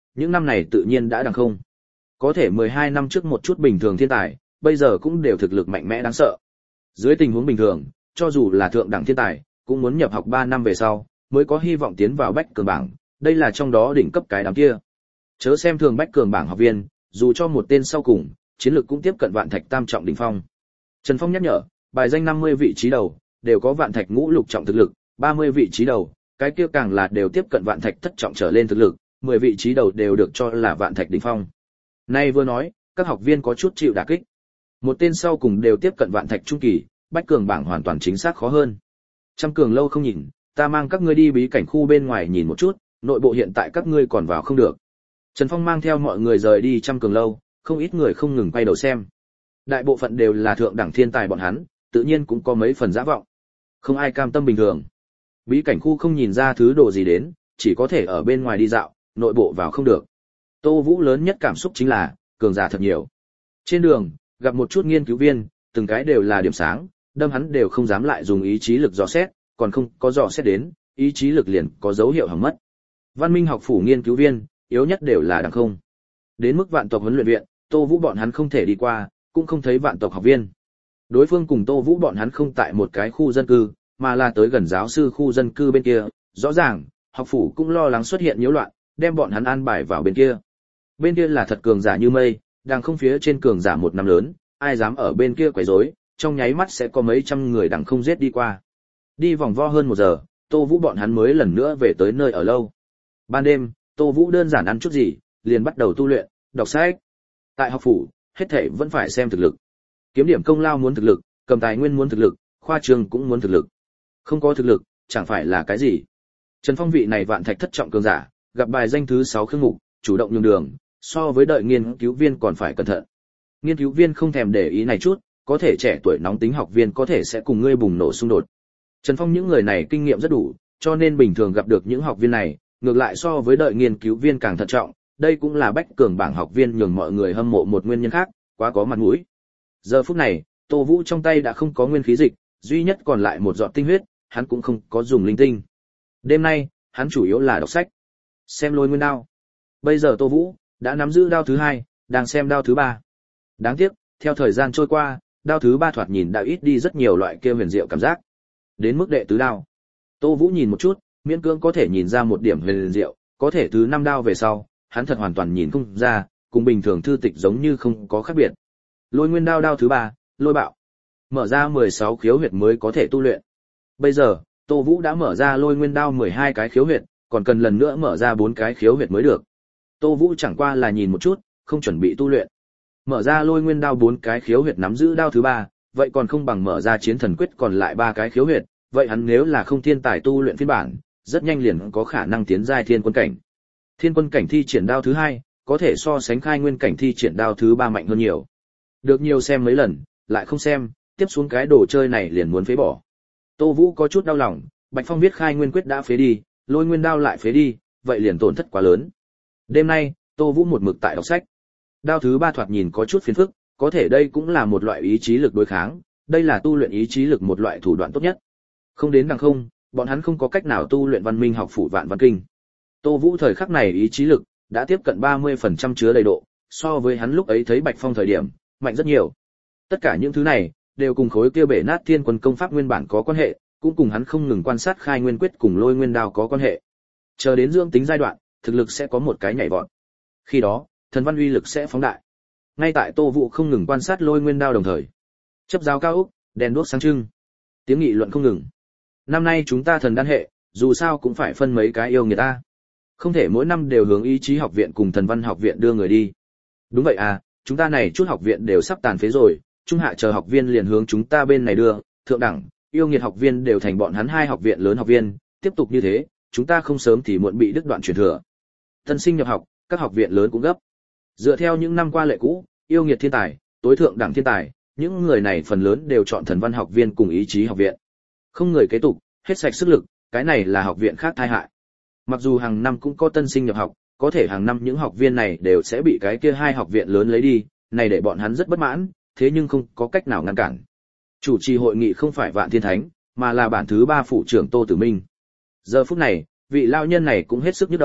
những năm này tự nhiên đã đằng không. Có thể mười hai năm trước một chút bình thường thiên tài, bây giờ cũng đều thực lực mạnh mẽ đáng sợ. Dưới tình huống bình thường, cho dù là thượng đẳng thiên tài, cũng muốn nhập học ba năm về sau, mới có hy vọng tiến vào bách cường bảng, đây là trong đó đỉnh cấp cái đám kia. Chớ xem thường bách cường bảng học viên, dù cho một tên sau cùng, chiến lược cũng tiếp cận vạn thạch tam trọng đỉnh phong. Trần Phong nhắc nhở, bài danh năm mươi vị trí đầu, đều có vạn thạch ngũ lục trọng thực lực, ba mươi vị trí đầu, cái kia càng là đều tiếp cận vạn thạch thất trọng trở lên thực lực, mười vị trí đầu đều được cho là vạn thạch đỉnh phong. Nay vừa nói, các học viên có chút chịu đả kích. Một tên sau cùng đều tiếp cận vạn thạch trung kỳ, bách cường bảng hoàn toàn chính xác khó hơn. Trăm cường lâu không nhìn, ta mang các ngươi đi bí cảnh khu bên ngoài nhìn một chút, nội bộ hiện tại các ngươi còn vào không được. Trần Phong mang theo mọi người rời đi trăm cường lâu, không ít người không ngừng quay đầu xem. Đại bộ phận đều là thượng đẳng thiên tài bọn hắn, tự nhiên cũng có mấy phần dã vọng. Không ai cam tâm bình thường. Bí cảnh khu không nhìn ra thứ đồ gì đến, chỉ có thể ở bên ngoài đi dạo, nội bộ vào không được. Tô Vũ lớn nhất cảm xúc chính là, cường giả thật nhiều. Trên đường, gặp một chút nghiên cứu viên, từng cái đều là điểm sáng, đâm hắn đều không dám lại dùng ý chí lực dò xét, còn không có dò xét đến, ý chí lực liền có dấu hiệu hỏng mất. Văn Minh học phủ nghiên cứu viên, yếu nhất đều là đẳng không. Đến mức vạn tộc huấn luyện viện, Tô Vũ bọn hắn không thể đi qua, cũng không thấy vạn tộc học viên. Đối phương cùng Tô Vũ bọn hắn không tại một cái khu dân cư, mà là tới gần giáo sư khu dân cư bên kia, rõ ràng, học phủ cũng lo lắng xuất hiện nhiễu loạn, đem bọn hắn an bài vào bên kia. Bên kia là thật cường giả như mây, đang không phía trên cường giả một năm lớn, ai dám ở bên kia quấy rối, trong nháy mắt sẽ có mấy trăm người đằng không giết đi qua. Đi vòng vo hơn một giờ, Tô Vũ bọn hắn mới lần nữa về tới nơi ở lâu. Ban đêm, Tô Vũ đơn giản ăn chút gì, liền bắt đầu tu luyện, đọc sách. Tại học phủ, hết thảy vẫn phải xem thực lực. Kiếm điểm công lao muốn thực lực, cầm tài nguyên muốn thực lực, khoa trường cũng muốn thực lực. Không có thực lực, chẳng phải là cái gì. Trần Phong vị này vạn thạch thất trọng cường giả, gặp bài danh thứ sáu Khương Mục, chủ động nhường đường, so với đợi nghiên cứu viên còn phải cẩn thận. Nghiên cứu viên không thèm để ý này chút, có thể trẻ tuổi nóng tính học viên có thể sẽ cùng ngươi bùng nổ xung đột. Trần Phong những người này kinh nghiệm rất đủ, cho nên bình thường gặp được những học viên này, ngược lại so với đợi nghiên cứu viên càng thận trọng, đây cũng là bách cường bảng học viên nhường mọi người hâm mộ một nguyên nhân khác, quá có mặt mũi. Giờ phút này, Tô Vũ trong tay đã không có nguyên khí dịch, duy nhất còn lại một giọt tinh huyết, hắn cũng không có dùng linh tinh. Đêm nay, hắn chủ yếu là đọc sách, xem Lôi Nguyên đao. Bây giờ Tô Vũ đã nắm giữ đao thứ hai, đang xem đao thứ ba. Đáng tiếc, theo thời gian trôi qua, đao thứ ba thoạt nhìn đã ít đi rất nhiều loại kia huyền diệu cảm giác. Đến mức đệ tứ đao, Tô Vũ nhìn một chút, miễn cưỡng có thể nhìn ra một điểm huyền diệu, có thể thứ năm đao về sau, hắn thật hoàn toàn nhìn không ra, cùng bình thường thư tịch giống như không có khác biệt. Lôi Nguyên đao đao thứ ba, Lôi Bạo. Mở ra mười sáu khiếu huyệt mới có thể tu luyện. Bây giờ, Tô Vũ đã mở ra Lôi Nguyên đao mười hai cái khiếu huyệt, còn cần lần nữa mở ra bốn cái khiếu huyệt mới được. Tô Vũ chẳng qua là nhìn một chút, không chuẩn bị tu luyện. Mở ra Lôi Nguyên đao bốn cái khiếu huyệt nắm giữ đao thứ ba, vậy còn không bằng mở ra Chiến Thần quyết còn lại ba cái khiếu huyệt, vậy hắn nếu là không thiên tài tu luyện phiên bản, rất nhanh liền có khả năng tiến giai thiên quân cảnh. Thiên quân cảnh thi triển đao thứ hai, có thể so sánh khai nguyên cảnh thi triển đao thứ ba mạnh hơn nhiều. Được nhiều xem mấy lần, lại không xem, tiếp xuống cái đồ chơi này liền muốn phế bỏ. Tô Vũ có chút đau lòng, Bạch Phong viết khai nguyên quyết đã phế đi, Lôi Nguyên đao lại phế đi, vậy liền tổn thất quá lớn. Đêm nay, Tô Vũ một mực tại đọc sách. Đao thứ ba thoạt nhìn có chút phiền phức, có thể đây cũng là một loại ý chí lực đối kháng, đây là tu luyện ý chí lực một loại thủ đoạn tốt nhất. Không đến đằng không, bọn hắn không có cách nào tu luyện Văn Minh học phủ Vạn Văn Kinh. Tô Vũ thời khắc này ý chí lực đã tiếp cận ba mươi phần trăm chứa đầy độ, so với hắn lúc ấy thấy Bạch Phong thời điểm, mạnh rất nhiều. Tất cả những thứ này đều cùng khối kia bể nát thiên quân công pháp nguyên bản có quan hệ, cũng cùng hắn không ngừng quan sát khai nguyên quyết cùng Lôi Nguyên đao có quan hệ. Chờ đến dưỡng tính giai đoạn, thực lực sẽ có một cái nhảy vọt. Khi đó, thần văn uy lực sẽ phóng đại. Ngay tại Tô Vũ không ngừng quan sát Lôi Nguyên đao đồng thời, chấp giáo cao ốc, đèn đuốc sáng trưng, tiếng nghị luận không ngừng. Năm nay chúng ta thần đan hệ, dù sao cũng phải phân mấy cái yêu người ta. Không thể mỗi năm đều hướng ý chí học viện cùng thần văn học viện đưa người đi. Đúng vậy à, chúng ta này chút học viện đều sắp tàn phế rồi, trung hạ chờ học viên liền hướng chúng ta bên này đưa, thượng đẳng, yêu nghiệt học viên đều thành bọn hắn hai học viện lớn học viên, tiếp tục như thế, chúng ta không sớm thì muộn bị đứt đoạn truyền thừa. Tân sinh nhập học, các học viện lớn cũng gấp. Dựa theo những năm qua lệ cũ, yêu nghiệt thiên tài, tối thượng đẳng thiên tài, những người này phần lớn đều chọn thần văn học viên cùng ý chí học viện. Không người kế tục, hết sạch sức lực, cái này là học viện khác tai hại. Mặc dù hàng năm cũng có tân sinh nhập học, có thể hàng năm những học viên này đều sẽ bị cái kia hai học viện lớn lấy đi, này để bọn hắn rất bất mãn, thế nhưng không có cách nào ngăn cản. Chủ trì hội nghị không phải Vạn Thiên Thánh, mà là bản thứ ba phủ trưởng Tô Tử Minh. Giờ phút này, vị lão nhân này cũng hết sức nhức đầu,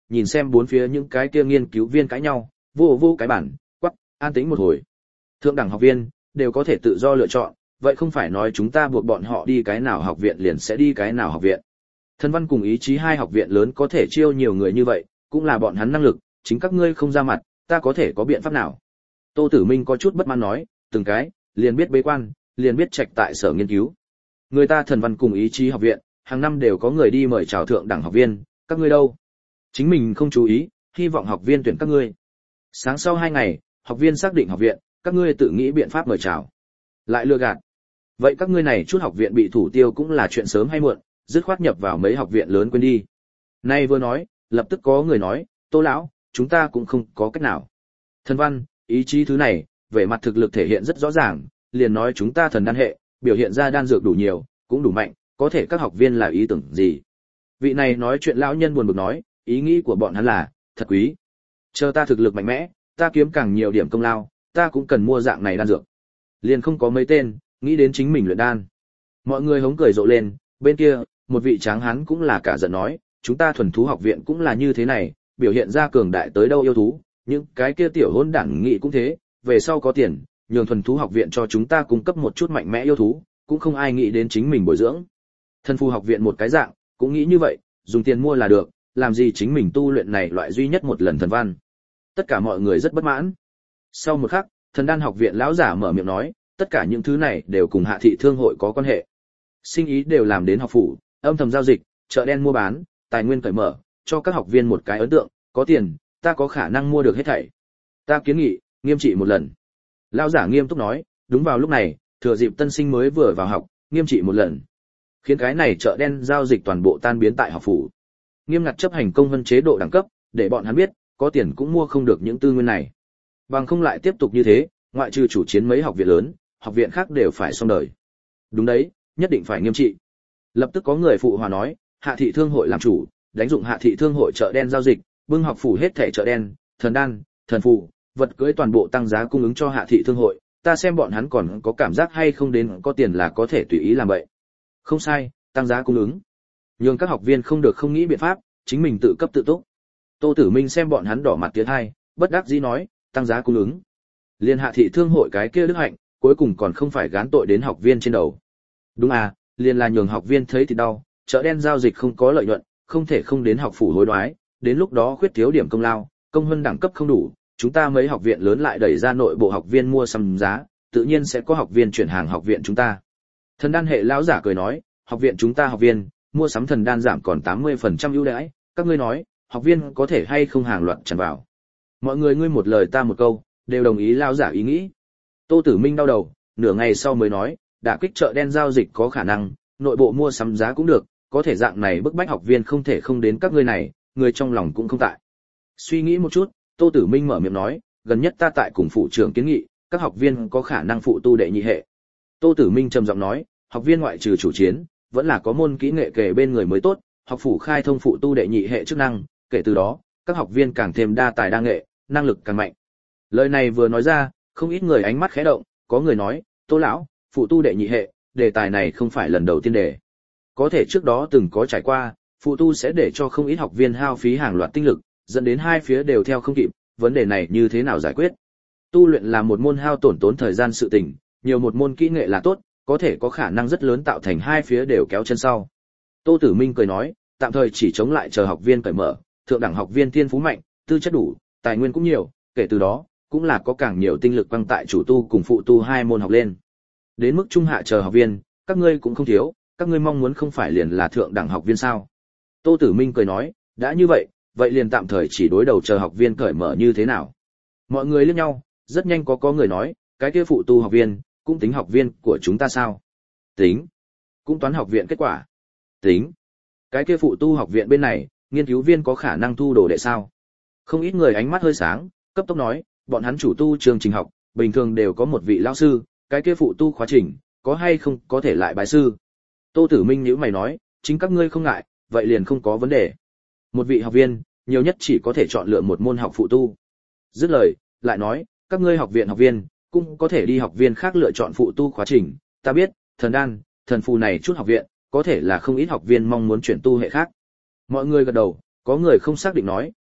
nhìn xem bốn phía những cái kia nghiên cứu viên cãi nhau, vô vô cái bản, quắc, an tĩnh một hồi. Thượng đẳng học viên đều có thể tự do lựa chọn, vậy không phải nói chúng ta buộc bọn họ đi cái nào học viện liền sẽ đi cái nào học viện. Thần văn cùng ý chí hai học viện lớn có thể chiêu nhiều người như vậy, cũng là bọn hắn năng lực, chính các ngươi không ra mặt, ta có thể có biện pháp nào? Tô Tử Minh có chút bất mãn nói, từng cái, liền biết bế quan, liền biết trạch tại sở nghiên cứu. Người ta thần văn cùng ý chí học viện, hàng năm đều có người đi mời chào thượng đẳng học viên, các ngươi đâu? Chính mình không chú ý, hy vọng học viên tuyển các ngươi. Sáng sau hai ngày, học viên xác định học viện, các ngươi tự nghĩ biện pháp mời chào. Lại lừa gạt. Vậy các ngươi này chút học viện bị thủ tiêu cũng là chuyện sớm hay muộn, dứt khoát nhập vào mấy học viện lớn quên đi. Nay vừa nói, lập tức có người nói, Tô lão, chúng ta cũng không có cách nào. Thần văn, ý chí thứ này, về mặt thực lực thể hiện rất rõ ràng, liền nói chúng ta thần đan hệ, biểu hiện ra đan dược đủ nhiều, cũng đủ mạnh, có thể các học viên là ý tưởng gì? Vị này nói chuyện lão nhân buồn bực nói, ý nghĩ của bọn hắn là, thật quý. Chờ ta thực lực mạnh mẽ, ta kiếm càng nhiều điểm công lao, ta cũng cần mua dạng này đan dược. Liền không có mấy tên, nghĩ đến chính mình luyện đan. Mọi người hống cười rộ lên, bên kia, một vị tráng hán cũng là cả giận nói, chúng ta thuần thú học viện cũng là như thế này, biểu hiện ra cường đại tới đâu yêu thú, những cái kia tiểu hôn đảng nghị cũng thế, về sau có tiền, nhường thuần thú học viện cho chúng ta cung cấp một chút mạnh mẽ yêu thú, cũng không ai nghĩ đến chính mình bồi dưỡng. Thần phù học viện một cái dạng, cũng nghĩ như vậy, dùng tiền mua là được, làm gì chính mình tu luyện này loại duy nhất một lần thần văn. Tất cả mọi người rất bất mãn. Sau một khắc, thần đan học viện lão giả mở miệng nói, tất cả những thứ này đều cùng Hạ thị thương hội có quan hệ. Sinh ý đều làm đến học phủ, âm thầm giao dịch, chợ đen mua bán, tài nguyên cởi mở, cho các học viên một cái ấn tượng, có tiền, ta có khả năng mua được hết thảy. Ta kiến nghị, nghiêm trị một lần. Lão giả nghiêm túc nói, đúng vào lúc này, thừa dịp tân sinh mới vừa vào học, nghiêm trị một lần. Khiến cái này chợ đen giao dịch toàn bộ tan biến tại học phủ. Nghiêm ngặt chấp hành công vân chế độ đẳng cấp, để bọn hắn biết, có tiền cũng mua không được những tư nguyên này. Bằng không lại tiếp tục như thế, ngoại trừ chủ chiến mấy học viện lớn, học viện khác đều phải xong đời. Đúng đấy, nhất định phải nghiêm trị. Lập tức có người phụ hòa nói, Hạ thị thương hội làm chủ, đánh dụng Hạ thị thương hội chợ đen giao dịch, bưng học phủ hết thảy chợ đen, thần đan, thần phù, vật cưỡi toàn bộ tăng giá cung ứng cho Hạ thị thương hội, ta xem bọn hắn còn có cảm giác hay không đến có tiền là có thể tùy ý làm vậy. Không sai, tăng giá cung ứng. Nhưng các học viên không được không nghĩ biện pháp, chính mình tự cấp tự túc. Tô Tử Minh xem bọn hắn đỏ mặt tiến hai, bất đắc dĩ nói, tăng giá cung ứng. Liên Hạ thị thương hội cái kia đức hạnh, cuối cùng còn không phải gán tội đến học viên trên đầu. Đúng à, liền là nhường học viên thấy thì đau, chợ đen giao dịch không có lợi nhuận, không thể không đến học phủ hối đoái, đến lúc đó khuyết thiếu điểm công lao, công hơn đẳng cấp không đủ, chúng ta mấy học viện lớn lại đẩy ra nội bộ học viên mua sắm giá, tự nhiên sẽ có học viên chuyển hàng học viện chúng ta. Thần đan hệ lão giả cười nói, học viện chúng ta học viên, mua sắm thần đan giảm còn tám mươi phần trăm ưu đãi, các ngươi nói, học viên có thể hay không hàng loạt tràn vào. Mọi người ngươi một lời ta một câu, đều đồng ý lão giả ý nghĩ. Tô Tử Minh đau đầu, nửa ngày sau mới nói, đả kích chợ đen giao dịch có khả năng, nội bộ mua sắm giá cũng được, có thể dạng này bức bách học viên không thể không đến các ngươi này, người trong lòng cũng không tại. Suy nghĩ một chút, Tô Tử Minh mở miệng nói, gần nhất ta tại cùng phụ trưởng kiến nghị, các học viên có khả năng phụ tu đệ nhị hệ. Tô Tử Minh trầm giọng nói, học viên ngoại trừ chủ chiến, vẫn là có môn kỹ nghệ kể bên người mới tốt, học phủ khai thông phụ tu đệ nhị hệ chức năng, kể từ đó, các học viên càng thêm đa tài đa nghệ, năng lực càng mạnh. Lời này vừa nói ra, không ít người ánh mắt khẽ động, có người nói, Tô lão, phụ tu đệ nhị hệ, đề tài này không phải lần đầu tiên đề. Có thể trước đó từng có trải qua, phụ tu sẽ để cho không ít học viên hao phí hàng loạt tinh lực, dẫn đến hai phía đều theo không kịp, vấn đề này như thế nào giải quyết? Tu luyện là một môn hao tổn tốn thời gian sự tình, nhiều một môn kỹ nghệ là tốt, có thể có khả năng rất lớn tạo thành hai phía đều kéo chân sau. Tô Tử Minh cười nói, tạm thời chỉ chống lại chờ học viên cởi mở, thượng đẳng học viên thiên phú mạnh, tư chất đủ, tài nguyên cũng nhiều, kể từ đó, cũng là có càng nhiều tinh lực quăng tại chủ tu cùng phụ tu hai môn học lên. Đến mức trung hạ chờ học viên, các ngươi cũng không thiếu, các ngươi mong muốn không phải liền là thượng đẳng học viên sao? Tô Tử Minh cười nói, đã như vậy, vậy liền tạm thời chỉ đối đầu chờ học viên cởi mở như thế nào? Mọi người liếc nhau, rất nhanh có có người nói, cái kia phụ tu học viên, cũng tính học viên của chúng ta sao? Tính. Cũng toán học viện kết quả. Tính. Cái kia phụ tu học viện bên này, nghiên cứu viên có khả năng thu đồ đệ sao? Không ít người ánh mắt hơi sáng, cấp tốc nói, bọn hắn chủ tu chương trình học, bình thường đều có một vị lão sư, cái kia phụ tu khóa trình, có hay không có thể lại bái sư. Tô Tử Minh nhíu mày nói, chính các ngươi không ngại, vậy liền không có vấn đề. Một vị học viên, nhiều nhất chỉ có thể chọn lựa một môn học phụ tu. Dứt lời, lại nói, các ngươi học viện học viên, cũng có thể đi học viên khác lựa chọn phụ tu khóa trình, ta biết, thần đan, thần phù này chút học viện, có thể là không ít học viên mong muốn chuyển tu hệ khác. Mọi người gật đầu, có người không xác định nói,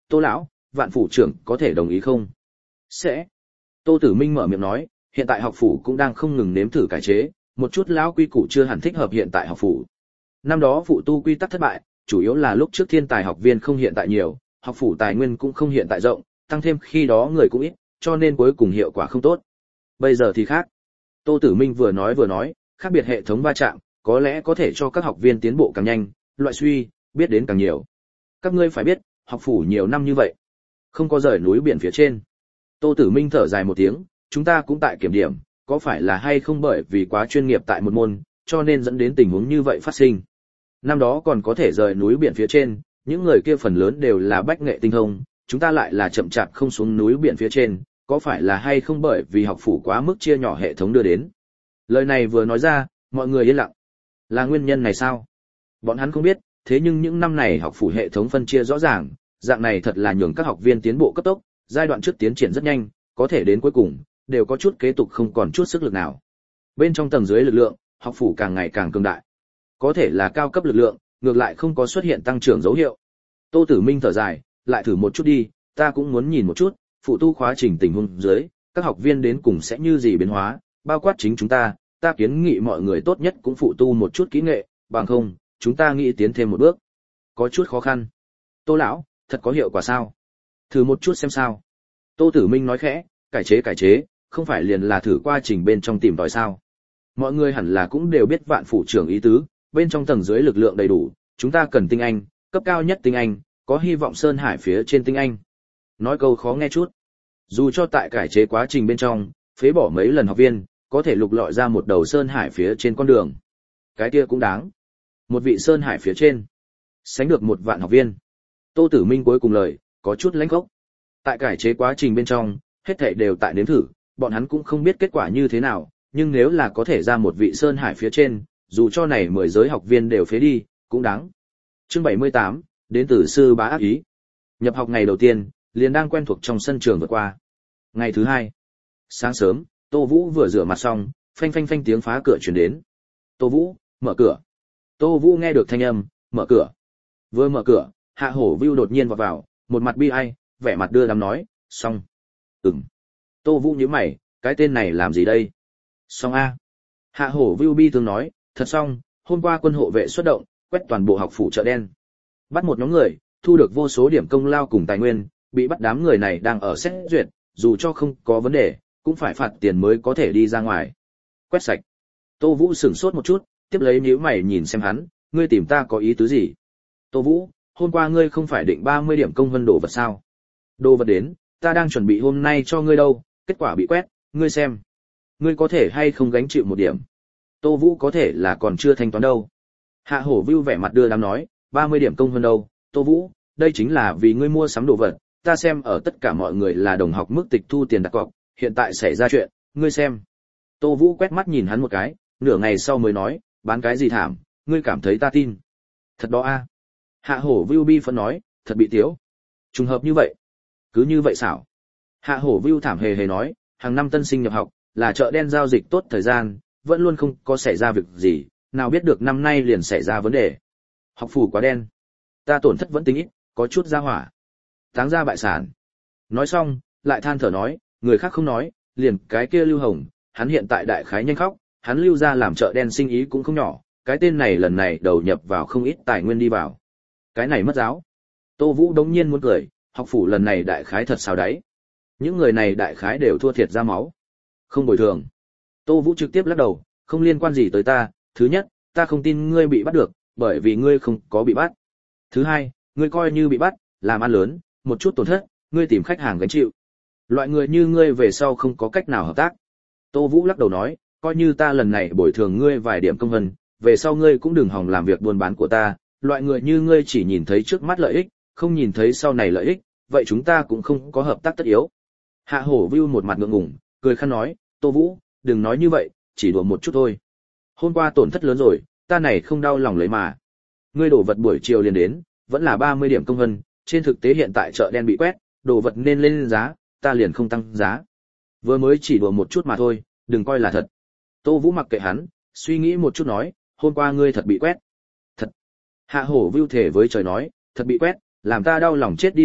Tô lão, Vạn phủ trưởng có thể đồng ý không? Sẽ. Tô Tử Minh mở miệng nói, hiện tại học phủ cũng đang không ngừng nếm thử cải chế, một chút lão quy củ chưa hẳn thích hợp hiện tại học phủ. Năm đó phụ tu quy tắc thất bại, chủ yếu là lúc trước thiên tài học viên không hiện tại nhiều, học phủ tài nguyên cũng không hiện tại rộng, tăng thêm khi đó người cũng ít, cho nên cuối cùng hiệu quả không tốt. Bây giờ thì khác. Tô Tử Minh vừa nói vừa nói, khác biệt hệ thống va chạm, có lẽ có thể cho các học viên tiến bộ càng nhanh, loại suy, biết đến càng nhiều. Các ngươi phải biết, học phủ nhiều năm như vậy, không có rời núi biển phía trên. Tô Tử Minh thở dài một tiếng, chúng ta cũng tại kiểm điểm, có phải là hay không bởi vì quá chuyên nghiệp tại một môn, cho nên dẫn đến tình huống như vậy phát sinh. Năm đó còn có thể rời núi biển phía trên, những người kia phần lớn đều là bách nghệ tinh thông, chúng ta lại là chậm chạp không xuống núi biển phía trên, có phải là hay không bởi vì học phủ quá mức chia nhỏ hệ thống đưa đến. Lời này vừa nói ra, mọi người yên lặng. Là nguyên nhân này sao? Bọn hắn không biết, thế nhưng những năm này học phủ hệ thống phân chia rõ ràng, dạng này thật là nhường các học viên tiến bộ cấp tốc, giai đoạn trước tiến triển rất nhanh, có thể đến cuối cùng, đều có chút kế tục không còn chút sức lực nào. Bên trong tầng dưới lực lượng, học phủ càng ngày càng cường đại. Có thể là cao cấp lực lượng, ngược lại không có xuất hiện tăng trưởng dấu hiệu. Tô Tử Minh thở dài, lại thử một chút đi, ta cũng muốn nhìn một chút, phụ tu khóa trình tình huống dưới, các học viên đến cùng sẽ như gì biến hóa, bao quát chính chúng ta, ta kiến nghị mọi người tốt nhất cũng phụ tu một chút kỹ nghệ, bằng không, chúng ta nghĩ tiến thêm một bước. Có chút khó khăn. Tô lão, thật có hiệu quả sao? Thử một chút xem sao. Tô Tử Minh nói khẽ, cải chế cải chế, không phải liền là thử qua trình bên trong tìm tòi sao? Mọi người hẳn là cũng đều biết Vạn phủ trưởng ý tứ, bên trong tầng dưới lực lượng đầy đủ, chúng ta cần tinh anh, cấp cao nhất tinh anh, có hy vọng Sơn Hải phía trên tinh anh. Nói câu khó nghe chút. Dù cho tại cải chế quá trình bên trong, phế bỏ mấy lần học viên, có thể lục lọi ra một đầu Sơn Hải phía trên con đường. Cái kia cũng đáng. Một vị Sơn Hải phía trên, sánh được một vạn học viên. Tô Tử Minh cuối cùng lời, có chút lãnh khốc. Tại cải chế quá trình bên trong, hết thảy đều tại nếm thử, bọn hắn cũng không biết kết quả như thế nào, nhưng nếu là có thể ra một vị Sơn Hải phía trên, dù cho này mười giới học viên đều phế đi, cũng đáng. Chương bảy mươi tám, đến từ sư bá ác ý. Nhập học ngày đầu tiên, liền đang quen thuộc trong sân trường vượt qua. Ngày thứ hai, sáng sớm, Tô Vũ vừa rửa mặt xong, phanh phanh phanh tiếng phá cửa truyền đến. Tô Vũ, mở cửa. Tô Vũ nghe được thanh âm, mở cửa. Vừa mở cửa, Hạ Hổ Vưu đột nhiên vào vào, một mặt bi ai, vẻ mặt đưa đám nói, xong. Ừm. Tô Vũ nhíu mày, cái tên này làm gì đây? Xong a. Hạ Hổ Vưu bi thương nói, thật xong, hôm qua quân hộ vệ xuất động, quét toàn bộ học phủ chợ đen. Bắt một nhóm người, thu được vô số điểm công lao cùng tài nguyên, bị bắt đám người này đang ở xét duyệt, dù cho không có vấn đề, cũng phải phạt tiền mới có thể đi ra ngoài. Quét sạch. Tô Vũ sửng sốt một chút, tiếp lấy nhíu mày nhìn xem hắn, ngươi tìm ta có ý tứ gì? Tô Vũ, hôm qua ngươi không phải định ba mươi điểm công vân đồ vật sao? Đồ vật đến, ta đang chuẩn bị hôm nay cho ngươi đâu, kết quả bị quét, ngươi xem. Ngươi có thể hay không gánh chịu một điểm? Tô Vũ có thể là còn chưa thanh toán đâu. Hạ Hổ Vưu vẻ mặt đưa đám nói, ba mươi điểm công vân đâu, Tô Vũ, đây chính là vì ngươi mua sắm đồ vật, ta xem ở tất cả mọi người là đồng học mức tịch thu tiền đặt cọc, hiện tại xảy ra chuyện, ngươi xem. Tô Vũ quét mắt nhìn hắn một cái, nửa ngày sau mới nói, bán cái gì thảm, ngươi cảm thấy ta tin. Thật đó a. Hạ Hổ Vưu bi phẫn nói, thật bị tiếu. Trùng hợp như vậy. Cứ như vậy xảo. Hạ Hổ Vưu thảm hề hề nói, hàng năm tân sinh nhập học, là chợ đen giao dịch tốt thời gian, vẫn luôn không có xảy ra việc gì, nào biết được năm nay liền xảy ra vấn đề. Học phủ quá đen. Ta tổn thất vẫn tính ít, có chút ra hỏa. Táng ra bại sản. Nói xong, lại than thở nói, người khác không nói, liền cái kia Lưu Hồng, hắn hiện tại đại khái nhanh khóc, hắn lưu ra làm chợ đen sinh ý cũng không nhỏ, cái tên này lần này đầu nhập vào không ít tài nguyên đi vào. Cái này mất giáo. Tô Vũ đống nhiên muốn cười, học phủ lần này đại khái thật sao đấy. Những người này đại khái đều thua thiệt ra máu. Không bồi thường. Tô Vũ trực tiếp lắc đầu, không liên quan gì tới ta, thứ nhất, ta không tin ngươi bị bắt được, bởi vì ngươi không có bị bắt. Thứ hai, ngươi coi như bị bắt, làm ăn lớn, một chút tổn thất, ngươi tìm khách hàng gánh chịu. Loại người như ngươi về sau không có cách nào hợp tác. Tô Vũ lắc đầu nói, coi như ta lần này bồi thường ngươi vài điểm công vân, về sau ngươi cũng đừng hòng làm việc buôn bán của ta, loại người như ngươi chỉ nhìn thấy trước mắt lợi ích, không nhìn thấy sau này lợi ích, vậy chúng ta cũng không có hợp tác tất yếu. Hạ Hổ Vưu một mặt ngượng ngùng, cười khăn nói, Tô Vũ, đừng nói như vậy, chỉ đùa một chút thôi. Hôm qua tổn thất lớn rồi, ta này không đau lòng lấy mà. Ngươi đổ vật buổi chiều liền đến, vẫn là ba mươi điểm công vân, trên thực tế hiện tại chợ đen bị quét, đồ vật nên lên giá, ta liền không tăng giá. Vừa mới chỉ đùa một chút mà thôi, đừng coi là thật. Tô Vũ mặc kệ hắn, suy nghĩ một chút nói, hôm qua ngươi thật bị quét. Thật. Hạ Hổ Vưu thể với trời nói, thật bị quét, làm ta đau lòng chết đi được,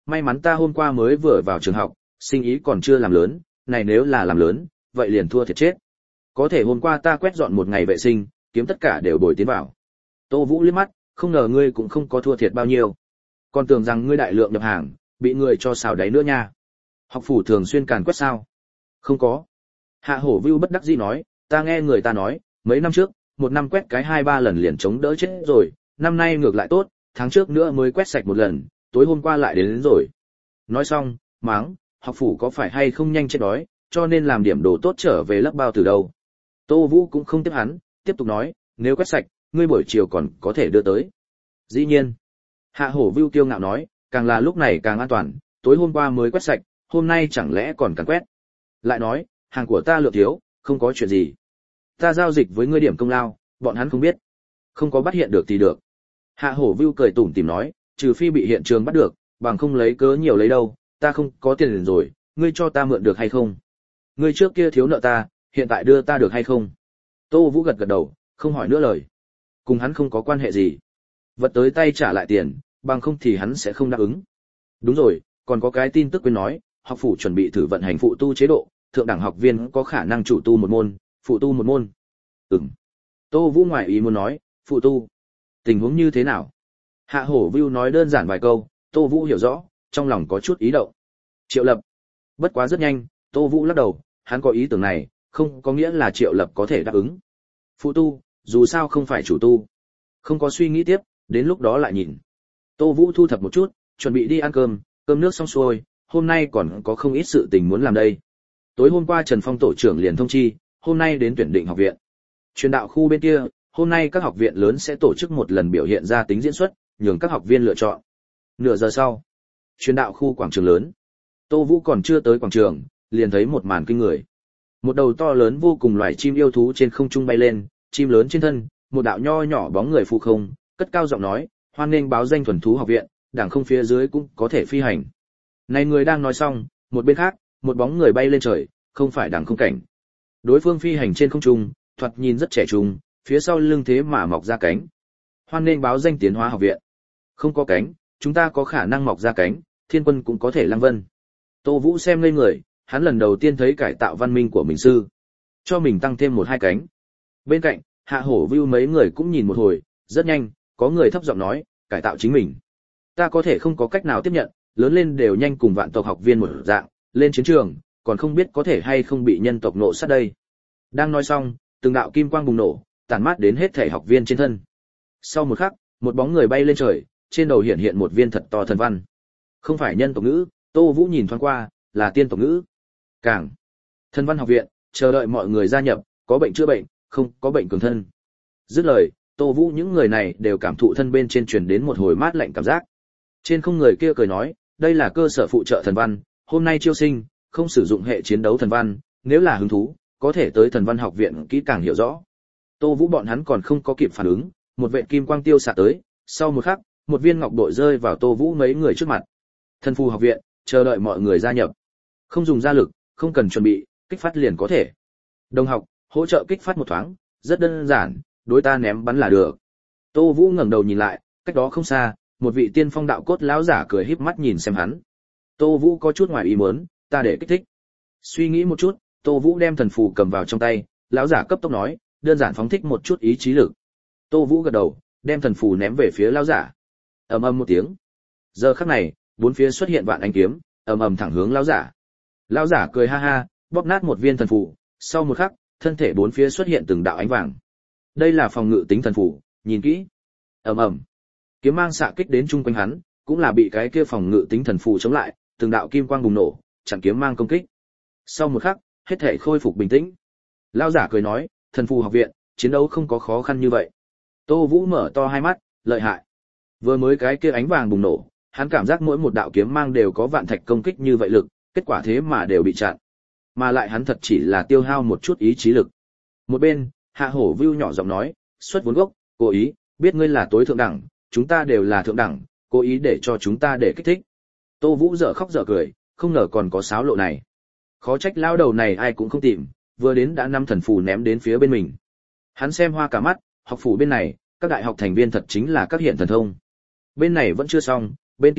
may mắn ta hôm qua mới vừa vào trường học, sinh ý còn chưa làm lớn, này nếu là làm lớn, vậy liền thua thiệt chết. Có thể hôm qua ta quét dọn một ngày vệ sinh, kiếm tất cả đều bồi tiến vào. Tô Vũ liếc mắt, không ngờ ngươi cũng không có thua thiệt bao nhiêu. Còn tưởng rằng ngươi đại lượng nhập hàng, bị người cho xào đáy nữa nha. Học phủ thường xuyên càn quét sao? Không có. Hạ Hổ Vưu bất đắc dĩ nói, ta nghe người ta nói, mấy năm trước, một năm quét cái hai ba lần liền chống đỡ chết rồi, năm nay ngược lại tốt, tháng trước nữa mới quét sạch một lần, tối hôm qua lại đến, đến rồi. Nói xong, mắng, học phủ có phải hay không nhanh chết đói, cho nên làm điểm đồ tốt trở về lấp bao từ đâu. Tô Vũ cũng không tiếp hắn, tiếp tục nói, nếu quét sạch, ngươi buổi chiều còn có thể đưa tới. Dĩ nhiên. Hạ Hổ Vưu kiêu ngạo nói, càng là lúc này càng an toàn, tối hôm qua mới quét sạch, hôm nay chẳng lẽ còn càng quét. Lại nói, hàng của ta lượng thiếu, không có chuyện gì. Ta giao dịch với ngươi điểm công lao, bọn hắn không biết. Không có bắt hiện được thì được. Hạ Hổ Vưu cười tủm tỉm nói, trừ phi bị hiện trường bắt được, bằng không lấy cớ nhiều lấy đâu, ta không có tiền liền rồi, ngươi cho ta mượn được hay không? Ngươi trước kia thiếu nợ ta, hiện tại đưa ta được hay không? Tô Vũ gật gật đầu, không hỏi nữa lời. Cùng hắn không có quan hệ gì. Vật tới tay trả lại tiền, bằng không thì hắn sẽ không đáp ứng. Đúng rồi, còn có cái tin tức quên nói, học phủ chuẩn bị thử vận hành phụ tu chế độ, thượng đẳng học viên có khả năng chủ tu một môn, phụ tu một môn. Ừm. Tô Vũ ngoài ý muốn nói, phụ tu. Tình huống như thế nào? Hạ Hổ Vưu nói đơn giản vài câu, Tô Vũ hiểu rõ, trong lòng có chút ý động. Triệu Lập. Bất quá rất nhanh, Tô Vũ lắc đầu, hắn có ý tưởng này, không có nghĩa là Triệu Lập có thể đáp ứng. Phụ tu, dù sao không phải chủ tu. Không có suy nghĩ tiếp, đến lúc đó lại nhìn. Tô Vũ thu thập một chút, chuẩn bị đi ăn cơm, cơm nước xong xuôi, hôm nay còn có không ít sự tình muốn làm đây. Tối hôm qua Trần Phong tổ trưởng liền thông chi, hôm nay đến tuyển định học viện. Truyền đạo khu bên kia, hôm nay các học viện lớn sẽ tổ chức một lần biểu hiện ra tính diễn xuất, nhường các học viên lựa chọn. Nửa giờ sau, truyền đạo khu quảng trường lớn. Tô Vũ còn chưa tới quảng trường, liền thấy một màn kinh người. Một đầu to lớn vô cùng loài chim yêu thú trên không trung bay lên, chim lớn trên thân, một đạo nho nhỏ bóng người phụ không, cất cao giọng nói, hoan nghênh báo danh thuần thú học viện, đảng không phía dưới cũng có thể phi hành. Này người đang nói xong, một bên khác, một bóng người bay lên trời, không phải đảng không cảnh. Đối phương phi hành trên không trung, thoạt nhìn rất trẻ trung, phía sau lưng thế mà mọc ra cánh. Hoan nghênh báo danh tiến hóa học viện. Không có cánh, chúng ta có khả năng mọc ra cánh, thiên quân cũng có thể lăng vân. Tô Vũ xem ngây người, hắn lần đầu tiên thấy cải tạo văn minh của mình sư. Cho mình tăng thêm một hai cánh. Bên cạnh, Hạ Hổ Vưu mấy người cũng nhìn một hồi, rất nhanh, có người thấp giọng nói, cải tạo chính mình. Ta có thể không có cách nào tiếp nhận, lớn lên đều nhanh cùng vạn tộc học viên một dạng, lên chiến trường, còn không biết có thể hay không bị nhân tộc nộ sát đây. Đang nói xong, từng đạo kim quang bùng nổ, tản mát đến hết thể học viên trên thân. Sau một khắc, một bóng người bay lên trời, trên đầu hiện hiện một viên thật to thần văn. Không phải nhân tộc ngữ, Tô Vũ nhìn thoáng qua, là tiên tộc ngữ. Càng Thần văn học viện, chờ đợi mọi người gia nhập, có bệnh chữa bệnh, không có bệnh cường thân. Dứt lời, Tô Vũ những người này đều cảm thụ thân bên trên truyền đến một hồi mát lạnh cảm giác. Trên không người kia cười nói, đây là cơ sở phụ trợ thần văn, hôm nay chiêu sinh, không sử dụng hệ chiến đấu thần văn, nếu là hứng thú, có thể tới thần văn học viện kỹ càng hiểu rõ. Tô Vũ bọn hắn còn không có kịp phản ứng, một vệt kim quang tiêu xạ tới, sau một khắc, một viên ngọc bội rơi vào Tô Vũ mấy người trước mặt. Thần phù học viện, chờ đợi mọi người gia nhập. Không dùng gia lực, không cần chuẩn bị, kích phát liền có thể. Đồng học, hỗ trợ kích phát một thoáng, rất đơn giản, đối ta ném bắn là được. Tô Vũ ngẩng đầu nhìn lại, cách đó không xa, một vị tiên phong đạo cốt lão giả cười híp mắt nhìn xem hắn. Tô Vũ có chút ngoài ý muốn, ta để kích thích. Suy nghĩ một chút, Tô Vũ đem thần phù cầm vào trong tay, lão giả cấp tốc nói, đơn giản phóng thích một chút ý chí lực. Tô Vũ gật đầu, đem thần phù ném về phía lão giả. Ầm ầm một tiếng. Giờ khắc này, bốn phía xuất hiện vạn ánh kiếm, ầm ầm thẳng hướng lão giả. Lão giả cười ha ha, bóp nát một viên thần phù, sau một khắc, thân thể bốn phía xuất hiện từng đạo ánh vàng. Đây là phòng ngự tính thần phù, nhìn kỹ. Ầm ầm. Kiếm mang xạ kích đến chung quanh hắn, cũng là bị cái kia phòng ngự tính thần phù chống lại, từng đạo kim quang bùng nổ, chặn kiếm mang công kích. Sau một khắc, hết thể khôi phục bình tĩnh. Lão giả cười nói, thần phù học viện, chiến đấu không có khó khăn như vậy. Tô Vũ mở to hai mắt, lợi hại. Vừa mới cái kia ánh vàng bùng nổ, hắn cảm giác mỗi một đạo kiếm mang đều có vạn thạch công kích như vậy lực, kết quả thế mà đều bị chặn. Mà lại hắn thật chỉ là tiêu hao một chút ý chí lực. Một bên, Hạ Hổ Vưu nhỏ giọng nói, xuất vốn gốc, cố ý, biết ngươi là tối thượng đẳng, chúng ta đều là thượng đẳng, cố ý để cho chúng ta để kích thích. Tô Vũ dở khóc dở cười, không ngờ còn có xáo lộ này. Khó trách lao đầu này ai cũng không tìm, vừa đến đã năm thần phù ném đến phía bên mình. Hắn xem hoa cả mắt, học phủ bên này, các đại học thành viên thật chính là các hiện thần thông. Bên này vẫn chưa xong, bên kia,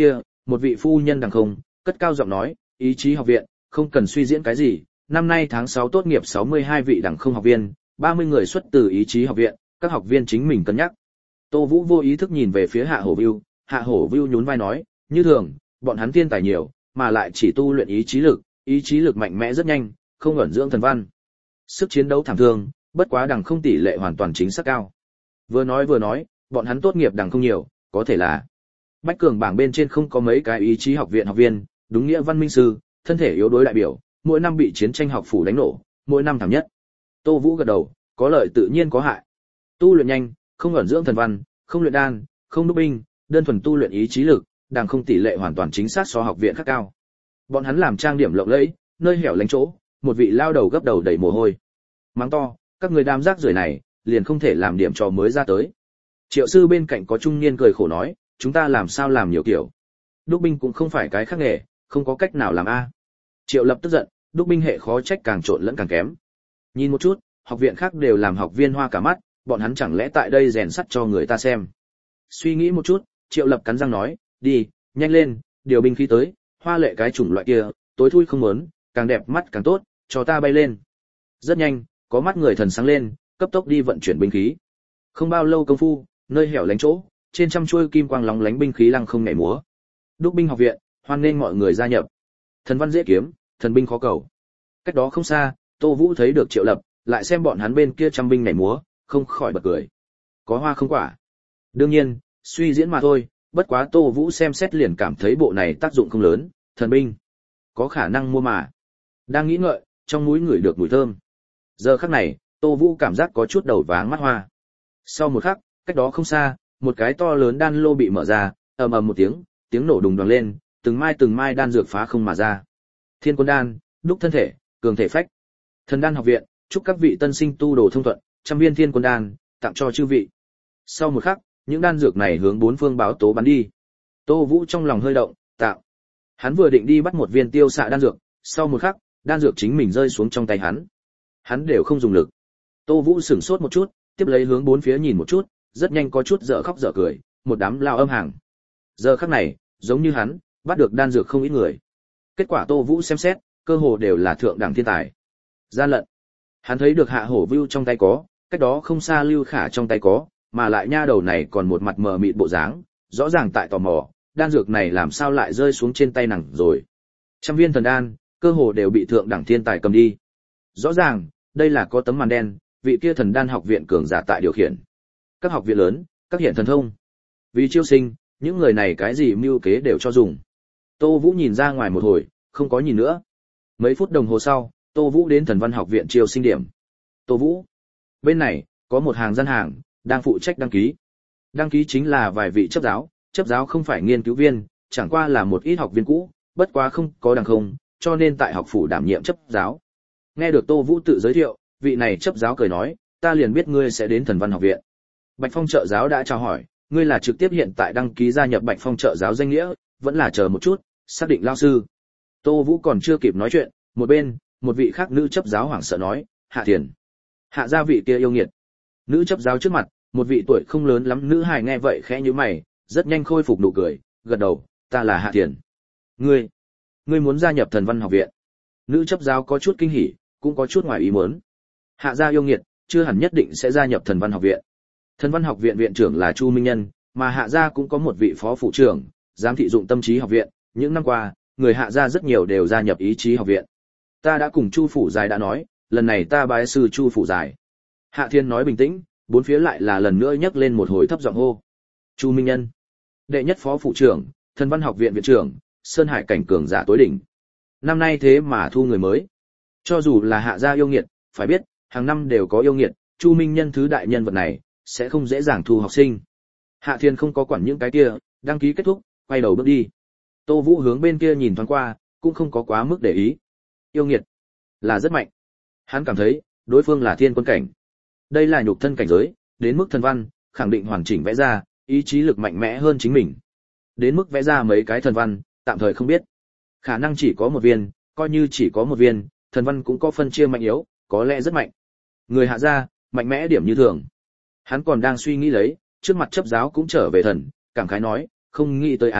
một vị phu nhân đằng không, cất cao giọng nói, ý chí học viện, không cần suy diễn cái gì, năm nay tháng sáu tốt nghiệp sáu mươi hai vị đằng không học viên, ba mươi người xuất từ ý chí học viện, các học viên chính mình cân nhắc. Tô Vũ vô ý thức nhìn về phía Hạ Hổ Vưu, Hạ Hổ Vưu nhún vai nói, như thường, bọn hắn thiên tài nhiều, mà lại chỉ tu luyện ý chí lực, ý chí lực mạnh mẽ rất nhanh, không ẩn dưỡng thần văn. Sức chiến đấu thảm thương, bất quá đằng không tỷ lệ hoàn toàn chính xác cao. Vừa nói vừa nói, bọn hắn tốt nghiệp đằng không nhiều, có thể là Bách Cường bảng bên trên không có mấy cái ý chí học viện học viên, đúng nghĩa văn minh sư, thân thể yếu đuối đại biểu, mỗi năm bị chiến tranh học phủ đánh nổ, mỗi năm thảm nhất. Tô Vũ gật đầu, có lợi tự nhiên có hại. Tu luyện nhanh, không ẩn dưỡng thần văn, không luyện đan, không đúc binh, đơn thuần tu luyện ý chí lực, đằng không tỷ lệ hoàn toàn chính xác so học viện khác cao. Bọn hắn làm trang điểm lộng lẫy, nơi hẻo lánh chỗ, một vị lao đầu gấp đầu đầy mồ hôi. Mắng to, các người đám rác rưởi này, liền không thể làm điểm trò mới ra tới. Triệu sư bên cạnh có trung niên cười khổ nói, chúng ta làm sao làm nhiều kiểu. Đúc binh cũng không phải cái khác nghề, không có cách nào làm a. Triệu Lập tức giận, đúc binh hệ khó trách càng trộn lẫn càng kém. Nhìn một chút, học viện khác đều làm học viên hoa cả mắt, bọn hắn chẳng lẽ tại đây rèn sắt cho người ta xem. Suy nghĩ một chút, Triệu Lập cắn răng nói, đi, nhanh lên, điều binh khí tới, hoa lệ cái chủng loại kia, tối thui không muốn, càng đẹp mắt càng tốt, cho ta bay lên. Rất nhanh, có mắt người thần sáng lên, cấp tốc đi vận chuyển binh khí. Không bao lâu công phu, nơi hẻo lánh chỗ, trên trăm chuôi kim quang lóng lánh binh khí lăng không nhảy múa. Đúc binh học viện, hoan nghênh mọi người gia nhập. Thần văn dễ kiếm, thần binh khó cầu. Cách đó không xa, Tô Vũ thấy được Triệu Lập, lại xem bọn hắn bên kia trăm binh nhảy múa, không khỏi bật cười. Có hoa không quả. Đương nhiên, suy diễn mà thôi, bất quá Tô Vũ xem xét liền cảm thấy bộ này tác dụng không lớn, thần binh có khả năng mua mà. Đang nghĩ ngợi, trong mũi ngửi được mùi thơm. Giờ khắc này, Tô Vũ cảm giác có chút đầu váng mắt hoa. Sau một khắc, cách đó không xa, một cái to lớn đan lô bị mở ra, ầm ầm một tiếng, tiếng nổ đùng đoàng lên, từng mai từng mai đan dược phá không mà ra. Thiên Quân đan, đúc thân thể, cường thể phách. Thần đan học viện, chúc các vị tân sinh tu đồ thông thuận, trăm viên Thiên Quân đan, tặng cho chư vị. Sau một khắc, những đan dược này hướng bốn phương báo tố bắn đi. Tô Vũ trong lòng hơi động, tạo. Hắn vừa định đi bắt một viên tiêu xạ đan dược, sau một khắc, đan dược chính mình rơi xuống trong tay hắn. Hắn đều không dùng lực. Tô Vũ sửng sốt một chút, tiếp lấy hướng bốn phía nhìn một chút, rất nhanh có chút dở khóc dở cười, một đám lao âm hàng. Giờ khắc này, giống như hắn, bắt được đan dược không ít người. Kết quả Tô Vũ xem xét, cơ hồ đều là thượng đẳng thiên tài. Gian lận. Hắn thấy được Hạ Hổ Vưu trong tay có, cách đó không xa Lưu Khả trong tay có, mà lại nha đầu này còn một mặt mờ mịt bộ dáng, rõ ràng tại tò mò, đan dược này làm sao lại rơi xuống trên tay nàng rồi. Trăm viên thần đan, cơ hồ đều bị thượng đẳng thiên tài cầm đi. Rõ ràng, đây là có tấm màn đen, vị kia thần đan học viện cường giả tại điều khiển. Các học viện lớn, các hiện thần thông. Vì chiêu sinh, những người này cái gì mưu kế đều cho dùng. Tô Vũ nhìn ra ngoài một hồi, không có nhìn nữa. Mấy phút đồng hồ sau, Tô Vũ đến thần văn học viện chiêu sinh điểm. Tô Vũ. Bên này, có một hàng gian hàng, đang phụ trách đăng ký. Đăng ký chính là vài vị chấp giáo, chấp giáo không phải nghiên cứu viên, chẳng qua là một ít học viên cũ, bất quá không có đăng không, cho nên tại học phủ đảm nhiệm chấp giáo. Nghe được Tô Vũ tự giới thiệu, vị này chấp giáo cười nói, ta liền biết ngươi sẽ đến thần văn học viện. Bạch Phong trợ giáo đã chào hỏi, ngươi là trực tiếp hiện tại đăng ký gia nhập Bạch Phong trợ giáo danh nghĩa, vẫn là chờ một chút, xác định lao sư. Tô Vũ còn chưa kịp nói chuyện, một bên, một vị khác nữ chấp giáo hoảng sợ nói, Hạ Thiền. Hạ gia vị kia yêu nghiệt. Nữ chấp giáo trước mặt, một vị tuổi không lớn lắm nữ hài nghe vậy khẽ nhíu mày, rất nhanh khôi phục nụ cười, gật đầu, ta là Hạ Thiền. Ngươi, ngươi muốn gia nhập thần văn học viện. Nữ chấp giáo có chút kinh hỉ, cũng có chút ngoài ý muốn. Hạ gia yêu nghiệt, chưa hẳn nhất định sẽ gia nhập thần văn học viện. Thần văn học viện viện trưởng là Chu Minh Nhân, mà Hạ gia cũng có một vị phó phụ trưởng, giám thị dụng tâm trí học viện, những năm qua, người Hạ gia rất nhiều đều gia nhập ý chí học viện. Ta đã cùng Chu phủ dài đã nói, lần này ta bái sư Chu phủ dài. Hạ Thiên nói bình tĩnh, bốn phía lại là lần nữa nhấc lên một hồi thấp giọng hô. Chu Minh Nhân, đệ nhất phó phụ trưởng, thần văn học viện viện trưởng, Sơn Hải cảnh cường giả tối đỉnh. Năm nay thế mà thu người mới. Cho dù là Hạ gia yêu nghiệt, phải biết, hàng năm đều có yêu nghiệt, Chu Minh Nhân thứ đại nhân vật này, sẽ không dễ dàng thu học sinh. Hạ Thiên không có quản những cái kia, đăng ký kết thúc, quay đầu bước đi. Tô Vũ hướng bên kia nhìn thoáng qua, cũng không có quá mức để ý. Yêu nghiệt, là rất mạnh. Hắn cảm thấy, đối phương là thiên quân cảnh. Đây là nhục thân cảnh giới, đến mức thần văn, khẳng định hoàn chỉnh vẽ ra, ý chí lực mạnh mẽ hơn chính mình. Đến mức vẽ ra mấy cái thần văn, tạm thời không biết. Khả năng chỉ có một viên, coi như chỉ có một viên, thần văn cũng có phân chia mạnh yếu, có lẽ rất mạnh. Người Hạ gia, mạnh mẽ điểm như thường. Hắn còn đang suy nghĩ lấy, trước mặt chấp giáo cũng trở về thần, cảm khái nói, không nghĩ tới à,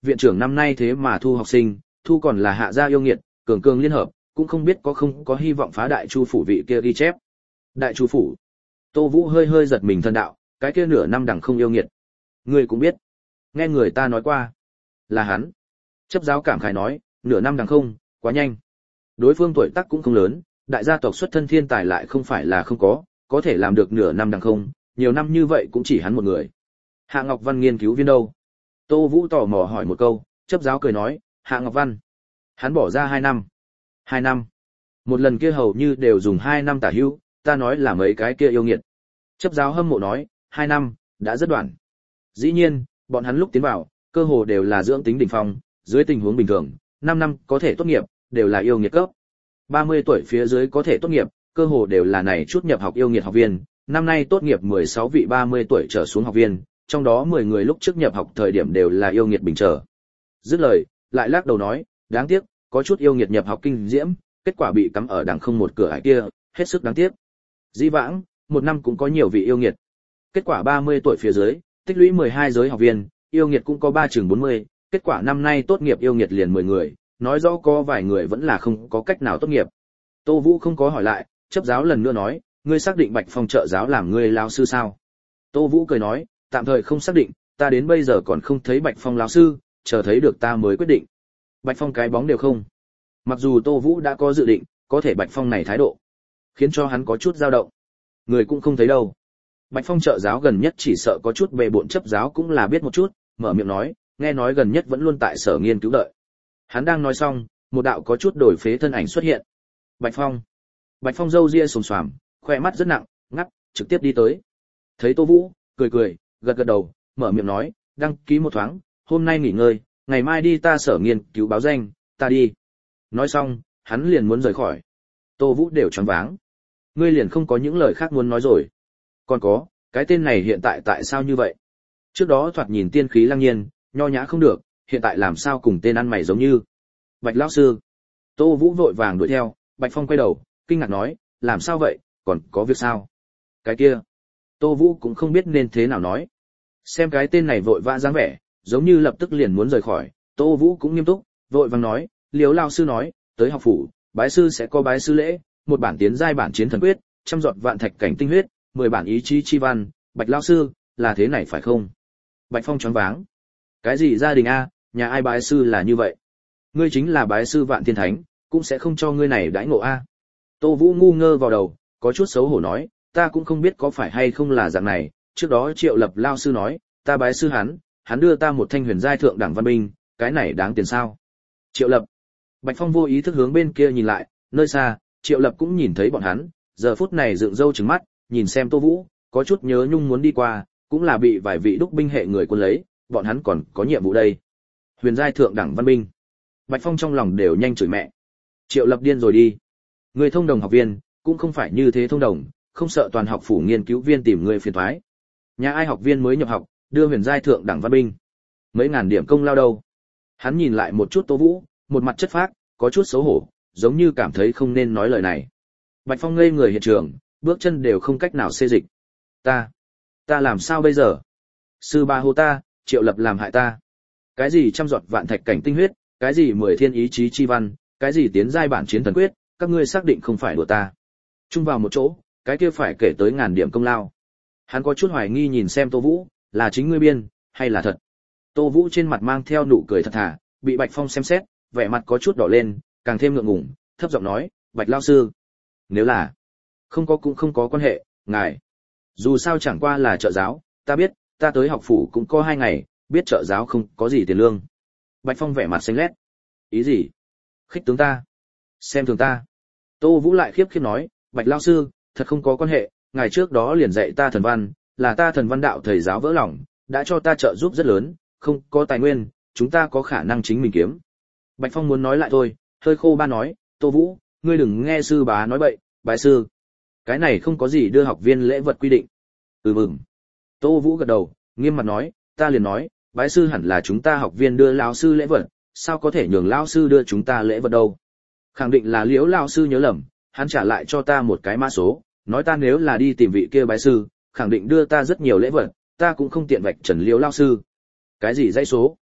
viện trưởng năm nay thế mà thu học sinh, thu còn là hạ gia yêu nghiệt, cường cường liên hợp, cũng không biết có không có hy vọng phá đại chu phủ vị kia ghi chép. Đại chu phủ. Tô Vũ hơi hơi giật mình thân đạo, cái kia nửa năm đằng không yêu nghiệt. Ngươi cũng biết. Nghe người ta nói qua. Là hắn. Chấp giáo cảm khái nói, nửa năm đằng không, quá nhanh. Đối phương tuổi tác cũng không lớn, đại gia tộc xuất thân thiên tài lại không phải là không có, có thể làm được nửa năm đằng không, nhiều năm như vậy cũng chỉ hắn một người. Hạ Ngọc Văn nghiên cứu viên đâu? Tô Vũ tò mò hỏi một câu, chấp giáo cười nói, Hạ Ngọc Văn. Hắn bỏ ra hai năm. Hai năm. Một lần kia hầu như đều dùng hai năm tả hữu, ta nói là mấy cái kia yêu nghiệt. Chấp giáo hâm mộ nói, hai năm, đã rất đoạn. Dĩ nhiên, bọn hắn lúc tiến vào, cơ hồ đều là dưỡng tính đỉnh phong, dưới tình huống bình thường, năm năm có thể tốt nghiệp, đều là yêu nghiệt cấp. ba mươi tuổi phía dưới có thể tốt nghiệp, cơ hồ đều là này chút nhập học yêu nghiệt học viên, năm nay tốt nghiệp mười sáu vị ba mươi tuổi trở xuống học viên, trong đó mười người lúc trước nhập học thời điểm đều là yêu nghiệt bình trở. Dứt lời, lại lắc đầu nói, đáng tiếc, có chút yêu nghiệt nhập học kinh diễm, kết quả bị cắm ở đằng không một cửa ải kia, hết sức đáng tiếc. Dĩ vãng, một năm cũng có nhiều vị yêu nghiệt. Kết quả ba mươi tuổi phía dưới, tích lũy mười hai giới học viên, yêu nghiệt cũng có ba chừng bốn mươi, kết quả năm nay tốt nghiệp yêu nghiệt liền mười người, nói rõ có vài người vẫn là không có cách nào tốt nghiệp. Tô Vũ không có hỏi lại, chấp giáo lần nữa nói, ngươi xác định Bạch Phong trợ giáo làm ngươi lão sư sao? Tô Vũ cười nói, tạm thời không xác định, ta đến bây giờ còn không thấy Bạch Phong lão sư, chờ thấy được ta mới quyết định. Bạch Phong cái bóng đều không. Mặc dù Tô Vũ đã có dự định, có thể Bạch Phong này thái độ, khiến cho hắn có chút dao động. Người cũng không thấy đâu. Bạch Phong trợ giáo gần nhất chỉ sợ có chút bề bộn, chấp giáo cũng là biết một chút, mở miệng nói, nghe nói gần nhất vẫn luôn tại sở nghiên cứu đợi. Hắn đang nói xong, một đạo có chút đổi phế thân ảnh xuất hiện. Bạch Phong. Bạch Phong râu ria xồm xoàm, khoe mắt rất nặng, ngắp, trực tiếp đi tới. Thấy Tô Vũ, cười cười, gật gật đầu, mở miệng nói, đăng ký một thoáng, hôm nay nghỉ ngơi, ngày mai đi ta sở nghiên cứu báo danh, ta đi. Nói xong, hắn liền muốn rời khỏi. Tô Vũ đều choáng váng. Ngươi liền không có những lời khác muốn nói rồi. Còn có, cái tên này hiện tại tại sao như vậy? Trước đó thoạt nhìn tiên khí lăng nhiên, nho nhã không được, hiện tại làm sao cùng tên ăn mày giống như. Bạch lão sư. Tô Vũ vội vàng đuổi theo, Bạch Phong quay đầu, kinh ngạc nói, làm sao vậy, còn có việc sao? Cái kia. Tô Vũ cũng không biết nên thế nào nói. Xem cái tên này vội vã dáng vẻ, giống như lập tức liền muốn rời khỏi, Tô Vũ cũng nghiêm túc, vội vàng nói, Liếu lão sư nói, tới học phủ, bái sư sẽ có bái sư lễ, một bản tiến giai bản chiến thần quyết, trăm giọt vạn thạch cảnh tinh huyết, mười bản ý chí chi văn, Bạch lão sư, là thế này phải không? Bạch Phong choáng váng. Cái gì gia đình a, nhà ai bái sư là như vậy? Ngươi chính là bái sư vạn thiên thánh, cũng sẽ không cho ngươi này đãi ngộ a. Tô Vũ ngu ngơ vào đầu, có chút xấu hổ nói, ta cũng không biết có phải hay không là dạng này, trước đó Triệu Lập lão sư nói, ta bái sư hắn, hắn đưa ta một thanh huyền giai thượng đẳng văn binh, cái này đáng tiền sao? Triệu Lập. Bạch Phong vô ý thức hướng bên kia nhìn lại, nơi xa, Triệu Lập cũng nhìn thấy bọn hắn, giờ phút này dựng râu trừng mắt, nhìn xem Tô Vũ, có chút nhớ nhung muốn đi qua, cũng là bị vài vị đúc binh hệ người quân lấy, bọn hắn còn có nhiệm vụ đây. Huyền giai thượng đẳng văn binh. Bạch Phong trong lòng đều nhanh chửi mẹ. Triệu Lập điên rồi đi. Người thông đồng học viên, cũng không phải như thế thông đồng, không sợ toàn học phủ nghiên cứu viên tìm người phiền toái. Nhà ai học viên mới nhập học, đưa huyền giai thượng đẳng văn binh. Mấy ngàn điểm công lao đâu. Hắn nhìn lại một chút Tô Vũ, một mặt chất phác, có chút xấu hổ, giống như cảm thấy không nên nói lời này. Bạch Phong ngây người hiện trường, bước chân đều không cách nào xê dịch. Ta, ta làm sao bây giờ? Sư ba hô ta, Triệu Lập làm hại ta. Cái gì trăm giọt vạn thạch cảnh tinh huyết, cái gì mười thiên ý chí chi văn, cái gì tiến giai bản chiến thần quyết, các ngươi xác định không phải đùa ta. Chung vào một chỗ, cái kia phải kể tới ngàn điểm công lao. Hắn có chút hoài nghi nhìn xem Tô Vũ, là chính ngươi biên, hay là thật? Tô Vũ trên mặt mang theo nụ cười thật thà, bị Bạch Phong xem xét, vẻ mặt có chút đỏ lên, càng thêm ngượng ngùng, thấp giọng nói, Bạch lão sư, nếu là không có cũng không có quan hệ, ngài dù sao chẳng qua là trợ giáo, ta biết, ta tới học phủ cũng có hai ngày, biết trợ giáo không có gì tiền lương. Bạch Phong vẻ mặt xanh lét. Ý gì? Khích tướng ta? Xem thường ta? Tô Vũ lại khiếp khiếp nói, Bạch lão sư, thật không có quan hệ, ngày trước đó liền dạy ta thần văn, là ta thần văn đạo thầy giáo vỡ lòng, đã cho ta trợ giúp rất lớn, không có tài nguyên, chúng ta có khả năng chính mình kiếm. Bạch Phong muốn nói lại thôi, hơi khô ba nói, Tô Vũ, ngươi đừng nghe sư bá nói bậy, bái sư. Cái này không có gì đưa học viên lễ vật quy định. Ừ mừng. Tô Vũ gật đầu, nghiêm mặt nói, ta liền nói, bái sư hẳn là chúng ta học viên đưa lão sư lễ vật, sao có thể nhường lão sư đưa chúng ta lễ vật đâu. Khẳng định là Liễu lão sư nhớ lầm, hắn trả lại cho ta một cái mã số, nói ta nếu là đi tìm vị kia bái sư, khẳng định đưa ta rất nhiều lễ vật, ta cũng không tiện vạch trần Liễu lão sư. Cái gì dãy số?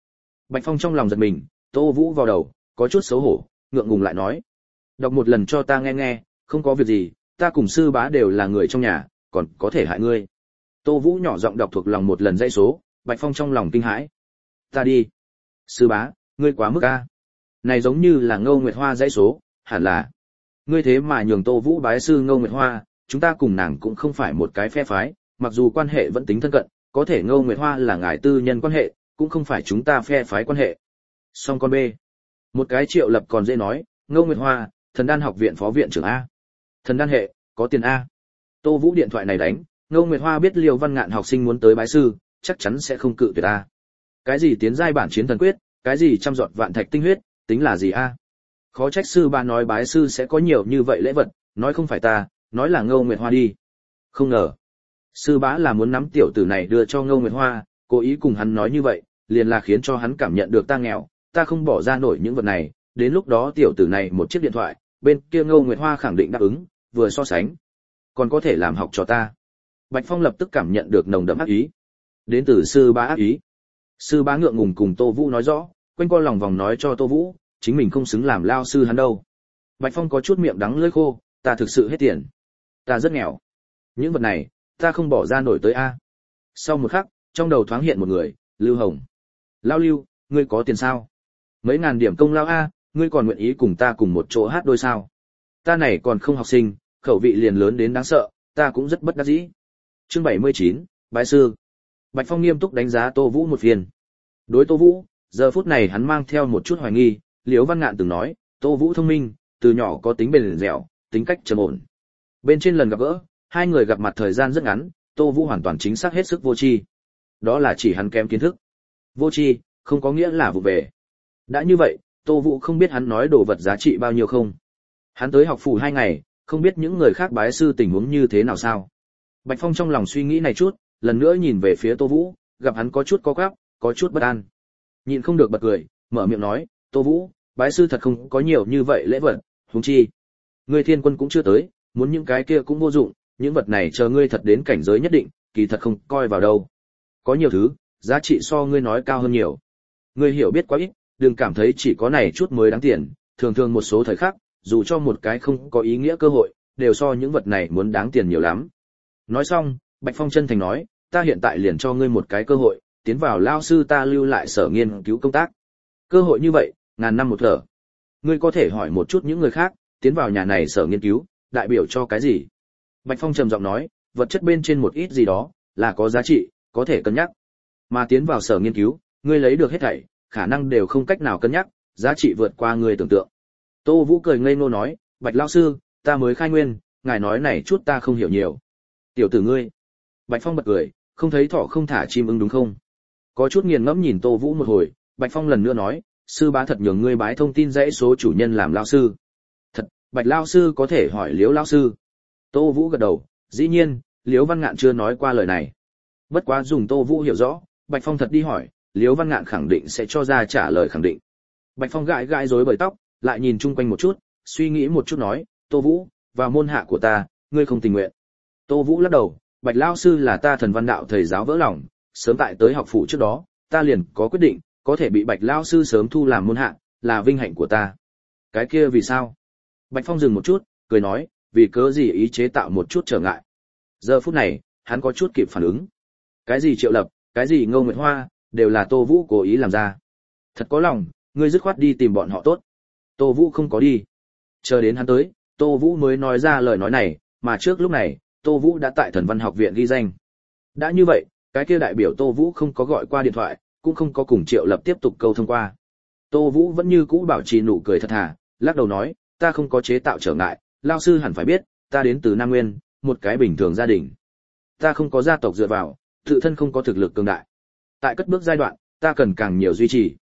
Bạch Phong trong lòng giật mình, Tô Vũ vào đầu, có chút xấu hổ, ngượng ngùng lại nói. Đọc một lần cho ta nghe nghe, không có việc gì, ta cùng sư bá đều là người trong nhà, còn có thể hại ngươi. Tô Vũ nhỏ giọng đọc thuộc lòng một lần dãy số, Bạch Phong trong lòng kinh hãi. Ta đi. Sư bá, ngươi quá mức a. Này giống như là Ngô Nguyệt Hoa dãy số, hẳn là. Ngươi thế mà nhường Tô Vũ bái sư Ngô Nguyệt Hoa, chúng ta cùng nàng cũng không phải một cái phe phái, mặc dù quan hệ vẫn tính thân cận, có thể Ngô Nguyệt Hoa là ngài tư nhân quan hệ, cũng không phải chúng ta phe phái quan hệ. Song con B. Một cái Triệu Lập còn dễ nói, Ngô Nguyệt Hoa, Thần Đan học viện phó viện trưởng a. Thần Đan hệ, có tiền a. Tô Vũ điện thoại này đánh, Ngô Nguyệt Hoa biết Liêu Văn Ngạn học sinh muốn tới bái sư, chắc chắn sẽ không cự tuyệt a. Cái gì tiến giai bản chiến thần quyết, cái gì trăm giọt vạn thạch tinh huyết, tính là gì a? Khó trách sư ba nói bái sư sẽ có nhiều như vậy lễ vật, nói không phải ta, nói là Ngô Nguyệt Hoa đi. Không ngờ, sư bá là muốn nắm tiểu tử này đưa cho Ngô Nguyệt Hoa, cố ý cùng hắn nói như vậy, liền là khiến cho hắn cảm nhận được ta nghèo, ta không bỏ ra nổi những vật này, đến lúc đó tiểu tử này một chiếc điện thoại, bên kia Ngô Nguyệt Hoa khẳng định đáp ứng, vừa so sánh, còn có thể làm học cho ta. Bạch Phong lập tức cảm nhận được nồng đậm ác ý. Đến từ sư bá ác ý. Sư bá ngượng ngùng cùng Tô Vũ nói rõ, quanh co lòng vòng nói cho Tô Vũ, chính mình không xứng làm lao sư hắn đâu. Bạch Phong có chút miệng đắng lưỡi khô, ta thực sự hết tiền. Ta rất nghèo. Những vật này, ta không bỏ ra nổi tới a. Sau một khắc, trong đầu thoáng hiện một người, Lưu Hồng. Lao Lưu, ngươi có tiền sao? Mấy ngàn điểm công lao a, ngươi còn nguyện ý cùng ta cùng một chỗ hát đôi sao? Ta này còn không học sinh, khẩu vị liền lớn đến đáng sợ, ta cũng rất bất đắc dĩ. Chương bảy mươi chín, bái sư. Bạch Phong nghiêm túc đánh giá Tô Vũ một phiên. Đối Tô Vũ, giờ phút này hắn mang theo một chút hoài nghi, Liễu Văn Ngạn từng nói, Tô Vũ thông minh, từ nhỏ có tính bền dẻo, tính cách trầm ổn. Bên trên lần gặp gỡ, hai người gặp mặt thời gian rất ngắn, Tô Vũ hoàn toàn chính xác hết sức vô tri. Đó là chỉ hắn kém kiến thức. Vô tri, không có nghĩa là vụ về. Đã như vậy, Tô Vũ không biết hắn nói đồ vật giá trị bao nhiêu không. Hắn tới học phủ hai ngày, không biết những người khác bái sư tình huống như thế nào sao. Bạch Phong trong lòng suy nghĩ này chút, lần nữa nhìn về phía Tô Vũ, gặp hắn có chút co quắp, có chút bất an. Nhịn không được bật cười, mở miệng nói, Tô Vũ, bái sư thật không có nhiều như vậy lễ vật, huống chi. Ngươi thiên quân cũng chưa tới, muốn những cái kia cũng vô dụng, những vật này chờ ngươi thật đến cảnh giới nhất định, kỳ thật không coi vào đâu. Có nhiều thứ, giá trị so ngươi nói cao hơn nhiều. Ngươi hiểu biết quá ít, đừng cảm thấy chỉ có này chút mới đáng tiền, thường thường một số thời khắc, dù cho một cái không có ý nghĩa cơ hội, đều so những vật này muốn đáng tiền nhiều lắm. Nói xong, Bạch Phong chân thành nói, ta hiện tại liền cho ngươi một cái cơ hội, tiến vào lao sư ta lưu lại sở nghiên cứu công tác. Cơ hội như vậy, ngàn năm một thở. Ngươi có thể hỏi một chút những người khác, tiến vào nhà này sở nghiên cứu, đại biểu cho cái gì? Bạch Phong trầm giọng nói, vật chất bên trên một ít gì đó, là có giá trị, có thể cân nhắc. Mà tiến vào sở nghiên cứu, ngươi lấy được hết thảy, khả năng đều không cách nào cân nhắc, giá trị vượt qua ngươi tưởng tượng. Tô Vũ cười ngây ngô nói, Bạch lão sư, ta mới khai nguyên, ngài nói này chút ta không hiểu nhiều. Tiểu tử ngươi. Bạch Phong bật cười, không thấy thỏ không thả chim ưng đúng không? Có chút nghiền ngẫm nhìn Tô Vũ một hồi, Bạch Phong lần nữa nói, sư bá thật nhường ngươi bái thông tin dãy số chủ nhân làm lão sư. Thật, Bạch lão sư có thể hỏi Liễu lão sư. Tô Vũ gật đầu, dĩ nhiên, Liễu Văn Ngạn chưa nói qua lời này. Bất quá dùng Tô Vũ hiểu rõ, Bạch Phong thật đi hỏi, Liễu Văn Ngạn khẳng định sẽ cho ra trả lời khẳng định. Bạch Phong gãi gãi rối bời tóc, lại nhìn chung quanh một chút, suy nghĩ một chút nói, Tô Vũ, vào môn hạ của ta, ngươi không tình nguyện. Tô Vũ lắc đầu, Bạch lão sư là ta thần văn đạo thầy giáo vỡ lòng, sớm tại tới học phủ trước đó, ta liền có quyết định, có thể bị Bạch lão sư sớm thu làm môn hạ, là vinh hạnh của ta. Cái kia vì sao? Bạch Phong dừng một chút, cười nói, vì cớ gì ý chế tạo một chút trở ngại. Giờ phút này, hắn có chút kịp phản ứng. Cái gì Triệu Lập, cái gì Ngô Nguyệt Hoa, đều là Tô Vũ cố ý làm ra. Thật có lòng, ngươi dứt khoát đi tìm bọn họ tốt. Tô Vũ không có đi. Chờ đến hắn tới, Tô Vũ mới nói ra lời nói này, mà trước lúc này, Tô Vũ đã tại Thần Văn học viện ghi danh. Đã như vậy, cái kia đại biểu Tô Vũ không có gọi qua điện thoại, cũng không có cùng Triệu Lập tiếp tục câu thông qua. Tô Vũ vẫn như cũ bảo trì nụ cười thật thà, lắc đầu nói, ta không có chế tạo trở ngại, lao sư hẳn phải biết, ta đến từ Nam Nguyên, một cái bình thường gia đình. Ta không có gia tộc dựa vào, tự thân không có thực lực cường đại. Tại cất bước giai đoạn, ta cần càng nhiều duy trì.